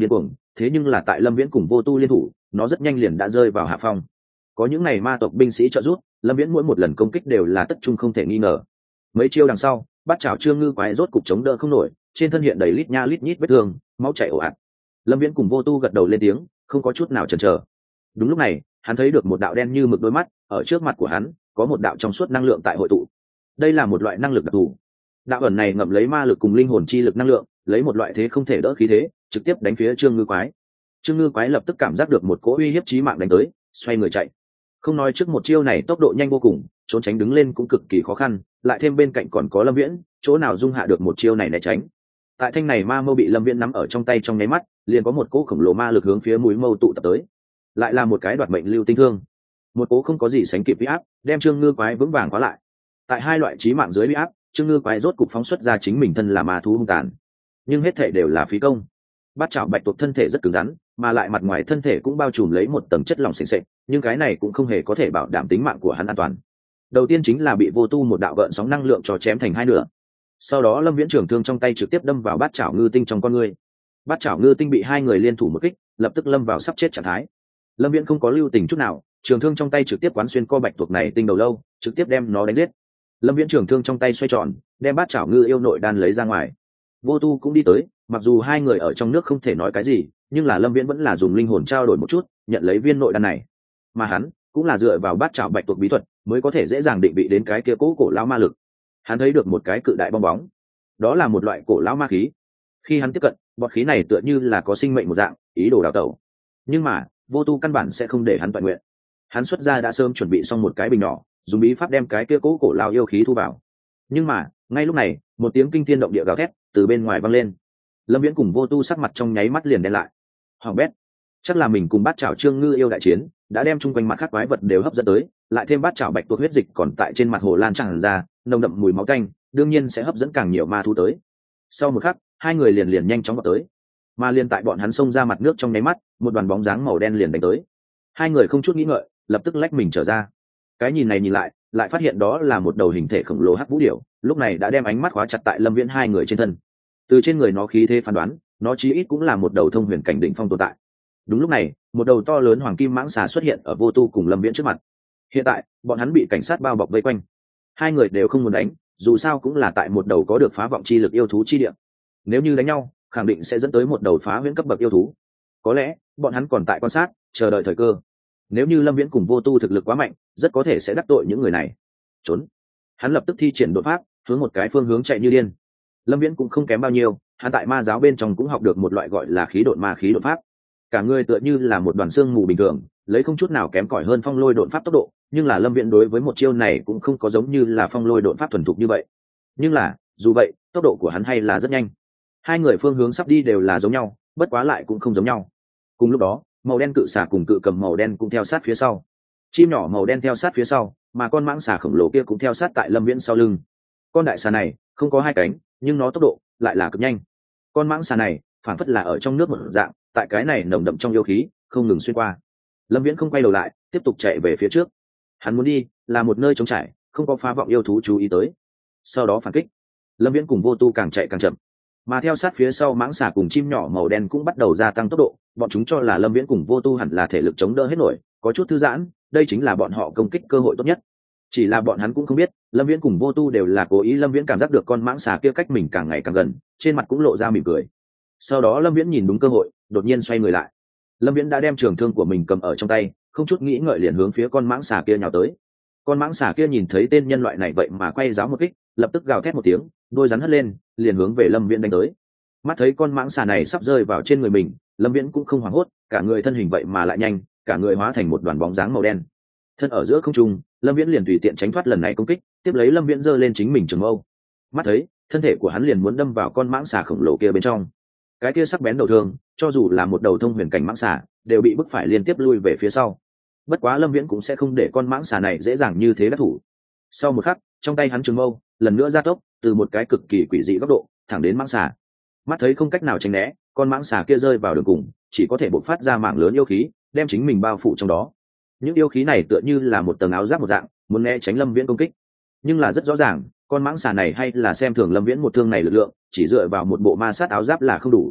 thế nhưng là tại lâm viễn cùng vô tu liên thủ, nó rất nhanh liền đã rơi vào hạ phong. Có những ngày ma tộc binh sĩ trợ giúp, lâm viễn mỗi một lần công kích đều là tất trung không thể nghi ngờ. Mấy chiêu đằng sau, Bát Chảo Trương Ngư Quái rốt cục chống đỡ không nổi, trên thân hiện đầy lít nha lít nhít vết thương, máu chảy ồ ạt. Lâm Viễn cùng vô tu gật đầu lên tiếng, không có chút nào chần chờ. Đúng lúc này, hắn thấy được một đạo đen như mực đôi mắt, ở trước mặt của hắn có một đạo trong suốt năng lượng tại hội tụ. Đây là một loại năng lực đặc thù. Đạo ẩn này ngậm lấy ma lực cùng linh hồn chi lực năng lượng, lấy một loại thế không thể đỡ khí thế, trực tiếp đánh phía Trương Ngư Quái. Trương Ngư Quái lập tức cảm giác được một cỗ uy hiếp chí mạng đánh tới, xoay người chạy. Không nói trước một chiêu này tốc độ nhanh vô cùng, trốn tránh đứng lên cũng cực kỳ khó khăn, lại thêm bên cạnh còn có Lâm Viễn, chỗ nào dung hạ được một chiêu này né tránh. Tại thanh này ma mâu bị Lâm Viễn nắm ở trong tay trong nháy mắt, liền có một cỗ khổng lồ ma lực hướng phía mũi mâu tụ tập tới. Lại là một cái đoạt mệnh lưu tinh thương, một cỗ không có gì sánh kịp uy áp, đem Trương Ngư Quái vững vàng khóa lại. Tại hai loại chí mạng dưới uy áp, Trương Ngư Quái rốt cục phóng xuất ra chính mình thân là ma thú hung tàn, nhưng hết thảy đều là phí công. Bát Chảo Bạch tuộc thân thể rất cứng rắn, mà lại mặt ngoài thân thể cũng bao trùm lấy một tầng chất lỏng sền sệt, nhưng cái này cũng không hề có thể bảo đảm tính mạng của hắn an toàn. Đầu tiên chính là bị vô tu một đạo gợn sóng năng lượng cho chém thành hai nửa. Sau đó Lâm Viễn trường thương trong tay trực tiếp đâm vào Bát Chảo Ngư Tinh trong con người. Bát Chảo Ngư Tinh bị hai người liên thủ một kích, lập tức lâm vào sắp chết trạng thái. Lâm Viễn không có lưu tình chút nào, trường thương trong tay trực tiếp quán xuyên co bạch tuộc này tinh đầu lâu, trực tiếp đem nó đánh giết. Lâm Viễn trường thương trong tay xoay tròn, đem Bát Chảo Ngư yêu nội đan lấy ra ngoài. Vô tu cũng đi tới, mặc dù hai người ở trong nước không thể nói cái gì, nhưng là Lâm Viễn vẫn là dùng linh hồn trao đổi một chút, nhận lấy viên nội đan này. Mà hắn cũng là dựa vào Bát Chảo Bạch tuộc bí thuật mới có thể dễ dàng định vị đến cái kia cố cổ lão ma lực. Hắn thấy được một cái cự đại bong bóng, đó là một loại cổ lão ma khí. Khi hắn tiếp cận, bọt khí này tựa như là có sinh mệnh một dạng, ý đồ đào tẩu. Nhưng mà vô tu căn bản sẽ không để hắn toàn nguyện. Hắn xuất ra đã sớm chuẩn bị xong một cái bình nhỏ, dùng bí pháp đem cái kia cố cổ lão yêu khí thu vào. Nhưng mà ngay lúc này, một tiếng kinh thiên động địa gào thét từ bên ngoài vang lên. Lâm Viễn cùng vô tu sắc mặt trong nháy mắt liền đen lại. Hoàng bét, chắc là mình cùng Bát Chảo Trương Ngư yêu đại chiến đã đem chung quanh mặt khác quái vật đều hấp dẫn tới, lại thêm Bát Chảo Bạch tuộc huyết dịch còn tại trên mặt hồ lan tràn ra, nồng đậm mùi máu tanh, đương nhiên sẽ hấp dẫn càng nhiều ma thú tới. Sau một khắc, hai người liền nhanh chóng vào tới, mà liền tại bọn hắn xông ra mặt nước trong nháy mắt, một đoàn bóng dáng màu đen liền đánh tới. Hai người không chút nghĩ ngợi, lập tức lách mình trở ra. Cái nhìn này nhìn lại phát hiện đó là một đầu hình thể khổng lồ hắc vũ điểu, lúc này đã đem ánh mắt khóa chặt tại Lâm Viễn hai người trên thân. Từ trên người nó khí thế phán đoán, nó chí ít cũng là một đầu thông huyền cảnh đỉnh phong tồn tại. Đúng lúc này, một đầu to lớn hoàng kim mãng xà xuất hiện ở vô tu cùng Lâm Viễn trước mặt. Hiện tại bọn hắn bị cảnh sát bao bọc vây quanh, hai người đều không muốn đánh, dù sao cũng là tại một đầu có được phá vọng chi lực yêu thú chi địa. Nếu như đánh nhau, khẳng định sẽ dẫn tới một đầu phá huyễn cấp bậc yêu thú. Có lẽ bọn hắn còn tại quan sát, chờ đợi thời cơ. Nếu như Lâm Viễn cùng vô tu thực lực quá mạnh, rất có thể sẽ đắc tội những người này. Trốn. Hắn lập tức thi triển đột pháp, hướng một cái phương hướng chạy như điên. Lâm Viễn cũng không kém bao nhiêu, hắn tại ma giáo bên trong cũng học được một loại gọi là khí độn ma khí đột pháp. Cả người tựa như là một đoàn xương mù bình thường, lấy không chút nào kém cỏi hơn phong lôi độn pháp tốc độ, nhưng là Lâm Viễn đối với một chiêu này cũng không có giống như là phong lôi độn pháp thuần thục như vậy. Nhưng là, dù vậy, tốc độ của hắn hay là rất nhanh. Hai người phương hướng sắp đi đều là giống nhau, bất quá lại cũng không giống nhau. Cùng lúc đó, màu đen cự xà cùng cự cầm màu đen cũng theo sát phía sau. Chim nhỏ màu đen theo sát phía sau, mà con mãng xà khổng lồ kia cũng theo sát tại Lâm Viễn sau lưng. Con đại xà này không có hai cánh, nhưng nó tốc độ lại là cực nhanh. Con mãng xà này phản phất là ở trong nước một dạng, tại cái này nồng đậm trong yêu khí, không ngừng xuyên qua. Lâm Viễn không quay đầu lại, tiếp tục chạy về phía trước. Hắn muốn đi là một nơi trống trải, không có phá vọng yêu thú chú ý tới. Sau đó phản kích. Lâm Viễn cùng vô tu càng chạy càng chậm, mà theo sát phía sau mãng xà cùng chim nhỏ màu đen cũng bắt đầu gia tăng tốc độ. Bọn chúng cho là Lâm Viễn cùng vô tu hẳn là thể lực chống đỡ hết nổi, có chút thư giãn, đây chính là bọn họ công kích cơ hội tốt nhất. Chỉ là bọn hắn cũng không biết, Lâm Viễn cùng vô tu đều là cố ý. Lâm Viễn cảm giác được con mãng xà kia cách mình càng ngày càng gần, trên mặt cũng lộ ra mỉm cười. Sau đó Lâm Viễn nhìn đúng cơ hội, đột nhiên xoay người lại. Lâm Viễn đã đem trường thương của mình cầm ở trong tay, không chút nghĩ ngợi liền hướng phía con mãng xà kia nhào tới. Con mãng xà kia nhìn thấy tên nhân loại này vậy mà quay giáo một kích, lập tức gào thét một tiếng, đôi rắn hất lên, liền hướng về Lâm Viễn đánh tới. Mắt thấy con mãng xà này sắp rơi vào trên người mình, Lâm Viễn cũng không hoảng hốt, cả người thân hình vậy mà lại nhanh, cả người hóa thành một đoàn bóng dáng màu đen. Thân ở giữa không trung, Lâm Viễn liền tùy tiện tránh thoát lần này công kích, tiếp lấy Lâm Viễn giơ lên chính mình trường mâu. Mắt thấy, thân thể của hắn liền muốn đâm vào con mãng xà khổng lồ kia bên trong. Cái kia sắc bén đầu thương, cho dù là một đầu thông huyền cảnh mãng xà, đều bị bức phải liên tiếp lui về phía sau. Bất quá Lâm Viễn cũng sẽ không để con mãng xà này dễ dàng như thế đắc thủ. Sau một khắc, trong tay hắn trường mâu lần nữa gia tốc, từ một cái cực kỳ quỷ dị góc độ thẳng đến mãng xà. Mắt thấy không cách nào tránh né, con mãng xà kia rơi vào đường cùng, chỉ có thể bộc phát ra mạng lớn yêu khí, đem chính mình bao phủ trong đó. Những yêu khí này tựa như là một tầng áo giáp một dạng, muốn né tránh Lâm Viễn công kích. Nhưng là rất rõ ràng, con mãng xà này hay là xem thường Lâm Viễn một thương này lực lượng, chỉ dựa vào một bộ ma sát áo giáp là không đủ.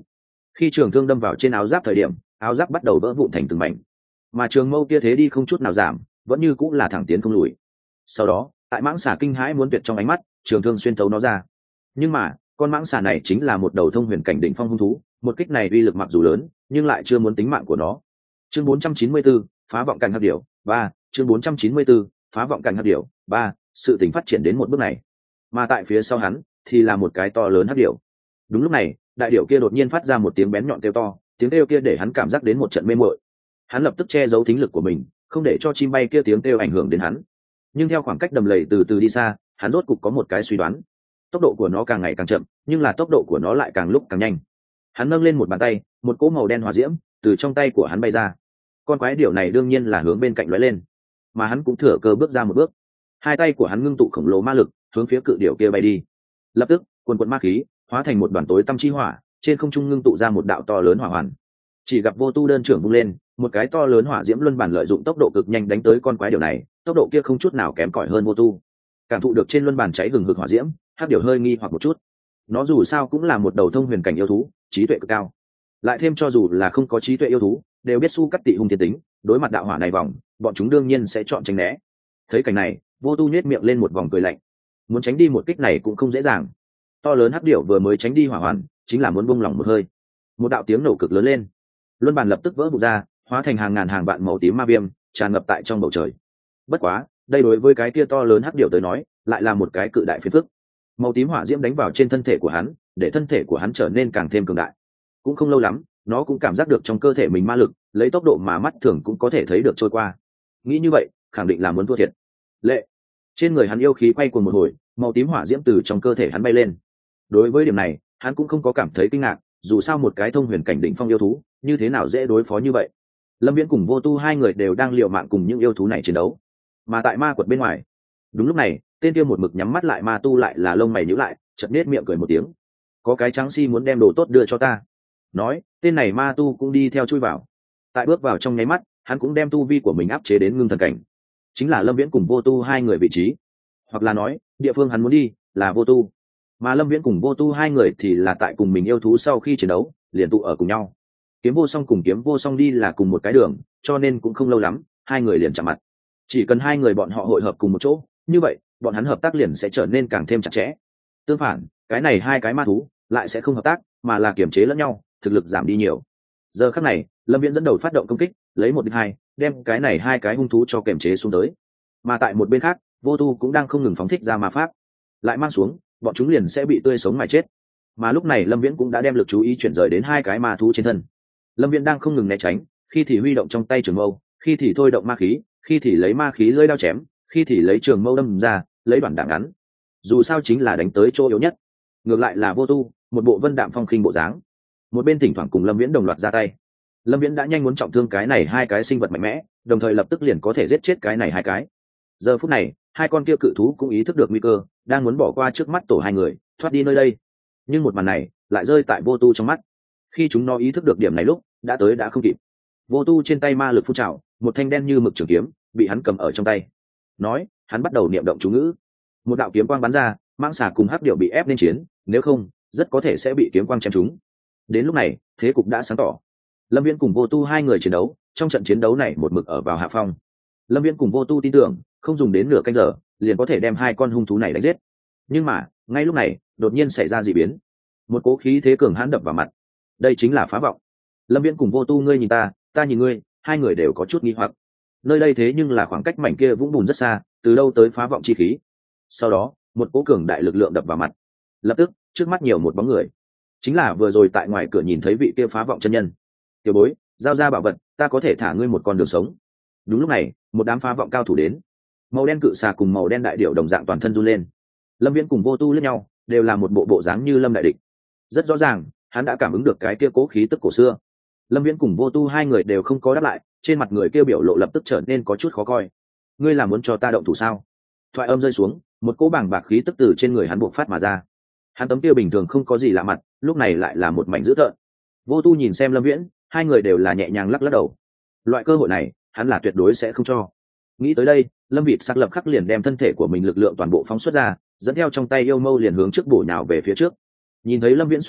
Khi trường thương đâm vào trên áo giáp thời điểm, áo giáp bắt đầu vỡ vụn thành từng mảnh, mà trường mâu kia thế đi không chút nào giảm, vẫn như cũng là thẳng tiến không lùi. Sau đó, tại mãng xà kinh hãi muốn tuyệt trong ánh mắt, trường thương xuyên thấu nó ra. Nhưng mà con mãng xà này chính là một đầu thông huyền cảnh đỉnh phong hung thú, một kích này uy lực mặc dù lớn nhưng lại chưa muốn tính mạng của nó. Chương 494, phá vọng cảnh hắc điểu 3, chương 494, phá vọng cảnh hắc điểu 3, sự tình phát triển đến một bước này. Mà tại phía sau hắn thì là một cái to lớn hắc điểu. Đúng lúc này, đại điểu kia đột nhiên phát ra một tiếng bén nhọn kêu to, tiếng kêu kia để hắn cảm giác đến một trận mê muội. Hắn lập tức che giấu thính lực của mình, không để cho chim bay kia tiếng kêu ảnh hưởng đến hắn. Nhưng theo khoảng cách đầm lầy từ từ đi xa, hắn rốt cục có một cái suy đoán. Tốc độ của nó càng ngày càng chậm, nhưng là tốc độ của nó lại càng lúc càng nhanh. Hắn nâng lên một bàn tay, một cỗ màu đen hỏa diễm từ trong tay của hắn bay ra. Con quái điểu này đương nhiên là hướng bên cạnh lóe lên, mà hắn cũng thừa cơ bước ra một bước. Hai tay của hắn ngưng tụ khổng lồ ma lực, hướng phía cự điểu kia bay đi. Lập tức, quần quần ma khí hóa thành một đoàn tối tăm chi hỏa, trên không trung ngưng tụ ra một đạo to lớn hỏa hoàn. Chỉ gặp Vô Tu đơn trưởng vung lên, một cái to lớn hỏa diễm luân bản lợi dụng tốc độ cực nhanh đánh tới con quái điểu này, tốc độ kia không chút nào kém cỏi hơn Vô Tu. Cảm thụ được trên luân bản cháy hừng hực hỏa diễm, hắc điểu hơi nghi hoặc một chút. Nó dù sao cũng là một đầu thông huyền cảnh yêu thú, trí tuệ cực cao. Lại thêm cho dù là không có trí tuệ yêu thú, đều biết su cắt tị hung thiên tính, đối mặt đạo hỏa này vòng, bọn chúng đương nhiên sẽ chọn tránh né. Thấy cảnh này, Vô Tu nhếch miệng lên một vòng cười lạnh. Muốn tránh đi một kích này cũng không dễ dàng. To lớn hắc điểu vừa mới tránh đi hỏa hoàn, chính là muốn buông lỏng một hơi. Một đạo tiếng nổ cực lớn lên, luân bàn lập tức vỡ vụn ra, hóa thành hàng ngàn hàng vạn màu tím ma viêm tràn ngập tại trong bầu trời. Bất quá, đây đối với cái kia to lớn hắc điểu tới nói, lại là một cái cự đại phiền phức. Màu tím hỏa diễm đánh vào trên thân thể của hắn, để thân thể của hắn trở nên càng thêm cường đại. Cũng không lâu lắm, nó cũng cảm giác được trong cơ thể mình ma lực lấy tốc độ mà mắt thường cũng có thể thấy được trôi qua. Nghĩ như vậy, khẳng định là muốn thua thiệt. Lệ, trên người hắn yêu khí quay cuồng một hồi, màu tím hỏa diễm từ trong cơ thể hắn bay lên. Đối với điểm này, hắn cũng không có cảm thấy kinh ngạc, dù sao một cái thông huyền cảnh đỉnh phong yêu thú, như thế nào dễ đối phó như vậy. Lâm Viễn cùng Vô Tu hai người đều đang liều mạng cùng những yêu thú này chiến đấu. Mà tại ma quật bên ngoài, đúng lúc này, tên kia một mực nhắm mắt lại ma tu lại là lông mày nhíu lại, chợt nết miệng cười một tiếng. Có cái trắng si muốn đem đồ tốt đưa cho ta. Nói, tên này ma tu cũng đi theo chui vào. Tại bước vào trong nháy mắt, hắn cũng đem tu vi của mình áp chế đến ngưng thần cảnh. Chính là Lâm Viễn cùng Vô Tu hai người vị trí, hoặc là nói, địa phương hắn muốn đi là Vô Tu. Mà Lâm Viễn cùng Vô Tu hai người thì là tại cùng mình yêu thú sau khi chiến đấu, liền tụ ở cùng nhau. Kiếm Vô Song cùng Kiếm Vô Song đi là cùng một cái đường, cho nên cũng không lâu lắm, hai người liền chạm mặt. Chỉ cần hai người bọn họ hội hợp cùng một chỗ, như vậy, bọn hắn hợp tác liền sẽ trở nên càng thêm chặt chẽ. Tương phản, cái này hai cái ma thú lại sẽ không hợp tác, mà là kiềm chế lẫn nhau, thực lực giảm đi nhiều. Giờ khắc này, Lâm Viễn dẫn đầu phát động công kích, lấy 1-2, đem cái này hai cái hung thú cho kiềm chế xuống tới. Mà tại một bên khác, Vô Tu cũng đang không ngừng phóng thích ra ma pháp, lại mang xuống, bọn chúng liền sẽ bị tươi sống mà chết. Mà lúc này Lâm Viễn cũng đã đem lực chú ý chuyển rời đến hai cái ma thú trên thân. Lâm Viễn đang không ngừng né tránh, khi thì huy động trong tay trường mâu, khi thì thôi động ma khí, khi thì lấy ma khí lưỡi đao chém, khi thì lấy trường mâu đâm ra, lấy đoạn đạn ngắn. Dù sao chính là đánh tới chỗ yếu nhất. Ngược lại là Vô Tu, một bộ vân đạm phong khinh bộ dáng, một bên thỉnh thoảng cùng Lâm Viễn đồng loạt ra tay. Lâm Viễn đã nhanh muốn trọng thương cái này hai cái sinh vật mạnh mẽ, đồng thời lập tức liền có thể giết chết cái này hai cái. Giờ phút này, hai con kia cự thú cũng ý thức được nguy cơ, đang muốn bỏ qua trước mắt tổ hai người, thoát đi nơi đây. Nhưng một màn này lại rơi tại Vô Tu trong mắt. Khi chúng nó ý thức được điểm này lúc, đã tới đã không kịp. Vô Tu trên tay ma lực phun trào, một thanh đen như mực trường kiếm bị hắn cầm ở trong tay. Nói, hắn bắt đầu niệm động chú ngữ. Một đạo kiếm quang bắn ra, mãng xà cùng hắc điểu bị ép lên chiến, nếu không, rất có thể sẽ bị kiếm quang chém trúng. Đến lúc này, thế cục đã sáng tỏ. Lâm Viễn cùng Vô Tu hai người chiến đấu, trong trận chiến đấu này một mực ở vào hạ phong. Lâm Viễn cùng Vô Tu tin tưởng, không dùng đến nửa canh giờ, liền có thể đem hai con hung thú này đánh giết. Nhưng mà, ngay lúc này, đột nhiên xảy ra dị biến. Một cỗ khí thế cường hãn đập vào mặt. Đây chính là phá vọng. Lâm Viễn cùng Vô Tu ngươi nhìn ta, ta nhìn ngươi, hai người đều có chút nghi hoặc. Nơi đây thế nhưng là khoảng cách mảnh kia vũng bùn rất xa, từ đâu tới phá vọng chi khí. Sau đó, một cỗ cường đại lực lượng đập vào mặt. Lập tức, trước mắt nhiều một bóng người. Chính là vừa rồi tại ngoài cửa nhìn thấy vị kia phá vọng chân nhân. Tiểu bối, giao ra bảo vật, ta có thể thả ngươi một con đường sống. Đúng lúc này, một đám phá vọng cao thủ đến. Màu đen cự xà cùng màu đen đại điểu đồng dạng toàn thân run lên. Lâm Viễn cùng Vô Tu lẫn nhau, đều là một bộ dáng như Lâm đại địch. Rất rõ ràng, hắn đã cảm ứng được cái kia cố khí tức cổ xưa. Lâm Viễn cùng Vô Tu hai người đều không có đáp lại, trên mặt người kia biểu lộ lập tức trở nên có chút khó coi. Ngươi là muốn cho ta động thủ sao? Thoại âm rơi xuống, một cỗ bàng bạc khí tức từ trên người hắn bộc phát mà ra. Hắn tấm kia bình thường không có gì lạ mặt, lúc này lại là một mảnh dữ tợn. Vô Tu nhìn xem Lâm Viễn, hai người đều là nhẹ nhàng lắc lắc đầu. Loại cơ hội này, hắn là tuyệt đối sẽ không cho. Nghĩ tới đây, Lâm Vịt sắc lập khắc liền đem thân thể của mình lực lượng toàn bộ phóng xuất ra, dẫn theo trong tay yêu mâu liền hướng trước bổ nhào về phía trước. Nhìn thấy Lâm Viễn xuất thủ,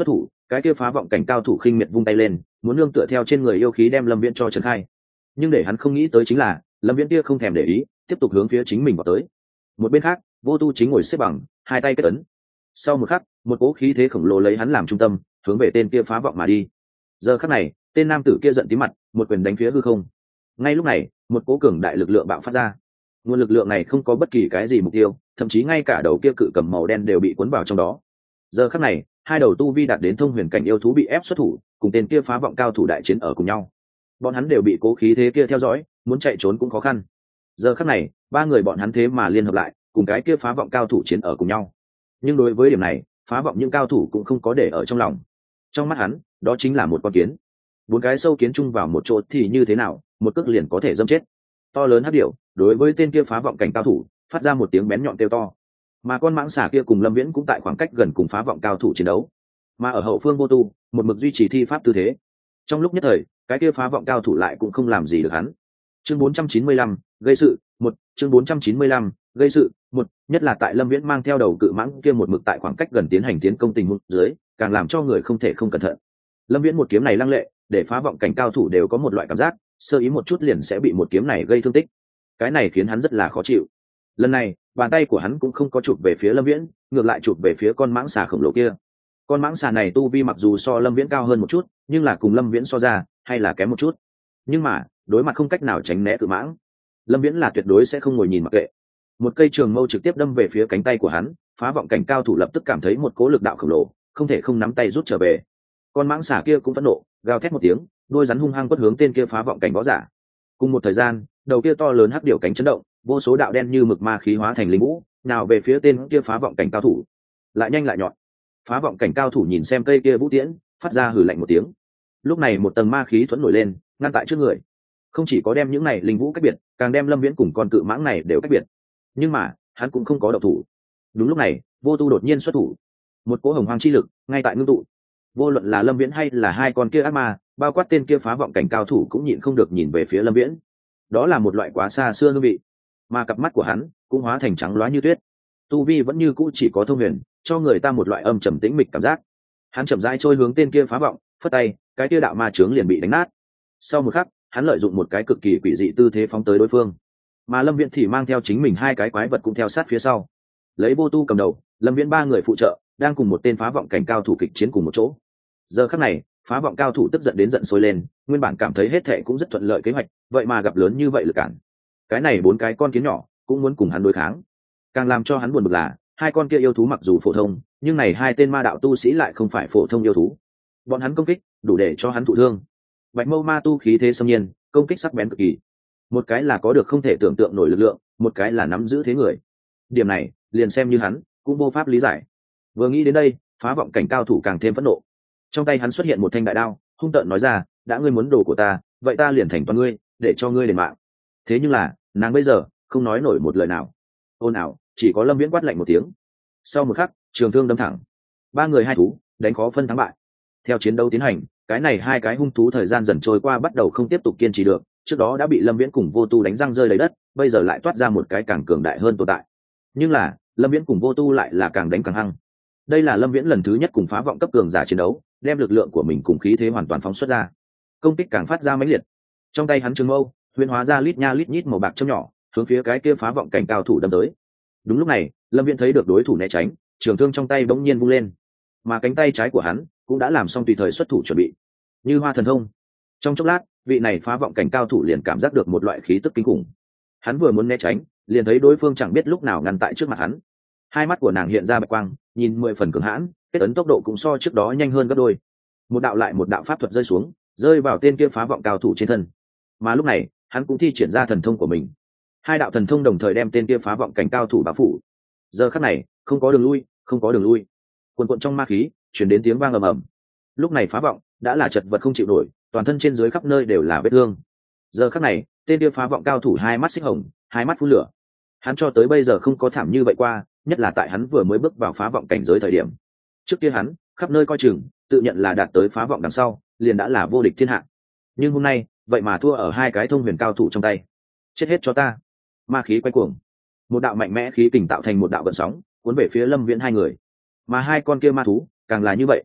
cái kia phá vọng cảnh cao thủ khinh miệt vung tay lên, muốn nương tựa theo trên người yêu khí đem Lâm Viễn cho trấn khai. Nhưng để hắn không nghĩ tới chính là Lâm Viễn kia không thèm để ý, tiếp tục hướng phía chính mình vào tới. Một bên khác, Vô Tu chính ngồi xếp bằng, hai tay kết ấn. Sau một khắc, một cỗ khí thế khổng lồ lấy hắn làm trung tâm, hướng về tên kia phá vọng mà đi. Giờ khắc này, tên nam tử kia giận tím mặt, một quyền đánh phía hư không. Ngay lúc này, một cỗ cường đại lực lượng bạo phát ra. Nguồn lực lượng này không có bất kỳ cái gì mục tiêu, thậm chí ngay cả đầu kia cự cầm màu đen đều bị cuốn vào trong đó. Giờ khắc này, hai đầu tu vi đạt đến thông huyền cảnh yêu thú bị ép xuất thủ, cùng tên kia phá vọng cao thủ đại chiến ở cùng nhau. Bọn hắn đều bị cố khí thế kia theo dõi, muốn chạy trốn cũng khó khăn. Giờ khắc này, ba người bọn hắn thế mà liên hợp lại, cùng cái kia phá vọng cao thủ chiến ở cùng nhau. Nhưng đối với điểm này, phá vọng những cao thủ cũng không có để ở trong lòng. Trong mắt hắn, đó chính là một con kiến. Bốn cái sâu kiến chung vào một chỗ thì như thế nào, một cước liền có thể dâm chết. To lớn hấp điệu, đối với tên kia phá vọng cảnh cao thủ, phát ra một tiếng bén nhọn kêu to. Mà con mãng xà kia cùng Lâm Viễn cũng tại khoảng cách gần cùng phá vọng cao thủ chiến đấu. Mà ở hậu phương Vô Tu, một mực duy trì thi pháp tư thế. Trong lúc nhất thời, cái kia phá vọng cao thủ lại cũng không làm gì được hắn. Chương 495, gây sự, một chương 495, gây sự, một nhất là tại Lâm Viễn mang theo đầu cự mãng kia một mực tại khoảng cách gần tiến hành tiến công tình huống dưới, càng làm cho người không thể không cẩn thận. Lâm Viễn một kiếm này lăng lệ, để phá vọng cảnh cao thủ đều có một loại cảm giác, sơ ý một chút liền sẽ bị một kiếm này gây thương tích. Cái này khiến hắn rất là khó chịu. Lần này, bàn tay của hắn cũng không có chụp về phía Lâm Viễn, ngược lại chụp về phía con mãng xà khổng lồ kia. Con mãng xà này tu vi mặc dù so Lâm Viễn cao hơn một chút, nhưng là cùng Lâm Viễn so ra, hay là kém một chút. Nhưng mà, đối mặt không cách nào tránh né cự mãng, Lâm Viễn là tuyệt đối sẽ không ngồi nhìn mặc kệ. Một cây trường mâu trực tiếp đâm về phía cánh tay của hắn, phá vọng cảnh cao thủ lập tức cảm thấy một cỗ lực đạo khổng lồ, không thể không nắm tay rút trở về. Con mãng xà kia cũng phẫn nộ, gào thét một tiếng, đôi rắn hung hăng quất hướng tên kia phá vọng cảnh võ giả. Cùng một thời gian, đầu kia to lớn hắc điểu cánh chấn động, vô số đạo đen như mực ma khí hóa thành linh vũ, nào về phía tên kia phá vọng cảnh cao thủ. Lại nhanh lại nhọn. Phá vọng cảnh cao thủ nhìn xem cây kia vũ tiễn, phát ra hừ lạnh một tiếng. Lúc này một tầng ma khí thuẫn nổi lên, ngăn tại trước người. Không chỉ có đem những này linh vũ cách biệt, càng đem Lâm Viễn cùng con cự mãng này đều cách biệt. Nhưng mà, hắn cũng không có động thủ. Đúng lúc này, Vô Tu đột nhiên xuất thủ. Một cỗ hồng hoang chi lực ngay tại ngưng tụ. Vô luận là Lâm Viễn hay là hai con kia ác ma, bao quát tên kia phá vọng cảnh cao thủ cũng nhịn không được nhìn về phía Lâm Viễn. Đó là một loại quá xa xưa hương vị, mà cặp mắt của hắn cũng hóa thành trắng loá như tuyết. Tu vi vẫn như cũ chỉ có thông huyền, cho người ta một loại âm trầm tĩnh mịch cảm giác. Hắn chậm rãi trôi hướng tên kia phá vọng, phất tay, cái kia đạo ma chướng liền bị đánh nát. Sau một khắc, hắn lợi dụng một cái cực kỳ quỷ dị tư thế phóng tới đối phương, mà Lâm Viễn thì mang theo chính mình hai cái quái vật cũng theo sát phía sau. Lấy Vô Tu cầm đầu, Lâm Viễn ba người phụ trợ, đang cùng một tên phá vọng cảnh cao thủ kịch chiến cùng một chỗ. Giờ khắc này, phá vọng cao thủ tức giận đến giận sôi lên, nguyên bản cảm thấy hết thệ cũng rất thuận lợi kế hoạch, vậy mà gặp lớn như vậy lực cản. Cái này bốn cái con kiến nhỏ cũng muốn cùng hắn đối kháng. Càng làm cho hắn buồn bực là, hai con kia yêu thú mặc dù phổ thông, nhưng này hai tên ma đạo tu sĩ lại không phải phổ thông yêu thú. Bọn hắn công kích đủ để cho hắn thụ thương. Bạch Mâu ma tu khí thế xâm nhiên, công kích sắc bén cực kỳ. Một cái là có được không thể tưởng tượng nổi lực lượng, một cái là nắm giữ thế người. Điểm này, liền xem như hắn cũng vô pháp lý giải. Vừa nghĩ đến đây, phá vọng cảnh cao thủ càng thêm phẫn nộ. Trong tay hắn xuất hiện một thanh đại đao, hung tợn nói ra, đã ngươi muốn đồ của ta, vậy ta liền thành toàn ngươi, để cho ngươi đền mạng. Thế nhưng là, nàng bây giờ không nói nổi một lời nào. Ôn ảo, chỉ có Lâm Viễn quát lạnh một tiếng. Sau một khắc, trường thương đâm thẳng. Ba người hai thú, đánh khó phân thắng bại. Theo chiến đấu tiến hành, cái này hai cái hung thú thời gian dần trôi qua bắt đầu không tiếp tục kiên trì được, trước đó đã bị Lâm Viễn cùng Vô Tu đánh răng rơi đầy đất, bây giờ lại toát ra một cái càng cường đại hơn tồn tại. Nhưng là, Lâm Viễn cùng Vô Tu lại là càng đánh càng hăng. Đây là Lâm Viễn lần thứ nhất cùng phá vọng cấp cường giả chiến đấu, đem lực lượng của mình cùng khí thế hoàn toàn phóng xuất ra. Công kích càng phát ra mãnh liệt. Trong tay hắn trường mâu, huyền hóa ra lít nha lít nhít màu bạc châm nhỏ, hướng phía cái kia phá vọng cảnh cao thủ đâm tới. Đúng lúc này, Lâm Viễn thấy được đối thủ né tránh, trường thương trong tay bỗng nhiên vung lên, mà cánh tay trái của hắn cũng đã làm xong tùy thời xuất thủ chuẩn bị. Như hoa thần thông. Trong chốc lát, vị này phá vọng cảnh cao thủ liền cảm giác được một loại khí tức kinh khủng. Hắn vừa muốn né tránh, liền thấy đối phương chẳng biết lúc nào ngăn tại trước mặt hắn. Hai mắt của nàng hiện ra bạch quang, nhìn 10 phần cường hãn, kết ấn tốc độ cũng so trước đó nhanh hơn gấp đôi. Một đạo lại một đạo pháp thuật rơi xuống, rơi vào tên kia phá vọng cao thủ trên thân. Mà lúc này, hắn cũng thi triển ra thần thông của mình. Hai đạo thần thông đồng thời đem tên kia phá vọng cảnh cao thủ bao phủ. Giờ khắc này, không có đường lui, không có đường lui. Quần quần trong ma khí, truyền đến tiếng vang ầm ầm. Lúc này phá vọng đã là chật vật không chịu nổi, toàn thân trên dưới khắp nơi đều là vết thương. Giờ khắc này, tên kia phá vọng cao thủ hai mắt xích hồng, hai mắt phun lửa. Hắn cho tới bây giờ không có thảm như vậy qua, nhất là tại hắn vừa mới bước vào phá vọng cảnh giới thời điểm. Trước kia hắn khắp nơi coi chừng, tự nhận là đạt tới phá vọng đằng sau, liền đã là vô địch thiên hạ. Nhưng hôm nay, vậy mà thua ở hai cái thông huyền cao thủ trong tay. Chết hết cho ta! Ma khí quay cuồng, một đạo mạnh mẽ khí kình tạo thành một đạo gợn sóng, cuốn về phía Lâm Viễn hai người. Mà hai con kia ma thú càng là như vậy.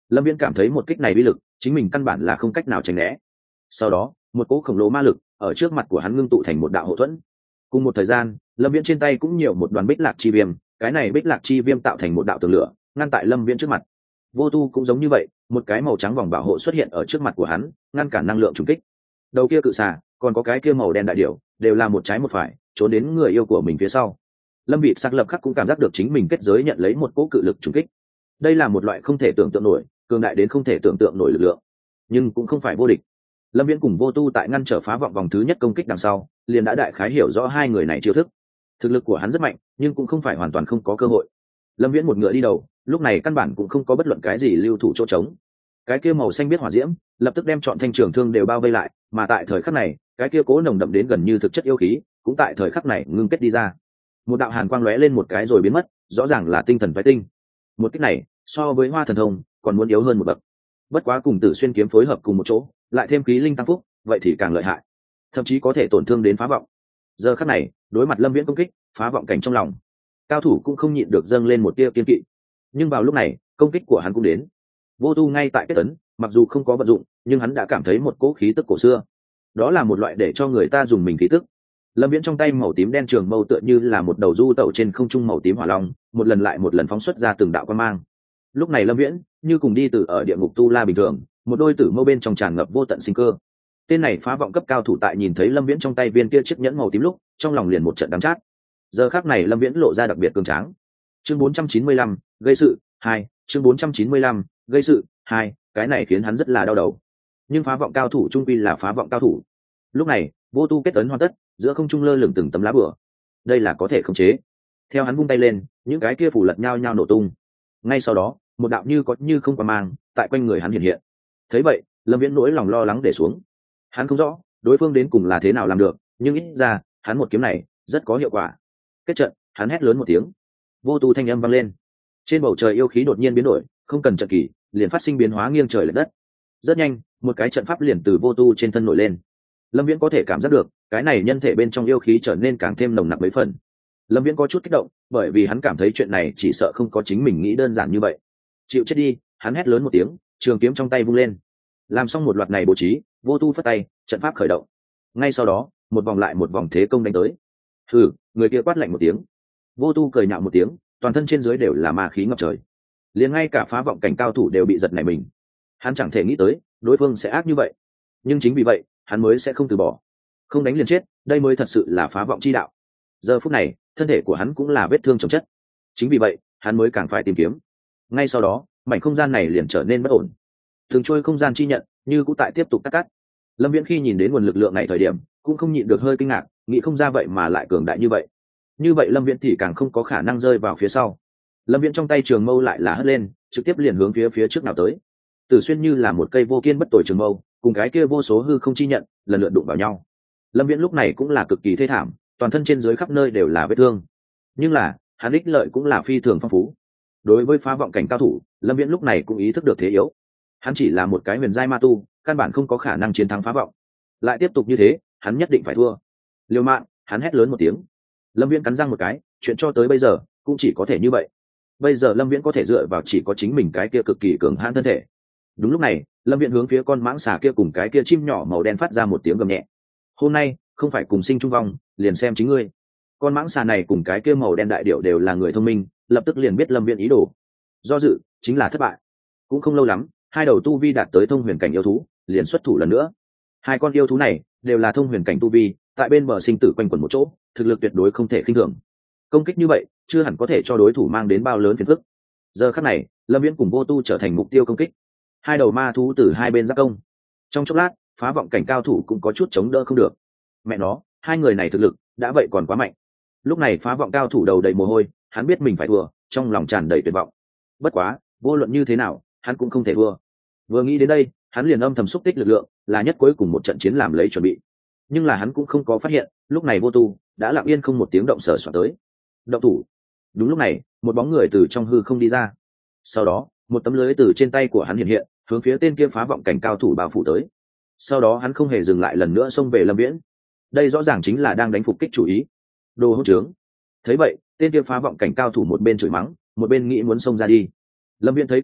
Lâm Viễn cảm thấy một kích này uy lực chính mình căn bản là không cách nào tránh né. Sau đó một cỗ khổng lồ ma lực ở trước mặt của hắn ngưng tụ thành một đạo hộ thuẫn. Cùng một thời gian, Lâm Viễn trên tay cũng nhiều một đoàn bích lạc chi viêm, cái này bích lạc chi viêm tạo thành một đạo tường lửa ngăn tại Lâm Viễn trước mặt. Vô Tu cũng giống như vậy, một cái màu trắng vòng bảo hộ xuất hiện ở trước mặt của hắn, ngăn cản năng lượng trùng kích. Đầu kia cự xà, còn có cái kia màu đen đại điểu, đều là một trái một phải, trốn đến người yêu của mình phía sau. Lâm Vị Sắc lập khắc cũng cảm giác được chính mình kết giới nhận lấy một cỗ cự lực trùng kích. Đây là một loại không thể tưởng tượng nổi, cường đại đến không thể tưởng tượng nổi lực lượng, nhưng cũng không phải vô địch. Lâm Viễn cùng Vô Tu tại ngăn trở phá vọng vòng thứ nhất công kích đằng sau, liền đã đại khái hiểu rõ hai người này chiêu thức. Thực lực của hắn rất mạnh, nhưng cũng không phải hoàn toàn không có cơ hội. Lâm Viễn một ngựa đi đầu, lúc này căn bản cũng không có bất luận cái gì lưu thủ chỗ trống. Cái kia màu xanh biết hỏa diễm, lập tức đem trọn thanh trường thương đều bao vây lại, mà tại thời khắc này, cái kia cố nồng đậm đến gần như thực chất yêu khí, cũng tại thời khắc này ngưng kết đi ra. Một đạo hàn quang lóe lên một cái rồi biến mất, rõ ràng là tinh thần phái tinh. Một kích này, so với Hoa Thần Thông, còn muốn yếu hơn một bậc. Bất quá cùng Tử Xuyên kiếm phối hợp cùng một chỗ, lại thêm khí linh tăng phúc, vậy thì càng lợi hại, thậm chí có thể tổn thương đến phá vọng. Giờ khắc này, đối mặt Lâm Viễn công kích, phá vọng cảnh trong lòng, cao thủ cũng không nhịn được dâng lên một tia kiên kỵ. Nhưng vào lúc này, công kích của hắn cũng đến. Vô Tu ngay tại kết tấn, mặc dù không có vận dụng, nhưng hắn đã cảm thấy một cỗ khí tức cổ xưa. Đó là một loại để cho người ta dùng mình khí tức. Lâm Viễn trong tay màu tím đen trường mâu tựa như là một đầu du tẩu trên không trung màu tím hỏa long, một lần lại một lần phóng xuất ra từng đạo quang mang. Lúc này Lâm Viễn như cùng đi từ ở địa ngục tu la bình thường, một đôi tử mâu bên trong tràn ngập vô tận sinh cơ. Tên này phá vọng cấp cao thủ tại nhìn thấy Lâm Viễn trong tay viên kia chiếc nhẫn màu tím lúc, trong lòng liền một trận đắng chát. Giờ khắc này Lâm Viễn lộ ra đặc biệt cường tráng. Chương 495, gây sự 2, chương 495, gây sự 2, cái này khiến hắn rất là đau đầu. Nhưng phá vọng cao thủ trung quy là phá vọng cao thủ. Lúc này, Vô Tu kết ấn hoàn tất, giữa không trung lơ lửng từng tấm lá bùa. Đây là có thể khống chế. Theo hắn vung tay lên, những cái kia phủ lật nhao nhao nổ tung. Ngay sau đó, một đạo như có như không qua mang tại quanh người hắn hiện hiện. Thấy vậy, Lâm Viễn nỗi lòng lo lắng để xuống. Hắn không rõ đối phương đến cùng là thế nào làm được, nhưng ít ra hắn một kiếm này rất có hiệu quả. Kết trận, hắn hét lớn một tiếng. Vô Tu thanh âm vang lên. Trên bầu trời yêu khí đột nhiên biến đổi, không cần trận kỳ, liền phát sinh biến hóa nghiêng trời lệch đất. Rất nhanh, một cái trận pháp liền từ Vô Tu trên thân nổi lên. Lâm Viễn có thể cảm giác được, cái này nhân thể bên trong yêu khí trở nên càng thêm nồng nặc mấy phần. Lâm Viễn có chút kích động, bởi vì hắn cảm thấy chuyện này chỉ sợ không có chính mình nghĩ đơn giản như vậy. Chịu chết đi, hắn hét lớn một tiếng, trường kiếm trong tay vung lên. Làm xong một loạt này bố trí, Vô Tu phất tay, trận pháp khởi động. Ngay sau đó, một vòng lại một vòng thế công đánh tới. Hừ, người kia quát lạnh một tiếng. Vô Tu cười nhạo một tiếng, toàn thân trên dưới đều là ma khí ngập trời. Liền ngay cả phá vọng cảnh cao thủ đều bị giật nảy mình. Hắn chẳng thể nghĩ tới đối phương sẽ ác như vậy, nhưng chính vì vậy hắn mới sẽ không từ bỏ. Không đánh liền chết, đây mới thật sự là phá vọng chi đạo. Giờ phút này, thân thể của hắn cũng là vết thương chồng chất. Chính vì vậy, hắn mới càng phải tìm kiếm. Ngay sau đó, mảnh không gian này liền trở nên bất ổn. Thường trôi không gian chi nhận, như cũng tại tiếp tục cắt. Lâm Viễn khi nhìn đến nguồn lực lượng này thời điểm, cũng không nhịn được hơi kinh ngạc, nghĩ không ra vậy mà lại cường đại như vậy. Như vậy Lâm Viễn thì càng không có khả năng rơi vào phía sau. Lâm Viễn trong tay trường mâu lại là hất lên, trực tiếp liền hướng phía trước nào tới. Tử Xuyên như là một cây vô kiên bất tồi trường mâu, cùng cái kia vô số hư không chi nhận, lần lượt đụng vào nhau. Lâm Viễn lúc này cũng là cực kỳ thê thảm, toàn thân trên dưới khắp nơi đều là vết thương. Nhưng là, hắn ích lợi cũng là phi thường phong phú. Đối với phá vọng cảnh cao thủ, Lâm Viễn lúc này cũng ý thức được thế yếu. Hắn chỉ là một cái huyền giai ma tu, căn bản không có khả năng chiến thắng phá vọng. Lại tiếp tục như thế, hắn nhất định phải thua. Liều mạng, hắn hét lớn một tiếng. Lâm Viễn cắn răng một cái, chuyện cho tới bây giờ cũng chỉ có thể như vậy. Bây giờ Lâm Viễn có thể dựa vào chỉ có chính mình cái kia cực kỳ cường hãn thân thể. Đúng lúc này, Lâm Viễn hướng phía con mãng xà kia cùng cái kia chim nhỏ màu đen phát ra một tiếng gầm nhẹ. Hôm nay không phải cùng sinh chung vong, liền xem chính ngươi. Con mãng xà này cùng cái kia màu đen đại điểu đều là người thông minh, lập tức liền biết Lâm Viễn ý đồ. Do dự chính là thất bại. Cũng không lâu lắm, hai đầu tu vi đạt tới thông huyền cảnh yêu thú liền xuất thủ lần nữa. Hai con yêu thú này đều là thông huyền cảnh tu vi, tại bên bờ sinh tử quanh quẩn một chỗ, thực lực tuyệt đối không thể khinh thường. Công kích như vậy chưa hẳn có thể cho đối thủ mang đến bao lớn phiền phức. Giờ khắc này, Lâm Viễn cùng Vô Tu trở thành mục tiêu công kích. Hai đầu ma thú từ hai bên giáp công. Trong chốc lát, phá vọng cảnh cao thủ cũng có chút chống đỡ không được. Mẹ nó, hai người này thực lực đã vậy còn quá mạnh. Lúc này phá vọng cao thủ đầu đầy mồ hôi, hắn biết mình phải thua, trong lòng tràn đầy tuyệt vọng. Bất quá, vô luận như thế nào, hắn cũng không thể thua. Vừa nghĩ đến đây, hắn liền âm thầm xúc tích lực lượng, là nhất cuối cùng một trận chiến làm lấy chuẩn bị. Nhưng là hắn cũng không có phát hiện, lúc này Vô Tu đã lặng yên không một tiếng động sở soạn tới. Động thủ. Đúng lúc này, một bóng người từ trong hư không đi ra. Sau đó, một tấm lưới từ trên tay của hắn hiện hiện, hướng phía tên kia phá vọng cảnh cao thủ bao phủ tới. Sau đó hắn không hề dừng lại lần nữa xông về Lâm Viễn. Đây rõ ràng chính là đang đánh phục kích chủ ý. Đồ hỗn trướng. Thấy vậy, tên kia phá vọng cảnh cao thủ một bên chửi mắng, một bên nghĩ muốn xông ra đi. Lâm Viễn thấy cảnh này,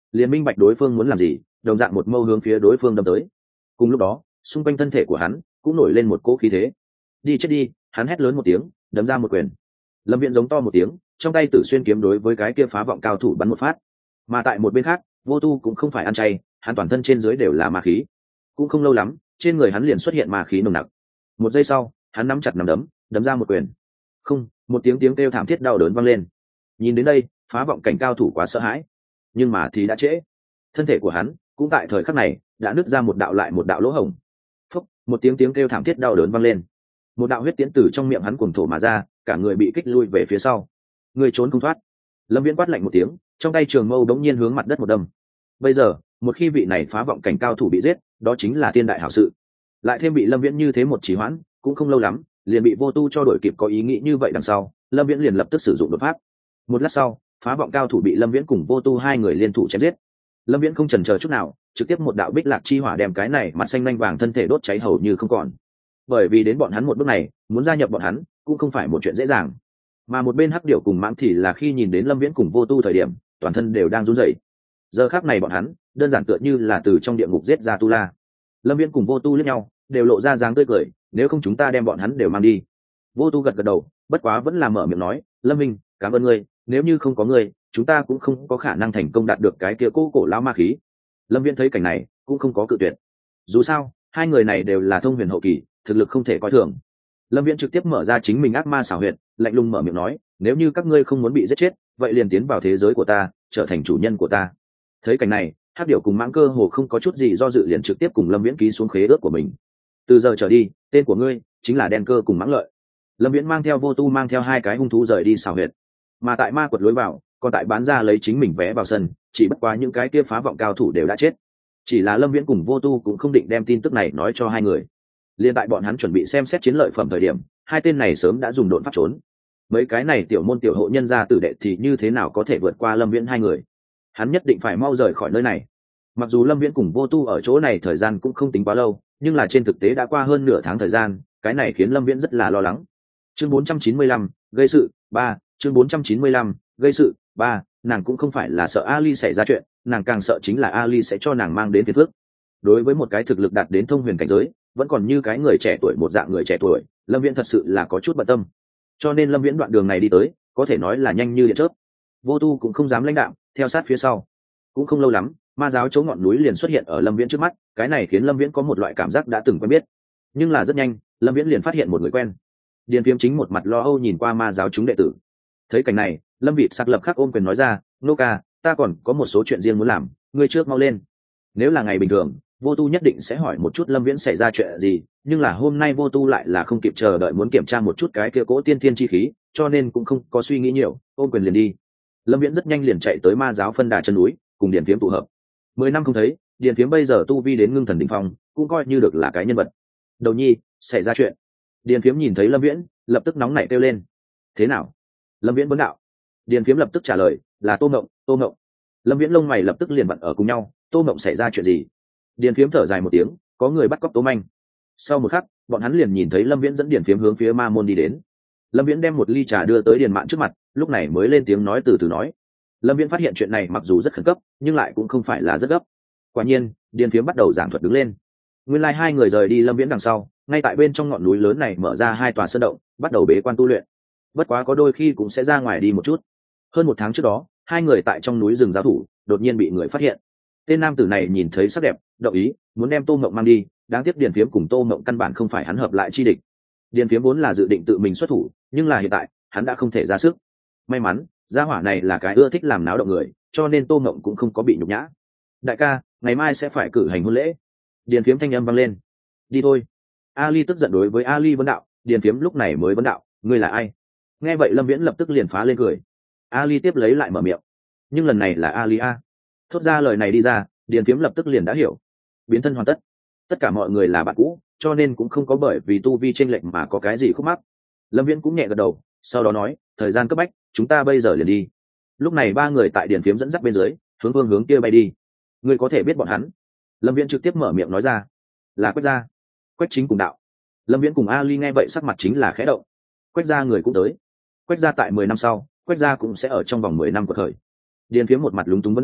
liền minh bạch đối phương muốn làm gì, đồng dạng một mâu hướng phía đối phương đâm tới. Cùng lúc đó xung quanh thân thể của hắn cũng nổi lên một cỗ khí thế. Đi chết đi, hắn hét lớn một tiếng, đấm ra một quyền. Lâm Viễn giống to một tiếng, trong tay Tử Xuyên kiếm đối với cái kia phá vọng cao thủ bắn một phát. Mà tại một bên khác, Vô Tu cũng không phải ăn chay, hắn toàn thân trên dưới đều là ma khí. Cũng không lâu lắm, trên người hắn liền xuất hiện ma khí nồng nặc. Một giây sau, hắn nắm chặt nắm đấm, đấm ra một quyền. Không, một tiếng tiếng kêu thảm thiết đau đớn vang lên. Nhìn đến đây, phá vọng cảnh cao thủ quá sợ hãi, nhưng mà thì đã trễ. Thân thể của hắn cũng tại thời khắc này đã nứt ra một đạo lại một đạo lỗ hổng. Phốc, một tiếng tiếng kêu thảm thiết đau đớn vang lên. Một đạo huyết tiễn từ trong miệng hắn cuồng thổ mà ra, cả người bị kích lui về phía sau. Người trốn không thoát. Lâm Viễn quát lạnh một tiếng, trong tay trường mâu đống nhiên hướng mặt đất một đâm. Bây giờ, một khi vị này phá vọng cảnh cao thủ bị giết, đó chính là thiên đại hảo sự. Lại thêm bị Lâm Viễn như thế một trì hoãn, cũng không lâu lắm, liền bị Vô Tu cho đổi kịp có ý nghĩ như vậy đằng sau, Lâm Viễn liền lập tức sử dụng đột pháp. Một lát sau, phá vọng cao thủ bị Lâm Viễn cùng Vô Tu hai người liên thủ chém giết. Lâm Viễn không chần chờ chút nào, trực tiếp một đạo bích lạc chi hỏa đem cái này mặt xanh lanh vàng thân thể đốt cháy hầu như không còn. Bởi vì đến bọn hắn một bước này, muốn gia nhập bọn hắn cũng không phải một chuyện dễ dàng. Mà một bên Hắc Điểu cùng Mãng thì là khi nhìn đến Lâm Viễn cùng Vô Tu thời điểm, toàn thân đều đang run rẩy. Giờ khắc này bọn hắn đơn giản tựa như là từ trong địa ngục giết ra tu la. Lâm Viễn cùng Vô Tu liếc nhau, đều lộ ra dáng tươi cười, nếu không chúng ta đem bọn hắn đều mang đi. Vô Tu gật gật đầu, bất quá vẫn là mở miệng nói, Lâm Minh, cảm ơn ngươi, nếu như không có ngươi, chúng ta cũng không có khả năng thành công đạt được cái kia cố cổ lão ma khí. Lâm Viễn thấy cảnh này cũng không có cự tuyệt, dù sao hai người này đều là thông huyền hậu kỳ, thực lực không thể coi thường. Lâm Viễn trực tiếp mở ra chính mình ác ma xảo huyệt, lạnh lùng mở miệng nói, nếu như các ngươi không muốn bị giết chết, vậy liền tiến vào thế giới của ta, trở thành chủ nhân của ta. Thấy cảnh này, Hắc Điểu cùng Mãng cơ hồ không có chút gì do dự, liền trực tiếp cùng Lâm Viễn ký xuống khế ước của mình. Từ giờ trở đi, tên của ngươi chính là Đen Cơ cùng Mãng Lợi. Lâm Viễn mang theo Vô Tu mang theo hai cái hung thú rời đi xảo huyệt, mà tại ma quật lối vào, còn tại bán ra lấy chính mình vé vào sân, chỉ bất quá những cái kia phá vọng cao thủ đều đã chết. Chỉ là Lâm Viễn cùng Vô Tu cũng không định đem tin tức này nói cho hai người. Liên tại bọn hắn chuẩn bị xem xét chiến lợi phẩm thời điểm, hai tên này sớm đã dùng độn pháp trốn. Mấy cái này tiểu môn tiểu hộ nhân gia tử đệ thì như thế nào có thể vượt qua Lâm Viễn hai người? Hắn nhất định phải mau rời khỏi nơi này. Mặc dù Lâm Viễn cùng Vô Tu ở chỗ này thời gian cũng không tính quá lâu, nhưng là trên thực tế đã qua hơn nửa tháng thời gian, cái này khiến Lâm Viễn rất là lo lắng. Chương 495, gây sự 3, chương 495, gây sự 3, nàng cũng không phải là sợ Ali xảy ra chuyện, nàng càng sợ chính là Ali sẽ cho nàng mang đến phiền phức. Đối với một cái thực lực đạt đến thông huyền cảnh giới, vẫn còn như cái người trẻ tuổi một dạng người trẻ tuổi, Lâm Viễn thật sự là có chút bận tâm. Cho nên Lâm Viễn đoạn đường này đi tới, có thể nói là nhanh như điện chớp. Vô Tu cũng không dám lãnh đạm, theo sát phía sau. Cũng không lâu lắm, ma giáo chỗ ngọn núi liền xuất hiện ở Lâm Viễn trước mắt, cái này khiến Lâm Viễn có một loại cảm giác đã từng quen biết. Nhưng là rất nhanh, Lâm Viễn liền phát hiện một người quen. Điền Phiếm chính một mặt lo âu nhìn qua ma giáo chúng đệ tử. Thấy cảnh này, Lâm Vịt sặc lập khắc ôm quyền nói ra, nô ca, ta còn có một số chuyện riêng muốn làm, ngươi trước mau lên. Nếu là ngày bình thường, Vô Tu nhất định sẽ hỏi một chút Lâm Viễn xảy ra chuyện gì, nhưng là hôm nay Vô Tu lại là không kịp chờ đợi muốn kiểm tra một chút cái kia cỗ tiên thiên chi khí, cho nên cũng không có suy nghĩ nhiều, ôm quyền liền đi. Lâm Viễn rất nhanh liền chạy tới ma giáo phân đà chân núi, cùng Điền Phiếm tụ hợp. 10 năm không thấy, Điền Phiếm bây giờ tu vi đến ngưng thần đỉnh phong, cũng coi như được là cái nhân vật. Đầu nhi, xảy ra chuyện. Điền Phiếm nhìn thấy Lâm Viễn, lập tức nóng nảy kêu lên. Thế nào? Lâm Viễn vấn đạo. Điền Phiếm lập tức trả lời, là Tô Mộng, Tô Mộng. Lâm Viễn lông mày lập tức liền vặn ở cùng nhau, Tô Mộng xảy ra chuyện gì? Điền Phiếm thở dài một tiếng, có người bắt cóc Tô Manh. Sau một khắc, bọn hắn liền nhìn thấy Lâm Viễn dẫn Điền Phiếm hướng phía ma môn đi đến. Lâm Viễn đem một ly trà đưa tới Điền Mạn trước mặt, lúc này mới lên tiếng nói từ từ nói. Lâm Viễn phát hiện chuyện này mặc dù rất khẩn cấp, nhưng lại cũng không phải là rất gấp. Quả nhiên, Điền Phiếm bắt đầu giảng thuật đứng lên. Nguyên lai hai người rời đi Lâm Viễn đằng sau, ngay tại bên trong ngọn núi lớn này mở ra hai tòa sơn động, bắt đầu bế quan tu luyện. Bất quá có đôi khi cũng sẽ ra ngoài đi một chút. Hơn một tháng trước đó, hai người tại trong núi rừng giao thủ, đột nhiên bị người phát hiện. Tên nam tử này nhìn thấy sắc đẹp, động ý, muốn đem Tô Mộng mang đi, đáng tiếc Điền Phiếm cùng Tô Mộng căn bản không phải hắn hợp lại chi địch. Điền Phiếm vốn là dự định tự mình xuất thủ, nhưng là hiện tại, hắn đã không thể ra sức. May mắn, gia hỏa này là cái ưa thích làm náo động người, cho nên Tô Mộng cũng không có bị nhục nhã. Đại ca, ngày mai sẽ phải cử hành hôn lễ. Điền Phiếm thanh âm vang lên. Đi thôi. Ali tức giận đối với Ali vấn đạo, Điền Phiếm lúc này mới vấn đạo, ngươi là ai? Nghe vậy Lâm Viễn lập tức liền phá lên cười. Ali tiếp lấy lại mở miệng, nhưng lần này là Ali a. Thốt ra lời này đi ra, Điền Phiếm lập tức liền đã hiểu. Biến thân hoàn tất. Tất cả mọi người là bạn cũ, cho nên cũng không có bởi vì tu vi chênh lệch mà có cái gì khúc mắc. Lâm Viễn cũng nhẹ gật đầu, sau đó nói, thời gian cấp bách, chúng ta bây giờ liền đi. Lúc này ba người tại Điền Phiếm dẫn dắt bên dưới, hướng kia bay đi. Ngươi có thể biết bọn hắn? Lâm Viễn trực tiếp mở miệng nói ra, là Quách gia. Quách Chính cùng đạo. Lâm Viễn cùng Ali nghe vậy sắc mặt chính là khẽ động. Quách gia người cũng tới. Quách gia tại 10 năm sau, Quách gia cũng sẽ ở trong vòng 10 năm của thời. Điền Phiếm một mặt lúng túng vấn đạo,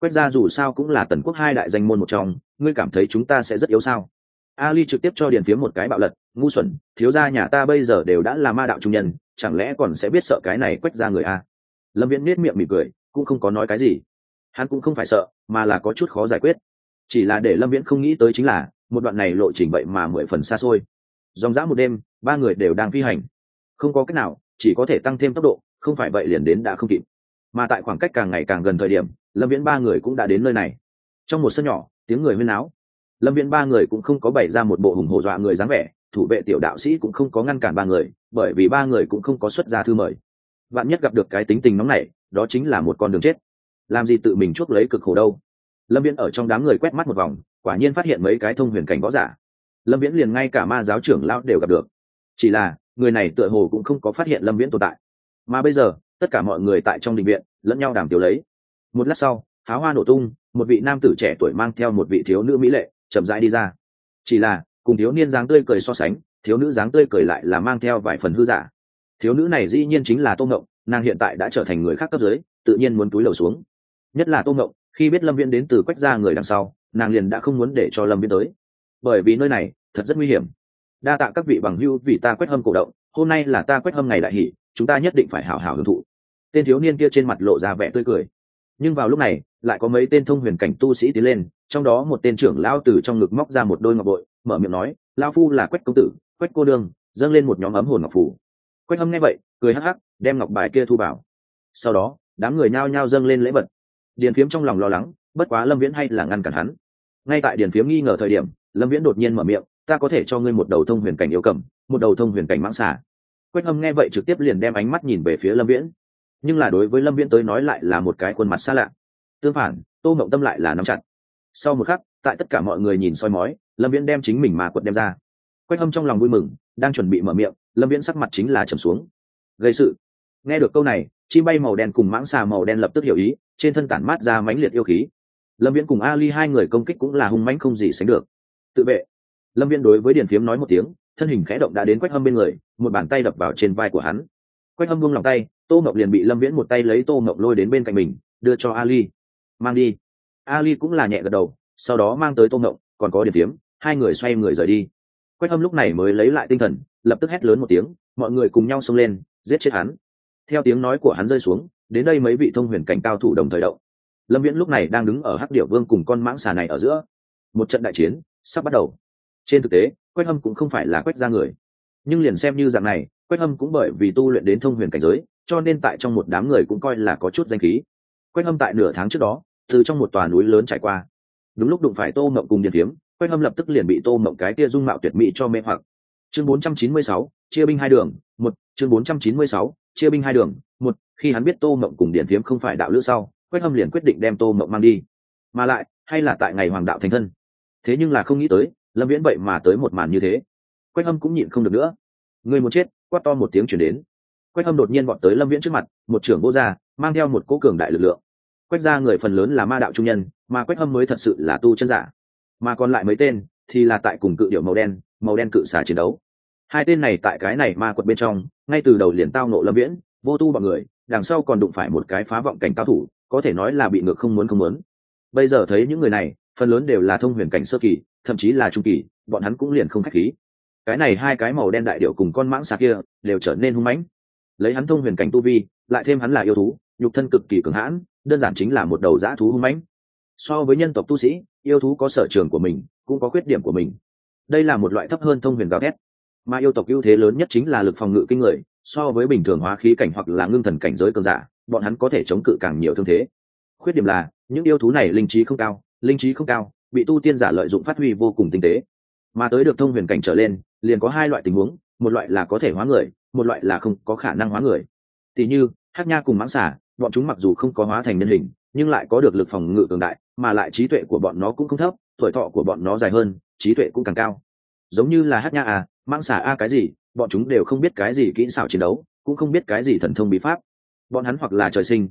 Quách gia dù sao cũng là Tần quốc hai đại danh môn một trong, ngươi cảm thấy chúng ta sẽ rất yếu sao? Ali trực tiếp cho Điền Phiếm một cái bạo lật, ngu xuẩn, thiếu gia nhà ta bây giờ đều đã là ma đạo trung nhân, chẳng lẽ còn sẽ biết sợ cái này Quách gia người a? Lâm Viễn nết miệng mỉm cười, cũng không có nói cái gì. Hắn cũng không phải sợ, mà là có chút khó giải quyết. Chỉ là để Lâm Viễn không nghĩ tới chính là, một đoạn này lộ trình vậy mà 10 phần xa xôi. Dòng dã một đêm, ba người đều đang phi hành. Không có cách nào, chỉ có thể tăng thêm tốc độ, không phải vậy liền đến đã không kịp. Mà tại khoảng cách càng ngày càng gần thời điểm, Lâm Viễn ba người cũng đã đến nơi này. Trong một sân nhỏ, tiếng người huyên náo. Lâm Viễn ba người cũng không có bày ra một bộ hùng hổ dọa người dáng vẻ, thủ vệ tiểu đạo sĩ cũng không có ngăn cản ba người, bởi vì ba người cũng không có xuất ra thư mời. Vạn nhất gặp được cái tính tình nóng nảy, đó chính là một con đường chết. Làm gì tự mình chuốc lấy cực khổ đâu. Lâm Viễn ở trong đám người quét mắt một vòng, quả nhiên phát hiện mấy cái thông huyền cảnh võ giả. Lâm Viễn liền ngay cả ma giáo trưởng lão đều gặp được. Chỉ là người này tựa hồ cũng không có phát hiện Lâm Viễn tồn tại. Mà bây giờ, tất cả mọi người tại trong đình viện lẫn nhau đàm tiếu lấy. Một lát sau, pháo hoa nổ tung, một vị nam tử trẻ tuổi mang theo một vị thiếu nữ mỹ lệ chậm rãi đi ra. Chỉ là cùng thiếu niên dáng tươi cười so sánh, thiếu nữ dáng tươi cười lại là mang theo vài phần hư giả. Thiếu nữ này dĩ nhiên chính là Tô Ngộng, nàng hiện tại đã trở thành người khác cấp dưới, tự nhiên muốn túi lầu xuống. Nhất là Tô Ngộng, khi biết Lâm Viễn đến từ Quách gia người đằng sau, nàng liền đã không muốn để cho Lâm Viễn tới, bởi vì nơi này thật rất nguy hiểm. Đa tạ các vị bằng hữu vì ta Quách Hâm cổ động, hôm nay là ta Quách Hâm ngày đại hỷ, chúng ta nhất định phải hảo hảo hưởng thụ. Tên thiếu niên kia trên mặt lộ ra vẻ tươi cười. Nhưng vào lúc này, lại có mấy tên thông huyền cảnh tu sĩ tiến lên, trong đó một tên trưởng lão từ trong ngực móc ra một đôi ngọc bội, mở miệng nói, lão phu là Quách công tử, Quách cô đương, dâng lên một nhóm ấm hồn ngọc phù. Quách Hâm nghe vậy, cười hắc hắc, đem ngọc bài kia thu vào. Sau đó, đám người nhao nhao dâng lên lễ vật. Điền Phiếm trong lòng lo lắng, bất quá Lâm Viễn hay là ngăn cản hắn. Ngay tại Điền Phiếm nghi ngờ thời điểm, Lâm Viễn đột nhiên mở miệng, ta có thể cho ngươi một đầu thông huyền cảnh yêu cầm, một đầu thông huyền cảnh mãng xà. Quách Hâm nghe vậy trực tiếp liền đem ánh mắt nhìn về phía Lâm Viễn, nhưng là đối với Lâm Viễn tới nói lại là một cái khuôn mặt xa lạ. Tương phản, Tô Mộng Tâm lại là nắm chặt. Sau một khắc, tại tất cả mọi người nhìn soi mói, Lâm Viễn đem chính mình mà quật đem ra. Quách Hâm trong lòng vui mừng, đang chuẩn bị mở miệng, Lâm Viễn sắc mặt chính là trầm xuống. Gây sự. Nghe được câu này, chim bay màu đen cùng mãng xà màu đen lập tức hiểu ý, trên thân tản mát ra mãnh liệt yêu khí. Lâm Viễn cùng Ali hai người công kích cũng là hung mãnh không gì sánh được. Tự vệ. Lâm Viễn đối với Điền Phiếm nói một tiếng, thân hình khẽ động đã đến Quách Hâm bên người, một bàn tay đập vào trên vai của hắn. Quách Hâm buông lòng tay, Tô Mộng liền bị Lâm Viễn một tay lấy Tô Mộng lôi đến bên cạnh mình, đưa cho Ali. Mang đi. Ali cũng là nhẹ gật đầu, sau đó mang tới Tô Mộng, còn có Điền Phiếm, hai người xoay người rời đi. Quách Hâm lúc này mới lấy lại tinh thần, lập tức hét lớn một tiếng, mọi người cùng nhau xông lên, giết chết hắn. Theo tiếng nói của hắn rơi xuống, đến đây mấy vị thông huyền cảnh cao thủ đồng thời động. Lâm Viễn lúc này đang đứng ở Hắc Điểu Vương cùng con mãng xà này ở giữa. Một trận đại chiến sắp bắt đầu. Trên thực tế, Quách Hâm cũng không phải là Quách gia người, nhưng liền xem như dạng này, Quách Hâm cũng bởi vì tu luyện đến thông huyền cảnh giới, cho nên tại trong một đám người cũng coi là có chút danh khí. Quách Hâm tại nửa tháng trước đó, từ trong một tòa núi lớn trải qua, đúng lúc đụng phải Tô Mộng cùng Điền Phiếm, Quách Hâm lập tức liền bị Tô Mộng cái kia dung mạo tuyệt mỹ cho mê hoặc. Chương 496, chia binh hai đường, một chương 496, chia binh hai đường, một khi hắn biết Tô Mộng cùng Điền Phiếm không phải đạo lữ sau, Quách Hâm liền quyết định đem Tô Mộng mang đi, mà lại hay là tại ngày hoàng đạo thành thân. Thế nhưng là không nghĩ tới, Lâm Viễn vậy mà tới một màn như thế. Quách Hâm cũng nhịn không được nữa, người muốn chết, quát to một tiếng chuyển đến. Quách Hâm đột nhiên vọt tới Lâm Viễn trước mặt, một trưởng vô ra, mang theo một cỗ cường đại lực lượng. Quách gia người phần lớn là ma đạo trung nhân, mà Quách Hâm mới thật sự là tu chân giả, mà còn lại mấy tên thì là tại cùng cự điểu màu đen cự xà chiến đấu. Hai tên này tại cái này ma quật bên trong, ngay từ đầu liền tao nộ Lâm Viễn, vô tu bọn người, đằng sau còn đụng phải một cái phá vọng cảnh cao thủ, có thể nói là bị ngược không muốn. Bây giờ thấy những người này, phần lớn đều là thông huyền cảnh sơ kỳ, thậm chí là trung kỳ, bọn hắn cũng liền không khách khí. Cái này hai cái màu đen đại điểu cùng con mãng xà kia đều trở nên hung mãnh. Lấy hắn thông huyền cảnh tu vi, lại thêm hắn là yêu thú, nhục thân cực kỳ cường hãn, đơn giản chính là một đầu dã thú hung mãnh. So với nhân tộc tu sĩ, yêu thú có sở trường của mình, cũng có khuyết điểm của mình. Đây là một loại thấp hơn thông huyền gào thét, mà yêu tộc ưu thế lớn nhất chính là lực phòng ngự kinh người, so với bình thường hóa khí cảnh hoặc là ngưng thần cảnh giới cường giả, bọn hắn có thể chống cự càng nhiều thương thế. Khuyết điểm là những yêu thú này linh trí không cao, bị tu tiên giả lợi dụng phát huy vô cùng tinh tế. Mà tới được thông huyền cảnh trở lên, liền có hai loại tình huống, một loại là có thể hóa người, một loại là không có khả năng hóa người. Tỷ như Hắc Nha cùng mãng xà, bọn chúng mặc dù không có hóa thành nhân hình, nhưng lại có được lực phòng ngự cường đại, mà lại trí tuệ của bọn nó cũng không thấp, tuổi thọ của bọn nó dài hơn, trí tuệ cũng càng cao. Giống như là Hắc Nha à, mãng xà a cái gì, bọn chúng đều không biết cái gì kỹ xảo chiến đấu, cũng không biết cái gì thần thông bí pháp. Bọn hắn hoặc là trời sinh,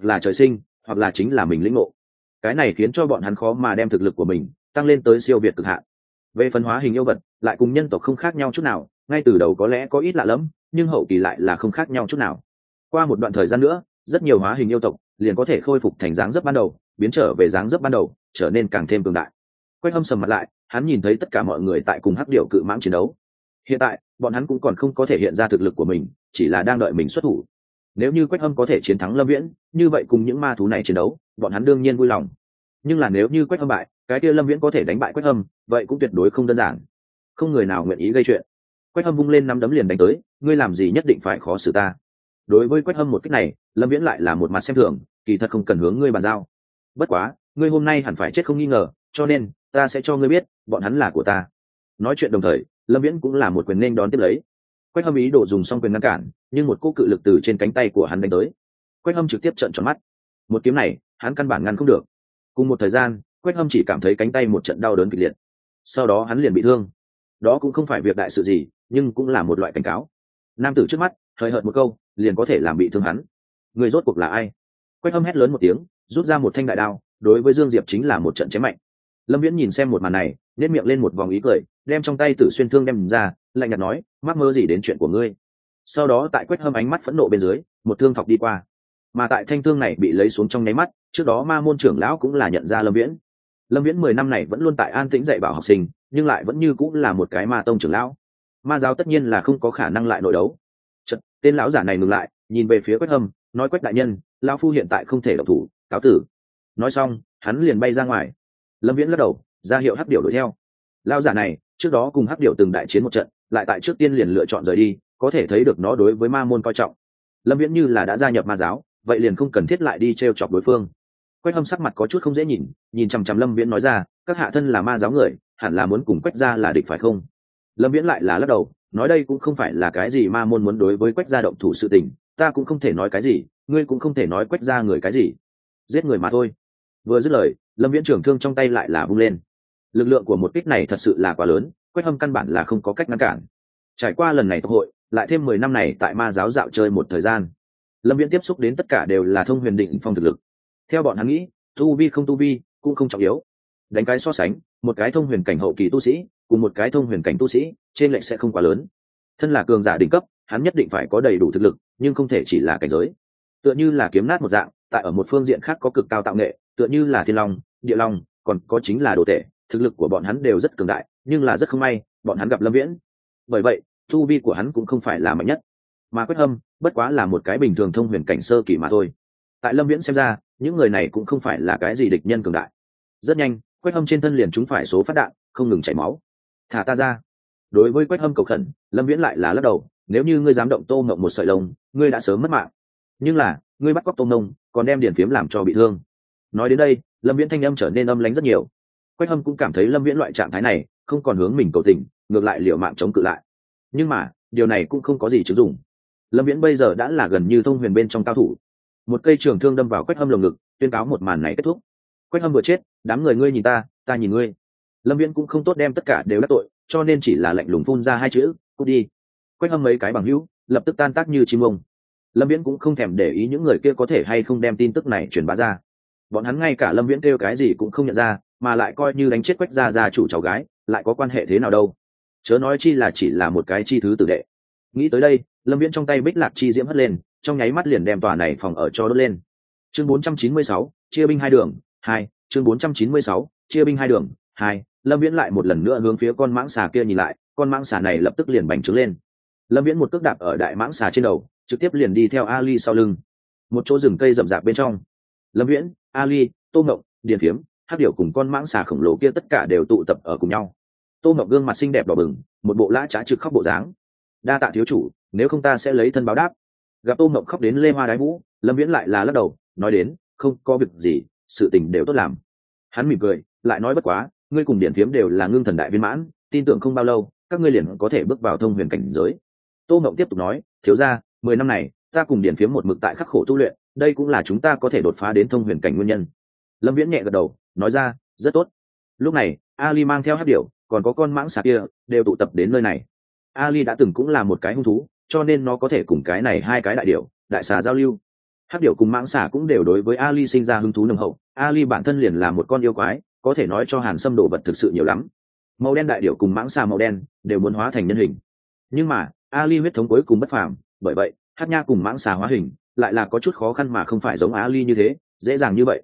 hoặc là chính là mình lĩnh ngộ. Cái này khiến cho bọn hắn khó mà đem thực lực của mình tăng lên tới siêu việt cực hạn. Về phân hóa hình yêu vật, lại cùng nhân tộc không khác nhau chút nào, ngay từ đầu có lẽ có ít lạ lẫm, nhưng hậu kỳ lại là không khác nhau chút nào. Qua một đoạn thời gian nữa, rất nhiều hóa hình yêu tộc liền có thể khôi phục thành dáng dấp ban đầu, biến trở về dáng dấp ban đầu, trở nên càng thêm cường đại. Quách Hâm sầm mặt lại, hắn nhìn thấy tất cả mọi người tại cùng hắc điểu cự mãng chiến đấu. Hiện tại bọn hắn cũng còn không có thể hiện ra thực lực của mình, chỉ là đang đợi mình xuất thủ. Nếu như Quách Hâm có thể chiến thắng Lâm Viễn, như vậy cùng những ma thú này chiến đấu, bọn hắn đương nhiên vui lòng. Nhưng là nếu như Quách Hâm bại, cái kia Lâm Viễn có thể đánh bại Quách Hâm, vậy cũng tuyệt đối không đơn giản. Không người nào nguyện ý gây chuyện. Quách Hâm vung lên nắm đấm liền đánh tới, ngươi làm gì nhất định phải khó xử ta. Đối với Quách Hâm một cách này, Lâm Viễn lại là một mặt xem thường, kỳ thật không cần hướng ngươi bàn giao. Bất quá, ngươi hôm nay hẳn phải chết không nghi ngờ, cho nên ta sẽ cho ngươi biết, bọn hắn là của ta. Nói chuyện đồng thời, Lâm Viễn cũng là một quyền nên đón tiếp lấy. Quách Hâm ý đồ dùng xong quyền ngăn cản, nhưng một cú cự lực từ trên cánh tay của hắn đánh tới. Quách Hâm trực tiếp trợn tròn mắt. Một kiếm này, hắn căn bản ngăn không được. Cùng một thời gian, Quách Hâm chỉ cảm thấy cánh tay một trận đau đớn kịch liệt. Sau đó hắn liền bị thương. Đó cũng không phải việc đại sự gì, nhưng cũng là một loại cảnh cáo. Nam tử trước mắt, hời hợt một câu, liền có thể làm bị thương hắn. Người rốt cuộc là ai? Quách Hâm hét lớn một tiếng, rút ra một thanh đại đao, đối với Dương Diệp chính là một trận chém mạnh. Lâm Viễn nhìn xem một màn này, nhếch miệng lên một vòng ý cười, đem trong tay Tử Xuyên thương đem ra, lạnh nhạt nói, mắc mơ gì đến chuyện của ngươi. Sau đó tại Quách Hâm ánh mắt phẫn nộ bên dưới, một thương thọc đi qua. Mà tại thanh thương này bị lấy xuống trong nháy mắt, trước đó Ma môn trưởng lão cũng là nhận ra Lâm Viễn. Lâm Viễn 10 năm này vẫn luôn tại an tĩnh dạy bảo học sinh, nhưng lại vẫn như cũng là một cái ma tông trưởng lão. Ma giáo tất nhiên là không có khả năng lại nội đấu. Chợt, tên lão giả này ngừng lại, nhìn về phía Quách Hâm, nói, Quách đại nhân, lão phu hiện tại không thể động thủ, cáo tử. Nói xong, hắn liền bay ra ngoài. Lâm Viễn lắc đầu, ra hiệu hắc điểu đuổi theo. Lão giả này trước đó cùng hắc điểu từng đại chiến một trận, lại tại trước tiên liền lựa chọn rời đi, có thể thấy được nó đối với ma môn coi trọng. Lâm Viễn như là đã gia nhập ma giáo, vậy liền không cần thiết lại đi trêu chọc đối phương. Quách Hâm sắc mặt có chút không dễ nhìn, nhìn chằm chằm Lâm Viễn nói ra, các hạ thân là ma giáo người, hẳn là muốn cùng Quách gia là địch phải không? Lâm Viễn lại là lắc đầu, nói đây cũng không phải là cái gì ma môn muốn đối với Quách gia động thủ sự tình, ta cũng không thể nói cái gì, ngươi cũng không thể nói Quách gia người cái gì, giết người mà thôi. Vừa dứt lời, Lâm Viễn trường thương trong tay lại là vung lên. Lực lượng của một kích này thật sự là quá lớn, Quách Hâm căn bản là không có cách ngăn cản. Trải qua lần này tụ hội, lại thêm 10 năm này tại ma giáo dạo chơi một thời gian, Lâm Viễn tiếp xúc đến tất cả đều là thông huyền định phong thực lực. Theo bọn hắn nghĩ, tu vi không tu vi cũng không trọng yếu. Đánh cái so sánh, một cái thông huyền cảnh hậu kỳ tu sĩ cùng một cái thông huyền cảnh tu sĩ, trên lệch sẽ không quá lớn. Thân là cường giả đỉnh cấp, hắn nhất định phải có đầy đủ thực lực, nhưng không thể chỉ là cảnh giới. Tựa như là kiếm nát một dạng, tại ở một phương diện khác có cực cao tạo nghệ, tựa như là thiên long, địa long, còn có chính là đồ tể, thực lực của bọn hắn đều rất cường đại, nhưng là rất không may, bọn hắn gặp Lâm Viễn. Bởi vậy, tu vi của hắn cũng không phải là mạnh nhất. Mà Quách Hâm, bất quá là một cái bình thường thông huyền cảnh sơ kỳ mà thôi. Tại Lâm Viễn xem ra, những người này cũng không phải là cái gì địch nhân cường đại. Rất nhanh, Quách Hâm trên thân liền trúng phải số phát đạn, không ngừng chảy máu. Thả ta ra! Đối với Quách Hâm cầu khẩn, Lâm Viễn lại là lắc đầu, nếu như ngươi dám động Tô Mộng một sợi lông, ngươi đã sớm mất mạng. Nhưng là, ngươi bắt cóc Tô Mộng, còn đem Điền Phiếm làm cho bị thương. Nói đến đây, Lâm Viễn thanh âm trở nên âm lãnh rất nhiều. Quách Hâm cũng cảm thấy Lâm Viễn loại trạng thái này không còn hướng mình cầu tình, ngược lại liều mạng chống cự lại. Nhưng mà, điều này cũng không có gì chứng dụng. Lâm Viễn bây giờ đã là gần như thông huyền bên trong cao thủ. Một cây trường thương đâm vào Quách Hâm lồng ngực, tuyên cáo một màn này kết thúc. Quách Hâm vừa chết, đám người ngươi nhìn ta, ta nhìn ngươi. Lâm Viễn cũng không tốt đem tất cả đều đắc tội, cho nên chỉ là lạnh lùng phun ra hai chữ, cút đi. Quách Hâm mấy cái bằng hữu lập tức tan tác như chim ông. Lâm Viễn cũng không thèm để ý những người kia có thể hay không đem tin tức này truyền bá ra. Bọn hắn ngay cả Lâm Viễn kêu cái gì cũng không nhận ra, mà lại coi như đánh chết Quách gia chủ cháu gái, lại có quan hệ thế nào đâu? Chớ nói chi là chỉ là một cái chi thứ tử đệ. Nghĩ tới đây, Lâm Viễn trong tay bích lạc chi diễm hất lên, trong nháy mắt liền đem tòa này phòng ở cho đốt lên. Chương 496, chia binh hai đường, 2, chương 496, chia binh hai đường, 2. Lâm Viễn lại một lần nữa hướng phía con mãng xà kia nhìn lại, con mãng xà này lập tức liền bành trướng lên. Lâm Viễn một cước đạp ở đại mãng xà trên đầu, trực tiếp liền đi theo Ali sau lưng. Một chỗ rừng cây rậm rạp bên trong, Lâm Viễn, Ali, Tô Ngộng, Điền Phiếm, Hắc Điểu cùng con mãng xà khổng lồ kia tất cả đều tụ tập ở cùng nhau. Tô Ngộng gương mặt xinh đẹp đỏ bừng, một bộ lã trá trực khóc bộ dáng. Đa tạ thiếu chủ, nếu không ta sẽ lấy thân báo đáp. Gặp Tô Ngộng khóc đến lê hoa đái vũ, Lâm Viễn lại là lắc đầu, nói đến, không có việc gì, sự tình đều tốt làm. Hắn mỉm cười, lại nói bất quá, ngươi cùng Điền Phiếm đều là ngưng thần đại viên mãn, tin tưởng không bao lâu, các ngươi liền có thể bước vào thông huyền cảnh giới. Tô Ngộng tiếp tục nói, thiếu gia, 10 năm này, ta cùng Điền Phiếm một mực tại khắc khổ tu luyện, đây cũng là chúng ta có thể đột phá đến thông huyền cảnh nguyên nhân. Lâm Viễn nhẹ gật đầu, nói ra, rất tốt. Lúc này, Ali mang theo Hắc Điểu, còn có con mãng xà kia, đều tụ tập đến nơi này. Ali đã từng cũng là một cái hung thú, cho nên nó có thể cùng cái này hai cái đại điểu, đại xà giao lưu. Hắc Điểu cùng mãng xà cũng đều đối với Ali sinh ra hứng thú nồng hậu. Ali bản thân liền là một con yêu quái, có thể nói cho Hàn Sâm đồ vật thực sự nhiều lắm. Màu đen đại điểu cùng mãng xà màu đen đều muốn hóa thành nhân hình, nhưng mà Ali huyết thống cuối cùng bất phàm, bởi vậy Hắc Nha cùng mãng xà hóa hình lại là có chút khó khăn, mà không phải giống Ali như thế dễ dàng như vậy.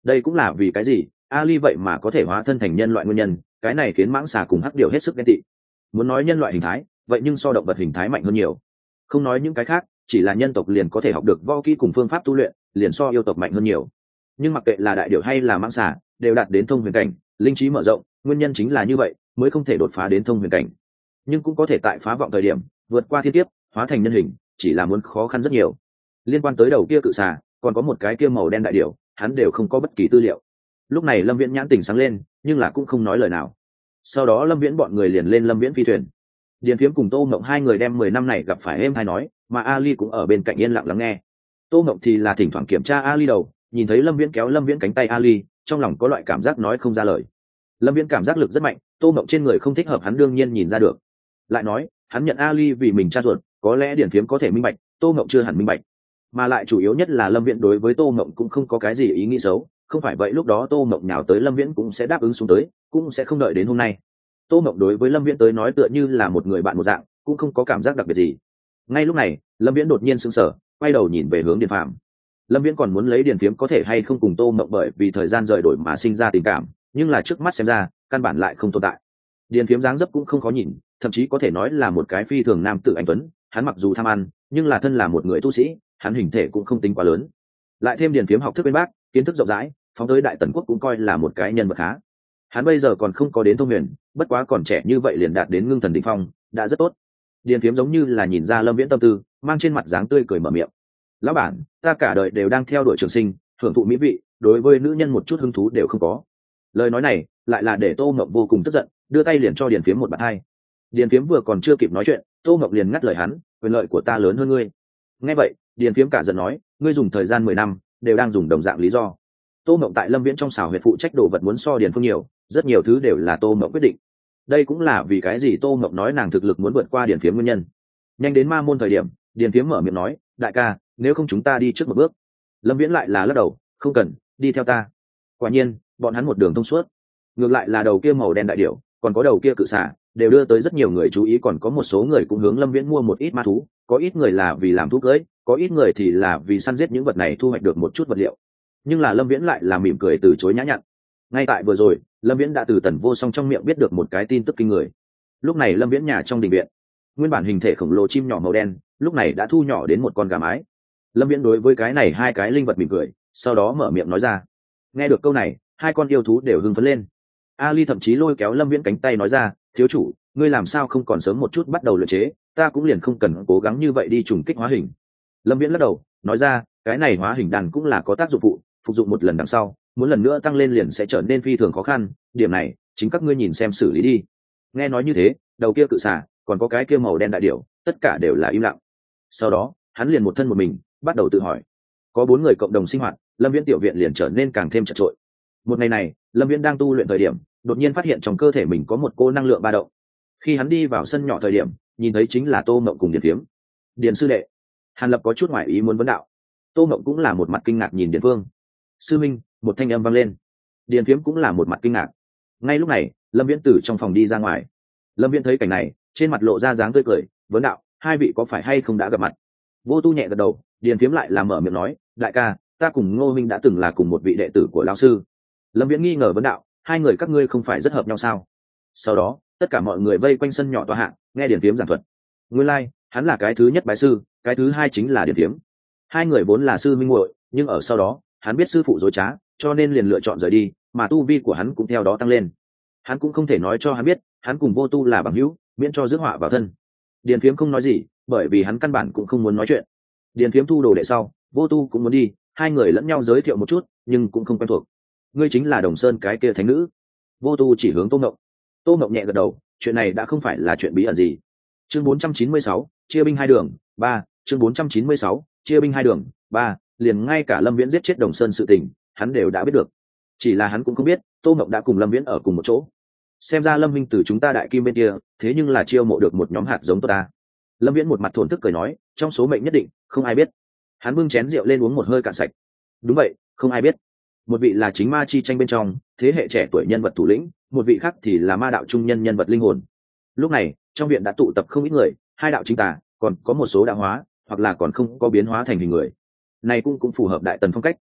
Đây cũng là vì cái gì Ali vậy mà có thể hóa thân thành nhân loại nguyên nhân, cái này khiến mãng xà cùng hắc điểu hết sức ghen tị. Muốn nói nhân loại hình thái, vậy nhưng so động vật hình thái mạnh hơn nhiều. Không nói những cái khác, chỉ là nhân tộc liền có thể học được võ kỹ cùng phương pháp tu luyện, liền so yêu tộc mạnh hơn nhiều. Nhưng mặc kệ là đại điểu hay là mãng xà, đều đạt đến thông huyền cảnh, linh trí mở rộng, nguyên nhân chính là như vậy, mới không thể đột phá đến thông huyền cảnh. Nhưng cũng có thể tại phá vọng thời điểm, vượt qua thiên kiếp, hóa thành nhân hình, chỉ là muốn khó khăn rất nhiều. Liên quan tới đầu kia cự xà, còn có một cái kia màu đen đại điểu, hắn đều không có bất kỳ tư liệu. Lúc này Lâm Viễn nhãn tỉnh sáng lên, nhưng là cũng không nói lời nào. Sau đó Lâm Viễn bọn người liền lên Lâm Viễn phi thuyền. Điền Phiếm cùng Tô Mộng hai người đem 10 năm này gặp phải êm hay nói, mà Ali cũng ở bên cạnh yên lặng lắng nghe. Tô Mộng thì là thỉnh thoảng kiểm tra Ali đầu, nhìn thấy Lâm Viễn kéo Lâm Viễn cánh tay Ali, trong lòng có loại cảm giác nói không ra lời. Lâm Viễn cảm giác lực rất mạnh, Tô Mộng trên người không thích hợp hắn đương nhiên nhìn ra được. Lại nói, hắn nhận Ali vì mình cha ruột, có lẽ Điền Phiếm có thể minh bạch, Tô Mộng chưa hẳn minh bạch. Mà lại chủ yếu nhất là Lâm Viễn đối với Tô Mộng cũng không có cái gì ý nghĩ xấu, không phải vậy lúc đó Tô Mộng nhào tới Lâm Viễn cũng sẽ đáp ứng xuống tới, cũng sẽ không đợi đến hôm nay. Tô Mộng đối với Lâm Viễn tới nói tựa như là một người bạn một dạng, cũng không có cảm giác đặc biệt gì. Ngay lúc này, Lâm Viễn đột nhiên sững sờ, quay đầu nhìn về hướng Điền Phàm. Lâm Viễn còn muốn lấy Điền Phiếm có thể hay không cùng Tô Mộng bởi vì thời gian rời đổi mà sinh ra tình cảm, nhưng là trước mắt xem ra, căn bản lại không tồn tại. Điền Phiếm dáng dấp cũng không khó nhìn, thậm chí có thể nói là một cái phi thường nam tử anh tuấn, hắn mặc dù tham ăn, nhưng là thân là một người tu sĩ, hắn hình thể cũng không tính quá lớn. Lại thêm Điền Phiếm học thức bên bác, kiến thức rộng rãi, phóng tới Đại Tần quốc cũng coi là một cái nhân vật khá. Hắn bây giờ còn không có đến thông huyền, bất quá còn trẻ như vậy liền đạt đến ngưng thần đỉnh phong, đã rất tốt. Điền Phiếm giống như là nhìn ra Lâm Viễn tâm tư, mang trên mặt dáng tươi cười mở miệng. Lão bản, ta cả đời đều đang theo đuổi trường sinh, hưởng thụ mỹ vị, đối với nữ nhân một chút hứng thú đều không có. Lời nói này lại là để Tô Mộng vô cùng tức giận, đưa tay liền cho Điền Phiếm một bạt hai. Điền Phiếm vừa còn chưa kịp nói chuyện, Tô Mộng liền ngắt lời hắn, quyền lợi của ta lớn hơn ngươi. Nghe vậy, Điền Phiếm cả giận nói, ngươi dùng thời gian 10 năm, đều đang dùng đồng dạng lý do. Tô Mộng tại Lâm Viễn trong xào huyệt phụ trách đồ vật muốn so Điền Phương nhiều, rất nhiều thứ đều là Tô Mộng quyết định. Đây cũng là vì cái gì Tô Mộng nói nàng thực lực muốn vượt qua Điền Phiếm nguyên nhân. Nhanh đến ma môn thời điểm, Điền Phiếm mở miệng nói, đại ca, nếu không chúng ta đi trước một bước. Lâm Viễn lại là lắc đầu, không cần, đi theo ta. Quả nhiên, bọn hắn một đường thông suốt. Ngược lại là đầu kia màu đen đại điểu, còn có đầu kia cự xà, đều đưa tới rất nhiều người chú ý, còn có một số người cũng hướng Lâm Viễn mua một ít ma thú, có ít người là vì làm thú cưới, có ít người thì là vì săn giết những vật này thu hoạch được một chút vật liệu. Nhưng là Lâm Viễn lại là mỉm cười từ chối nhã nhặn. Ngay tại vừa rồi, Lâm Viễn đã từ Tần Vô Song trong miệng biết được một cái tin tức kinh người. Lúc này Lâm Viễn nhà trong đình viện, nguyên bản hình thể khổng lồ chim nhỏ màu đen, lúc này đã thu nhỏ đến một con gà mái. Lâm Viễn đối với cái này hai cái linh vật mỉm cười, sau đó mở miệng nói ra. Nghe được câu này, hai con yêu thú đều hưng phấn lên. Ali thậm chí lôi kéo Lâm Viễn cánh tay nói ra, thiếu chủ, ngươi làm sao không còn sớm một chút bắt đầu luyện chế, ta cũng liền không cần cố gắng như vậy đi trùng kích hóa hình. Lâm Viễn lắc đầu, nói ra, cái này hóa hình đàn cũng là có tác dụng phụ, phục dụng một lần đằng sau, muốn lần nữa tăng lên liền sẽ trở nên phi thường khó khăn, điểm này chính các ngươi nhìn xem xử lý đi. Nghe nói như thế, đầu kia cự xà, còn có cái kia màu đen đại điểu, tất cả đều là im lặng. Sau đó, hắn liền một thân một mình, bắt đầu tự hỏi. Có 4 người cộng đồng sinh hoạt, Lâm Viễn tiểu viện liền trở nên càng thêm chật chội. Một ngày này, Lâm Viễn đang tu luyện thời điểm, đột nhiên phát hiện trong cơ thể mình có một cô năng lượng ba động. Khi hắn đi vào sân nhỏ thời điểm, nhìn thấy chính là Tô Mộng cùng Điền Phiếm. Điền sư đệ. Hàn Lập có chút ngoài ý muốn vấn đạo. Tô Mộng cũng là một mặt kinh ngạc nhìn Điền Phương. Sư minh, một thanh âm vang lên. Điền Phiếm cũng là một mặt kinh ngạc. Ngay lúc này, Lâm Viễn từ trong phòng đi ra ngoài. Lâm Viễn thấy cảnh này, trên mặt lộ ra dáng tươi cười, vấn đạo, hai vị có phải hay không đã gặp mặt? Vô Tu nhẹ gật đầu, Điền Phiếm lại là mở miệng nói, đại ca, ta cùng Ngô Minh đã từng là cùng một vị đệ tử của lão sư. Lâm Viễn nghi ngờ vấn đạo, hai người các ngươi không phải rất hợp nhau sao? Sau đó, tất cả mọi người vây quanh sân nhỏ tòa hạng, nghe Điền Phiếm giảng thuật. Nguyên lai, hắn là cái thứ nhất bái sư, cái thứ hai chính là Điền Phiếm. Hai người vốn là sư minh muội, nhưng ở sau đó, hắn biết sư phụ dối trá, cho nên liền lựa chọn rời đi, mà tu vi của hắn cũng theo đó tăng lên. Hắn cũng không thể nói cho hắn biết, hắn cùng Vô Tu là bằng hữu, miễn cho rước họa vào thân. Điền Phiếm không nói gì, bởi vì hắn căn bản cũng không muốn nói chuyện. Điền Phiếm thu đồ đệ sau, Vô Tu cũng muốn đi, hai người lẫn nhau giới thiệu một chút, nhưng cũng không quen thuộc. Ngươi chính là Đồng Sơn cái kia thánh nữ. Vô Tu chỉ hướng Tô Mộng. Tô Mộng nhẹ gật đầu, chuyện này đã không phải là chuyện bí ẩn gì. Chương 496, chia binh hai đường, 3, chương 496, chia binh hai đường, 3, liền ngay cả Lâm Viễn giết chết Đồng Sơn sự tình, hắn đều đã biết được. Chỉ là hắn cũng không biết, Tô Mộng đã cùng Lâm Viễn ở cùng một chỗ. Xem ra Lâm Minh từ chúng ta Đại Kim bên kia, thế nhưng là chiêu mộ được một nhóm hạt giống tốt ta. Lâm Viễn một mặt thổn thức cười nói, trong số mệnh nhất định, không ai biết. Hắn bưng chén rượu lên uống một hơi cạn sạch. Đúng vậy, không ai biết. Một vị là chính ma chi tranh bên trong, thế hệ trẻ tuổi nhân vật thủ lĩnh, một vị khác thì là ma đạo trung nhân nhân vật linh hồn. Lúc này, trong viện đã tụ tập không ít người, hai đạo chính tà, còn có một số đạo hóa, hoặc là còn không có biến hóa thành hình người. Này cũng phù hợp Đại Tần phong cách.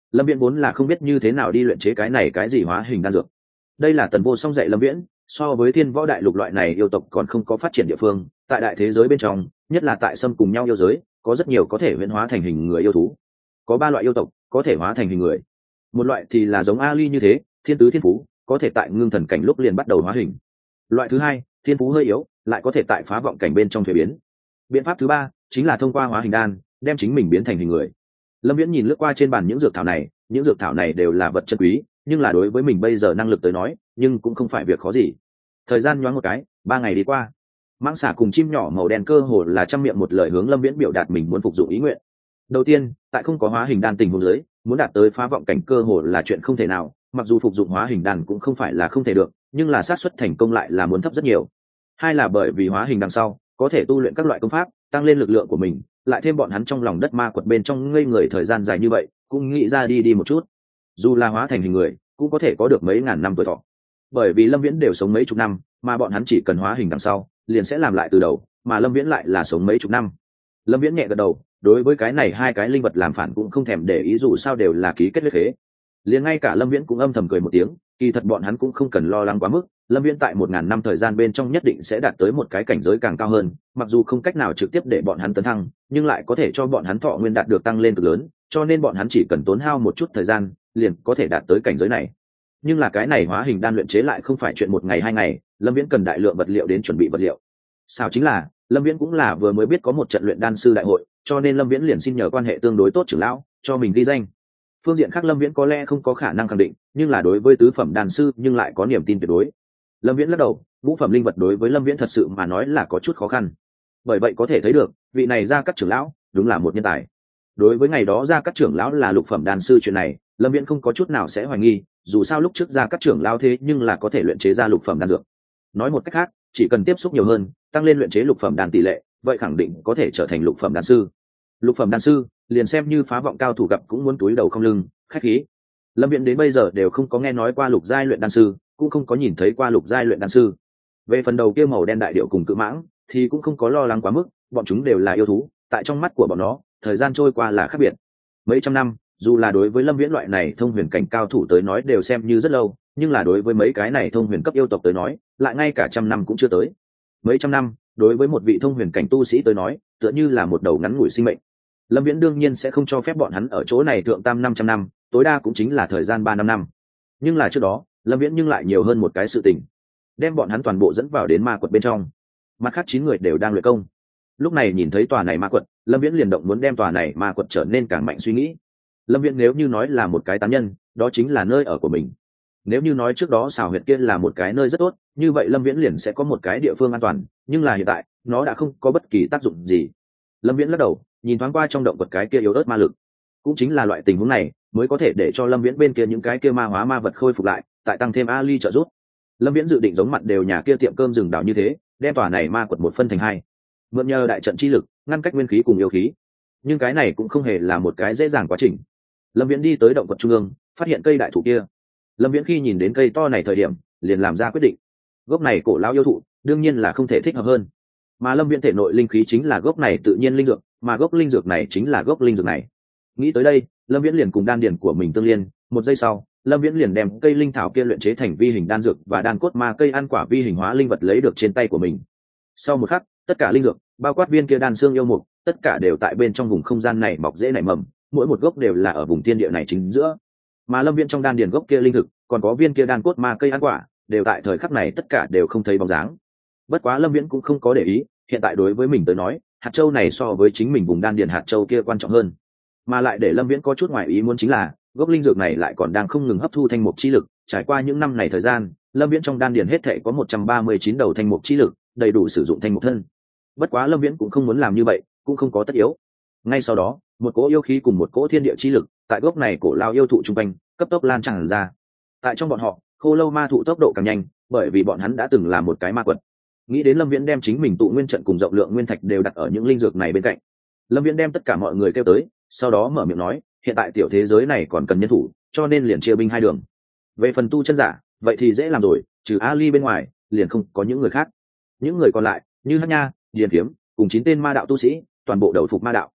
Lâm Viễn vốn là không biết như thế nào đi luyện chế cái này cái gì hóa hình đan dược. Đây là Tần Vô Song dạy Lâm Viễn, so với Thiên Võ Đại Lục loại này yêu tộc còn không có phát triển địa phương, tại đại thế giới bên trong, nhất là tại xâm cùng nhau yêu giới, có rất nhiều có thể huyễn hóa thành hình người yêu thú. Có 3 loại yêu tộc có thể hóa thành hình người. Một loại thì là giống Ali như thế, thiên tứ thiên phú, có thể tại ngưng thần cảnh lúc liền bắt đầu hóa hình. Loại thứ hai, thiên phú hơi yếu, lại có thể tại phá vọng cảnh bên trong thuế biến. Biện pháp thứ 3 chính là thông qua hóa hình đan, đem chính mình biến thành hình người. Lâm Viễn nhìn lướt qua trên bàn những dược thảo này, những dược thảo này đều là vật chân quý, nhưng là đối với mình bây giờ năng lực tới nói, nhưng cũng không phải việc khó gì. Thời gian nhoáng một cái, 3 ngày đi qua. Mãng xà cùng chim nhỏ màu đen cơ hồ là trăm miệng một lời hướng Lâm Viễn biểu đạt mình muốn phục dụng ý nguyện. Đầu tiên, tại không có hóa hình đan tình huống dưới, muốn đạt tới phá vọng cảnh cơ hồ là chuyện không thể nào, mặc dù phục dụng hóa hình đan cũng không phải là không thể được, nhưng là xác suất thành công lại là muốn thấp rất nhiều. Hai là bởi vì hóa hình đằng sau, có thể tu luyện các loại công pháp, tăng lên lực lượng của mình, lại thêm bọn hắn trong lòng đất ma quật bên trong ngây người thời gian dài như vậy, cũng nghĩ ra đi một chút. Dù là hóa thành hình người, cũng có thể có được mấy ngàn năm tuổi thọ. Bởi vì Lâm Viễn đều sống mấy chục năm, mà bọn hắn chỉ cần hóa hình đằng sau, liền sẽ làm lại từ đầu, mà Lâm Viễn lại là sống mấy chục năm. Lâm Viễn nhẹ gật đầu, đối với cái này hai cái linh vật làm phản cũng không thèm để ý, dù sao đều là ký kết huyết khế. Liền ngay cả Lâm Viễn cũng âm thầm cười một tiếng, kỳ thật bọn hắn cũng không cần lo lắng quá mức, Lâm Viễn tại 1000 năm thời gian bên trong nhất định sẽ đạt tới một cái cảnh giới càng cao hơn, mặc dù không cách nào trực tiếp để bọn hắn tấn thăng, nhưng lại có thể cho bọn hắn thọ nguyên đạt được tăng lên cực lớn, cho nên bọn hắn chỉ cần tốn hao một chút thời gian, liền có thể đạt tới cảnh giới này. Nhưng là cái này hóa hình đan luyện chế lại không phải chuyện 1 ngày 2 ngày, Lâm Viễn cần đại lượng vật liệu đến chuẩn bị vật liệu. Sao chính là, Lâm Viễn cũng là vừa mới biết có một trận luyện đan sư đại hội, cho nên Lâm Viễn liền xin nhờ quan hệ tương đối tốt trưởng lão, cho mình ghi danh. Phương diện khác Lâm Viễn có lẽ không có khả năng khẳng định, nhưng là đối với tứ phẩm đan sư nhưng lại có niềm tin tuyệt đối. Lâm Viễn lắc đầu, ngũ phẩm linh vật đối với Lâm Viễn thật sự mà nói là có chút khó khăn. Bởi vậy có thể thấy được, vị này Gia Cát trưởng lão đúng là một nhân tài. Đối với ngày đó Gia Cát trưởng lão là lục phẩm đan sư chuyện này, Lâm Viễn không có chút nào sẽ hoài nghi, dù sao lúc trước Gia Cát trưởng lão thế nhưng là có thể luyện chế ra lục phẩm đan dược. Nói một cách khác, chỉ cần tiếp xúc nhiều hơn, tăng lên luyện chế lục phẩm đan tỷ lệ, vậy khẳng định có thể trở thành lục phẩm đan sư. Lục phẩm đan sư, liền xem như phá vọng cao thủ gặp cũng muốn túi đầu không lưng, khách khí. Lâm Viễn đến bây giờ đều không có nghe nói qua lục giai luyện đan sư, cũng không có nhìn thấy qua lục giai luyện đan sư. Về phần đầu kia màu đen đại điệu cùng cự mãng, thì cũng không có lo lắng quá mức, bọn chúng đều là yêu thú, tại trong mắt của bọn nó, thời gian trôi qua là khác biệt. Mấy trăm năm, dù là đối với Lâm Viễn loại này thông huyền cảnh cao thủ tới nói đều xem như rất lâu, nhưng là đối với mấy cái này thông huyền cấp yêu tộc tới nói, lại ngay cả trăm năm cũng chưa tới. Mấy trăm năm, đối với một vị thông huyền cảnh tu sĩ tới nói, tựa như là một đầu ngắn ngủi sinh mệnh. Lâm Viễn đương nhiên sẽ không cho phép bọn hắn ở chỗ này thượng tam 500 năm, tối đa cũng chính là thời gian 3-5 năm. Nhưng là trước đó, Lâm Viễn nhưng lại nhiều hơn một cái sự tình, đem bọn hắn toàn bộ dẫn vào đến ma quật bên trong. Mặt khác 9 người đều đang luyện công. Lúc này nhìn thấy tòa này ma quật, Lâm Viễn liền động muốn đem tòa này ma quật trở nên càng mạnh suy nghĩ. Lâm Viễn nếu như nói là một cái tán nhân, đó chính là nơi ở của mình. Nếu như nói trước đó xào huyệt kia là một cái nơi rất tốt, như vậy Lâm Viễn liền sẽ có một cái địa phương an toàn, nhưng là hiện tại, nó đã không có bất kỳ tác dụng gì. Lâm Viễn lắc đầu, nhìn thoáng qua trong động vật cái kia yếu ớt ma lực. Cũng chính là loại tình huống này, mới có thể để cho Lâm Viễn bên kia những cái kia ma hóa ma vật khôi phục lại, tại tăng thêm Ali trợ giúp. Lâm Viễn dự định giống mặt đều nhà kia tiệm cơm rừng đảo như thế, đem tòa này ma quật một phân thành 2, mượn nhờ đại trận chi lực, ngăn cách nguyên khí cùng yêu khí. Nhưng cái này cũng không hề là một cái dễ dàng quá trình. Lâm Viễn đi tới động vật trung ương, phát hiện cây đại thụ kia. Lâm Viễn khi nhìn đến cây to này thời điểm, liền làm ra quyết định. Gốc này cổ lão yêu thụ, đương nhiên là không thể thích hợp hơn. Mà Lâm Viễn thể nội linh khí chính là gốc này tự nhiên linh dược, mà gốc linh dược này chính là gốc linh dược này. Nghĩ tới đây, Lâm Viễn liền cùng đan điển của mình tương liên, một giây sau, Lâm Viễn liền đem cây linh thảo kia luyện chế thành vi hình đan dược và đan cốt ma cây ăn quả vi hình hóa linh vật lấy được trên tay của mình. Sau một khắc, tất cả linh dược, bao quát viên kia đan xương yêu mục, tất cả đều tại bên trong vùng không gian này mọc rễ nảy mầm, mỗi một gốc đều là ở vùng thiên địa này chính giữa. Mà Lâm Viễn trong đan điển gốc kia linh thực, còn có viên kia đan cốt ma cây ăn quả, đều tại thời khắc này tất cả đều không thấy bóng dáng. Bất quá Lâm Viễn cũng không có để ý, hiện tại đối với mình tới nói, hạt châu này so với chính mình vùng đan điển hạt châu kia quan trọng hơn. Mà lại để Lâm Viễn có chút ngoài ý muốn chính là, gốc linh dược này lại còn đang không ngừng hấp thu thanh mục chi lực, trải qua những năm này thời gian, Lâm Viễn trong đan điển hết thảy có 139 đầu thanh mục chi lực, đầy đủ sử dụng thanh mục thân. Bất quá Lâm Viễn cũng không muốn làm như vậy, cũng không có tất yếu. Ngay sau đó, một cỗ yêu khí cùng một cỗ thiên địa chi lực, tại gốc này cổ lao yêu thụ trung quanh, cấp tốc lan tràn ra. Tại trong bọn họ, khô lâu ma thụ tốc độ càng nhanh, bởi vì bọn hắn đã từng là một cái ma quật. Nghĩ đến Lâm Viễn đem chính mình tụ nguyên trận cùng rộng lượng nguyên thạch đều đặt ở những linh dược này bên cạnh. Lâm Viễn đem tất cả mọi người kêu tới, sau đó mở miệng nói, hiện tại tiểu thế giới này còn cần nhân thủ, cho nên liền chia binh 2 đường. Về phần tu chân giả, vậy thì dễ làm rồi, trừ Ali bên ngoài, liền không có những người khác. Những người còn lại, như Hắc Nha, Điền Phiếm, cùng 9 tên ma đạo tu sĩ, toàn bộ đầu phục ma đạo.